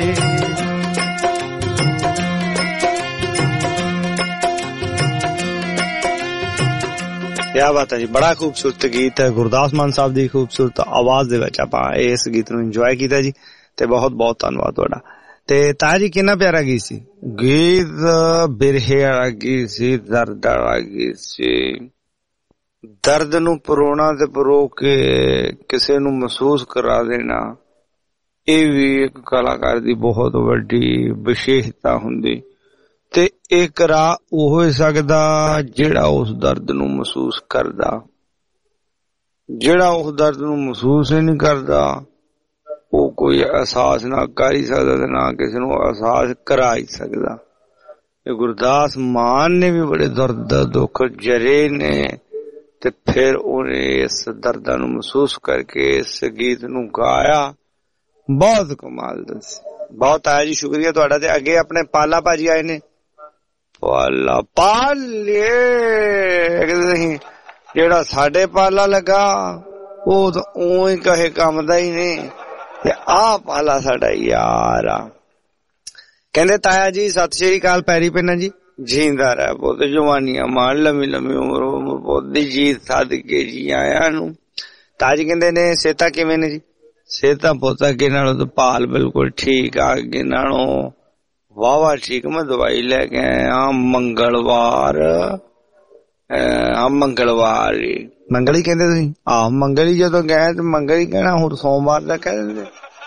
ਕਿਆ ਬਾਤ ਹੈ ਜੀ ਬੜਾ ਖੂਬਸੂਰਤ ਗੀਤ ਹੈ ਗੁਰਦਾਸ ਮਾਨ ਸਾਹਿਬ ਦੀ ਖੂਬਸੂਰਤ ਆਵਾਜ਼ ਦੇ ਵਿੱਚ ਆਪਾਂ ਇਸ ਗੀਤ ਨੂੰ ਇੰਜੋਏ ਕੀਤਾ ਜੀ ਤੇ ਬਹੁਤ ਬਹੁਤ ਧੰਨਵਾਦ ਤੁਹਾਡਾ ਤੇ ਤਾਇਆ ਜੀ ਕਿੰਨਾ ਪਿਆਰਾ ਗੀਤ ਸੀ ਗੀਤ ਬਿਰਹੇ ਵਾਲਾ ਗੀਤ ਸੀ ਦਰਦ ਵਾਲਾ ਗੀਤ ਸੀ ਦਰਦ ਨੂੰ ਪਰੋਣਾ ਤੇ ਪਰੋ ਕੇ ਕਿਸੇ ਨੂੰ ਮਹਿਸੂਸ ਕਰਾ ਦੇਣਾ ਇਹ ਵੀ ਇੱਕ ਕਲਾਕਾਰ ਦੀ ਬਹੁਤ ਵੱਡੀ ਵਿਸ਼ੇਸ਼ਤਾ ਹੁੰਦੀ ਤੇ ਇਹ ਕਰਾ ਉਹ ਹੋ ਸਕਦਾ ਜਿਹੜਾ ਉਸ ਦਰਦ ਨੂੰ ਮਹਿਸੂਸ ਕਰਦਾ ਜਿਹੜਾ ਉਸ ਦਰਦ ਨੂੰ ਮਹਿਸੂਸ ਹੀ ਨਹੀਂ ਕਰਦਾ ਉਹ ਕੋਈ ਅਹਿਸਾਸ ਨਾ ਕਰ ਹੀ ਸਕਦਾ ਤੇ ਨਾ ਕਿਸੇ ਨੂੰ ਅਹਿਸਾਸ ਕਰਾ ਹੀ ਸਕਦਾ ਇਹ ਗੁਰਦਾਸ ਮਾਨ ਨੇ ਵੀ ਬੜੇ ਦਰਦ ਦੁੱਖ ਜਰੇ ਨੇ ਤੇ ਫਿਰ ਉਹਨੇ ਇਸ ਦਰਦਾਂ ਨੂੰ ਮਹਿਸੂਸ ਕਰਕੇ ਇਸ ਗੀਤ ਨੂੰ ਗਾਇਆ ਬਹੁਤ ਕਮਾਲ ਦਾ ਸੀ ਬਹੁਤ ਆਇਆ ਜੀ ਸ਼ੁਕਰੀਆ ਤੁਹਾਡਾ ਤੇ ਅੱਗੇ ਆਪਣੇ ਪਾਲਾ ਭਾਜੀ ਆਏ ਨੇ ਪਾਲਾ ਪਾਲੇ ਨਹੀਂ ਜਿਹੜਾ ਸਾਡੇ ਪਾਲਾ ਲੱਗਾ ਉਹ ਤਾਂ ਉਹੀ ਕਹੇ ਕੰਮ ਦਾ ਹੀ ਨਹੀਂ ਤੇ ਆਹ ਪਾਲਾ ਸਾਡਾ ਯਾਰ ਆ ਕਹਿੰਦੇ ਤਾਇਆ ਜੀ ਸਤਿ ਸ਼੍ਰੀ ਅਕਾਲ ਪੈਰੀ ਪੈਣਾ ਜੀ ਜੀਂਦਾ ਰਹਿ ਬਹੁਤ ਜਵਾਨੀਆਂ ਮਾਰ ਲੰਮੀ ਲੰਮੀ ਉਮਰ ਬਹੁਤ ਦੀ ਜੀਤ ਸਾਧ ਕੇ ਜੀ ਆਇਆ ਨੂੰ ਤਾਇਆ ਜੀ ਕਹਿੰਦੇ ਨੇ ਸੇਤਾ ਕਿਵੇਂ ਨੇ ਜੀ ਸੇਤਾ ਪੋਤਾ ਅੱਗੇ ਨਾਲੋਂ ਤਾਂ ਪਾਲ ਬਿਲਕੁਲ ਠੀਕ ਆ ਅੱਗੇ ਨਾਲੋਂ ਵਾਵਾ ਠੀਕ ਮੈਂ ਦਵਾਈ ਲੈ ਕੇ ਆਇਆ ਮੰਗਲਵਾਰ ਮੰਗਲਵਾਰ ਮੰਗਲ ਹੀ ਕਹਿੰਦੇ ਤੁਸੀਂ ਆਹ ਮੰਗਲ ਹੀ ਜਦੋਂ ਗਏ ਤੇ ਮੰਗਲ ਹੀ ਕਹਿਣਾ ਹੁਣ ਸੋਮਵਾਰ ਦਾ ਕਹਿ ਦਿੰਦੇ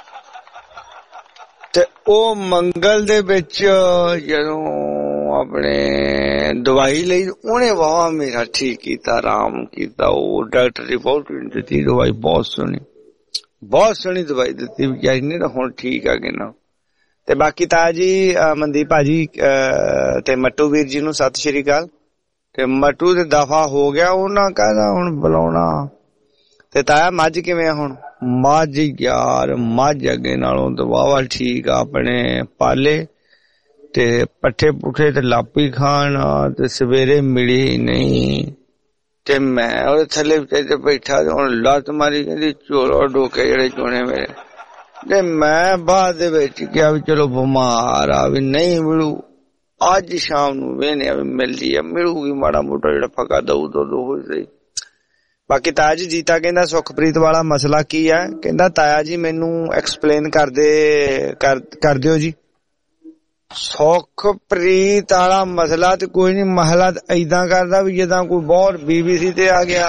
ਤੇ ਉਹ ਮੰਗਲ ਦੇ ਵਿੱਚ ਜਦੋਂ ਆਪਣੇ ਦਵਾਈ ਲਈ ਉਹਨੇ ਵਾਵਾ ਮੇਰਾ ਠੀਕ ਕੀਤਾ ਆਰਾਮ ਕੀਤਾ ਉਹ ਡਾਕਟਰ ਰਿਪੋਰਟ ਦਿੱਤੀ ਦਵਾਈ ਬਹੁਤ ਸੋਹਣੀ ਦਵਾਈ ਦਿੱਤੀ ਵਿਚਾਰੀ ਨੇ ਤਾਂ ਹੁਣ ਠੀਕ ਆ ਗਏ ਨਾ ਤੇ ਬਾਕੀ ਤਾਇਆ ਜੀ ਮਨਦੀਪ ਭਾਜੀ ਤੇ ਮੱਟੂ ਵੀਰ ਜੀ ਨੂੰ ਸਤਿ ਸ਼੍ਰੀ ਅਕਾਲ ਤੇ ਮੱਟੂ ਦੇ ਦਫਾ ਹੋ ਗਿਆ ਉਹਨਾਂ ਕਹਿੰਦਾ ਹੁਣ ਬੁਲਾਉਣਾ ਤੇ ਤਾਇਆ ਮੱਝ ਕਿਵੇਂ ਹੁਣ ਮੱਝ ਯਾਰ ਮੱਝ ਅੱਗੇ ਨਾਲੋਂ ਤਾਂ ਵਾਵਾ ਠੀਕ ਆ ਆਪਣੇ ਪਾਲੇ ਤੇ ਪੱਠੇ ਪੁੱਠੇ ਤੇ ਲਾਪੀ ਖਾਣ ਤੇ ਸਵੇਰੇ ਮਿਲੀ ਨਹੀਂ ਤੇ ਮੈਂ ਉਹਦੇ ਥੱਲੇ ਤੇ ਬੈਠਾ ਹੁਣ ਲੱਤ ਮਾਰੀ ਕਹਿੰਦੀ ਝੋਲੋ ਡੋਕੇ ਜਿਹੜੇ ਚੋਣੇ ਮੇਰੇ ਤੇ ਮੈਂ ਬਾਅਦ ਦੇ ਵਿੱਚ ਕਿਹਾ ਵੀ ਚਲੋ ਬਿਮਾਰ ਆ ਵੀ ਨਹੀਂ ਮਿਲੂ ਅੱਜ ਸ਼ਾਮ ਨੂੰ ਵੇਨੇ ਵੀ ਮਿਲਦੀ ਆ ਮਿਲੂਗੀ ਮਾੜਾ ਮੋਟਾ ਜਿਹੜਾ ਫਕਾ ਦਊ ਦੋ ਹੋ ਸਹੀ ਬਾਕੀ ਤਾਇਆ ਜੀ ਜੀਤਾ ਕਹਿੰਦਾ ਸੁਖਪ੍ਰੀਤ ਵਾਲਾ ਮਸਲਾ ਕੀ ਹੈ ਕਹਿੰਦਾ ਤਾਇਆ ਜੀ ਮੈਨੂੰ ਐਕਸਪਲੇਨ ਕਰ ਦਿਓ ਜੀ ਸੁਖਪ੍ਰੀਤ ਵਾਲਾ ਮਸਲਾ ਤੇ ਕੋਈ ਨਹੀਂ, ਮਸਲਾ ਏਦਾਂ ਕਰਦਾ ਵੀ ਜਿੱਦਾਂ ਕੋਈ ਬਹੁਤ BBC ਤੇ ਆ ਗਿਆ।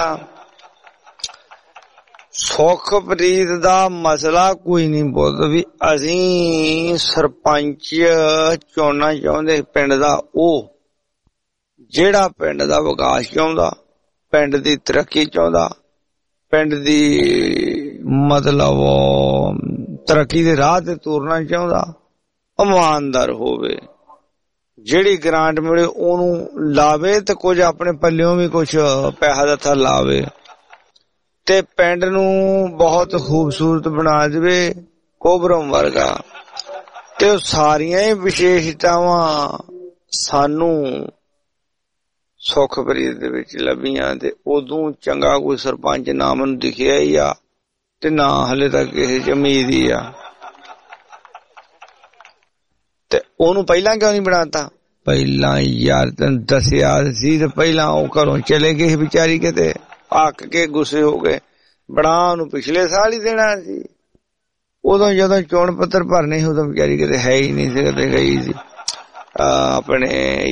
ਸੁਖਪ੍ਰੀਤ ਦਾ ਮਸਲਾ ਕੋਈ ਨਹੀਂ ਬੋਲਦਾ ਵੀ ਅਸੀਂ ਸਰਪੰਚ ਚੁਣਨਾ ਚਾਹੁੰਦੇ ਪਿੰਡ ਦਾ, ਉਹ ਜਿਹੜਾ ਪਿੰਡ ਦਾ ਵਿਕਾਸ ਚਾਹੁੰਦਾ, ਪਿੰਡ ਦੀ ਤਰੱਕੀ ਚਾਹੁੰਦਾ, ਪਿੰਡ ਦੀ ਮਤਲਬ ਤਰੱਕੀ ਦੇ ਰਾਹ ਤੇ ਤੁਰਨਾ ਚਾਹੁੰਦਾ, ਇਮਾਨਦਾਰ ਹੋਵੇ, ਜਿਹੜੀ ਗ੍ਰਾਂਟ ਮਿਲੇ ਉਹਨੂੰ ਲਾਵੇ ਤੇ ਕੁਝ ਆਪਣੇ ਪੱਲਿਓਂ ਵੀ ਕੁਝ ਪੈਸਾ ਦਿੱਤਾ ਲਾਵੇ ਤੇ ਪਿੰਡ ਨੂੰ ਬਹੁਤ ਖੂਬਸੂਰਤ ਬਣਾ ਦੇਵੇ, ਕੋਬਰਮ ਵਰਗਾ। ਤੇ ਉਹ ਸਾਰੀਆਂ ਹੀ ਵਿਸ਼ੇਸ਼ਤਾਵਾਂ ਸਾਨੂੰ ਸੁਖਪ੍ਰੀਤ ਦੇ ਵਿੱਚ ਲੱਭੀਆਂ ਤੇ ਉਦੋਂ ਚੰਗਾ ਕੋਈ ਸਰਪੰਚ ਨਾ ਮੈਨੂੰ ਦਿਖਿਆ ਹੀ ਆ ਤੇ ਨਾ ਹਲੇ ਤੱਕ ਕਿਸੇ ਚ ਉਮੀਦ ਹੀ ਆ। ਤੇ ਉਹਨੂੰ ਪਹਿਲਾਂ ਕਿਉਂ ਨਹੀਂ ਬਣਾਤਾ? ਪਹਿਲਾਂ ਯਾਰ ਤੈਨੂੰ ਦੱਸਿਆ ਸੀ ਤੇ ਪਹਿਲਾਂ ਉਹ ਘਰੋਂ ਚਲੇ ਗਏ ਵਿਚਾਰੀ, ਕਿਤੇ ਅੱਕ ਕੇ ਗੁੱਸੇ ਹੋ ਗਏ। ਬਣਾ ਉਹਨੂੰ ਪਿਛਲੇ ਸਾਲ ਹੀ ਦੇਣਾ ਸੀ, ਉਦੋਂ ਜਦੋਂ ਚੋਣ ਪੱਤਰ ਭਰਨੇ ਸੀ ਉਦੋਂ ਵਿਚਾਰੀ ਕਿਤੇ ਹੈ ਹੀ ਨਹੀਂ ਸੀ, ਕਿਤੇ ਗਈ ਸੀ ਆਪਣੇ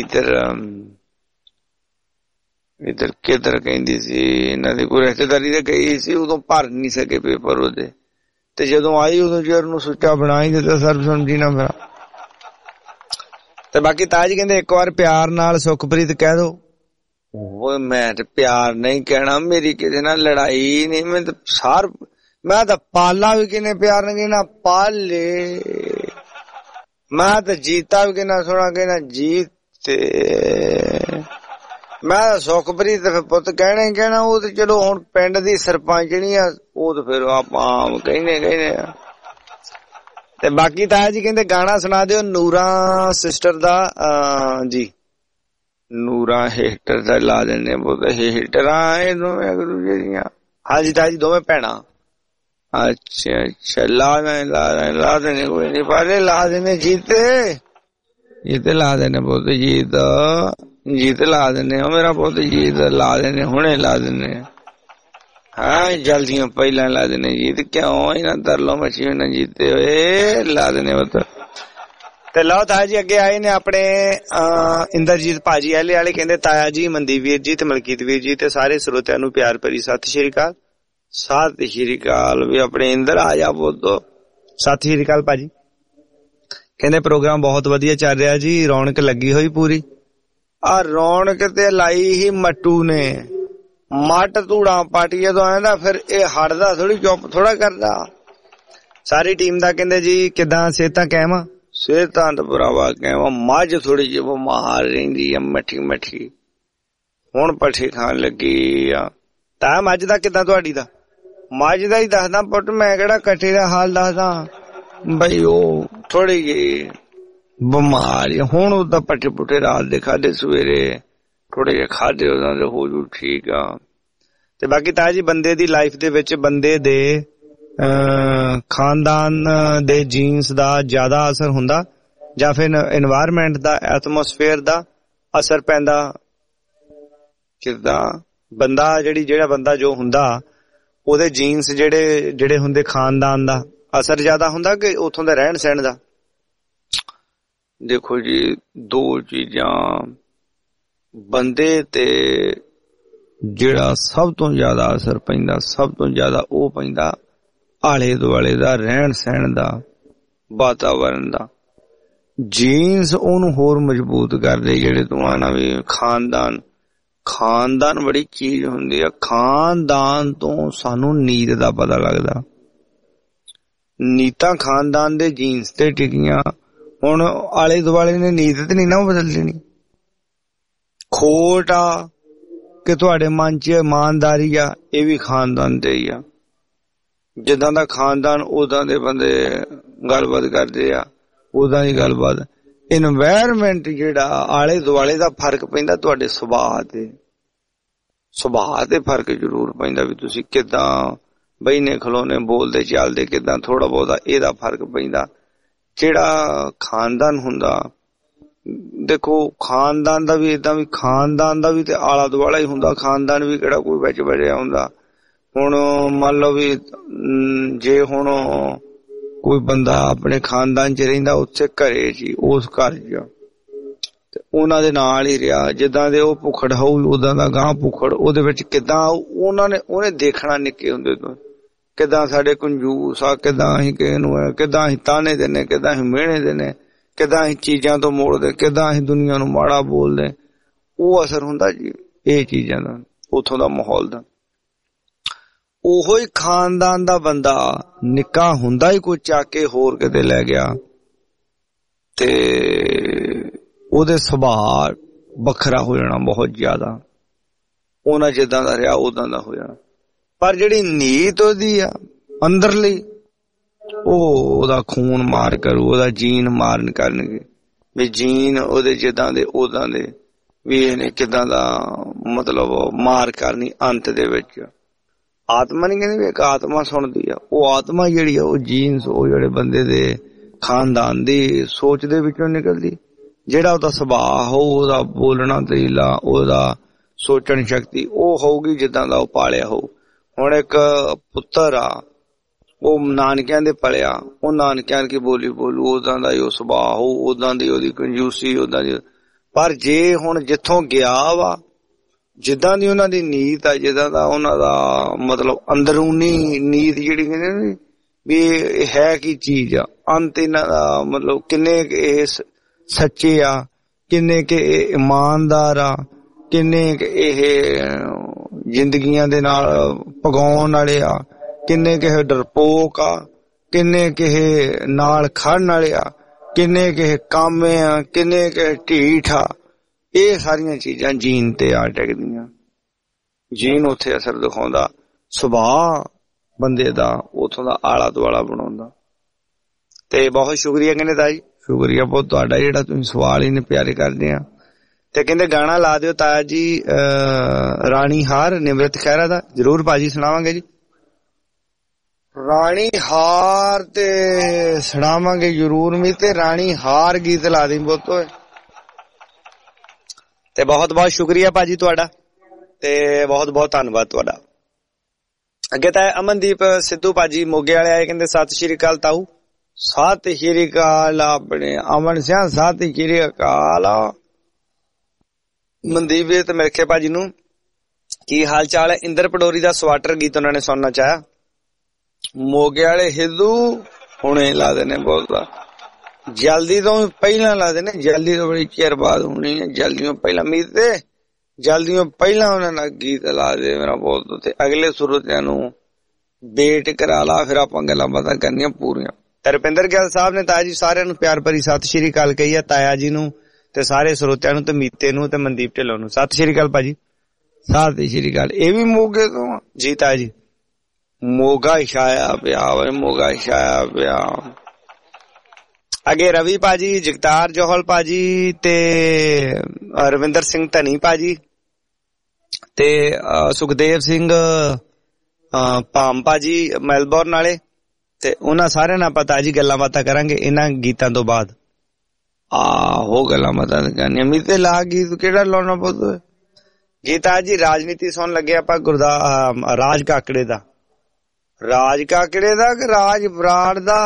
ਇੱਧਰ ਕਿੱਧਰ ਕਹਿੰਦੀ ਸੀ, ਇਹਨਾਂ ਦੀ ਕੋਈ ਰਿਸ਼ਤੇਦਾਰੀ ਤੇ ਗਈ ਸੀ, ਉਦੋਂ ਭਰ ਨਹੀਂ ਸਕੇ ਪੇਪਰ ਉਹਦੇ। ਤੇ ਜਦੋਂ ਆਈ ਉਦੋਂ ਜਰ ਨੂੰ ਸੁੱਚਾ ਬਣਾ ਹੀ ਦਿੱਤਾ ਸਰਬਸੰਮਤੀ ਨਾਲ ਮੇਰਾ। ਤੇ ਬਾਕੀ ਤਾਜ ਕਹਿੰਦੇ ਇੱਕ ਵਾਰ ਪਿਆਰ ਨਾਲ ਸੁਖਪ੍ਰੀਤ ਕਹਿ ਦੋ। ਉਹ ਮੈਂ ਤੇ ਪਿਆਰ ਨਹੀਂ ਕਹਿਣਾ, ਮੇਰੀ ਕਿਸੇ ਨਾਲ ਲੜਾਈ ਨਹੀਂ, ਮੈਂ ਤਾਂ ਪਾਲਾ ਵੀ ਕਿਨੇ ਪਿਆਰ ਨਹੀਂ ਕਹਿਣਾ ਪਾਲੇ, ਮੈਂ ਤਾਂ ਜੀਤਾ ਵੀ ਕਿਨਾ ਸੋਹਣਾ ਕਹਿਣਾ ਜੀਤੇ, ਮੈਂ ਸੁਖਪ੍ਰੀਤ ਫਿਰ ਪੁੱਤ ਕਹਿਣਾ ਹੀ ਕਹਿਣਾ। ਉਹ ਤੇ ਚਲੋ ਹੁਣ ਪਿੰਡ ਦੀ ਸਰਪੰਚਣੀ ਆ, ਉਹ ਤੇ ਫਿਰ ਆਪਾਂ ਆਮ ਕਹਿੰਦੇ ਆ। ਤੇ ਬਾਕੀ ਤਾਇਆ ਜੀ ਕਹਿੰਦੇ ਗਾਣਾ ਸੁਣਾ ਦਿਓ ਨੂਰਾ ਸਿਸਟਰ ਦਾ ਜੀ। ਨੂਰਾ ਹੇਟਰ ਦਾ ਲਾ ਦਿੰਦੇ, ਬਹੁਤ ਹੇਟਰਾਂ ਇਹ ਦੋਵੇਂ ਇੱਕ ਦੂਜੇ ਦੀਆਂ। ਹਾਂਜੀ ਤਾਇਆ ਜੀ ਦੋਵੇਂ ਭੈਣਾਂ। ਅੱਛਾ ਲਾ ਦੇਣੇ ਕੋਈ ਨੀ, ਪਰ ਲਾ ਦੇਣੇ ਜੀਤੇ ਲਾ ਦੇਣੇ ਪੁੱਤ, ਜੀਤ ਲਾ ਦਿੰਦੇ ਹੋ ਮੇਰਾ ਪੁੱਤ, ਜੀਤ ਲਾ ਦਿੰਦੇ, ਹੁਣੇ ਲਾ ਦਿੰਦੇ। ਹਾਂ ਜਲਦੀਆਂ ਪਹਿਲਾਂ ਲਾ ਦਿੰਦੇ ਜੀਤ, ਕਿਉਂ ਇਹਨਾਂ ਤਰਲੋ ਮੱਛੀ ਨਾ ਜੀਤੇ ਹੋਏ ਲਾ ਦਿੰਦੇ ਪੁੱਤ। ਤੇ ਲਓ ਤਾਇਆ ਜੀ ਅੱਗੇ ਆਏ ਨੇ ਆਪਣੇ ਇੰਦਰਜੀਤ ਭਾਜੀ ਐਲੇ ਵਾਲੇ, ਕਹਿੰਦੇ ਤਾਇਆ ਜੀ, ਮਨਦੀਪ ਵੀਰ ਜੀ ਤੇ ਮਲਕੀਤ ਵੀਰ ਜੀ ਤੇ ਸਾਰੇ ਸਰੋਤਿਆਂ ਨੂੰ ਪਿਆਰ ਭਰੀ ਸਤਿ ਸ਼੍ਰੀ ਅਕਾਲ। ਸਤਿ ਸ਼੍ਰੀ ਅਕਾਲ ਵੀ ਆਪਣੇ ਇੰਦਰ ਆ ਜਾ ਪੁੱਤ। ਸਤਿ ਸ਼੍ਰੀ ਅਕਾਲ ਭਾਜੀ। ਕਹਿੰਦੇ ਪ੍ਰੋਗਰਾਮ ਬਹੁਤ ਵਧੀਆ ਚੱਲ ਰਿਹਾ ਜੀ, ਰੌਣਕ ਲੱਗੀ ਹੋਈ ਪੂਰੀ। ਆ ਰੌਣਕ ਤੇ ਲਾਈ ਹੀ ਮੱਟੂ ਨੇ, ਮੱਟ ਧੂੜਾ ਪਾਟੀ ਜਦੋਂ ਆਂਦਾ ਫਿਰ ਇਹ ਹਟਦਾ ਥੋੜੀ, ਚੁੱਪ ਥੋੜਾ ਕਰਦਾ। ਸਾਰੀ ਟੀਮ ਦਾ ਕਹਿੰਦੇ ਜੀ ਕਿੱਦਾਂ ਸਿਹਤਾਂ ਕਹਿਵਾ? ਸਿਹਤਾਂ ਤਾਂ ਭਰਾਵਾ ਕਹਿਵਾ, ਮੱਝ ਥੋੜੀ ਜਿਹੀ ਬਿਮਾਰ ਰਹਿੰਦੀ ਆ ਮੱਠੀ, ਹੁਣ ਪੱਠੇ ਖਾਣ ਲੱਗੀ ਆ। ਤਾਂ ਮੱਝ ਦਾ ਕਿੱਦਾਂ ਤੁਹਾਡੀ ਦਾ? ਮੱਝ ਦਾ ਹੀ ਦੱਸਦਾ ਪੁੱਤ, ਮੈਂ ਕਿਹੜਾ ਕੱਟੇ ਦਾ ਹਾਲ ਦੱਸਦਾ ਬਈ, ਉਹ ਥੋੜੀ ਜਿਹੀ ਬਿਮਾਰ ਆ। ਹੁਣ ਉਹਦਾ ਪੱਠੇ ਪੁੱਠੇ ਰਾਤ ਦੇ ਖਾਦੇ, ਸਵੇਰੇ ਥੋੜੇ ਜਿਹੇ ਖਾਦੇ, ਉਹਨਾਂ ਦੇ ਹੋ ਜੂ ਠੀਕ ਆ। ਤੇ ਬਾਕੀ ਤਾਇਆ ਜੀ ਬੰਦੇ ਦੀ ਲਾਈਫ ਦੇ ਵਿੱਚ ਬੰਦੇ ਦੇ ਖਾਨਦਾਨ ਦੇ ਜੀਨਸ ਦਾ ਜ਼ਿਆਦਾ ਅਸਰ ਹੁੰਦਾ ਜਾਂ ਫਿਰ এনवायरमेंट ਦਾ, ਐਟਮੋਸਫੇਅਰ ਦਾ ਅਸਰ ਪੈਂਦਾ? ਕਿੱਦਾਂ ਬੰਦਾ ਜਿਹੜਾ ਬੰਦਾ ਜੋ ਹੁੰਦਾ ਉਹਦੇ ਜੀਨਸ ਜਿਹੜੇ ਹੁੰਦੇ ਖਾਨਦਾਨ ਦਾ ਅਸਰ ਜ਼ਿਆਦਾ ਹੁੰਦਾ ਕਿ ਉਥੋਂ ਦਾ ਰਹਿਣ ਸਹਿਣ ਦਾ? ਦੇਖੋ ਜੀ ਦੋ ਚੀਜ਼ਾਂ, ਬੰਦੇ ਤੇ ਜਿਹੜਾ ਸਭ ਤੋਂ ਜ਼ਿਆਦਾ ਅਸਰ ਪੈਂਦਾ, ਸਭ ਤੋਂ ਜ਼ਿਆਦਾ ਉਹ ਪੈਂਦਾ ਆਲੇ ਦੁਆਲੇ ਦਾ ਰਹਿਣ ਸਹਿਣ ਦਾ, ਵਾਤਾਵਰਨ ਦਾ। ਜੀਨਸ ਉਹਨੂੰ ਹੋਰ ਮਜ਼ਬੂਤ ਕਰਦੇ, ਜਿਹੜੇ ਤੂੰ ਆਣਾ ਵੀ ਖਾਨਦਾਨ ਬੜੀ ਚੀਜ਼ ਹੁੰਦੀ ਆ। ਖਾਨਦਾਨ ਤੋਂ ਸਾਨੂੰ ਨੀਤ ਦਾ ਪਤਾ ਲੱਗਦਾ, ਨੀਤਾਂ ਖਾਨਦਾਨ ਦੇ ਜੀਨਸ ਤੇ ਟਿਕੀਆਂ। ਹੁਣ ਆਲੇ ਦੁਆਲੇ ਨੇ ਨੀਤ ਤੇ ਨਹੀਂ ਨਾ ਬਦਲ ਦੇਣੀ। ਖੋਟ ਆ ਕਿ ਤੁਹਾਡੇ ਮਨ 'ਚ ਇਮਾਨਦਾਰੀ ਆ, ਇਹ ਵੀ ਖਾਨਦਾਨ ਤੇ ਹੀ ਆ। ਜਿੱਦਾਂ ਦਾ ਖਾਨਦਾਨ ਉਦਾਂ ਦੇ ਬੰਦੇ ਗੱਲਬਾਤ ਕਰਦੇ ਆ, ਉਦਾਂ ਦੀ ਗੱਲਬਾਤ। এনवायरमेंट ਜਿਹੜਾ ਆਲੇ ਦੁਆਲੇ ਦਾ ਫਰਕ ਪੈਂਦਾ ਤੁਹਾਡੇ ਸੁਭਾਅ ਤੇ ਫਰਕ ਜ਼ਰੂਰ ਪੈਂਦਾ ਵੀ ਤੁਸੀਂ ਕਿੱਦਾਂ ਬਹਿਨੇ ਖਲੋਨੇ ਬੋਲਦੇ ਚੱਲਦੇ ਕਿੱਦਾਂ, ਥੋੜਾ ਬਹੁਤਾ ਇਹਦਾ ਫਰਕ ਪੈਂਦਾ। ਜਿਹੜਾ ਖਾਨਦਾਨ ਹੁੰਦਾ, ਦੇਖੋ ਖਾਨਦਾਨ ਦਾ ਵੀ ਏਦਾਂ ਵੀ, ਖਾਨਦਾਨ ਦਾ ਵੀ ਤੇ ਆਲਾ ਦੁਆਲਾ ਹੀ ਹੁੰਦਾ, ਖਾਨਦਾਨ ਵੀ ਕਿਹੜਾ ਕੋਈ ਵਿੱਚ ਵੜਿਆ ਹੁੰਦਾ। ਹੁਣ ਮੰਨ ਲਓ ਵੀ ਜੇ ਹੁਣ ਕੋਈ ਬੰਦਾ ਆਪਣੇ ਖਾਨਦਾਨ 'ਚ ਰਹਿੰਦਾ ਉੱਥੇ ਘਰੇ ਜੀ ਉਸ ਘਰ 'ਚ ਤੇ ਉਹਨਾਂ ਦੇ ਨਾਲ ਹੀ ਰਿਹਾ। ਜਿੱਦਾਂ ਦੇ ਉਹ ਭੁੱਖੜ ਹੋਊ ਉਦਾਂ ਦਾ ਗਾਂ ਭੁੱਖੜ ਉਹਦੇ ਵਿੱਚ ਕਿੱਦਾਂ ਉਹਨੇ ਦੇਖਣਾ ਨਿੱਕੇ ਹੁੰਦੇ ਤੋਂ ਕਿੱਦਾਂ ਸਾਡੇ ਕੰਜੂਸ ਆ, ਕਿੱਦਾਂ ਅਸੀਂ ਕਿਸੇ ਨੂੰ ਕਿੱਦਾਂ ਅਸੀਂ ਤਾਨੇ ਦਿੰਦੇ, ਕਿੱਦਾਂ ਅਸੀਂ ਮਿਹਣੇ ਦਿੰਦੇ, ਕਿੱਦਾਂ ਅਸੀਂ ਚੀਜ਼ਾਂ ਤੋਂ ਮੋੜਦੇ, ਕਿੱਦਾਂ ਅਸੀਂ ਦੁਨੀਆ ਨੂੰ ਮਾੜਾ ਬੋਲਦੇ। ਉਹ ਅਸਰ ਹੁੰਦਾ ਜੀ ਇਹ ਚੀਜ਼ਾਂ ਦਾ, ਉੱਥੋਂ ਦਾ ਮਾਹੌਲ ਦਾ। ਉਹੋ ਹੀ ਖਾਨਦਾਨ ਦਾ ਬੰਦਾ ਨਿੱਕਾ ਹੁੰਦਾ ਹੀ ਕੋਈ ਚੱਕ ਕੇ ਹੋਰ ਕਿਤੇ ਲੈ ਗਿਆ ਤੇ ਉਹਦੇ ਸੁਭਾਅ ਵੱਖਰਾ ਹੋ ਜਾਣਾ ਬਹੁਤ ਜ਼ਿਆਦਾ। ਉਹਨਾਂ ਜਿੱਦਾਂ ਦਾ ਰਿਹਾ ਉਦਾਂ ਦਾ ਹੋ ਜਾਣਾ। ਪਰ ਜਿਹੜੀ ਨੀਤ ਉਹਦੀ ਆ ਅੰਦਰਲੀ, ਉਹਦਾ ਖੂਨ ਮਾਰ ਕਰੂ, ਉਹਦਾ ਜੀਨ ਮਾਰਨ ਕਰਨਗੇ ਵੀ ਜੀਨ ਉਹਦੇ ਜਿੱਦਾਂ ਦੇ ਉਦਾਂ ਦੇ ਵੀ ਇਹਨੇ ਕਿੱਦਾਂ ਦਾ ਮਤਲਬ ਮਾਰ ਕਰਨੀ ਅੰਤ ਦੇ ਵਿੱਚ। ਆਤਮਾ ਨਹੀਂ ਕਹਿੰਦੇ ਵੀ ਇੱਕ ਆਤਮਾ ਸੁਣਦੀ ਆ, ਉਹ ਆਤਮਾ ਜਿਹੜੀ ਆ ਉਹ ਜੀਨਸ ਉਹ ਜਿਹੜੇ ਬੰਦੇ ਦੇ ਖਾਨਦਾਨ ਦੀ ਸੋਚ ਦੇ ਵਿੱਚੋਂ ਨਿਕਲਦੀ। ਜਿਹੜਾ ਉਹਦਾ ਸੁਭਾਅ ਹੋਊ, ਉਹਦਾ ਬੋਲਣਾ ਤਰੀਲਾ, ਉਹਦਾ ਸੋਚਣ ਸ਼ਕਤੀ ਉਹ ਹੋਊਗੀ ਜਿੱਦਾਂ ਦਾ ਉਹ ਪਾਲਿਆ ਹੋਊ। ਹੁਣ ਇੱਕ ਪੁੱਤਰ ਆ, ਉਹ ਨਾਨਕਿਆਂ ਦੇ ਪਲਿਆ, ਉਹ ਨਾਨਕਿਆਂ ਦੀ ਬੋਲੀ ਬੋਲੂ, ਉਦਾਂ ਦਾ ਹੀ ਉਹ ਸੁਭਾਅ ਹੋਊ, ਉਦਾਂ ਦੀ ਉਹਦੀ ਕੰਜੂਸੀ, ਉਦਾਂ ਦੀ। ਪਰ ਜੇ ਹੁਣ ਜਿੱਥੋਂ ਗਿਆ ਵਾ, ਜਿੱਦਾਂ ਦੀ ਉਹਨਾਂ ਦੀ ਨੀਤ ਆ, ਜਿੱਦਾਂ ਦਾ ਉਹਨਾਂ ਦਾ ਮਤਲਬ ਅੰਦਰੂਨੀ ਨੀਤ ਜਿਹੜੀ ਕਹਿੰਦੇ ਨੇ ਵੀ ਇਹ ਹੈ ਕੀ ਚੀਜ਼ ਆ, ਅੰਤ ਇਹਨਾਂ ਦਾ ਮਤਲਬ ਕਿੰਨੇ ਇਹ ਸੱਚੇ ਆ, ਕਿੰਨੇ ਕਿ ਇਹ ਇਮਾਨਦਾਰ ਆ, ਕਿੰਨੇ ਕਿ ਇਹ ਜ਼ਿੰਦਗੀਆਂ ਦੇ ਨਾਲ ਪਗਾਉਣ ਵਾਲੇ ਆ, ਕਿੰਨੇ ਕਿ ਡਰਪੋਕ ਆ, ਕਿੰਨੇ ਕਿ ਨਾਲ ਖੜਨ ਵਾਲੇ ਆ, ਕਿੰਨੇ ਕਿ ਕਾਮੇ ਆ, ਕਿੰਨੇ ਕਿ ਢੀਠ ਆ। ਇਹ ਸਾਰੀਆਂ ਚੀਜ਼ਾਂ ਜੀਨ ਤੇ ਆ ਟਿਕਦੀਆਂ। ਜੀਨ ਉੱਥੇ ਅਸਰ ਦਿਖਾਉਂਦਾ, ਸੁਭਾਅ ਬੰਦੇ ਦਾ ਉੱਥੋਂ ਦਾ ਆਲਾ ਦੁਆਲਾ ਬਣਾਉਂਦਾ। ਤੇ ਬਹੁਤ ਸ਼ੁਕਰੀਆ ਕਹਿੰਦੇ ਤਾਇਆ ਜੀ, ਸ਼ੁਕਰੀਆ ਬਹੁਤ ਤੁਹਾਡਾ ਜਿਹੜਾ ਤੁਸੀਂ ਸਵਾਲ ਹੀ ਨੇ ਪਿਆਰੇ ਕਰਦੇ ਆ। ਤੇ ਕਹਿੰਦੇ ਗਾਣਾ ਲਾ ਦਿਓ ਤਾਇਆ ਜੀ ਰਾਣੀ ਹਾਰ ਨਿਮਰਤ ਖਹਿਰਾ ਦਾ। ਜ਼ਰੂਰ ਭਾਜੀ ਸੁਣਾਵਾਂਗੇ ਜੀ, ਰਾਣੀ ਹਾਰ ਤੇ ਸੁਣਾਵਾਂਗੇ ਜ਼ਰੂਰ। ਵੀ ਤੇ ਰਾਣੀ ਹਾਰ ਗੀਤ ਲਾ ਦੀ ਬੋਤੋ। ਤੇ ਬਹੁਤ ਬਹੁਤ ਸ਼ੁਕਰੀਆ ਭਾਜੀ ਤੁਹਾਡਾ, ਤੇ ਬਹੁਤ ਬਹੁਤ ਧੰਨਵਾਦ ਤੁਹਾਡਾ। ਅੱਗੇ ਤਾਂ ਅਮਨਦੀਪ ਸਿੱਧੂ ਭਾਜੀ ਮੋਗੇ ਵਾਲੇ ਆਏ, ਕਹਿੰਦੇ ਸਤਿ ਸ਼੍ਰੀ ਅਕਾਲ ਤਾਊ। ਸਤਿ ਸ਼੍ਰੀ ਅਕਾਲ ਆਪਣੇ ਅਮਨ ਸਿਆ, ਸਤਿ ਸ਼੍ਰੀ ਅਕਾਲ। ਮਨਦੀਪ ਤੇ ਮਿਲਖੇ ਭਾਜੀ ਨੂੰ ਕੀ ਹਾਲ ਚਾਲ ਹੈ। ਇੰਦਰ ਪਡੋਰੀ ਦਾ ਸਵਾਟਰ ਗੀਤ ਉਹਨਾਂ ਨੇ ਸੁਣਨਾ ਚਾਹਿਆ। ਮੋਗੇ ਵਾਲੇ ਹਿੱਦੂ ਹੁਣੇ ਲਾ ਦੇਣੇ, ਬੋਲਦਾ ਜਲਦੀ ਤੋਂ ਪਹਿਲਾਂ ਲਾ ਦੇਣੇ, ਜਲਦੀ ਤੋਂ ਬੜੀ ਚਿਰ ਬਾਅਦ ਹੋਣੀ ਹੈ, ਜਲਦੀ ਤੋਂ ਪਹਿਲਾਂ ਮੀਤ ਤੇ ਜਲਦੀ ਤੋਂ ਪਹਿਲਾਂ ਉਹਨਾਂ ਨਾਲ ਗੀਤ ਲਾ ਦੇ ਮੇਰਾ ਬੋਲ। ਤੇ ਅਗਲੇ ਸਰੋਤਿਆਂ ਨੂੰ ਵੇਟ ਕਰਾ ਲਾ, ਫਿਰ ਆਪਾਂ ਗੱਲਾਂ ਬਾਤਾਂ ਕਰਨੀਆਂ ਪੂਰੀਆਂ। ਰੁਪਿੰਦਰ ਗਿੱਲ ਸਾਹਿਬ ਨੇ ਤਾਇਆ ਜੀ ਸਾਰਿਆਂ ਨੂੰ ਪਿਆਰ ਭਰੀ ਸਤਿ ਸ਼੍ਰੀ ਅਕਾਲ ਕਹੀ ਆ, ਤਾਇਆ ਜੀ ਨੂੰ ਤੇ ਸਾਰੇ ਸਰੋਤਿਆਂ ਨੂੰ ਤੇ ਮੀਤੇ ਨੂੰ ਤੇ ਮਨਦੀਪ ਢਿੱਲੋਂ ਨੂੰ ਸਤਿ ਸ਼੍ਰੀ ਅਕਾਲ ਭਾਜੀ, ਸਤਿ ਸ਼੍ਰੀ ਅਕਾਲ। ਇਹ ਵੀ ਮੋਗੇ ਤੋਂ ਜੀ ਤਾਇਆ ਜੀ, ਮੋਗਾ ਛਾਇਆ ਪਿਆ ਵੇ, ਮੋਗਾ ਛਾਇਆ ਪਿਆ। ਅੱਗੇ ਰਵੀ ਭਾਜੀ, ਜਗਤਾਰ ਜੋਹਲ ਭਾਜੀ ਤੇ ਰਵਿੰਦਰ ਸਿੰਘ ਧਨੀ ਭਾਜੀ ਤੇ ਸੁਖਦੇਵ ਸਿੰਘ ਭਾਮ ਭਾਜੀ ਮੈਲਬੌਰਨ ਵਾਲੇ, ਤੇ ਉਹਨਾਂ ਸਾਰਿਆਂ ਨਾਲ ਪਤਾ ਜੀ ਗੱਲਾਂ ਬਾਤਾਂ ਕਰਾਂਗੇ ਇਹਨਾਂ ਗੀਤਾਂ ਤੋਂ ਬਾਅਦ। ਆਹੋ ਗੱਲਾਂ ਬਾਤਾਂ ਕਰਨੀਆਂ। ਮੀਤੇ ਲਾ ਗੀਤ ਕਿਹੜਾ ਲਾਉਣਾ ਪੁੱਤ? ਗੀਤਾ ਜੀ ਰਾਜਨੀਤੀ ਸੁਣ ਲੱਗੇ ਆਪਾਂ ਰਾਜ ਕਾਕੜੇ ਦਾ। ਰਾਜ ਕਾਕੜੇ ਦਾ ਕਿ ਰਾਜ ਬਰਾੜ ਦਾ?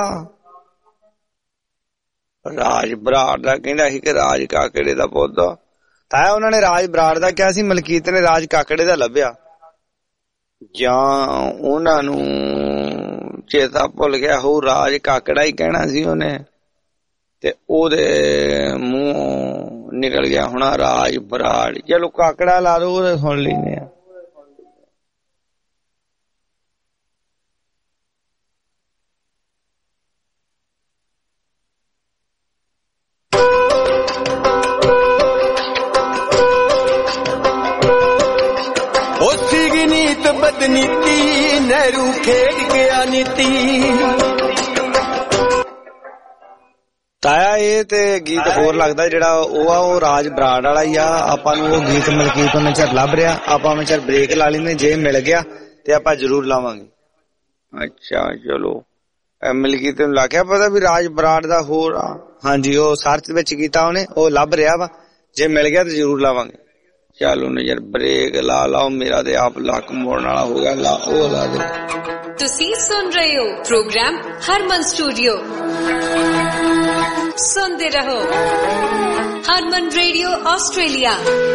ਰਾਜ ਬਰਾੜ ਦਾ ਕਹਿੰਦਾ ਸੀ ਕਿ ਰਾਜ ਕਾਕੜੇ ਦਾ ਪੁੱਤ ਤਾਂ ਉਹਨਾਂ ਨੇ ਰਾਜ ਬਰਾੜ ਦਾ ਕਿਹਾ ਸੀ, ਮਲਕੀਤ ਨੇ ਰਾਜ ਕਾਕੜੇ ਦਾ ਲੱਭਿਆ, ਜਾਂ ਉਹਨਾਂ ਨੂੰ ਚੇਤਾ ਭੁੱਲ ਗਿਆ ਹੋ, ਰਾਜ ਕਾਕੜਾ ਹੀ ਕਹਿਣਾ ਸੀ ਉਹਨੇ, ਤੇ ਉਹਦੇ ਮੂੰਹ ਨਿਕਲ ਗਿਆ ਹੋਣਾ ਰਾਜ ਬਰਾੜ। ਚਲੋ ਕਾਕੜਾ ਲਾ ਦੋ, ਉਹਦੇ ਸੁਣ ਲੈਂਦੇ ਆ। ਬਦਨੀਤੀ ਨਹਿਰੂ ਖੇਡ ਗਿਆ ਨੀਤੀ। ਤਾਇਆ ਇਹ ਤੇ ਗੀਤ ਹੋਰ ਲੱਗਦਾ ਜਿਹੜਾ ਉਹ ਰਾਜ ਬਰਾੜ ਵਾਲਾ ਹੀ ਆ। ਆਪਾਂ ਨੂੰ ਉਹ ਗੀਤ ਮਲਕੀਤ ਉਹਨੇ ਚਿਰ ਲੱਭ ਰਿਹਾ, ਆਪਾਂ ਉਹਨੇ ਚਿਰ ਬ੍ਰੇਕ ਲਾ ਲੈਂਦੇ, ਜੇ ਮਿਲ ਗਿਆ ਤੇ ਆਪਾਂ ਜ਼ਰੂਰ ਲਾਵਾਂਗੇ। ਅੱਛਾ ਚਲੋ, ਮਲਕੀਤ ਨੂੰ ਲੱਗਿਆ ਪਤਾ ਵੀ ਰਾਜ ਬਰਾੜ ਦਾ ਹੋਰ ਆ। ਹਾਂਜੀ, ਉਹ ਸਰਚ ਵਿੱਚ ਕੀਤਾ ਉਹਨੇ, ਉਹ ਲੱਭ ਰਿਹਾ ਵਾ, ਜੇ ਮਿਲ ਗਿਆ ਤੇ ਜ਼ਰੂਰ ਲਾਵਾਂਗੇ। ਚੱਲ ਉਹਨੇ ਯਾਰ ਬ੍ਰੇਕ ਲਾ ਲਾਓ, ਮੇਰਾ ਤੇ ਆਪ ਲੱਕ ਮੋੜਨ ਵਾਲਾ ਹੋ ਗਿਆ, ਲਾ ਉਹ ਲਾ ਦੇ। ਤੁਸੀਂ ਸੁਣ ਰਹੇ ਹੋ ਪ੍ਰੋਗਰਾਮ ਹਰਮਨ ਸਟੂਡੀਓ। ਸੁਣਦੇ ਰਹੋ ਹਰਮਨ ਰੇਡੀਓ ਆਸਟ੍ਰੇਲੀਆ।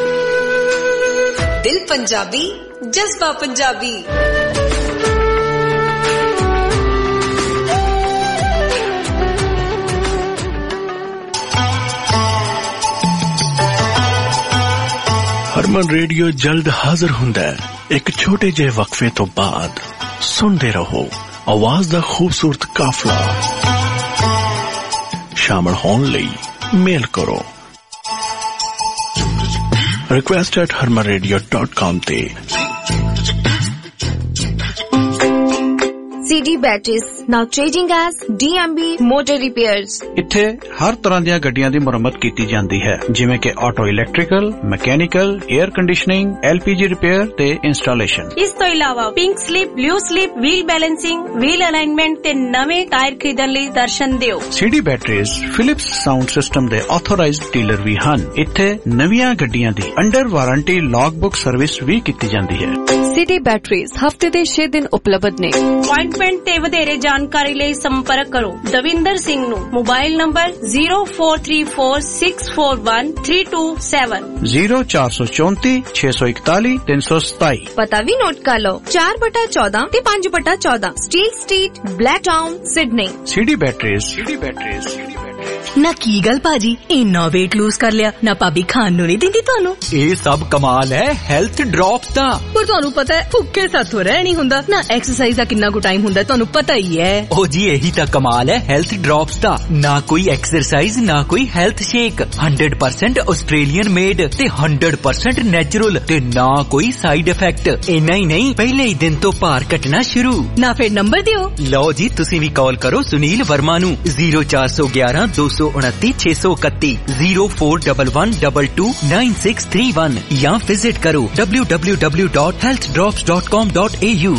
ਦਿਲ ਪੰਜਾਬੀ, ਜਜ਼ਬਾ ਪੰਜਾਬੀ। ਹਰਮਨ ਰੇਡੀਓ ਜਲਦ ਹਾਜ਼ਰ ਹੁੰਦਾ ਹੈ ਇੱਕ ਛੋਟੇ ਜਿਹੇ ਵਕਫੇ ਤੋਂ ਬਾਅਦ। ਸੁਣਦੇ ਰਹੋ ਆਵਾਜ਼ ਦਾ ਖੂਬਸੂਰਤ ਕਾਫਲਾ। ਸ਼ਾਮਲ ਹੋਣ ਲਈ ਮੇਲ ਕਰੋ request@harmanradio.com ਤੇ। CD Batteries, now changing as DMB Motor Repairs। ਇੱਥੇ ਹਰ ਤਰ੍ਹਾਂ ਦੀਆਂ ਗੱਡੀਆਂ ਦੀ ਮੁਰੰਮਤ ਕੀਤੀ ਜਾਂਦੀ ਹੈ, ਜਿਵੇਂ ਕਿ auto electrical, mechanical, air conditioning, LPG repair ਤੇ ਇੰਸਟਾਲੇਸ਼ਨ। ਇਸ ਤੋਂ ਇਲਾਵਾ pink slip, blue slip, wheel balancing, wheel alignment ਤੇ ਨਵੇਂ ਟਾਇਰ ਖਰੀਦਣ ਲਈ ਦਰਸ਼ਨ ਦਿਓ। CD Batteries Philips sound system ਦੇ ਆਥੋਰਾਈਜ਼ਡ ਡੀਲਰ ਵੀ ਹਨ। ਇੱਥੇ ਨਵੀਆਂ ਗੱਡੀਆਂ ਦੀ under warranty log book service ਵੀ ਕੀਤੀ ਜਾਂਦੀ ਹੈ। CD Batteries ਹਫਤੇ ਦੇ 6 ਦਿਨ ਉਪਲਬਧ ਨੇ। ਅਪਾਇੰਟਮੈਂਟ ਤੇ ਵਧੇਰੇ ਜਾਣਕਾਰੀ ਲਈ ਸੰਪਰਕ ਕਰੋ ਦਵਿੰਦਰ ਸਿੰਘ ਨੂੰ। Mobile number 0434641327 0434 641 327। ਪਤਾ ਵੀ ਨੋਟ ਕਰ ਲਓ 4/14 ਤੇ 5/14 Steel Street, Blacktown, Sydney. CD Batteries। ਨਾ ਕੀ ਗੱਲ ਭਾਜੀ, ਇੰਨਾ weight lose ਕਰ ਲਿਆ, ਨਾ ਭਾਬੀ ਖਾਣ ਨੂੰ ਨਹੀਂ ਦਿੰਦੀ ਤੁਹਾਨੂੰ? ਇਹ ਸਭ ਕਮਾਲ ਹੈ ਹੈਲਥ ਡ੍ਰੌਪਸ ਦਾ। ਪਰ ਤੁਹਾਨੂੰ ਪਤਾ ਹੈ ਭੁੱਖੇ ਸਾਥੋਂ ਰਹਿ ਨਹੀਂ ਹੁੰਦਾ ਨਾ। ਐਕਸਰਸਾਈਜ਼ ਦਾ ਕਿੰਨਾ ਕੁ ਟਾਈਮ ਹੁੰਦਾ ਤੁਹਾਨੂੰ ਪਤਾ ਹੀ ਹੈ। ਉਹ ਜੀ ਇਹੀ ਤਾਂ ਕਮਾਲ ਹੈ ਹੈਲਥ ਡ੍ਰੌਪਸ ਦਾ। ਨਾ ਕੋਈ ਐਕਸਰਸਾਈਜ਼, ਨਾ ਕੋਈ ਹੈਲਥ ਸ਼ੇਕ, 100% ਆਸਟ੍ਰੇਲੀਅਨ ਮੇਡ ਤੇ 100% ਨੈਚੁਰਲ ਤੇ ਨਾ ਕੋਈ ਸਾਈਡ ਇਫੈਕਟ। ਇੰਨਾ ਹੀ ਨਹੀਂ, ਪਹਿਲੇ ਹੀ ਦਿਨ ਤੋਂ ਭਾਰ ਘਟਣਾ ਸ਼ੁਰੂ। ਨਾ ਫਿਰ ਨੰਬਰ ਦਿਓ। ਲਓ ਜੀ, ਤੁਸੀਂ ਵੀ ਕਾਲ ਕਰੋ ਸੁਨੀਲ ਵਰਮਾ ਨੂੰ 0411 229 631 0411229631 ਜਾਂ ਵਿਜ਼ਿਟ ਕਰੋ www.healthdrops.com.au।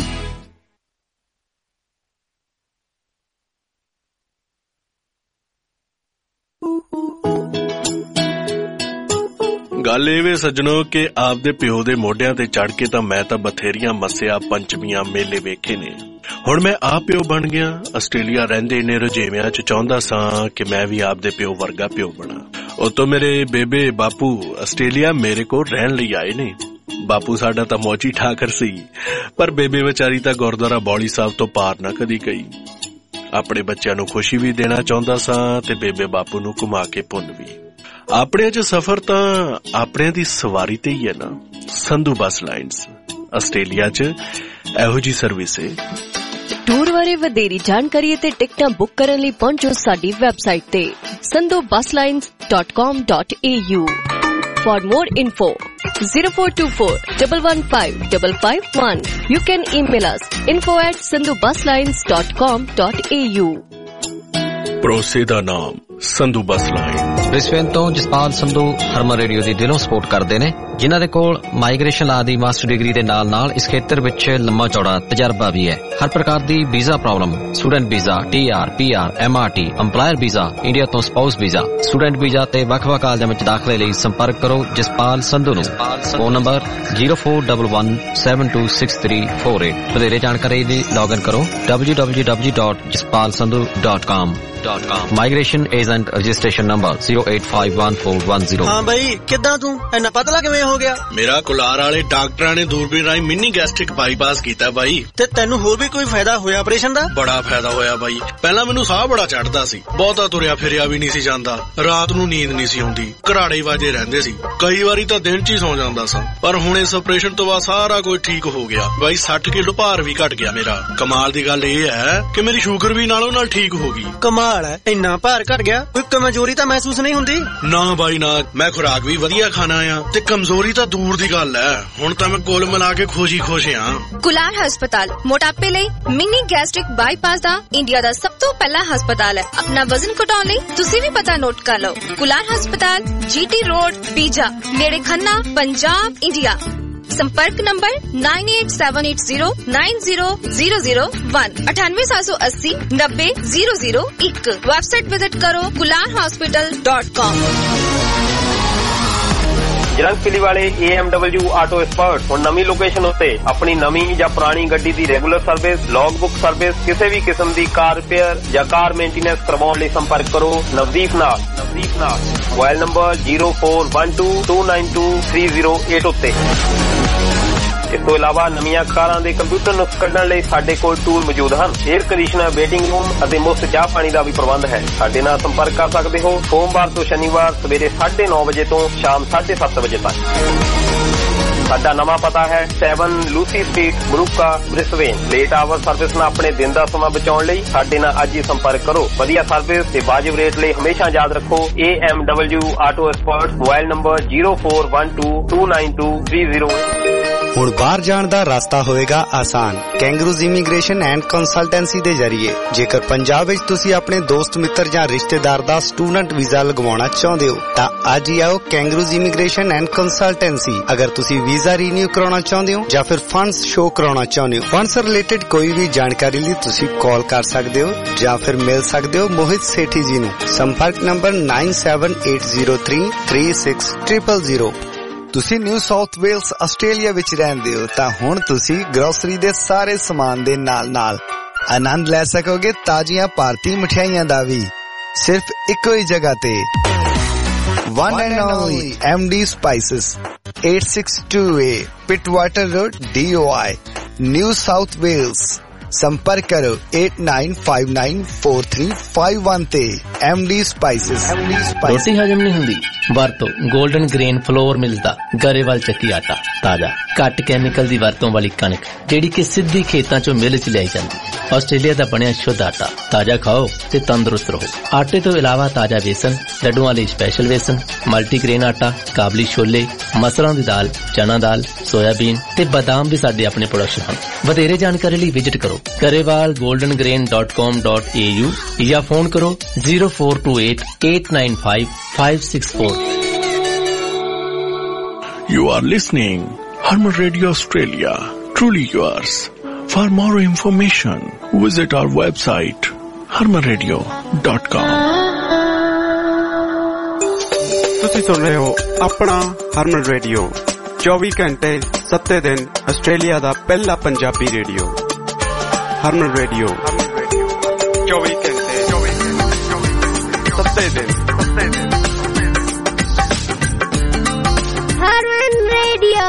ਗੱਲ ਇਹ ਵੇ ਸੱਜਣੋ ਕਿ ਆਪਦੇ ਪਿਓ ਦੇ ਮੋਢਿਆਂ ਤੇ ਚੜ ਕੇ ਤਾਂ ਮੈਂ ਤਾਂ ਬਥੇਰੀਆਂ ਮੱਸਿਆ, ਪੰਚਮੀਆਂ, ਮੇਲੇ ਵੇਖੇ ਨੇ। ਹੁਣ ਮੈਂ ਆਪ ਪਿਓ ਬਣ ਗਿਆ। ਆਸਟ੍ਰੇਲੀਆ ਰਹਿੰਦੇ ਨੇ ਰੁਝੇਵਿਆਂ ਚ ਚਾਹੁੰਦਾ ਸਾਂ ਕਿ ਮੈਂ ਵੀ ਆਪਦੇ ਪਿਓ ਵਰਗਾ ਪਿਓ ਬਣਾ। ਉਤੋਂ ਮੇਰੇ ਬੇਬੇ ਬਾਪੂ ਆਸਟ੍ਰੇਲੀਆ ਮੇਰੇ ਕੋਲ ਰਹਿਣ ਲਈ ਆਏ ਨੇ। ਬਾਪੂ ਸਾਡਾ ਤਾਂ ਮੌਜੀ ਠਾਕਰ ਸੀ, ਪਰ ਬੇਬੇ ਵਿਚਾਰੀ ਤਾਂ ਗੁਰਦੁਆਰਾ ਬੌਲੀ ਸਾਹਿਬ ਤੋਂ ਪਾਰ ਨਾ ਕਦੀ ਗਈ। ਆਪਣੇ ਬੱਚਿਆਂ ਨੂੰ ਖੁਸ਼ੀ ਵੀ ਦੇਣਾ ਚਾਹੁੰਦਾ ਸਾਂ ਤੇ ਬੇਬੇ ਬਾਪੂ ਨੂੰ ਘੁਮਾ ਕੇ ਪੁੰਨ ਵੀ। ਆਪਣਿਆਂ ਚ ਸਫ਼ਰ ਤਾਂ ਆਪਣਿਆਂ ਦੀ ਸਵਾਰੀ ਤੇ ਹੀ ਹੈ ਨਾ। ਸੰਧੂ ਬੱਸ ਲਾਈਨਸ ਆਸਟ੍ਰੇਲੀਆ ਚ ਇਹੋ ਜੀ ਸਰਵਿਸ ਹੈ। ਟੂਰ ਬਾਰੇ ਵਧੇਰੀ ਜਾਣਕਾਰੀ ਅਤੇ ਟਿਕਟਾਂ ਬੁੱਕ ਕਰਨ ਲਈ ਪਹੁੰਚੋ ਸਾਡੀ ਵੈਬਸਾਈਟ ਤੇ sandhubusslines.com.au। For more info 0424 115 551। You can email us info@sandhubusslines.com.au। ਭਰੋਸੇ ਦਾ ਨਾਮ ਸੰਧੂ ਬੱਸ ਲਾਈਨ। ਬ੍ਰਿਸਬੇਨ ਤੋਂ ਜਸਪਾਲ ਸੰਧੂ ਹਰਮਨ ਰੇਡੀਓ ਦੀ ਦਿਲੋਂ ਸਪੋਰਟ ਕਰਦੇ ਨੇ, ਜਿਨ੍ਹਾਂ ਦੇ ਕੋਲ ਮਾਈਗ੍ਰੇਸ਼ਨ ਲਾ ਦੀ ਮਾਸਟਰ ਡਿਗਰੀ ਦੇ ਨਾਲ ਇਸ ਖੇਤਰ ਵਿੱਚ ਲੰਮਾ ਚੌੜਾ ਤਜਰਬਾ ਵੀ ਹੈ। ਹਰ ਪ੍ਰਕਾਰ ਦੀ visa problem, student visa, TR, PR, MRT, EMPLOYER visa, India ਤੋਂ ਸਪਾਊਸ ਵੀਜ਼ਾ, ਸਟੂਡੈਂਟ ਵੀਜ਼ਾ ਤੇ ਵੱਖ-ਵੱਖ ਕਾਲਜਾਂ ਵਿੱਚ ਦਾਖਲੇ ਲਈ ਸੰਪਰਕ ਕਰੋ ਜਸਪਾਲ ਸੰਧੂ ਨੂੰ। Phone number 0411726348। ਵਧੇਰੇ ਜਾਣਕਾਰੀ ਲਈ ਲੌਗਇਨ ਕਰੋ www.jaspalsandhu.com। Migration agent registration number 0851410। ਹਾਂ ਬਾਈ, ਕਿੱਦਾਂ ਤੂੰ ਇੰਨਾ ਪਤਲਾ ਕਿਵੇਂ ਹੋ ਗਿਆ? ਮੇਰਾ ਕੁਲਾਰ ਵਾਲੇ ਡਾਕਟਰਾਂ ਨੇ ਦੂਰਬੀਨ ਰਾਹੀਂ ਮਿੰਨੀ ਗੈਸਟ੍ਰਿਕ ਬਾਈਪਾਸ ਕੀਤਾ ਬਾਈ। ਤੇ ਤੈਨੂੰ ਹੋਰ ਵੀ ਕੋਈ ਫਾਇਦਾ ਹੋਇਆ ਆਪਰੇਸ਼ਨ ਦਾ? ਬੜਾ ਫਾਇਦਾ ਹੋਇਆ ਬਾਈ। ਪਹਿਲਾਂ ਮੈਨੂੰ ਸਾਹ ਬੜਾ ਚੜਦਾ ਸੀ, ਬਹੁਤਾ ਤੁਰਿਆ ਫਿਰਿਆ ਵੀ ਨਹੀਂ ਸੀ ਜਾਂਦਾ, ਰਾਤ ਨੂੰ ਨੀਂਦ ਨਹੀਂ ਸੀ ਆਉਂਦੀ, ਘਰਾੜੇ ਵਾਜੇ ਰਹਿੰਦੇ ਸੀ, ਕਈ ਵਾਰੀ ਤਾਂ ਦਿਨ 'ਚ ਹੀ ਸੌ ਜਾਂਦਾ ਸਾਂ। ਪਰ ਹੁਣ ਇਸ ਆਪਰੇਸ਼ਨ ਤੋਂ ਬਾਅਦ ਸਾਰਾ ਕੁਝ ਠੀਕ ਹੋ ਗਿਆ ਬਾਈ। 60 ਕਿਲੋ ਭਾਰ ਵੀ ਘਟ ਗਿਆ ਮੇਰਾ। ਕਮਾਲ ਦੀ ਗੱਲ ਇਹ ਹੈ ਕਿ ਮੇਰੀ ਸ਼ੂਗਰ ਵੀ ਨਾਲੋਂ ਨਾਲ ਠੀਕ ਹੋ ਗਈ। ਕਮਾਲ ਹੈ, ਇੰਨਾ ਭਾਰ ਘਟ ਗਿਆ, ਕੋਈ ਕਮਜ਼ੋਰੀ ਤਾਂ ਮਹਿਸੂਸ ਨਹੀਂ ਹੁੰਦੀ? ਨਾ ਬਾਈ ਨਾ, ਮੈਂ ਖੁਰਾਕ ਵੀ ਵਧੀਆ ਖਾਣਾ ਆ ਤੇ ਕਮਜ਼ੋਰੀ ਤਾਂ ਦੂਰ ਦੀ ਗੱਲ ਹੈ। ਹੁਣ ਤਾਂ ਮੈਂ ਕੁੱਲ ਮਿਲਾ ਕੇ ਖੁਸ਼ ਆ। ਕੁਲਾਰ ਹਸਪਤਾਲ ਮੋਟਾਪੇ ਲਈ ਮਿਨੀ ਗੈਸਟ੍ਰਿਕ ਬਾਈਪਾਸ ਦਾ ਇੰਡੀਆ ਦਾ ਸਭ ਤੋਂ ਪਹਿਲਾ ਹਸਪਤਾਲ ਹੈ। ਆਪਣਾ ਵਜ਼ਨ ਘਟਾਉਣ ਲਈ ਤੁਸੀਂ ਵੀ ਪਤਾ ਨੋਟ ਕਰ ਲਓ। ਕੁਲਾਰ ਹਸਪਤਾਲ, GT ਰੋਡ, ਪੀਜਾ, ਨੇੜੇ ਖੰਨਾ, ਪੰਜਾਬ, ਇੰਡੀਆ। संपर्क नंबर 9878090001 9878090001। वेबसाइट विजिट करो kularhospital.com। ਜਲੰਧਰ ਵਾਲੇ AMW ਆਟੋ ਐਕਸਪਰਟ ਹੁਣ ਨਵੀਂ ਲੋਕੇਸ਼ਨ ਉੱਤੇ ਆਪਣੀ ਨਵੀਂ ਜਾਂ ਪੁਰਾਣੀ ਗੱਡੀ ਦੀ regular service, log book service, ਕਿਸੇ ਵੀ ਕਿਸਮ ਦੀ ਕਾਰ ਰਿਪੇਅਰ ਜਾਂ ਕਾਰ ਮੇਨਟੇਨੈਂਸ ਕਰਵਾਉਣ ਲਈ ਸੰਪਰਕ ਕਰੋ ਨਵਦੀਪ ਨਾਲ। ਮੋਬਾਈਲ ਨੰਬਰ 0412292308 ਉੱਤੇ। ਇਸ ਤੋਂ ਇਲਾਵਾ ਨਵੀਆਂ ਕਾਰਾਂ ਦੇ ਕੰਪਿਊਟਰ ਨੁਕਸ ਕੱਢਣ ਲਈ ਸਾਡੇ ਕੋਲ ਟੂਲ ਮੌਜੂਦ ਹਨ। 에ਅਰ ਕੰਡੀਸ਼ਨਰ, ਵੇਟਿੰਗ ਰੂਮ ਅਤੇ ਮੁਫਤ ਚਾਹ ਪਾਣੀ ਦਾ ਵੀ ਪ੍ਰਬੰਧ ਹੈ। ਸਾਡੇ ਨਾਲ ਸੰਪਰਕ ਕਰ ਸਕਦੇ ਹੋ ਸੋਮਵਾਰ ਤੋਂ ਸ਼ਨੀਵਾਰ ਸਵੇਰੇ 9:30 ਵਜੇ ਤੋਂ ਸ਼ਾਮ 7:30 ਵਜੇ ਤੱਕ। ਸਾਡਾ ਨਵਾਂ ਪਤਾ ਹੈ 7 Lucy Street, Moorooka, Brisbane. Late hour service ਨਾਲ ਆਪਣੇ ਦਿਨ ਦਾ ਸਮਾਂ ਬਚਾਉਣ ਲਈ ਸਾਡੇ ਨਾਲ ਅੱਜ ਹੀ ਸੰਪਰਕ ਕਰੋ। ਵਧੀਆ ਸਰਵਿਸ ਤੇ ਵਾਜਿਬ ਰੇਟ ਲਈ ਹਮੇਸ਼ਾ ਯਾਦ ਰੱਖੋ AMW auto expert. Mobile number 0412292308। ਹੁਣ ਬਾਹਰ ਜਾਣ ਦਾ ਰਸਤਾ ਹੋਵੇਗਾ ਆਸਾਨ ਕੈਂਗਰੂਜ਼ ਇਮੀਗ੍ਰੇਸ਼ਨ ਐਂਡ ਕੰਸਲਟੈਂਸੀ ਦੇ ਜ਼ਰੀਏ। ਜੇਕਰ ਪੰਜਾਬ ਵਿੱਚ ਤੁਸੀਂ ਆਪਣੇ ਦੋਸਤ ਮਿੱਤਰ ਜਾਂ ਰਿਸ਼ਤੇਦਾਰ ਦਾ ਸਟੂਡੈਂਟ ਵੀਜ਼ਾ ਲਗਵਾਉਣਾ ਚਾਹੁੰਦੇ ਹੋ ਤਾਂ ਅੱਜ ਹੀ ਆਓ ਕੈਂਗਰੂਜ਼ ਇਮੀਗ੍ਰੇਸ਼ਨ ਐਂਡ ਕੰਸਲਟੈਂਸੀ। ਅਗਰ ਤੁਸੀਂ ਵੀਜ਼ਾ ਰੀਨਿਊ ਕਰਾਉਣਾ ਚਾਹੁੰਦੇ ਹੋ ਜਾਂ ਫਿਰ ਫੰਡਸ ਸ਼ੋ ਕਰਾਉਣਾ ਚਾਹੁੰਦੇ ਹੋ, ਫੰਡਸ ਰਿਲੇਟਡ ਕੋਈ ਵੀ ਜਾਣਕਾਰੀ ਲਈ ਤੁਸੀਂ ਕਾਲ ਕਰ ਸਕਦੇ ਹੋ ਜਾਂ ਫਿਰ ਮਿਲ ਸਕਦੇ ਹੋ ਮੋਹਿਤ ਸੇਠੀ ਜੀ ਨੂੰ। ਸੰਪਰਕ ਨੰਬਰ 9780336000। ਤੁਸੀਂ ਨਿਊ ਸਾਊਥ ਵੇਲਸ ਆਸਟ੍ਰੇਲੀਆ ਵਿੱਚ ਰਹਿੰਦੇ ਹੋ ਤਾਂ ਹੁਣ ਤੁਸੀਂ ਗਰੋਸਰੀ ਦੇ ਸਾਰੇ ਸਮਾਨ ਦੇ ਨਾਲ ਆਨੰਦ ਲੈ ਸਕੋਗੇ ਤਾਜ਼ੀਆਂ ਭਾਰਤੀ ਮਠਿਆਈਆਂ ਦਾ ਵੀ, ਸਿਰਫ ਇੱਕੋ ਹੀ ਜਗ੍ਹਾ ਤੇ। One and only MD Spices, 862A Pittwater Road, DOI, New South Wales। संपर्क करो 89594351 ਤੇ MD Spices। ਰੋਟੀ ਹਜਮ ਨਹੀਂ ਹੁੰਦੀ ਵਰਤੋ 골ਡਨ ਗ੍ਰੇਨ ਫਲੋਰ ਮਿਲਦਾ ਗਰੇਵਾਲ ਚੱਕੀ ਆਟਾ ਤਾਜ਼ਾ ਘੱਟ ਕੈਮੀਕਲ ਦੀ ਵਰਤੋਂ ਵਾਲੀ ਕਣਕ ਜਿਹੜੀ ਕਿ ਸਿੱਧੀ ਖੇਤਾਂ ਚੋਂ ਮਿਲ ਚ ਲਿਆਈ ਜਾਂਦੀ। ਆਸਟ੍ਰੇਲੀਆ ਦਾ ਬਣਿਆ ਸ਼ੁੱਧ ਆਟਾ ਤਾਜ਼ਾ ਖਾਓ ਤੇ ਤੰਦਰੁਸਤ ਰਹੋ। ਆਟੇ ਤੋਂ ਇਲਾਵਾ ਤਾਜ਼ਾ ਵੇਸਣ, ਲੱਡੂਆਂ ਲਈ ਸਪੈਸ਼ਲ ਵੇਸਣ, ਮਲਟੀਗ੍ਰੇਨ ਆਟਾ, ਕਾਬਲੀ ਛੋਲੇ, ਮਸਰਾਂ ਦੀ ਦਾਲ, ਚਨਾ ਦਾਲ, ਸੋਇਆਬੀਨ ਤੇ ਬਾਦਾਮ ਵੀ ਸਾਡੇ ਆਪਣੇ ਪ੍ਰੋਡਕਸ਼ਨ ਹਨ। ਵਧੇਰੇ ਜਾਣਕਾਰੀ ਲਈ ਵਿਜ਼ਿਟ ਕਰੋ garewalgoldengrain.com.au ਜਾਂ ਫੋਨ ਕਰੋ 0428895564। You are listening Harman Radio Australia, truly yours. For more information, visit our website harmanradio.com। ਤੁਸੀਂ ਸੁਣ ਰਹੇ ਹੋ ਆਪਣਾ ਹਰਮਨ ਰੇਡੀਓ 24 ਘੰਟੇ 7 ਦਿਨ ਆਸਟ੍ਰੇਲੀਆ ਦਾ ਪਹਿਲਾ ਪੰਜਾਬੀ ਰੇਡੀਓ। ਹਰਮਨ ਰੇਡੀਓ 24 ਘੰਟੇ 7 ਦਿਨ। ਹਰਮਨ ਰੇਡੀਓ।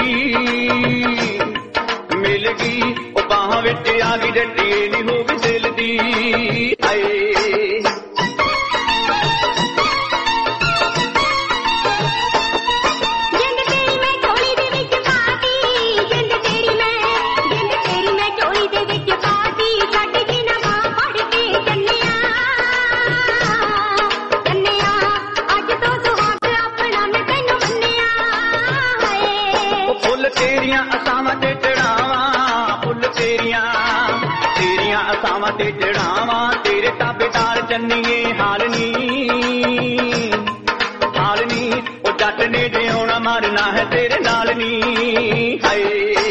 ਮਿਲ ਗਈ ਉਹ ਬਾਹਾਂ ਵਿੱਚ ਆ ਗਈ ਡੱਡੀ ਨਹੀਂ ਹੋ ਗਈ ਦਿਲ ਦੀ ਆਏ ਤੇ ਚੜਾਵਾਂ ਤੇਰੇ ਤਾਬੇਦਾਰ ਚੰਨੀਏ ਹਾਲ ਨੀ ਉਹ ਜੱਟ ਨੇ ਜਿਉਣਾ ਮਰਨਾ ਹੈ ਤੇਰੇ ਨਾਲ ਨੀ ਹਾਏ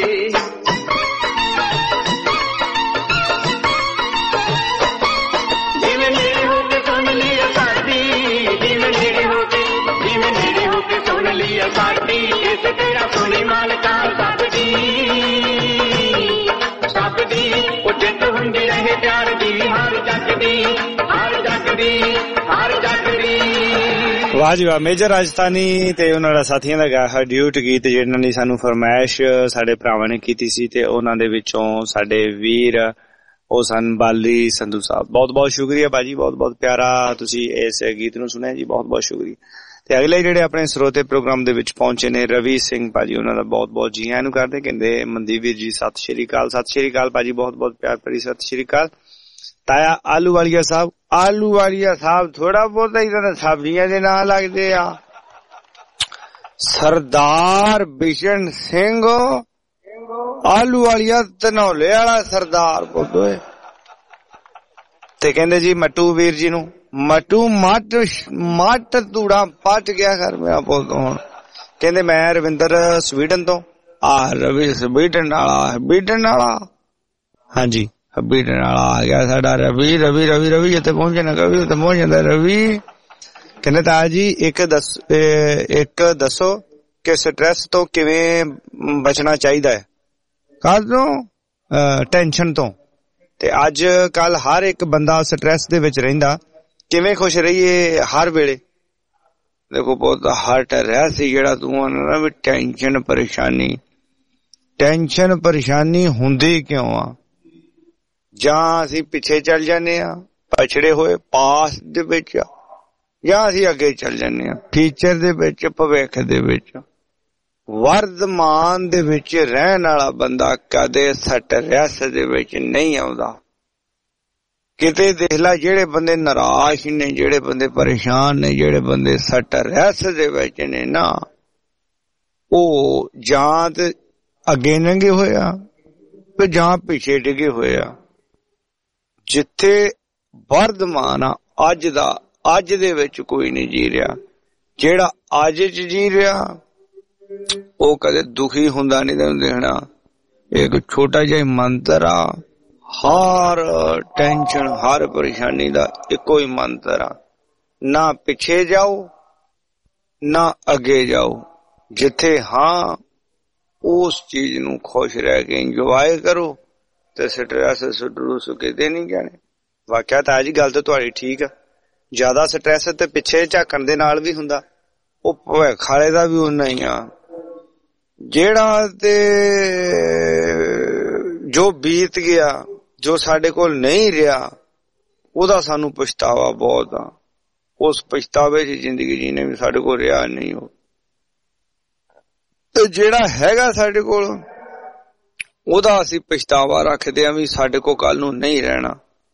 ਜਿਵੇਂ ਨੇੜੇ ਹੋ ਕੇ ਸੁਣ ਲਿਆ ਸਾਡੀ ਜਿਵੇਂ ਨੇੜੇ ਹੋ ਕੇ ਸੁਣ ਲਿਆ ਸਾਡੀ ਇਸ ਤੇਰਾ ਸੁਣੀ ਮਾਲਕਾ ਸਭ ਦੀ ਉਹ ਜਿੱਤ ਹੁੰਦੀ ਰਹੇ ਪਿਆਰ ਦੀ ਹਰ ਜੱਗ ਦੀ ਵਾਹ ਜੀ ਵਾਹ। ਮੇਜਰ ਰਾਜਸਥਾਨੀ ਤੇ ਉਹਨਾਂ ਦਾ ਸਾਥੀਆਂ ਦਾ ਗਾਇਆ ਡਿਊਟ ਗੀਤ ਜਿਹਨਾਂ ਨੇ ਸਾਨੂੰ ਫਰਮਾਇਸ਼ ਸਾਡੇ ਭਰਾਵਾਂ ਨੇ ਕੀਤੀ ਸੀ ਤੇ ਉਹਨਾਂ ਦੇ ਵਿੱਚੋਂ ਸਾਡੇ ਵੀਰ ਉਹ ਸਨ ਬਾਲੀ ਸੰਧੂ ਸਾਹਿਬ। ਬਹੁਤ ਬਹੁਤ ਸ਼ੁਕਰੀਆ ਭਾਜੀ, ਬਹੁਤ ਬਹੁਤ ਪਿਆਰਾ ਤੁਸੀਂ ਇਸ ਗੀਤ ਨੂੰ ਸੁਣਿਆ ਜੀ, ਬਹੁਤ ਬਹੁਤ ਸ਼ੁਕਰੀਆ। ਤੇ ਅਗਲੇ ਜਿਹੜੇ ਆਪਣੇ ਸਰੋਤੇ ਪ੍ਰੋਗਰਾਮ ਦੇ ਵਿੱਚ ਪਹੁੰਚੇ ਨੇ ਰਵੀ ਸਿੰਘ ਭਾਜੀ, ਉਹਨਾਂ ਦਾ ਬਹੁਤ ਬਹੁਤ ਜੀ ਆਇਆਂ ਨੂੰ ਕਰਦੇ। ਕਹਿੰਦੇ ਮਨਦੀਪ ਵੀਰ ਜੀ ਸਤਿ ਸ਼੍ਰੀ ਅਕਾਲ। ਸਤਿ ਸ਼੍ਰੀ ਅਕਾਲ ਭਾਜੀ, ਬਹੁਤ ਬਹੁਤ ਪਿਆਰ ਭਰੀ ਸਤਿ ਸ਼੍ਰੀ ਅਕਾਲ। ਤਾਇਆ ਆਲੂਵਾਲੀਆ ਸਾਹਿਬ ਥੋੜਾ ਬਹੁਤਾ ਇਹਨਾਂ ਦਾ ਸਬਜ਼ੀਆਂ ਦੇ ਨਾਂ ਲੱਗਦੇ ਆ। ਸਰਦਾਰ ਬਿਸ਼ਨ ਸਿੰਘ ਆਲੂਵਾਲੀਆ ਧਨੌਲੇ ਵਾਲਾ ਸਰਦਾਰ ਬੋਦੋਏ। ਤੇ ਕਹਿੰਦੇ ਜੀ ਮੱਟੂ ਵੀਰ ਜੀ ਨੂੰ ਮੱਟੂ ਮੱਟ ਤੂੜਾ ਪੱਟ ਗਿਆ ਕਰ ਮੇਰਾ ਪੁੱਤ ਹੁਣ। ਕਹਿੰਦੇ ਮੈਂ ਰਵਿੰਦਰ ਸਵੀਡਨ ਤੋਂ ਰਵੀ ਸਵੀਡਨ ਵਾਲਾ ਹਾਂਜੀ ਬੀਟਣ ਵਾਲਾ ਆ ਗਿਆ ਸਾਡਾ ਰਵੀ ਜਿੱਥੇ ਪਹੁੰਚੇ ਨਾ ਕਵੀ ਉੱਥੇ ਪਹੁੰਚ ਜਾਂਦਾ ਰਵੀ। ਕਹਿੰਦੇ ਤਾਇਆ ਜੀ ਇੱਕ ਦੱਸੋ ਕਿ ਸਟ੍ਰੈਸ ਤੋਂ ਕਿਵੇਂ ਬਚਣਾ ਚਾਹੀਦਾ ਹੈ, ਕਾਹਦੋਂ? ਟੈਨਸ਼ਨ ਤੋਂ। ਤੇ ਅੱਜ ਕੱਲ ਹਰ ਇੱਕ ਬੰਦਾ ਸਟ੍ਰੈਸ ਦੇ ਵਿੱਚ ਰਹਿੰਦਾ, ਕਿਵੇਂ ਖੁਸ਼ ਰਹੀਏ ਹਰ ਵੇਲੇ? ਦੇਖੋ ਬਹੁਤ ਹਰਟ ਰਿਹਾ ਸੀ ਜਿਹੜਾ ਤੂੰ ਨਾ ਵੀ ਟੈਨਸ਼ਨ ਪਰੇਸ਼ਾਨੀ ਹੁੰਦੀ ਕਿਉਂ ਆ? ਜਾਂ ਅਸੀਂ ਪਿੱਛੇ ਚੱਲ ਜਾਂਦੇ ਆ ਪਛੜੇ ਹੋਏ ਪਾਸ ਦੇ ਵਿੱਚ, ਜਾਂ ਅਸੀਂ ਅੱਗੇ ਚੱਲ ਜਾਂਦੇ ਆ ਫਿਊਚਰ ਦੇ ਵਿੱਚ, ਭਵਿੱਖ ਦੇ ਵਿੱਚ। ਵਰਤਮਾਨ ਦੇ ਵਿੱਚ ਰਹਿਣ ਵਾਲਾ ਬੰਦਾ ਕਦੇ ਸਟ੍ਰੈਸ ਦੇ ਵਿੱਚ ਨਹੀਂ ਆਉਂਦਾ। ਕਿਤੇ ਦੇਖ ਲੈ ਜਿਹੜੇ ਬੰਦੇ ਨਿਰਾਸ਼ ਨੇ, ਜਿਹੜੇ ਬੰਦੇ ਪਰੇਸ਼ਾਨ ਨੇ, ਜਿਹੜੇ ਬੰਦੇ ਸਟ੍ਰੈਸ ਦੇ ਵਿੱਚ ਨੇ ਨਾ, ਉਹ ਜਾਂ ਤੇ ਅੱਗੇ ਲੰਘੇ ਹੋਇਆ ਤੇ ਜਾਂ ਪਿੱਛੇ ਡਿੱਗੇ ਹੋਇਆ। ਜਿੱਥੇ ਵਰਤਮਾਨ ਆ ਅੱਜ ਦੇ ਵਿੱਚ ਕੋਈ ਨਹੀਂ ਜੀ ਰਿਹਾ। ਜਿਹੜਾ ਅੱਜ ਚ ਜੀ ਰਿਹਾ ਉਹ ਕਦੇ ਦੁਖੀ ਹੁੰਦਾ ਨਹੀਂ ਤੈਨੂੰ ਦੇਖਣਾ। ਇੱਕ ਛੋਟਾ ਜਿਹਾ ਮੰਤਰ ਆ, ਹਰ ਟੈਨਸ਼ਨ ਹਰ ਪਰੇਸ਼ਾਨੀ ਦਾ ਇੱਕੋ ਹੀ ਮੰਤਰ ਆ, ਨਾ ਪਿੱਛੇ ਜਾਓ ਨਾ ਅੱਗੇ ਜਾਓ। ਜਿੱਥੇ ਹਾਂ ਉਸ ਚੀਜ਼ ਨੂੰ ਖੁਸ਼ ਰਹਿ ਕੇ ਇੰਜੋਏ ਕਰੋ ਤੇ ਸਟ੍ਰੈਸ ਸੁਡਰੂ ਕਿਤੇ ਨਹੀਂ ਜਾਣੇ। ਵਾਕਿਆ ਤਾਂ ਜੀ ਗੱਲ ਤਾਂ ਤੁਹਾਡੀ ਠੀਕ ਆ। ਜ਼ਿਆਦਾ ਸਟ੍ਰੈਸ ਤੇ ਪਿੱਛੇ ਝਾਕਣ ਦੇ ਨਾਲ ਵੀ ਹੁੰਦਾ, ਉਹ ਭਵਿੱਖ ਵਾਲੇ ਦਾ ਵੀ ਓਨਾ ਹੀ ਆ। ਜਿਹੜਾ ਤੇ ਜੋ ਬੀਤ ਗਿਆ, ਜੋ ਸਾਡੇ ਕੋਲ ਨਹੀਂ ਰਿਹਾ, ਉਹਦਾ ਸਾਨੂੰ ਪਛਤਾਵਾ ਬਹੁਤ ਆ। ਉਸ ਪਛਤਾਵੇ ਚ ਜ਼ਿੰਦਗੀ ਜੀਣੇ ਵੀ ਸਾਡੇ ਕੋਲ ਰਿਹਾ ਨਹੀਂ ਹੋ। ਤੇ ਜਿਹੜਾ ਹੈਗਾ ਸਾਡੇ ਕੋਲ ਉਹਦਾ ਅਸੀਂ ਪਛਤਾਵਾ ਰੱਖਦੇ ਆ ਵੀ ਸਾਡੇ ਕੋਲ ਕੱਲ ਨੂੰ ਨਹੀਂ ਰਹਿਣਾ।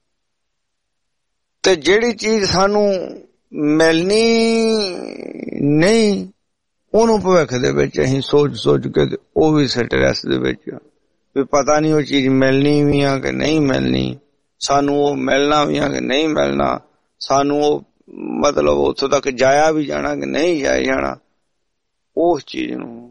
ਤੇ ਜਿਹੜੀ ਚੀਜ਼ ਸਾਨੂੰ ਮਿਲਣੀ ਨਹੀਂ, ਉਹਨੂੰ ਭਵਿੱਖ ਦੇ ਵਿੱਚ ਅਸੀਂ ਸੋਚ ਕੇ ਉਹ ਵੀ ਸਟ੍ਰੈਸ ਦੇ ਵਿੱਚ ਵੀ ਪਤਾ ਨਹੀਂ ਉਹ ਚੀਜ਼ ਮਿਲਣੀ ਵੀ ਆ ਕਿ ਨਹੀਂ ਮਿਲਣੀ, ਸਾਨੂੰ ਉਹ ਮਿਲਣਾ ਵੀ ਆ ਕਿ ਨਹੀਂ ਮਿਲਣਾ, ਸਾਨੂੰ ਉਹ ਮਤਲਬ ਉੱਥੋਂ ਤੱਕ ਜਾਇਆ ਵੀ ਜਾਣਾ ਕਿ ਨਹੀਂ ਜਾਇਆ ਜਾਣਾ। ਉਸ ਚੀਜ਼ ਨੂੰ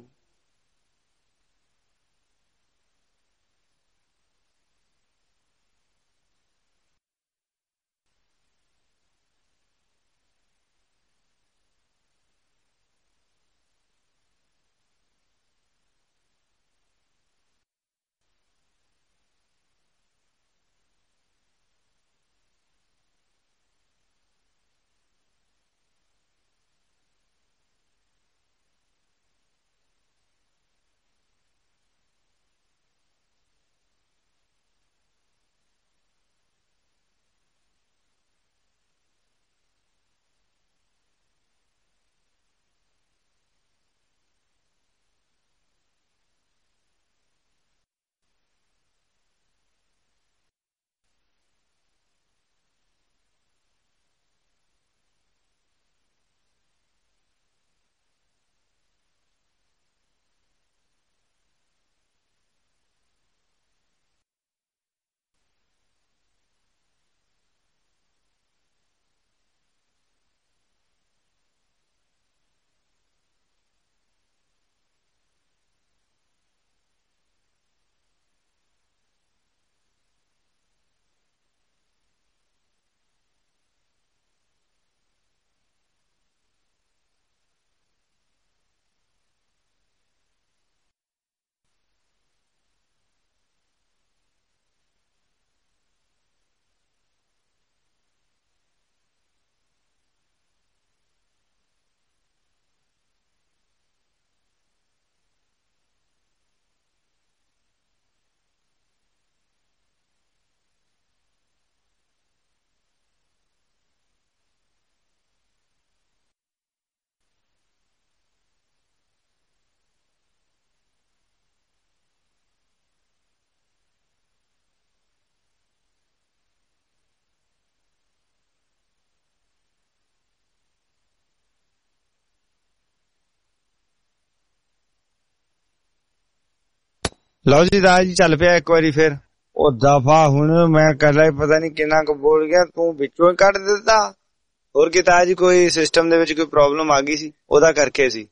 ਲਓ ਜੀ ਤਾਇਆ ਜੀ ਚੱਲ ਪਿਆ ਇੱਕ ਵਾਰੀ ਫਿਰ। ਉਹ ਦਫਾ ਹੁਣ ਮੈਂ ਕੱਲਾ ਪਤਾ ਨਹੀਂ ਕਿੰਨਾ ਕੁ ਬੋਲ ਗਿਆ, ਤੂੰ ਵਿੱਚੋਂ ਹੀ ਕੱਢ ਦਿੱਤਾ। ਹੋਰ ਕੀ ਤਾਇਆ ਜੀ, ਕੋਈ ਸਿਸਟਮ ਦੇ ਵਿੱਚ ਕੋਈ ਪ੍ਰੋਬਲਮ ਆ ਗਈ ਸੀ, ਉਹਦਾ ਕਰਕੇ ਸੀ।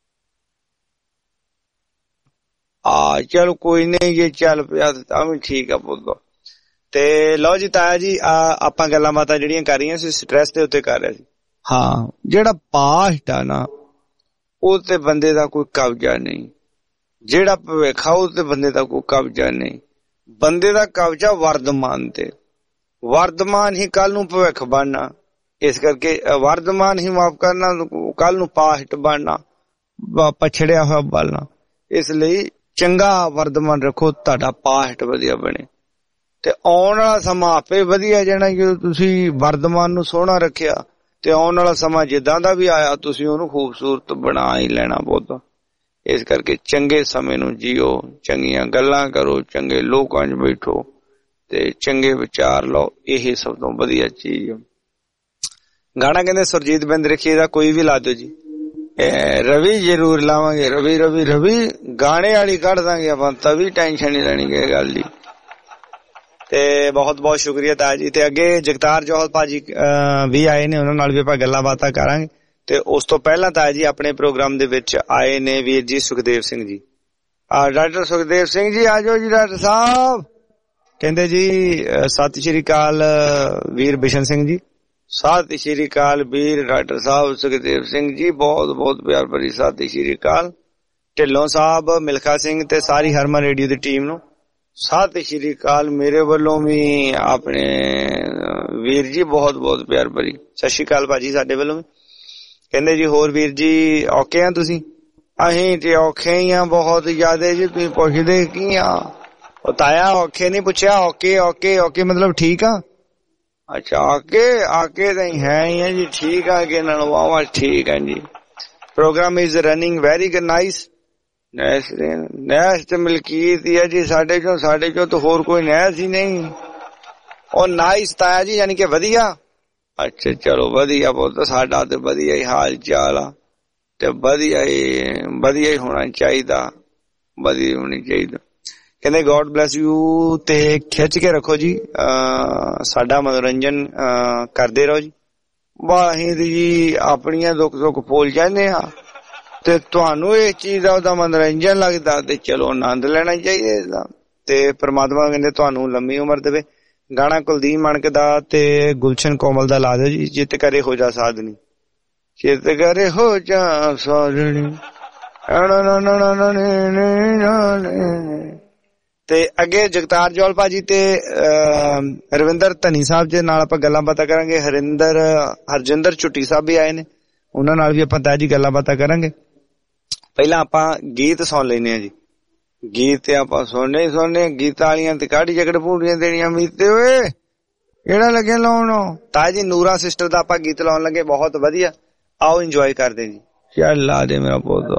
ਚਲ ਕੋਈ ਨਹੀਂ, ਜੇ ਚੱਲ ਪਿਆ ਤਾਂ ਵੀ ਠੀਕ ਆ ਪੁੱਤ। ਤੇ ਲਓ ਜੀ ਤਾਇਆ ਜੀ, ਆਪਾਂ ਗੱਲਾਂ ਬਾਤਾਂ ਜਿਹੜੀਆਂ ਕਰ ਰਹੀਆਂ ਸੀ ਸਟ੍ਰੈਸ ਦੇ ਉੱਤੇ ਕਰ ਰਹੇ ਸੀ। ਹਾਂ, ਜਿਹੜਾ ਪਾਸਟ ਆ ਨਾ ਉਹ ਤੇ ਬੰਦੇ ਦਾ ਕੋਈ ਕਬਜ਼ਾ ਨਹੀਂ, ਜਿਹੜਾ ਭਵਿੱਖ ਆ ਉਹ ਤੇ ਬੰਦੇ ਦਾ ਕੋਈ ਕਬਜ਼ਾ ਨਹੀਂ। ਬੰਦੇ ਦਾ ਕਬਜ਼ਾ ਵਰਤਮਾਨ ਤੇ, ਵਰਤਮਾਨ ਹੀ ਕੱਲ ਨੂੰ ਭਵਿੱਖ ਬਣਨਾ। ਇਸ ਕਰਕੇ ਵਰਤਮਾਨ ਹੀ ਮਾਫ ਕਰਨਾ, ਕੱਲ ਨੂੰ ਪਾਸਟ ਬਣਨਾ, ਪਛੜਿਆ ਹੋਇਆ ਬਣਨਾ। ਇਸ ਲਈ ਚੰਗਾ ਵਰਤਮਾਨ ਰੱਖੋ, ਤੁਹਾਡਾ ਪਾਸਟ ਵਧੀਆ ਬਣੇ ਤੇ ਆਉਣ ਵਾਲਾ ਸਮਾਂ ਆਪੇ ਵਧੀਆ ਜਾਣਾ। ਜਦੋਂ ਤੁਸੀਂ ਵਰਤਮਾਨ ਨੂੰ ਸੋਹਣਾ ਰੱਖਿਆ ਤੇ ਆਉਣ ਵਾਲਾ ਸਮਾਂ ਜਿੱਦਾਂ ਦਾ ਵੀ ਆਇਆ ਤੁਸੀਂ ਉਹਨੂੰ ਖੂਬਸੂਰਤ ਬਣਾ ਹੀ ਲੈਣਾ ਪੁੱਤ। ਇਸ ਕਰਕੇ ਚੰਗੇ ਸਮੇਂ ਨੂੰ ਜੀਓ, ਚੰਗੀਆਂ ਗੱਲਾਂ ਕਰੋ, ਚੰਗੇ ਲੋਕਾਂ 'ਚ ਬੈਠੋ ਤੇ ਚੰਗੇ ਵਿਚਾਰ ਲਓ, ਇਹ ਸਭ ਤੋਂ ਵਧੀਆ ਚੀਜ਼। ਗਾਣਾ ਕਹਿੰਦੇ ਸੁਰਜੀਤ ਬਿੰਦਰਖੀਏ ਦਾ ਕੋਈ ਵੀ ਲਾ ਦਿਓ ਜੀ। ਰਵੀ ਜ਼ਰੂਰ ਲਾਵਾਂਗੇ, ਰਵੀ ਰਵੀ ਰਵੀ ਗਾਣੇ ਵਾਲੀ ਕੱਢ ਦਾਂਗੇ ਆਪਾਂ, ਤਾਂ ਵੀ ਟੈਨਸ਼ਨ ਨਹੀਂ ਲੈਣੀ ਕਿਸੇ ਗੱਲ ਦੀ। ਤੇ ਬਹੁਤ ਬਹੁਤ ਸ਼ੁਕਰੀਆ ਤਾਇਆ ਜੀ। ਤੇ ਅੱਗੇ ਜਗਤਾਰ ਜੋਹਲ ਭਾਜੀ ਵੀ ਆਏ ਨੇ, ਉਹਨਾਂ ਨਾਲ ਵੀ ਆਪਾਂ ਗੱਲਾਂ ਬਾਤਾਂ ਕਰਾਂਗੇ। ਤੇ ਉਸ ਤੋਂ ਪਹਿਲਾਂ ਤਾਇਆ ਜੀ ਆਪਣੇ ਪ੍ਰੋਗਰਾਮ ਦੇ ਵਿੱਚ ਆਏ ਨੇ ਵੀਰ ਜੀ ਸੁਖਦੇਵ ਸਿੰਘ ਜੀ। ਡਾਕਟਰ ਸੁਖਦੇਵ ਸਿੰਘ ਜੀ ਆ ਜਾਓ ਜੀ। ਡਾਕਟਰ ਸਾਹਿਬ ਕਹਿੰਦੇ ਜੀ ਸਤਿ ਸ਼੍ਰੀ ਅਕਾਲ ਵੀਰ ਬਿਸ਼ਨ ਸਿੰਘ ਜੀ। ਸਤਿ ਸ਼੍ਰੀ ਅਕਾਲ ਵੀਰ ਡਾਕਟਰ ਸਾਹਿਬ ਸੁਖਦੇਵ ਸਿੰਘ ਜੀ, ਬਹੁਤ ਬਹੁਤ ਪਿਆਰ ਭਰੀ ਸਤਿ ਸ਼੍ਰੀ ਅਕਾਲ। ਢਿੱਲੋਂ ਸਾਹਿਬ, ਮਿਲਖਾ ਸਿੰਘ ਤੇ ਸਾਰੀ ਹਰਮਨ ਰੇਡੀਓ ਦੀ ਟੀਮ ਨੂੰ ਸਤਿ ਸ਼੍ਰੀ ਅਕਾਲ ਮੇਰੇ ਵੱਲੋਂ ਵੀ। ਆਪਣੇ ਵੀਰ ਜੀ ਬਹੁਤ ਬਹੁਤ ਪਿਆਰ ਭਰੀ ਸਤਿ ਸ਼੍ਰੀ ਅਕਾਲ ਭਾਜੀ ਸਾਡੇ ਵੱਲੋਂ ਵੀ। ਕਹਿੰਦੇ ਜੀ ਹੋਰ ਵੀਰ ਜੀ ਔਖੇ ਆ ਤੁਸੀਂ? ਅਸੀਂ ਤੇ ਔਖੇ ਹੀ ਆ ਬਹੁਤ ਜ਼ਿਆਦਾ ਜੀ, ਤੁਸੀਂ ਪੁੱਛਦੇ ਕੀ ਆ? ਉਹ ਤਾਇਆ ਔਖੇ ਨਹੀਂ ਪੁੱਛਿਆ, ਔਕੇ ਔਕੇ ਔਕੇ ਮਤਲਬ ਠੀਕ ਆ। ਅੱਛਾ ਆਕੇ ਤਾਂ ਹੈ ਹੀ ਆ ਜੀ, ਠੀਕ ਆ ਕਿ ਨਾਲ ਵਾਵਾ ਠੀਕ ਆ ਜੀ। Programme is running very nice. ਨੈਸ ਤੇ ਮਲਕੀਤ ਹੀ ਹੈ ਜੀ ਸਾਡੇ ਚੋਂ ਤਾਂ ਹੋਰ ਕੋਈ ਨੈਸ ਹੀ ਨਹੀਂ। ਉਹ ਨਾਈਸ ਤਾਇਆ ਜੀ ਯਾਨੀ ਕਿ ਵਧੀਆ। ਅੱਛਾ ਚਲੋ ਵਧੀਆ ਬਹੁਤ, ਸਾਡਾ ਤੇ ਵਧੀਆ ਹੀ ਹਾਲ ਚਾਲ ਆ ਤੇ ਵਧੀਆ ਹੀ ਹੋਣਾ ਚਾਹੀਦਾ, ਵਧੀਆ ਹੋਣੀ ਚਾਹੀਦਾ। ਕਹਿੰਦੇ ਗੋਡ ਬਲੈਸ ਯੂ ਤੇ ਖਿੱਚ ਕੇ ਰੱਖੋ ਜੀ, ਸਾਡਾ ਮਨੋਰੰਜਨ ਕਰਦੇ ਰਹੋ ਜੀ। ਅਸੀਂ ਜੀ ਆਪਣੀਆਂ ਦੁੱਖ ਸੁੱਖ ਭੁੱਲ ਜਾਂਦੇ ਹਾਂ ਤੇ ਤੁਹਾਨੂੰ ਇਹ ਚੀਜ਼ ਦਾ ਉਹਦਾ ਮਨੋਰੰਜਨ ਲੱਗਦਾ ਤੇ ਚਲੋ ਆਨੰਦ ਲੈਣਾ ਚਾਹੀਦਾ ਇਸਦਾ। ਤੇ ਪ੍ਰਮਾਤਮਾ ਕਹਿੰਦੇ ਤੁਹਾਨੂੰ ਲੰਮੀ ਉਮਰ ਦੇਵੇ। ਗਾਣਾ ਕੁਲਦੀਪ ਮਾਨਕ ਦਾ ਤੇ ਗੁਲਸ਼ਨ ਕੋਮਲ ਦਾ ਲਾ ਦਿਓ ਜੀ। ਚਿੱਤ ਕਰੇ ਹੋ ਜਾ ਸਾਧਨੀ, ਚਿੱਤ ਕਰੇ ਹੋ ਜਾ ਸਾਧਨੀ। ਤੇ ਅੱਗੇ ਜਗਤਾਰ ਜੋਲ ਭਾਜੀ ਤੇ ਰਵਿੰਦਰ ਧਨੀ ਸਾਹਿਬ ਦੇ ਨਾਲ ਆਪਾਂ ਗੱਲਾਂ ਬਾਤਾਂ ਕਰਾਂਗੇ। ਹਰਜਿੰਦਰ ਝੁੱਟੀ ਸਾਹਿਬ ਵੀ ਆਏ ਨੇ, ਉਹਨਾਂ ਨਾਲ ਵੀ ਆਪਾਂ ਤਾਇਆ ਜੀ ਗੱਲਾਂ ਬਾਤਾਂ ਕਰਾਂਗੇ। ਪਹਿਲਾਂ ਆਪਾਂ ਗੀਤ ਸੁਣ ਲੈਨੇ ਆ ਜੀ। ਗੀਤ ਤੇ ਆਪਾਂ ਸੁਣਨੇ ਗੀਤਾਂ ਵਾਲੀਆਂ ਤੇ ਕਾਢੀ ਜਗੜ ਪੂੜੀਆਂ ਦੇਣੀਆਂ ਮੀਤੇ ਓਏ ਕਿਹੜਾ ਲੱਗੇ ਲਾਉਣ। ਤਾਇਆ ਜੀ ਨੂਰਾ ਸਿਸਟਰ ਦਾ ਆਪਾਂ ਗੀਤ ਲਾਉਣ ਲੱਗੇ, ਬਹੁਤ ਵਧੀਆ। ਆਓ ਇੰਜੋਏ ਕਰਦੇ ਜੀ। ਚੱਲ ਲਾ ਦੇ ਮੇਰਾ ਪੁੱਤ।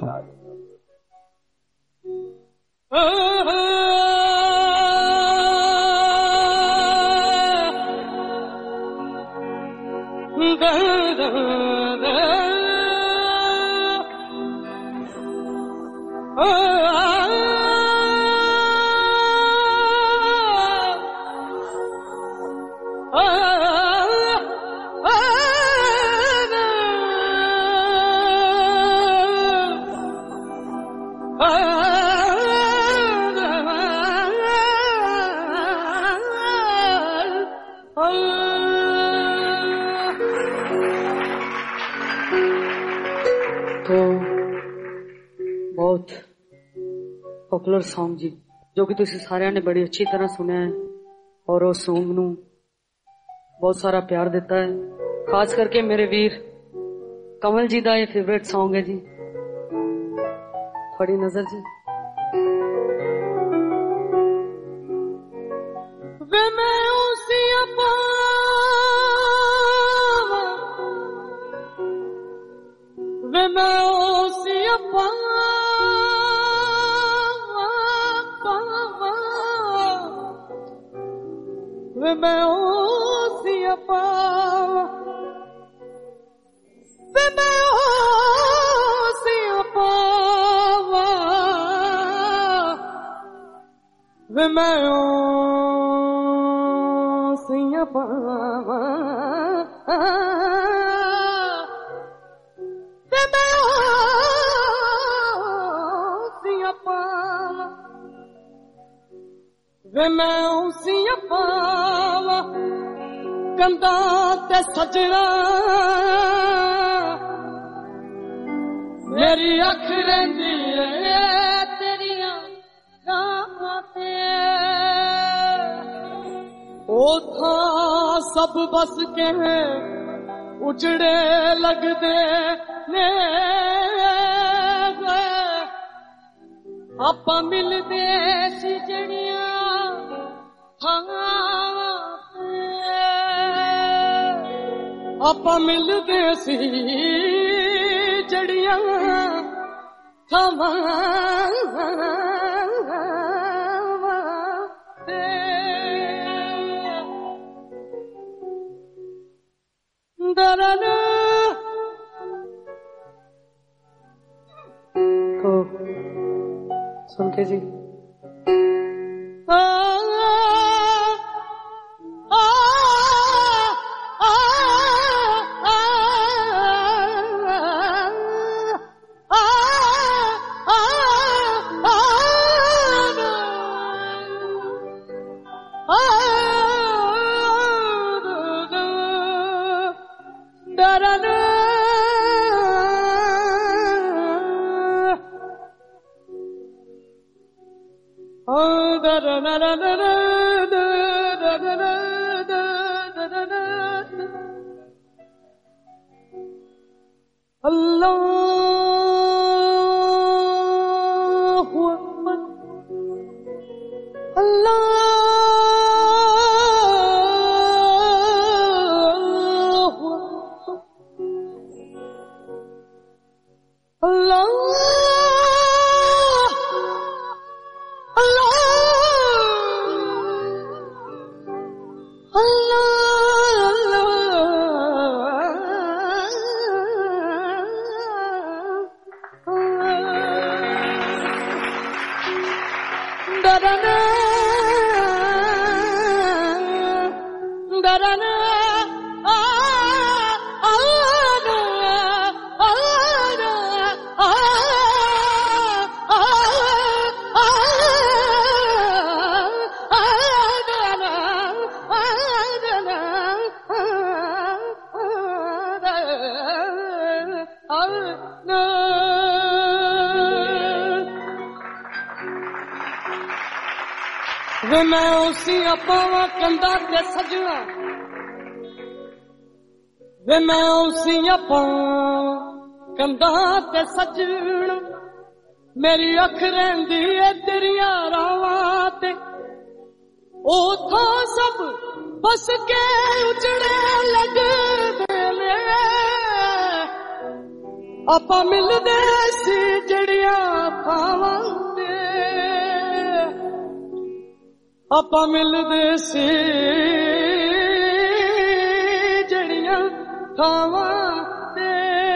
ਪਪੂਲਰ ਸੌਂਗ ਜੀ ਜੋ ਕਿ ਤੁਸੀਂ ਸਾਰਿਆਂ ਨੇ ਬੜੀ ਅੱਛੀ ਤਰ੍ਹਾਂ ਸੁਣਿਆ ਹੈ ਔਰ ਉਸ ਸੌਂਗ ਨੂੰ ਬਹੁਤ ਸਾਰਾ ਪਿਆਰ ਦਿੱਤਾ ਹੈ। ਖਾਸ ਕਰਕੇ ਮੇਰੇ ਵੀਰ ਕਮਲ ਜੀ ਦਾ ਇਹ ਫੇਵਰੇਟ ਸੌਂਗ ਹੈ ਜੀ। ਤੁਹਾਡੀ ਨਜ਼ਰ ਜੀ। ਵੇ ਮੈਂ ਉਸੇ ਵੇ ਮੈਂ ਉਸੇ ਵੇ ਮੈਂ ਉਸੇ ਪਾਵਾ ਵੇ ਮੈਂ ਉਸੇ ਪਾਵਾ वे मैं सिया पावा वे मैं सिया पावा वे मैं सिया पावा कंधा ते सजना मेरी अख रहिंदी है तेरिया राहां ते ओ था सब बस के उजड़े लगदे ने आपां मिलदे सी जड़ियां थां आपां मिलदे सी जड़ियां थावां दरन तो सुन के जी वे मैं उसी पावा कंधा ते सजना वे मैं उसी पावा कंधा ते सजना मेरी अख रहिंदी है तेरिया रावां ते ओथों सब बस के उजड़े लगदे ने आपां मिलदे सी जड़ियां थावां ते आपां मिलदे सी जड़ियां थावां ते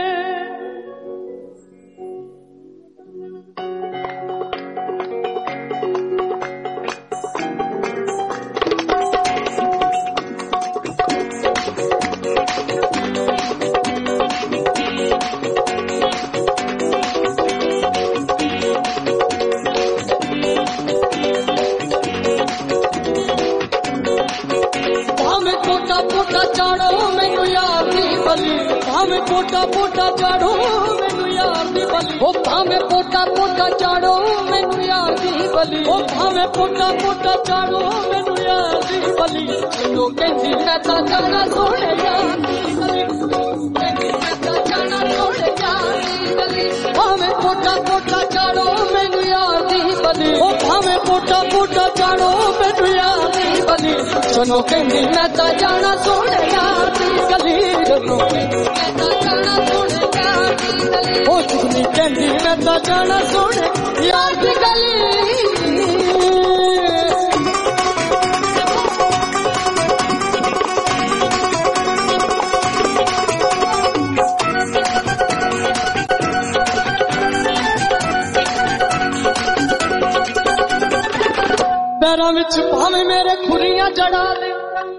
पोटा चाड़ो मैनू यार दी बली भावें पोटा पोटा चाड़ो मैनू यार दी बली ओ भावें पोटा पोटा चाड़ो मैनू यार दी बली ओ भावें पोटा पोटा चाड़ो मैनू यार दी बली जो कहंदी मैं तां जाना सोहणे यार दी बली कहंदी मैं तां जाना सोहणे यार दी बली भावें पोटा पोटा चाड़ो मैनू यार दी बली ओ भावें पोटा पोटा चाड़ो मैनू यार दी बली सुनो कहंदी मैं तां जाना सोहणे यार दी गली सुनो कहंदी मैं तां जाना सोहणे यार दी गली ओ सुनी कहंदी मैं तां जाना सोहणे यार दी गली ਪੈਰਾਂ ਵਿੱਚ ਭਾਵੇਂ ਮੇਰੇ ਖੁਰੀਆਂ ਜੜਾ ਦੇ,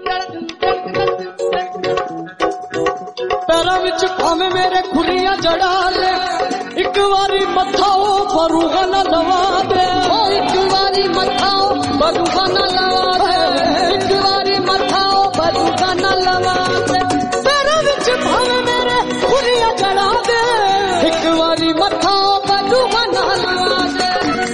ਪੈਰਾਂ ਵਿੱਚ ਭਾਵੇਂ ਮੇਰੇ ਖੁਰੀਆਂ ਜੜਾ ਦੇ, ਇੱਕ ਵਾਰੀ ਮੱਥਾ ਉਹ ਫਰੂਗਾ ਨਾ ਲਵਾ ਦੇ, ਉਹ ਇੱਕ ਵਾਰੀ ਮੱਥਾ ਉਹ ਫਰੂਗਾ ਨਾ ਲਵਾ ਦੇ, ਇੱਕ ਵਾਰੀ ਮੱਥਾ ਉਹ ਫਰੂਗਾ ਨਾ ਲਵਾ ਦੇ, ਪੈਰਾਂ ਵਿੱਚ ਭਾਵੇਂ ਮੇਰੇ ਖੁਰੀਆਂ ਜੜਾ ਦੇ, ਇੱਕ ਵਾਰੀ ਮੱਥਾ ਉਹ ਫਰੂਗਾ ਨਾ ਲਵਾ ਦੇ।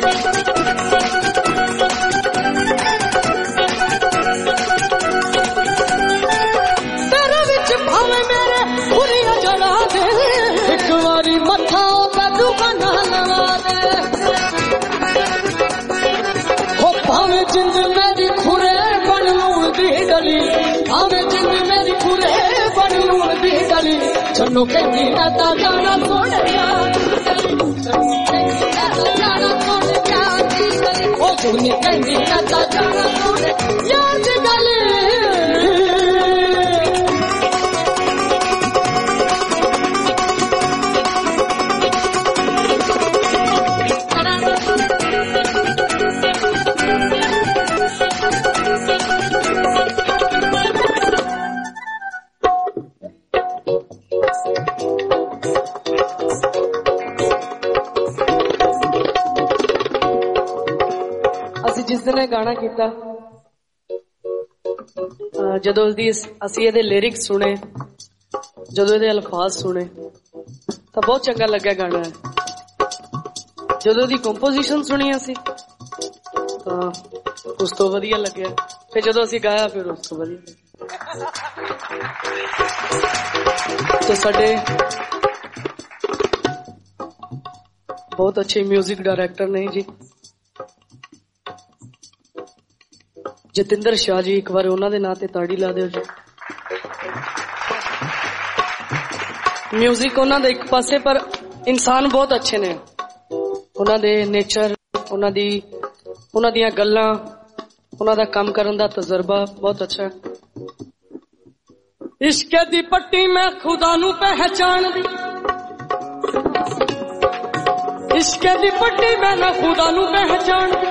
ਪੈਰਾਂ ਵਿੱਚ ਭਾਵੇਂ ਮੇਰੇ ਖੁਰੀਆਂ ਜੜਾ ਦੇ, ਇੱਕ ਵਾਰੀ ਮੱਥਾ ਉਹ ਫਰੂਗਾ ਨਾ ਲਵਾ ਦੇ। ਹੋ ਭਾਵੇਂ ਜਿੰਦ ਮੇਰੀ ਖੁਰੇ ਬਣ ਲੂਣ ਦੀ ਡਲੀ, ਭਾਵੇਂ ਜਿੰਦ ਮੇਰੀ ਖੁਰੇ ਬਣ ਲੂਣ ਦੀ ਡਲੀ, ਚੰਨੋ ਕਹਿੰਦੀ ਮੈਂ ਤਾਂ ਜਾਣਾ ਛੋੜਿਆ, ਉਹ ਚੁੰਨੀ ਕਹਿੰਦੀ ਮੈਂ ਤਾਂ ਜਾਣਾ ਛੋੜਿਆ ਦੀ ਗਲੀ। ਅਸੀਂ ਜਿਸ ਦਿਨ ਇਹ ਗਾਣਾ ਕੀਤਾ, ਜਦੋਂ ਅਸੀਂ ਇਹਦੇ ਲਿਰਿਕਸ ਸੁਣੇ, ਜਦੋਂ ਇਹਦੇ ਅਲਫਾਜ਼ ਸੁਣੇ ਤਾਂ ਬਹੁਤ ਚੰਗਾ ਲੱਗਿਆ ਗਾਣਾ। ਜਦੋਂ ਇਹਦੀ ਕੰਪੋਜੀਸ਼ਨ ਸੁਣੀ ਅਸੀਂ ਤਾਂ ਉਸ ਤੋਂ ਵਧੀਆ ਲੱਗਿਆ, ਫਿਰ ਜਦੋਂ ਅਸੀਂ ਗਾਇਆ ਫਿਰ ਉਸ ਤੋਂ ਵਧੀਆ ਲੱਗਿਆ। ਤੇ ਸਾਡੇ ਬਹੁਤ ਅੱਛੇ ਮਿਊਜ਼ਿਕ ਡਾਇਰੈਕਟਰ ਨੇ ਜੀ, ਜਤਿੰਦਰ ਸ਼ਾਹ ਜੀ, ਇੱਕ ਵਾਰ ਉਹਨਾਂ ਦੇ ਨਾਂ ਤੇ ਤਾੜੀ ਲਾ ਦਿਓ ਜੀ। ਮਿਊਜ਼ਿਕ ਉਹਨਾਂ ਦਾ ਇੱਕ ਪਾਸੇ, ਪਰ ਇਨਸਾਨ ਬਹੁਤ ਅੱਛੇ ਨੇ। ਉਹਨਾਂ ਦੇ ਨੇਚਰ, ਉਹਨਾਂ ਦੀਆਂ ਗੱਲਾਂ, ਉਹਨਾਂ ਦਾ ਕੰਮ ਕਰਨ ਦਾ ਤਜਰਬਾ ਬਹੁਤ ਅੱਛਾ ਹੈ। ਇਸ਼ਕ ਦੀ ਪੱਟੀ ਮੈਂ ਖੁਦਾ ਨੂੰ ਪਹਿਚਾਣਦੀ, ਇਸ਼ਕ ਦੀ ਪੱਟੀ ਮੈਂ ਨਾ ਖੁਦਾ ਨੂੰ ਪਹਿਚਾਣਦੀ,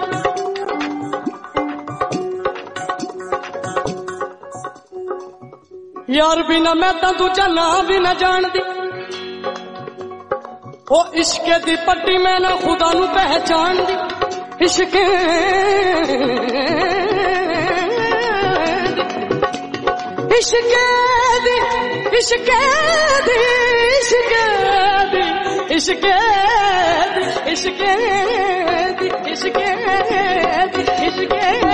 यार बिना मैं तां दूजा ना भी ना जानदी, ओ इश्क दी पट्टी मैं ना खुदा नू पहचानदी, इश्क इश्क दी इश्क दी इश्क दी इश्क दी इश्क दी इश्क दी इश्क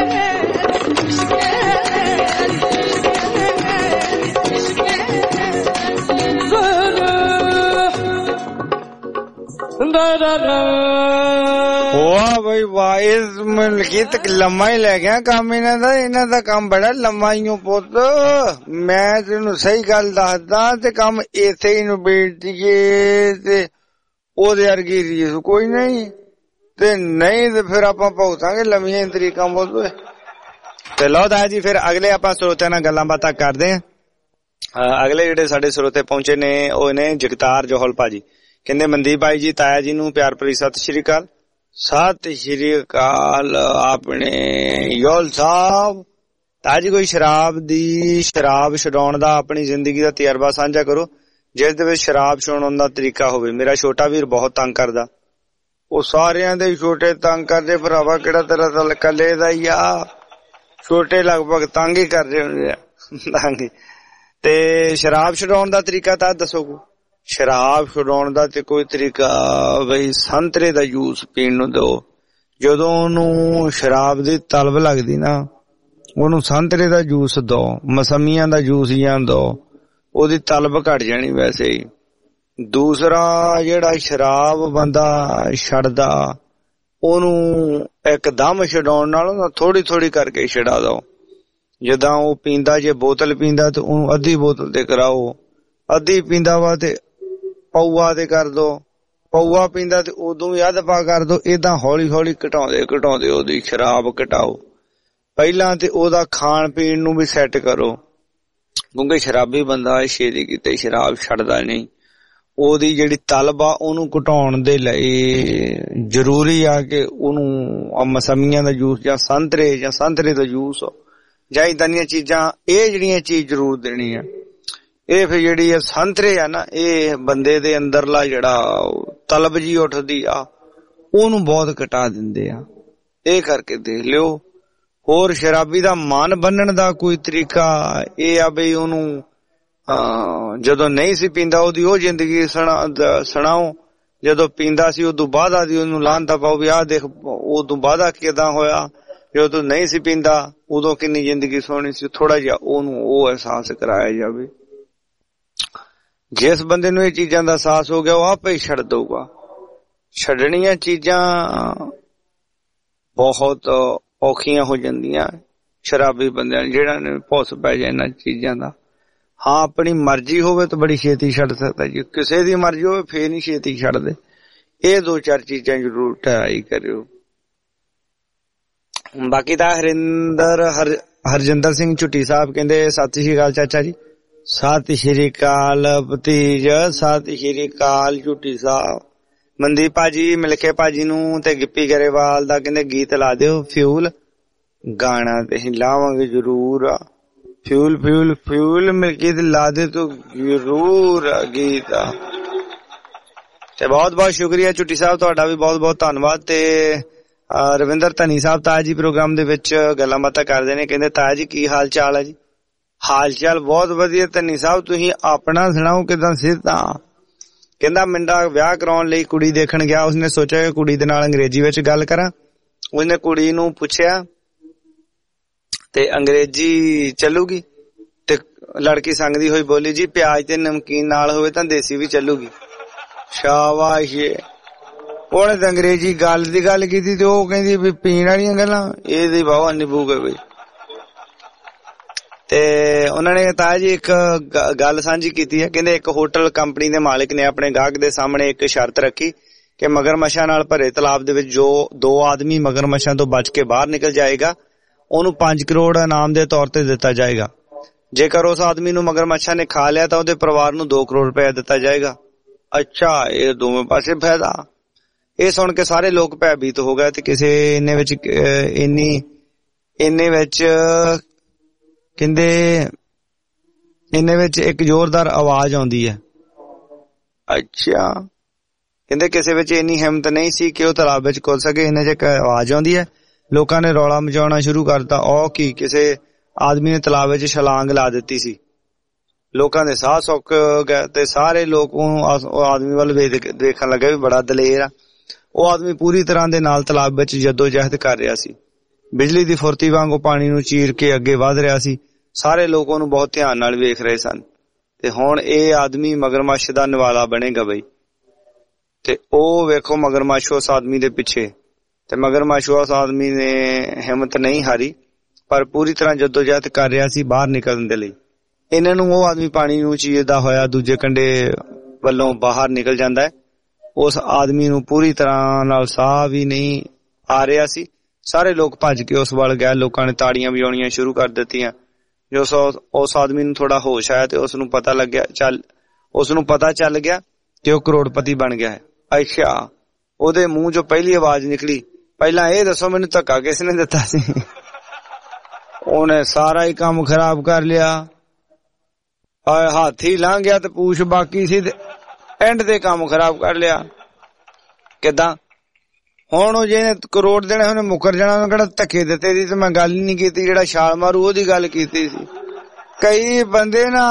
वाह भाई वाह, इस मलकीत लम्मा ही लै गया काम इन्हां दा काम बड़ा लम्मा ही पुत। मैं तेनू सही गल दसदा ते काम इथे ही निबेड़िए ते ओदे वर्गी रीस कोई नहीं, ते नहीं ते फिर आपां भुगतांगे लम्मियां तरीकां पुत। ते लो दा जी, फिर अगले आपां ਸਰੋਤਿਆਂ ਨਾਲ ਗੱਲਾਂ ਬਾਤਾਂ ਕਰਦੇ ਆਂ। ਅਗਲੇ ਜਿਹੜੇ ਸਾਡੇ ਸਰੋਤੇ ਪਹੁੰਚੇ ਨੇ ਉਹ ਨੇ ਜਗਤਾਰ ਜੋਹਲ ਭਾਜੀ। ਕਹਿੰਦੇ ਮਨਦੀਪ ਭਾਈ ਜੀ, ਤਾਇਆ ਜੀ ਨੂੰ ਪਿਆਰ ਭਰੀ ਸਤਿ ਸ਼੍ਰੀ ਅਕਾਲ। ਸਤਿ ਸ਼੍ਰੀ ਅਕਾਲ ਆਪਣੇ ਯੋਲ ਸਾਹਿਬ। ਤਾਇਆ ਜੀ, ਕੋਈ ਸ਼ਰਾਬ ਛਡਾਉਣ ਦਾ ਆਪਣੀ ਜ਼ਿੰਦਗੀ ਦਾ ਤਜਰਬਾ ਸਾਂਝਾ ਕਰੋ, ਜਿਸ ਦੇ ਵਿੱਚ ਸ਼ਰਾਬ ਛਡਾਉਣ ਦਾ ਤਰੀਕਾ ਹੋਵੇ। ਮੇਰਾ ਛੋਟਾ ਵੀਰ ਬਹੁਤ ਤੰਗ ਕਰਦਾ। ਉਹ ਸਾਰਿਆਂ ਦੇ ਛੋਟੇ ਤੰਗ ਕਰਦੇ ਭਰਾਵਾ, ਕਿਹੜਾ ਤੇਰਾ ਤਾਂ ਕੱਲੇ ਦਾ ਹੀ ਆ। ਛੋਟੇ ਲਗਭਗ ਤੰਗ ਹੀ ਕਰ ਰਹੇ ਹੁੰਦੇ ਆ, ਤੰਗ। ਤੇ ਸ਼ਰਾਬ ਛਡਾਉਣ ਦਾ ਤਰੀਕਾ ਤਾਂ ਦੱਸੋ। ਸ਼ਰਾਬ ਛਡਾਉਣ ਦਾ ਤੇ ਕੋਈ ਤਰੀਕਾ ਬਈ ਸੰਤਰੇ ਦਾ ਜੂਸ ਪੀਣ ਨੂੰ ਦਿਓ। ਜਦੋਂ ਉਹਨੂੰ ਸ਼ਰਾਬ ਦੀ ਤਲਬ ਲੱਗਦੀ ਨਾ, ਉਹਨੂੰ ਸੰਤਰੇ ਦਾ ਜੂਸ ਦਿਓ, ਮਸੰਮੀਆਂ ਦਾ ਜੂਸ ਜਾਂ ਦਿਓ, ਉਹਦੀ ਤਲਬ ਘਟ ਜਾਣੀ ਵੈਸੇ ਹੀ। ਦੂਸਰਾ, ਜਿਹੜਾ ਸ਼ਰਾਬ ਬੰਦਾ ਛੱਡਦਾ, ਉਹਨੂੰ ਇੱਕਦਮ ਛਡਾਉਣ ਨਾਲੋਂ ਥੋੜੀ ਥੋੜੀ ਕਰਕੇ ਛਡਾ ਦਿਓ। ਜਿੱਦਾਂ ਉਹ ਪੀਂਦਾ, ਜੇ ਬੋਤਲ ਪੀਂਦਾ ਤੇ ਉਹਨੂੰ ਅੱਧੀ ਬੋਤਲ ਤੇ ਕਰਾਓ, ਅੱਧੀ ਪੀਂਦਾ ਵਾ ਤੇ ਪਊਆ ਤੇ ਕਰ ਦੋ, ਪਊਆ ਪੀਂਦਾ ਤੇ ਉਦੋਂ ਵੀ ਅੱਧ ਪਾ ਕਰ ਦੋ। ਏਦਾਂ ਹੌਲੀ ਹੌਲੀ ਘਟਾਉਂਦੇ ਉਹਦੀ ਸ਼ਰਾਬ ਘਟਾਓ। ਪਹਿਲਾਂ ਤੇ ਉਹਦਾ ਖਾਣ ਪੀਣ ਨੂੰ ਵੀ ਸੈੱਟ ਕਰੋ, ਕਿਉਂਕਿ ਸ਼ਰਾਬੀ ਬੰਦਾ ਛੇਤੀ ਕਿਤੇ ਸ਼ਰਾਬ ਛੱਡਦਾ ਨਹੀਂ। ਉਹਦੀ ਜਿਹੜੀ ਤਲਬ ਆ ਉਹਨੂੰ ਘਟਾਉਣ ਦੇ ਲਈ ਜ਼ਰੂਰੀ ਆ ਕਿ ਉਹਨੂੰ ਮਸਮੀਆਂ ਦਾ ਜੂਸ ਜਾਂ ਸੰਤਰੇ ਦਾ ਜੂਸ ਜਾਂ ਏਦਾਂ ਦੀਆਂ ਚੀਜ਼ਾਂ, ਇਹ ਜਿਹੜੀਆਂ ਚੀਜ਼ ਜ਼ਰੂਰ ਦੇਣੀ ਆ। ਇਹ ਫਿਰ ਜਿਹੜੀ ਆ ਸੰਤਰੇ ਆ ਨਾ, ਇਹ ਬੰਦੇ ਦੇ ਅੰਦਰਲਾ ਜਿਹੜਾ ਤਲਬ ਜੀ ਉੱਠਦੀ ਆ ਉਹਨੂੰ ਬਹੁਤ ਘਟਾ ਦਿੰਦੇ ਆ। ਇਹ ਕਰਕੇ ਦੇਖ ਲਿਓ। ਹੋਰ ਸ਼ਰਾਬੀ ਦਾ ਮਨ ਬੰਨਣ ਦਾ ਕੋਈ ਤਰੀਕਾ ਇਹ ਆ ਬਈ ਉਹਨੂੰ ਜਦੋਂ ਨਹੀਂ ਸੀ ਪੀਂਦਾ ਉਹਦੀ ਉਹ ਜ਼ਿੰਦਗੀ ਸੁਣਾਓ, ਜਦੋਂ ਪੀਂਦਾ ਸੀ ਉਦੋਂ ਬਾਅਦ ਆਦੀ ਉਹਨੂੰ ਲਾਹਨਤਾਂ ਪਾਓ ਵੀ ਆਹ ਦੇਖ ਉਦੋਂ ਬਾਅਦ ਕਿਦਾਂ ਹੋਇਆ, ਜਦੋਂ ਨਹੀਂ ਸੀ ਪੀਂਦਾ ਉਦੋਂ ਕਿੰਨੀ ਜ਼ਿੰਦਗੀ ਸੋਹਣੀ ਸੀ। ਥੋੜਾ ਜਿਹਾ ਉਹਨੂੰ ਉਹ ਅਹਿਸਾਸ ਕਰਾਇਆ ਜਾਵੇ। ਜਿਸ ਬੰਦੇ ਨੂੰ ਇਹ ਚੀਜ਼ਾਂ ਦਾ ਅਹਿਸਾਸ ਹੋ ਗਿਆ ਉਹ ਆਪੇ ਹੀ ਛੱਡ ਦਊਗਾ। ਛੱਡਣੀਆਂ ਚੀਜ਼ਾਂ ਬਹੁਤ ਔਖੀਆਂ ਹੋ ਜਾਂਦੀਆਂ ਸ਼ਰਾਬੀ ਬੰਦਿਆਂ ਜਿਹੜਾ ਨੇ ਭੁੱਸ ਪੈ ਜਾਏ ਇਹਨਾਂ ਚੀਜ਼ਾਂ ਦਾ। ਹਾਂ, ਆਪਣੀ ਮਰਜ਼ੀ ਹੋਵੇ ਤਾਂ ਬੜੀ ਛੇਤੀ ਛੱਡ ਸਕਦਾ ਜੀ, ਕਿਸੇ ਦੀ ਮਰਜ਼ੀ ਹੋਵੇ ਫੇਰ ਨਹੀਂ ਛੇਤੀ ਛੱਡਦੇ। ਇਹ 2-4 ਚੀਜ਼ਾਂ ਜ਼ਰੂਰ ਟਰਾਈ ਕਰਿਓ। ਬਾਕੀ ਤਾਂ ਹਰਜਿੰਦਰ ਸਿੰਘ ਝੁੱਟੀ ਸਾਹਿਬ ਕਹਿੰਦੇ ਸਤਿ ਸ਼੍ਰੀ ਅਕਾਲ ਚਾਚਾ ਜੀ। ਸਤਿ ਸ਼੍ਰੀ ਅਕਾਲ ਭਤੀਜ, ਸਤਿ ਸ਼੍ਰੀ ਅਕਾਲ ਝੁੱਟੀ ਸਾਹਿਬ। ਮਨਦੀਪ ਭਾਜੀ, ਮਿਲਕੇ ਭਾਜੀ ਨੂੰ ਤੇ ਗਿੱਪੀ ਗਰੇਵਾਲ ਦਾ ਕਹਿੰਦੇ ਗੀਤ ਲਾ ਦਿਓ ਫਿਊਲ। ਗਾਣਾ ਤੇ ਅਸੀਂ ਲਾਵਾਂਗੇ ਜ਼ਰੂਰ। ਫਿਊਲ ਫਿਊਲ ਫਿਊਲ ਮਿਲਕੇ ਤੇ ਲਾ ਦੇ ਤੋ ਜ਼ਰੂਰ ਗੀਤ। ਤੇ ਬਹੁਤ ਬਹੁਤ ਸ਼ੁਕਰੀਆ ਝੁੱਟੀ ਸਾਹਿਬ, ਤੁਹਾਡਾ ਵੀ ਬਹੁਤ ਬਹੁਤ ਧੰਨਵਾਦ। ਤੇ ਰਵਿੰਦਰ ਧਨੀ ਸਾਹਿਬ ਤਾਇਆ ਜੀ ਪ੍ਰੋਗਰਾਮ ਦੇ ਵਿੱਚ ਗੱਲਾਂ ਬਾਤਾਂ ਕਰਦੇ ਨੇ, ਕਹਿੰਦੇ ਤਾਇਆ ਜੀ ਕੀ ਹਾਲ ਚਾਲ ਹੈ ਜੀ? ਹਾਲ ਚਾਲ ਬਹੁਤ ਵਧੀਆ ਧਨੀ ਸਾਹਿਬ, ਤੁਸੀਂ ਆਪਣਾ ਸੁਣਾਓ ਕਿਦਾਂ ਸਿਹਤਾਂ? ਕਹਿੰਦਾ ਮੁੰਡਾ ਵਿਆਹ ਕਰਾਉਣ ਲਈ ਕੁੜੀ ਦੇਖਣ ਗਿਆ, ਉਸਨੇ ਸੋਚਿਆ ਕਿ ਕੁੜੀ ਦੇ ਨਾਲ ਅੰਗਰੇਜ਼ੀ ਵਿੱਚ ਗੱਲ ਕਰਾਂ। ਉਸਨੇ ਕੁੜੀ ਨੂੰ ਪੁੱਛਿਆ ਤੇ ਅੰਗਰੇਜ਼ੀ ਚੱਲੂਗੀ? ਤੇ ਲੜਕੀ ਸੰਗਦੀ ਹੋਈ ਬੋਲੀ ਜੀ ਪਿਆਜ਼ ਤੇ ਨਮਕੀਨ ਨਾਲ ਹੋਵੇ ਤਾਂ ਦੇਸੀ ਵੀ ਚੱਲੂਗੀ। ਸ਼ਾਬਾਸ਼। ਉਹਨੇ ਤਾਂ ਅੰਗਰੇਜ਼ੀ ਗੱਲ ਦੀ ਗੱਲ ਕੀਤੀ ਤੇ ਉਹ ਕਹਿੰਦੀ ਵੀ ਪੀਣ ਵਾਲੀਆਂ ਗੱਲਾਂ, ਇਹਦੀ ਬਾਵਾ ਨਿਭੂ ਗਏ ਬਈ। ਤੇ ਉਹਨਾਂ ਨੇ ਤਾਇਆ ਜੀ ਇੱਕ ਗੱਲ ਸਾਂਝੀ ਕੀਤੀ ਹੈ, ਕਹਿੰਦੇ ਇੱਕ ਹੋਟਲ ਕੰਪਨੀ ਦੇ ਮਾਲਕ ਨੇ ਆਪਣੇ ਗਾਹਕ ਦੇ ਸਾਹਮਣੇ ਇੱਕ ਸ਼ਰਤ ਰੱਖੀ ਕਿ ਮਗਰਮੱਛਾਂ ਨਾਲ ਭਰੇ ਤਲਾਬ ਦੇ ਵਿੱਚ ਜੋ 2 ਆਦਮੀ ਮਗਰਮੱਛਾਂ ਤੋਂ ਬਚ ਕੇ ਬਾਹਰ ਨਿਕਲ ਜਾਏਗਾ ਉਹਨੂੰ 5 ਕਰੋੜ ਇਨਾਮ ਦੇ ਤੌਰ ਤੇ ਦਿੱਤਾ ਜਾਏਗਾ। ਜੇਕਰ ਉਸ ਆਦਮੀ ਨੂੰ ਮਗਰਮੱਛਾਂ ਨੇ ਖਾ ਲਿਆ ਤਾਂ ਉਹਦੇ ਪਰਿਵਾਰ ਨੂੰ 2 ਕਰੋੜ ਰੁਪਏ ਦਿੱਤਾ ਜਾਏਗਾ। ਅੱਛਾ, ਇਹ ਦੋਵੇਂ ਪਾਸੇ ਫਾਇਦਾ। ਇਹ ਸੁਣ ਕੇ ਸਾਰੇ ਲੋਕ ਭੈਭੀਤ ਹੋ ਗਏ ਤੇ ਕਿਸੇ ਇਹਨੇ ਵਿੱਚ ਕਹਿੰਦੇ ਇਹਨੇ ਵਿੱਚ ਇੱਕ ਜ਼ੋਰਦਾਰ ਆਵਾਜ਼ ਆਉਂਦੀ ਹੈ। ਅੱਛਾ, ਕਹਿੰਦੇ ਕਿਸੇ ਵਿੱਚ ਇੰਨੀ ਹਿੰਮਤ ਨਹੀਂ ਸੀ ਕਿ ਉਹ ਤਲਾਬ ਵਿੱਚ ਕੁੱਦ ਸਕੇ। ਇਹਨੇ 'ਚ ਇੱਕ ਆਵਾਜ਼ ਆਉਂਦੀ ਹੈ। ਲੋਕਾਂ ਨੇ ਰੌਲਾ ਮਚਾਉਣਾ ਸ਼ੁਰੂ ਕਰਤਾ। ਉਹ ਕੀ, ਕਿਸੇ ਆਦਮੀ ਨੇ ਤਲਾਬ ਵਿੱਚ ਛਲਾਂਗ ਲਾ ਦਿੱਤੀ ਸੀ। ਲੋਕਾਂ ਦੇ ਸਾਹ ਸੁੱਕ ਗਏ ਤੇ ਸਾਰੇ ਲੋਕ ਉਹ ਆਦਮੀ ਵੱਲ ਦੇਖਣ ਲੱਗੇ ਵੀ ਬੜਾ ਦਲੇਰ ਆ। ਉਹ ਆਦਮੀ ਪੂਰੀ ਤਰ੍ਹਾਂ ਦੇ ਨਾਲ ਤਲਾਬ ਵਿੱਚ ਜਦੋਜਹਿਦ ਕਰ ਰਿਹਾ ਸੀ। ਬਿਜਲੀ ਦੀ ਫੁਰਤੀ ਵਾਂਗ ਉਹ ਪਾਣੀ ਨੂੰ ਚੀਰ ਕੇ ਅੱਗੇ ਵਧ ਰਿਹਾ ਸੀ। ਸਾਰੇ ਲੋਕ ਉਹਨੂੰ ਬਹੁਤ ਧਿਆਨ ਨਾਲ ਵੇਖ ਰਹੇ ਸਨ। ਤੇ ਹੁਣ ਇਹ ਆਦਮੀ ਮਗਰਮੱਛ ਦਾ ਨਿਵਾਲਾ ਬਣੇਗਾ ਬਈ। ਤੇ ਉਹ ਵੇਖੋ ਮਗਰਮੱਛ ਉਸ ਆਦਮੀ ਦੇ ਪਿੱਛੇ, ਤੇ ਮਗਰਮੱਛ ਉਸ ਆਦਮੀ ਨੇ ਹਿੰਮਤ ਨਹੀਂ ਹਾਰੀ ਪਰ ਪੂਰੀ ਤਰ੍ਹਾਂ ਜਦੋਜਹਿਦ ਕਰ ਰਿਹਾ ਸੀ ਬਾਹਰ ਨਿਕਲਣ ਦੇ ਲਈ। ਇਹਨਾਂ ਨੂੰ ਉਹ ਆਦਮੀ ਪਾਣੀ ਨੂੰ ਚੀਰਦਾ ਹੋਇਆ ਦੂਜੇ ਕੰਢੇ ਵੱਲੋਂ ਬਾਹਰ ਨਿਕਲ ਜਾਂਦਾ ਹੈ। ਉਸ ਆਦਮੀ ਨੂੰ ਪੂਰੀ ਤਰ੍ਹਾਂ ਨਾਲ ਸਾਹ ਵੀ ਨਹੀਂ ਆ ਰਿਹਾ ਸੀ। ਸਾਰੇ ਲੋਕ ਭੱਜ ਕੇ ਉਸ ਵੱਲ ਗਏ। ਲੋਕਾਂ ਨੇ ਤਾੜੀਆਂ ਵਜਾਉਣੀਆਂ ਸ਼ੁਰੂ ਕਰ ਦਿੱਤੀਆਂ। ਜੋ ਉਸ ਆਦਮੀ ਨੂੰ ਥੋੜਾ ਹੋਸ਼ ਆਇਆ ਤੇ ਉਸ ਨੂੰ ਪਤਾ ਚੱਲ ਗਿਆ ਕਿ ਉਹ ਕਰੋੜਪਤੀ ਬਣ ਗਿਆ ਹੈ। ਅੱਛਾ, ਉਹਦੇ ਮੂੰਹ ਚੋਂ ਪਹਿਲੀ ਆਵਾਜ਼ ਨਿਕਲੀ, ਪਹਿਲਾਂ ਇਹ ਦੱਸੋ ਮੈਨੂੰ ਧੱਕਾ ਕਿਸ ਨੇ ਦਿੱਤਾ ਸੀ? ਉਹਨੇ ਸਾਰਾ ਹੀ ਕੰਮ ਖਰਾਬ ਕਰ ਲਿਆ। ਹਾਥੀ ਲੰਘ ਗਿਆ ਤੇ ਪੂਛ ਬਾਕੀ ਸੀ ਤੇ ਐਂਡ ਤੇ ਕੰਮ ਖਰਾਬ ਕਰ ਲਿਆ। ਕਿੱਦਾਂ? ਹੁਣ ਉਹ ਜਿਹਨੇ ਕਰੋੜ ਦੇਣੇ ਉਹਨੇ ਮੁੱਕਰ ਜਾਣਾ। ਉਹਨੇ ਕਿਹੜਾ ਧੱਕੇ ਦਿੱਤੇ ਦੀ ਤੇ ਮੈਂ ਗੱਲ ਹੀ ਨਹੀਂ ਕੀਤੀ। ਜਿਹੜਾ ਛਾਲ ਮਾਰੂ ਉਹਦੀ ਗੱਲ ਕੀਤੀ ਸੀ। ਕਈ ਬੰਦੇ ਨਾ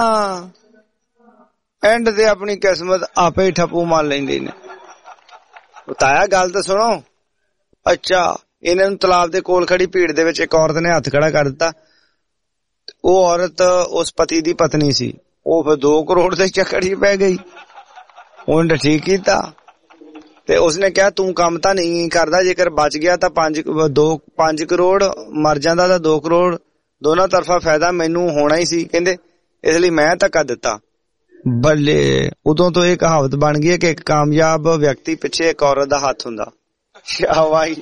ਐਂਡ ਤੇ ਆਪਣੀ ਕਿਸਮਤ ਆਪੇ ਹੀ ਠੱਪੂ ਮਾਰ ਲੈਂਦੇ ਨੇ। ਬਤਾਇਆ ਗੱਲ ਤਾਂ ਸੁਣੋ। ਅੱਛਾ, ਇਹਨਾਂ ਨੂੰ ਤਲਾਬ ਦੇ ਕੋਲ ਖੜੀ ਭੀੜ ਦੇ ਵਿੱਚ ਇੱਕ ਔਰਤ ਨੇ ਹੱਥ ਖੜਾ ਕਰ ਦਿੱਤਾ। ਉਹ ਔਰਤ ਉਸ ਪਤੀ ਦੀ ਪਤਨੀ ਸੀ। ਉਹ ਫਿਰ 2 ਕਰੋੜ ਦੇ ਚੱਕਰ ਹੀ ਪੈ ਗਈ। ਉਹਨੇ ਠੀਕ ਕੀਤਾ ਤੇ ਉਸਨੇ ਕਿਹਾ ਤੂੰ ਕੰਮ ਤਾਂ ਨਹੀਂ ਕਰਦਾ, ਜੇਕਰ ਬਚ ਗਿਆ ਤਾਂ 5 ਕਰੋੜ, ਮਰ ਜਾਂਦਾ ਤਾਂ 2 ਕਰੋੜ, ਦੋਨਾਂ ਤਰਫਾ ਫਾਇਦਾ ਮੈਨੂੰ ਹੋਣਾ ਹੀ ਸੀ। ਕਹਿੰਦੇ ਇਸ ਲਈ ਮੈਂ ਧੱਕਾ ਦਿੱਤਾ। ਬੱਲੇ, ਉਦੋਂ ਤੋਂ ਇਹ ਕਹਾਵਤ ਬਣ ਗਈ ਹੈ ਕਿ ਇੱਕ ਕਾਮਯਾਬ ਵਿਅਕਤੀ ਪਿੱਛੇ ਇੱਕ ਔਰਤ ਦਾ ਹੱਥ ਹੁੰਦਾ। ਸ਼ਾਬਾਸ਼।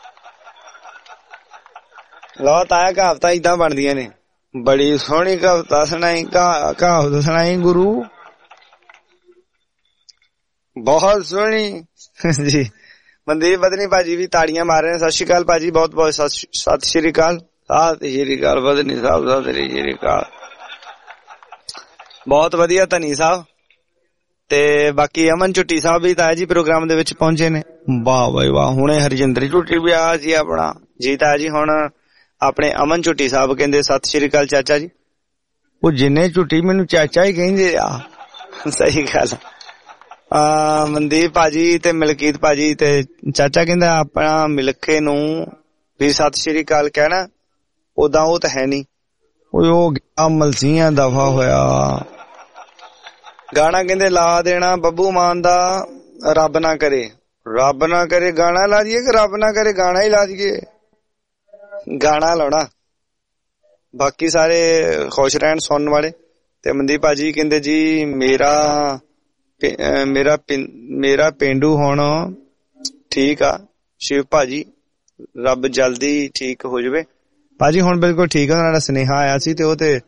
ਲਓ ਤਾਇਆ, ਕਹਾਵਤਾਂ ਏਦਾਂ ਬਣਦੀਆਂ ਨੇ। ਬੜੀ ਸੋਹਣੀ ਕਹਾਵਤ ਸੁਣਾਈ ਗੁਰੂ। ਬਹੁਤ ਸੋਹਣੀ ਜੀ। ਮਨਦੀਪ ਬਦਨੀ ਭਾਜੀ ਵੀ ਤਾੜੀਆਂ ਮਾਰ ਰਹੇ ਨੇ। ਸਤਿ ਸ਼੍ਰੀ ਅਕਾਲ ਭਾਜੀ, ਬਹੁਤ ਬਹੁਤ ਸਤਿ ਸ਼੍ਰੀ ਅਕਾਲ। ਸਤਿ ਸ਼੍ਰੀ ਅਕਾਲ ਬਦਨੀ ਸਾਹਿਬ, ਸਤਿ ਸ਼੍ਰੀ ਅਕਾਲ। ਬਹੁਤ ਵਧੀਆ ਧਨੀ ਸਾਹਿਬ। ਤੇ ਬਾਕੀ ਅਮਨ ਝੁੱਟੀ ਸਾਹਿਬ ਵੀ ਤਾਇਆ ਜੀ ਪ੍ਰੋਗਰਾਮ ਦੇ ਵਿੱਚ ਪਹੁੰਚੇ ਨੇ। ਵਾਹ ਬਾਈ ਵਾਹ। ਹੁਣੇ ਹਰਜਿੰਦਰ ਝੁੱਟੀ ਵੀ ਆ ਜੀ ਆਪਣਾ ਜੀ ਤਾਇਆ ਜੀ। ਹੁਣ ਆਪਣੇ ਅਮਨ ਝੁੱਟੀ ਸਾਹਿਬ ਕਹਿੰਦੇ ਸਤਿ ਸ਼੍ਰੀ ਅਕਾਲ ਚਾਚਾ ਜੀ। ਉਹ ਜਿੰਨੇ ਝੁੱਟੀ ਮੈਨੂੰ ਚਾਚਾ ਹੀ ਕਹਿੰਦੇ ਆ। ਸਹੀ ਗੱਲ। ਮਨਦੀਪ ਭਾਜੀ ਤੇ ਮਲਕੀਤ ਭਾਜੀ ਤੇ ਚਾਚਾ ਕਹਿੰਦਾ ਆਪਣਾ ਮਿਲਖੇ ਨੂੰ ਵੀ ਸਤਿ ਸ਼੍ਰੀ ਅਕਾਲ ਕਹਿਣਾ। ਉਦਾਂ ਉਹ ਤਾਂ ਹੈ ਨੀ। ਉਹ ਗਿਆ ਮਲਸੀਆਂ ਦਫਾ ਹੋਇਆ। ਗਾਣਾ ਕਹਿੰਦੇ ਲਾ ਦੇਣਾ ਬੱਬੂ ਮਾਨ ਦਾ ਰੱਬ ਨਾ ਕਰੇ। ਰੱਬ ਨਾ ਕਰੇ ਗਾਣਾ ਲਾ ਦਈਏ ਕਿ ਰੱਬ ਨਾ ਕਰੇ ਗਾਣਾ ਹੀ ਲਾ ਦਈਏ? ਗਾਣਾ ਲਾਉਣਾ। ਬਾਕੀ ਸਾਰੇ ਖੁਸ਼ ਰਹਿਣ ਸੁਣਨ ਵਾਲੇ। ਤੇ ਮਨਦੀਪ ਭਾਜੀ ਕਹਿੰਦੇ ਜੀ ਮੇਰਾ ਪੇਂਡੂ ਹੁਣ ਠੀਕ ਆ ਸ਼ਿਵ ਭਾਜੀ, ਰੱਬ ਜਲਦੀ ਠੀਕ ਹੋ ਜਾਵੇ ਭਾਜੀ। ਹੁਣ ਬਿਲਕੁਲ ਠੀਕ ਆ। ਉਹਨਾਂ ਦਾ ਸੁਨੇਹਾ ਆਇਆ ਸੀ ਤੇ ਉਹ ਤੇ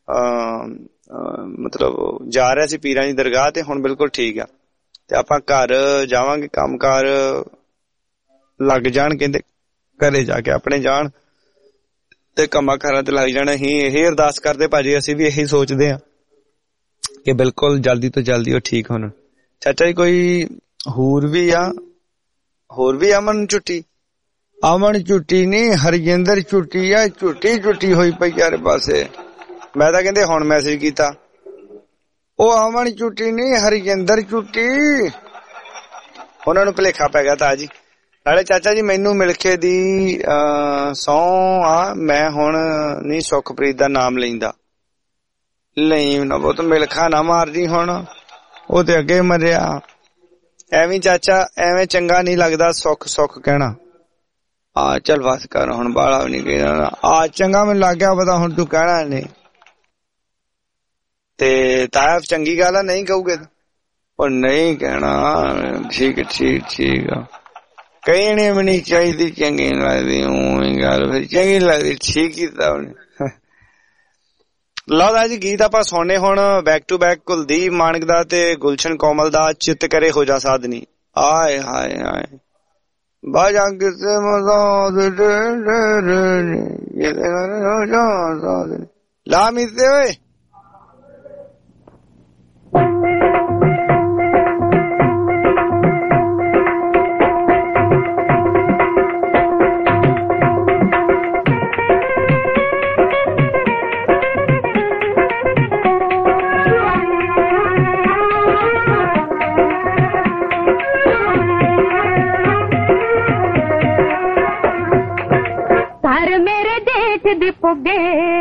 ਮਤਲਬ ਜਾ ਰਿਹਾ ਸੀ ਪੀਰਾਂ ਦੀ ਦਰਗਾਹ ਤੇ ਹੁਣ ਬਿਲਕੁਲ ਠੀਕ ਆ। ਤੇ ਆਪਾਂ ਘਰ ਜਾਵਾਂਗੇ, ਕੰਮ ਕਾਰ ਲੱਗ ਜਾਣ ਕਹਿੰਦੇ, ਘਰੇ ਜਾ ਕੇ ਆਪਣੇ ਜਾਣ ਤੇ ਕੰਮਾਂ ਕਾਰਾਂ ਤੇ ਲੱਗ ਜਾਣਾ। ਅਸੀਂ ਇਹ ਅਰਦਾਸ ਕਰਦੇ ਭਾਜੀ, ਅਸੀਂ ਵੀ ਇਹੀ ਸੋਚਦੇ ਆ ਕਿ ਬਿਲਕੁਲ ਜਲਦੀ ਤੋਂ ਜਲਦੀ ਉਹ ਠੀਕ ਹੋਣ। ਚਾਚਾ ਜੀ ਕੋਈ ਹੋਰ ਵੀ ਅਮਨ ਝੁੱਟੀ? ਅਮਨ ਝੁੱਟੀ ਨੀ, ਹਰਜਿੰਦਰ ਝੁੱਟੀ ਆ। ਝੁੱਟੀ ਹੋਈ ਪਈ ਯਾਰ ਪਾਸੇ। ਮੈਂ ਤਾਂ ਕਹਿੰਦੇ ਹੁਣ ਮੈਸੇਜ ਕੀਤਾ। ਉਹ ਅਮਨ ਝੁੱਟੀ ਨੀ, ਹਰਜਿੰਦਰ ਝੁੱਟੀ। ਉਹਨਾਂ ਨੂੰ ਭੁਲੇਖਾ ਪੈ ਗਿਆ ਤਾਂ ਜੀ। ਨਾਲੇ ਚਾਚਾ ਜੀ ਮੈਨੂੰ ਮਿਲਖੇ ਦੀ ਸਹੁੰ ਆ, ਮੈਂ ਹੁਣ ਨੀ ਸੁਖਪ੍ਰੀਤ ਦਾ ਨਾਮ ਲੈਂਦਾ। ਲਈ ਨਾ ਬਹੁਤ ਮਿਲਖਾ ਨਾ ਮਾਰਦੀ ਹੁਣ, ਉਹ ਤੇ ਅੱਗੇ ਮਰਿਆ। ਐਵੇਂ ਚਾਚਾ ਐਵੇਂ ਚੰਗਾ ਨੀ ਲੱਗਦਾ ਸੁੱਖ ਕਹਿਣਾ। ਆ ਚੱਲ ਬਸ ਕਰ ਹੁਣ, ਬਾਲਾ ਵੀ ਨੀ ਕਹਿਣਾ। ਆ ਚੰਗਾ ਮੈਨੂੰ ਲੱਗ ਗਿਆ ਪਤਾ, ਹੁਣ ਤੂੰ ਕਹਿਣਾ ਨਹੀਂ ਤੇ ਤਾਇਆ ਚੰਗੀ ਗੱਲ ਆ, ਨਹੀਂ ਕਹੂਗੇ ਉਹ ਨਹੀਂ ਕਹਿਣਾ। ਠੀਕ ਆ। ਕਹਿਣੀ ਵੀ ਨਹੀਂ ਚਾਹੀਦੀ, ਚੰਗੀ ਨੀ ਲੱਗਦੀ। ਗੱਲ ਫਿਰ ਚੰਗੀ ਲੱਗਦੀ, ਠੀਕ ਕੀਤਾ ਉਹਨੇ। ਲਓ ਦਾ ਜੀ ਗੀਤ ਆਪਾਂ ਸੁਣਨੇ ਹੁਣ back to back Kuldeep Manak ਦਾ ਤੇ ਗੁਲਸ਼ਨ ਕੋਮਲ ਦਾ ਚਿੱਤ ਕਰੇ ਹੋ ਜਾ ਸਾਧਨੀ। ਆਏ ਹਾਏ ਹਾਏ ਬਾਜਾ ਕਿਸੇ ਲਾ ਮਿਲਦੇ ਓਏ। ਪੁੱਗੇ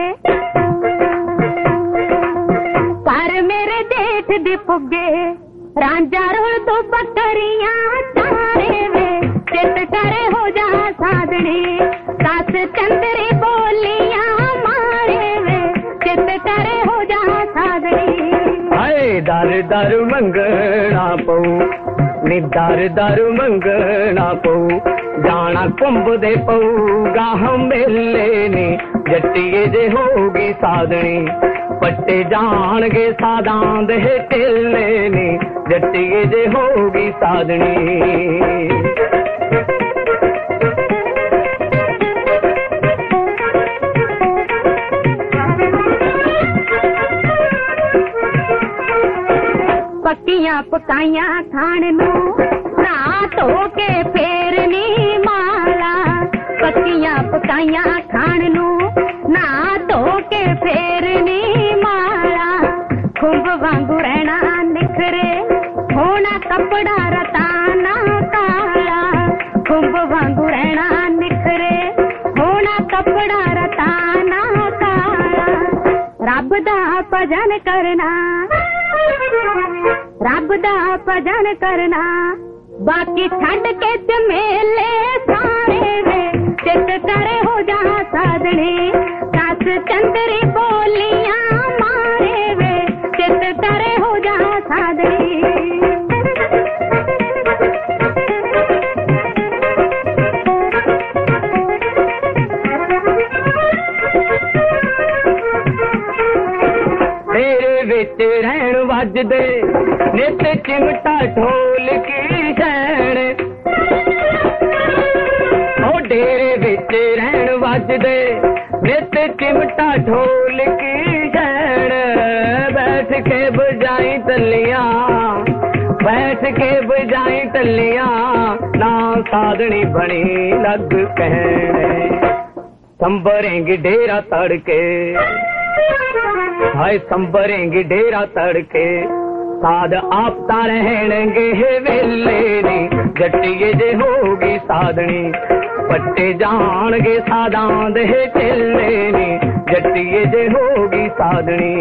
ਪਰ ਮੇਰੇ ਦੇਖ ਦੀ ਪੁੱਗੇ ਰਾਂਝਾ ਰੋਲ ਤੋਂ ਬੱਕਰੀਆਂ ਚਾਰੇ ਵੇ ਚਿੱਤ ਕਰੇ ਹੋ ਜਾ ਸਾਧਣੀ ਦਸ ਚੰਦਰੀ ਬੋਲੀਆਂ ਮਾਰੇ ਵੇ ਚਿੱਤ ਕਰੇ ਹੋ ਜਾ ਸਾਧਣੀ। ਹਾਏ ਦਰ ਦਰ ਮੰਗਣਾ ਪਊ ਨੀ ਦਰ ਮੰਗਣਾ ਪਊ ਜਾਣਾ ਘੁੰਮਦੇ ਪਊਗਾ ਹਮੇਲੇ ਨੇ ਜੱਟੀਏ ਜੇ ਹੋਊਗੀ ਸਾਧਣੀ ਪੱਟੇ ਜਾਣਗੇ ਸਾਧਾਂ ਦੇ ਢਿੱਲੇ ਨੇ ਜੱਟੀਏ ਜੇ ਹੋਊਗੀ ਸਾਧਣੀ। ਪੱਕੀਆਂ ਪਕਾਈਆਂ ਖਾਣ ਨੂੰ ਨਾ ਧੋ ਕੇ ਫੇਰ ਨੀ ਮਾਲਾ। ਪੱਕੀਆਂ ਪਕਾਈਆਂ ਖਾਣ ਨੂੰ ਨਾ ਧੋ ਕੇ ਫੇਰ ਨੀ ਮਾਲਾ। ਖੁੰਭ ਵਾਂਗੂ ਰਹਿਣਾ ਨਿਖਰੇ ਹੋਣਾ ਕੱਪੜਾ ਰਤਾਨਾ ਕਾਲਾ। ਖੁੰਭ ਵਾਂਗੂ ਰਹਿਣਾ ਨਿਖਰੇ ਹੋਣਾ ਕੱਪੜਾ ਰਤਾਨਾ ਕਾਲਾ। ਰੱਬ ਦਾ ਭਜਨ ਕਰਨਾ ਰੱਬ ਦਾ ਭਜਨ ਕਰਨਾ ਬਾਕੀ ਛੱਡ ਕੇ ਝਮੇਲੇ ਸਾਰੇ ਵੇ ਚਿੱਤ ਕਰੇ ਹੋ ਜਾ ਸਾਧਣੀ ਦਸ ਚੰਦਰੀ ਬੋਲੀਆਂ ਮਾਰੇ ਵੇ ਚਿੱਤ ਕਰੇ ਹੋ ਜਾ ਸਾਧਣੀ। ਤੇਰੇ ਵਿੱਚ ਰਹਿਣ ਵੱਜਦੇ ਨਿਤ ਚਿਮਟਾ ਢੋਲਕੀ ਸ਼ੈਣ ਉਹ ਡੇਰੇ ਵਿੱਚ ਰਹਿਣ ਵੱਜਦੇ ਨਿਤ ਚਿਮਟਾ ਢੋਲਕੀ ਸ਼ੈਣ ਬੈਠ ਕੇ ਬਜਾਈ ਤੱਲੀਆਂ बैठ के बजाई टलियां ना साधनी बनी लग कहने संभरेंगे डेरा तड़के हाय संभरेंगे डेरा तड़के साध आपता रहणगे वेले नी जट्टिए जे होगी साधनी पट्टे जाणगे साधां दे चले नी जट्टिए जे होगी साधनी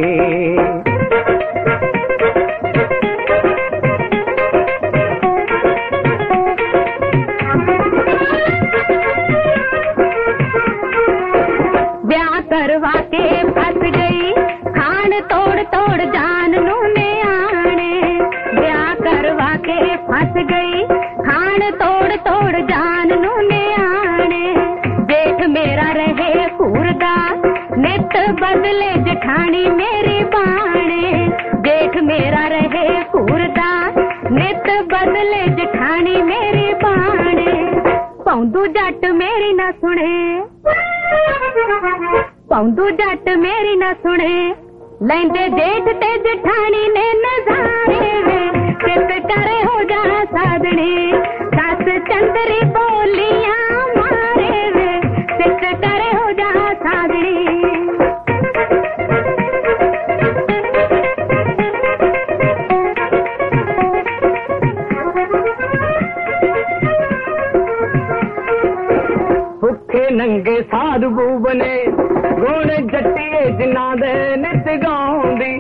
करवा के फंस गई खान तोड़ तोड़ जान नू ने आने ब्याह करवा के फंस गई खान तोड़ तोड़ जान नू ने आने जेठ मेरा रहे कूरदा नित बदले जठानी मेरी बाणे जेठ मेरा रहे कूरदा नित बदले जठानी मेरी बाणे पौंदू जट मेरी ना सुने पौंदू जट मेरी न सुने लैंदे जेठ ते जठानी ने नजारे चित करे हो जा साधनी सस चंदरी बोलियां मारे वे चित करे हो जा साधनी भुखे नंगे साधु बने गुण जट्टिए जिन्ना दे नित गाउंदी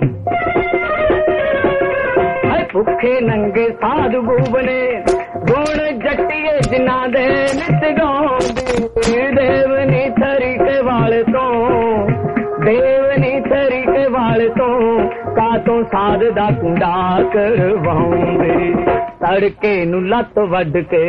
भुखे नंगे साधु बने गुण जट्टिए जिन्ना दे नित गाउंदी देवनी थरी के वाल तो देवनी थरी के वाल तो का तो साध दा कुंडा करवाऊंदी तड़के नू लत वड के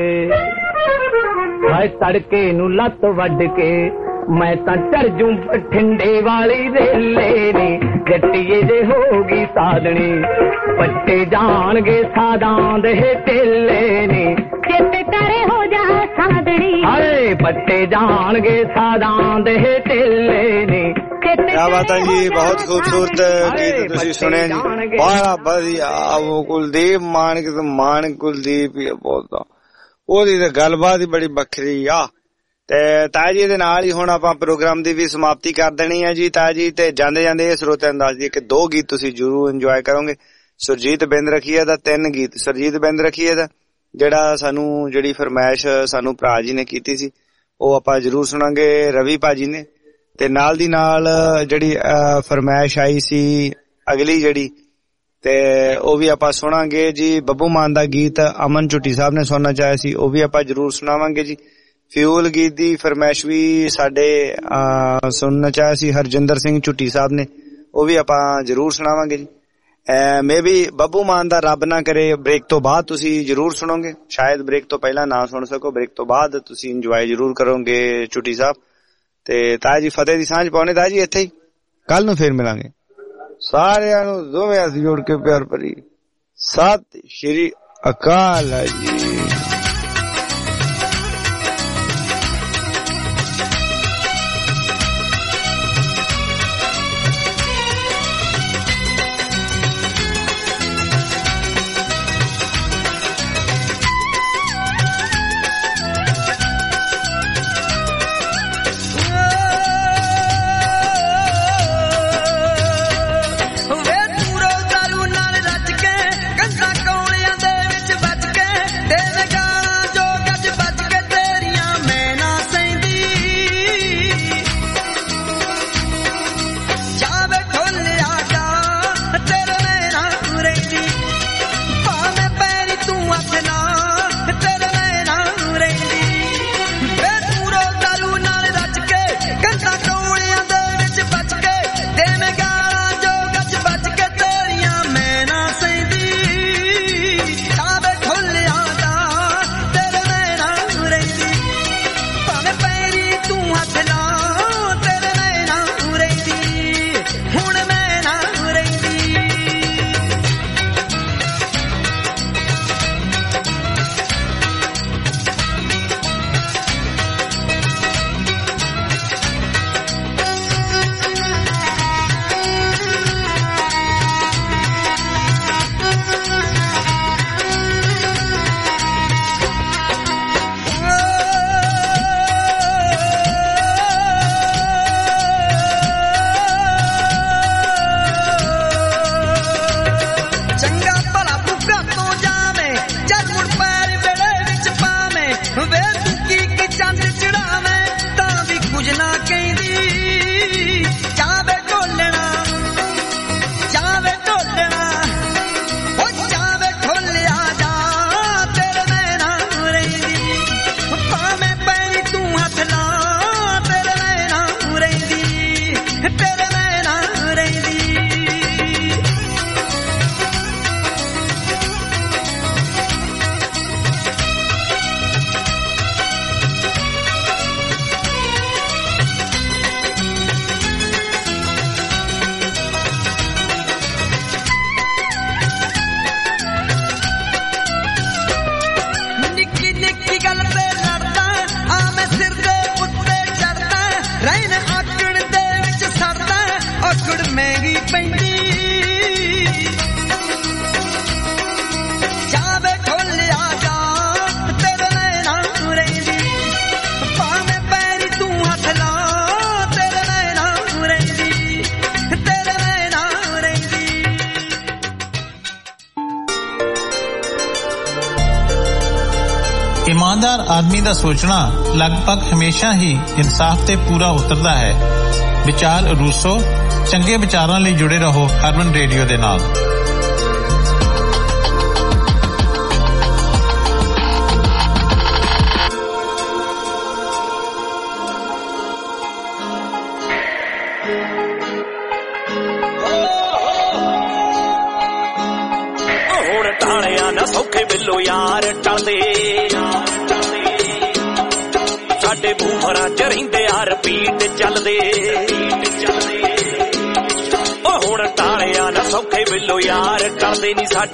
हाय तड़के नू लत वड के मैं तां चढ़ जूं ठिंडे वाली रेले नी जट्टिए जे होगी साधनी पट्टे जाणगे साधां दे चेले नी चित करे हो जा साधनी हाय पट्टे जाणगे साधां दे चेले नी क्या बात है जी बहुत खूबसूरत गीत तुसी सुने जी बड़ा बढ़िया वो कुलदीप मान कुलदीप बोलदा ਉਹਦੀ ਤੇ ਗੱਲਬਾਤ ਹੀ ਬੜੀ ਵੱਖਰੀ ਆ ਤੇ ਤਾਇਆ ਜੀ ਦੇ ਨਾਲ ਹੀ ਹੁਣ ਆਪਾਂ ਪ੍ਰੋਗਰਾਮ ਦੀ ਵੀ ਸਮਾਪਤੀ ਕਰ ਦੇਣੀ ਹੈ ਜੀ ਤਾਇਆ ਜੀ ਤੇ ਜਾਂਦੇ ਜਾਂਦੇ ਇਹ ਸਰੋਤਿਆਂ ਨੂੰ ਦੱਸ ਦਈਏ ਕਿ 2 ਗੀਤ ਤੁਸੀਂ ਜ਼ਰੂਰ ਇੰਜੋਏ ਕਰੋਗੇ ਸੁਰਜੀਤ ਬਿੰਦ ਰਖੀਆ ਦਾ 3 ਗੀਤ ਸੁਰਜੀਤ ਬਿੰਦ ਰਖੀਆ ਦਾ ਜਿਹੜਾ ਸਾਨੂੰ ਜਿਹੜੀ ਫਰਮਾਇਸ਼ ਸਾਨੂੰ ਭਰਾ ਜੀ ਨੇ ਕੀਤੀ ਸੀ ਉਹ ਆਪਾਂ ਜ਼ਰੂਰ ਸੁਣਾਂਗੇ ਰਵੀ ਭਾਜੀ ਨੇ ਤੇ ਨਾਲ ਦੀ ਨਾਲ ਜਿਹੜੀ ਫਰਮਾਇਸ਼ ਆਈ ਸੀ ਅਗਲੀ ਜਿਹੜੀ ਤੇ ਉਹ ਵੀ ਆਪਾਂ ਸੁਣਾਂਗੇ ਜੀ ਬੱਬੂ ਮਾਨ ਦਾ ਗੀਤ ਅਮਨ ਝੁੱਟੀ ਸਾਹਿਬ ਨੇ ਸੁਣਨਾ ਚਾਹਿਆ ਸੀ ਉਹ ਵੀ ਆਪਾਂ ਜ਼ਰੂਰ ਸੁਣਾਵਾਂਗੇ ਜੀ ਫਿਊਲ ਗੀਤ ਦੀ ਫਰਮਾਇਸ਼ ਵੀ ਸਾਡੇ ਸੁਣਨਾ ਚਾਹਿਆ ਸੀ ਹਰਜਿੰਦਰ ਸਿੰਘ ਝੁੱਟੀ ਸਾਹਿਬ ਨੇ ਉਹ ਵੀ ਆਪਾਂ ਜ਼ਰੂਰ ਸੁਣਾਵਾਂਗੇ ਜੀ ਮੇ ਵੀ ਬੱਬੂ ਮਾਨ ਦਾ ਰੱਬ ਨਾ ਕਰੇ ਬ੍ਰੇਕ ਤੋਂ ਬਾਅਦ ਤੁਸੀਂ ਜ਼ਰੂਰ ਸੁਣੋਗੇ ਸ਼ਾਇਦ ਬ੍ਰੇਕ ਤੋਂ ਪਹਿਲਾਂ ਨਾ ਸੁਣ ਸਕੋ ਬ੍ਰੇਕ ਤੋਂ ਬਾਅਦ ਤੁਸੀਂ ਇੰਜੋਏ ਜ਼ਰੂਰ ਕਰੋਗੇ ਝੁੱਟੀ ਸਾਹਿਬ ਤੇ ਤਾਇਆ ਜੀ ਫਤਿਹ ਦੀ ਸਾਂਝ ਪਾਉਣੇ ਤਾਇਆ ਜੀ ਇੱਥੇ ਹੀ ਕੱਲ ਨੂੰ ਫੇਰ ਮਿਲਾਂਗੇ ਸਾਰਿਆਂ ਨੂੰ ਦੋਵੇਂ ਹੱਥ ਜੋੜ ਕੇ ਪਿਆਰ ਭਰੀ ਸਤਿ ਸ਼੍ਰੀ ਅਕਾਲ ਜੀ ਵੇ ਦੂਰੋਂ ਦਾਰੂ ਨਾਲ ਰੱਜ ਕੇ ਕੰਧਾਂ ਕੌਲਿਆਂ ਦੇ ਵਿੱਚ ਵੱਜ ਕੇ ਪੈਂਦੀ ਜਾਵੇ ਢੋਲਿਆ ਜਾ ਤੇਰੇ ਨੈਣਾ ਰਹਿੰਦੀ ਭਾਵੇਂ ਪੈਰੀ ਤੂੰ ਹੱਥ ਲਾ ਤੇਰੇ ਨੈਣਾ ਰਹਿੰਦੀ ਤੇਰੇ ਨੈਣਾ ਰਹਿੰਦੀ। ईमानदार आदमी ਦਾ ਸੋਚਣਾ ਲਗਭਗ ਹਮੇਸ਼ਾ ਹੀ ਇਨਸਾਫ ਤੇ ਪੂਰਾ ਉਤਰਦਾ ਹੈ। ਵਿਚਾਰ ਰੂਸੋ ਚੰਗੇ ਵਿਚਾਰਾਂ ਲਈ ਜੁੜੇ ਰਹੋ ਹਰਮਨ ਰੇਡੀਓ ਦੇ ਨਾਲ। ਹੁਣ ਟਾਲਿਆ ਨਾ ਸੌਖੇ ਬਿੱਲੋ ਯਾਰ ਟਲਦੇ ਸਾਡੇ ਬੂਹਰਾਂ ਚ ਰਹਿੰਦੇ ਆ ਰਿਪੀਟ ਚੱਲਦੇ ਉਹ ਹੁਣ ਟਾਲਿਆ ਨਾ ਸੌਖੇ ਬਿੱਲੋ ਯਾਰ ਟਲਦੇ ਨਹੀਂ ਸਾਡੇ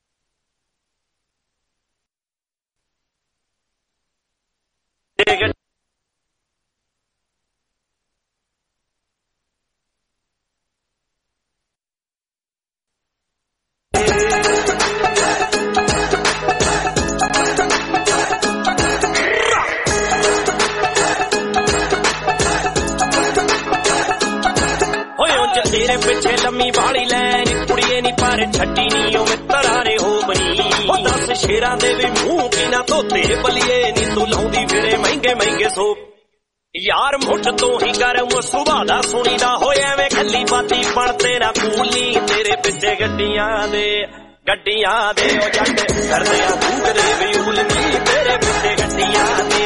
ਤੇਰੇ ਪਿੱਛੇ ਲੰਮੀ ਵਾਲੀ ਲੈਣ ਕੁੜੀਏ ਨੀ ਪਰ ਛੱਡੀ ਨੀ ਉਹ ਮਿੱਤਰਾਂ ਨੇ ਹੋ ਬਣੀ ਉਹ 10 ਸ਼ੇਰਾਂ ਦੇ ਵੀ ਮੂੰਹ ਕੀ ਨਾ ਧੋਤੇ ਬਲੀਏ ਨੀ ਤੂੰ ਲਾਉਂਦੀ ਫਿਰੇ ਮਹਿੰਗੇ ਮਹਿੰਗੇ ਸੋ ਯਾਰ ਮੁੱਢ ਤੋਂ ਹੀ ਗਰਮ ਸੁਭਾਅ ਦਾ ਸੁਣੀਦਾ ਹੋਇਆ ਐਵੇਂ ਖੱਲੀ ਬਾਤੀ ਬਣਦੇ ਨਾ ਕੂਲੀ ਤੇਰੇ ਪਿੱਛੇ ਗੱਡੀਆਂ ਦੇ ਉਹ ਜੱਟ ਕਰਦੇ ਆ ਭੂਗਦੇ ਵੀ ਉਲਨੀ ਤੇਰੇ ਪਿੱਛੇ ਗੱਡੀਆਂ ਦੇ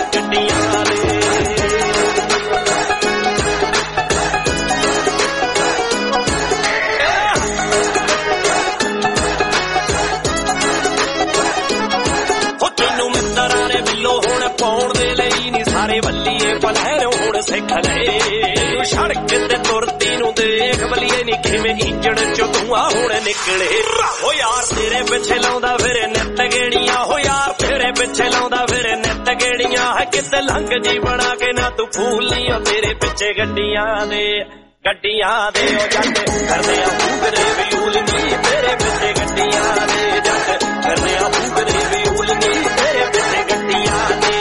ਪਾਉਣ ਦੇ ਲਈ ਨੀ ਸਾਰੇ ਵੱਲੀਏ ਪਲਹਿਰ ਹੁਣ ਸਿੱਖ ਲਏ ਸੜਕ ਤੇ ਤੁਰਦੀ ਨੂੰ ਦੇਖ ਬਲੀਏ ਨੀ ਕਿਵੇਂ ਇੰਜਣ ਚੋਂ ਧੂਆਂ ਹੁਣ ਨਿਕਲੇ ਹੋ ਯਾਰ ਤੇਰੇ ਪਿੱਛੇ ਲਾਉਂਦਾ ਫਿਰ ਨਿੱਤ ਗੇੜੀਆਂ ਹੋ ਯਾਰ ਤੇਰੇ ਪਿੱਛੇ ਲਾਉਂਦਾ ਫਿਰ ਨਿੱਤ ਗੇੜੀਆਂ ਹੈ ਕਿਤੇ ਲੰਘ ਜੀ ਬਣਾ ਕੇ ਨਾ ਤੂੰ ਫੂਲੀ ਓ ਤੇਰੇ ਪਿੱਛੇ ਗੱਡੀਆਂ ਦੇ ਉਹ ਜੱਟ ਕਰਦੇ ਆ ਭੂਗਦੇ ਵੀ ਉਲਨੀ ਤੇਰੇ ਪਿੱਛੇ ਗੱਡੀਆਂ ਦੇ ਜੱਟ ਕਰਦੇ ਆ ਭੂਗਦੇ ਵੀ ਉਲਨੀ ਤੇਰੇ ਪਿੱਛੇ ਗੱਡੀਆਂ ਦੇ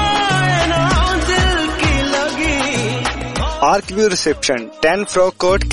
Arcview Reception 10 Frock Court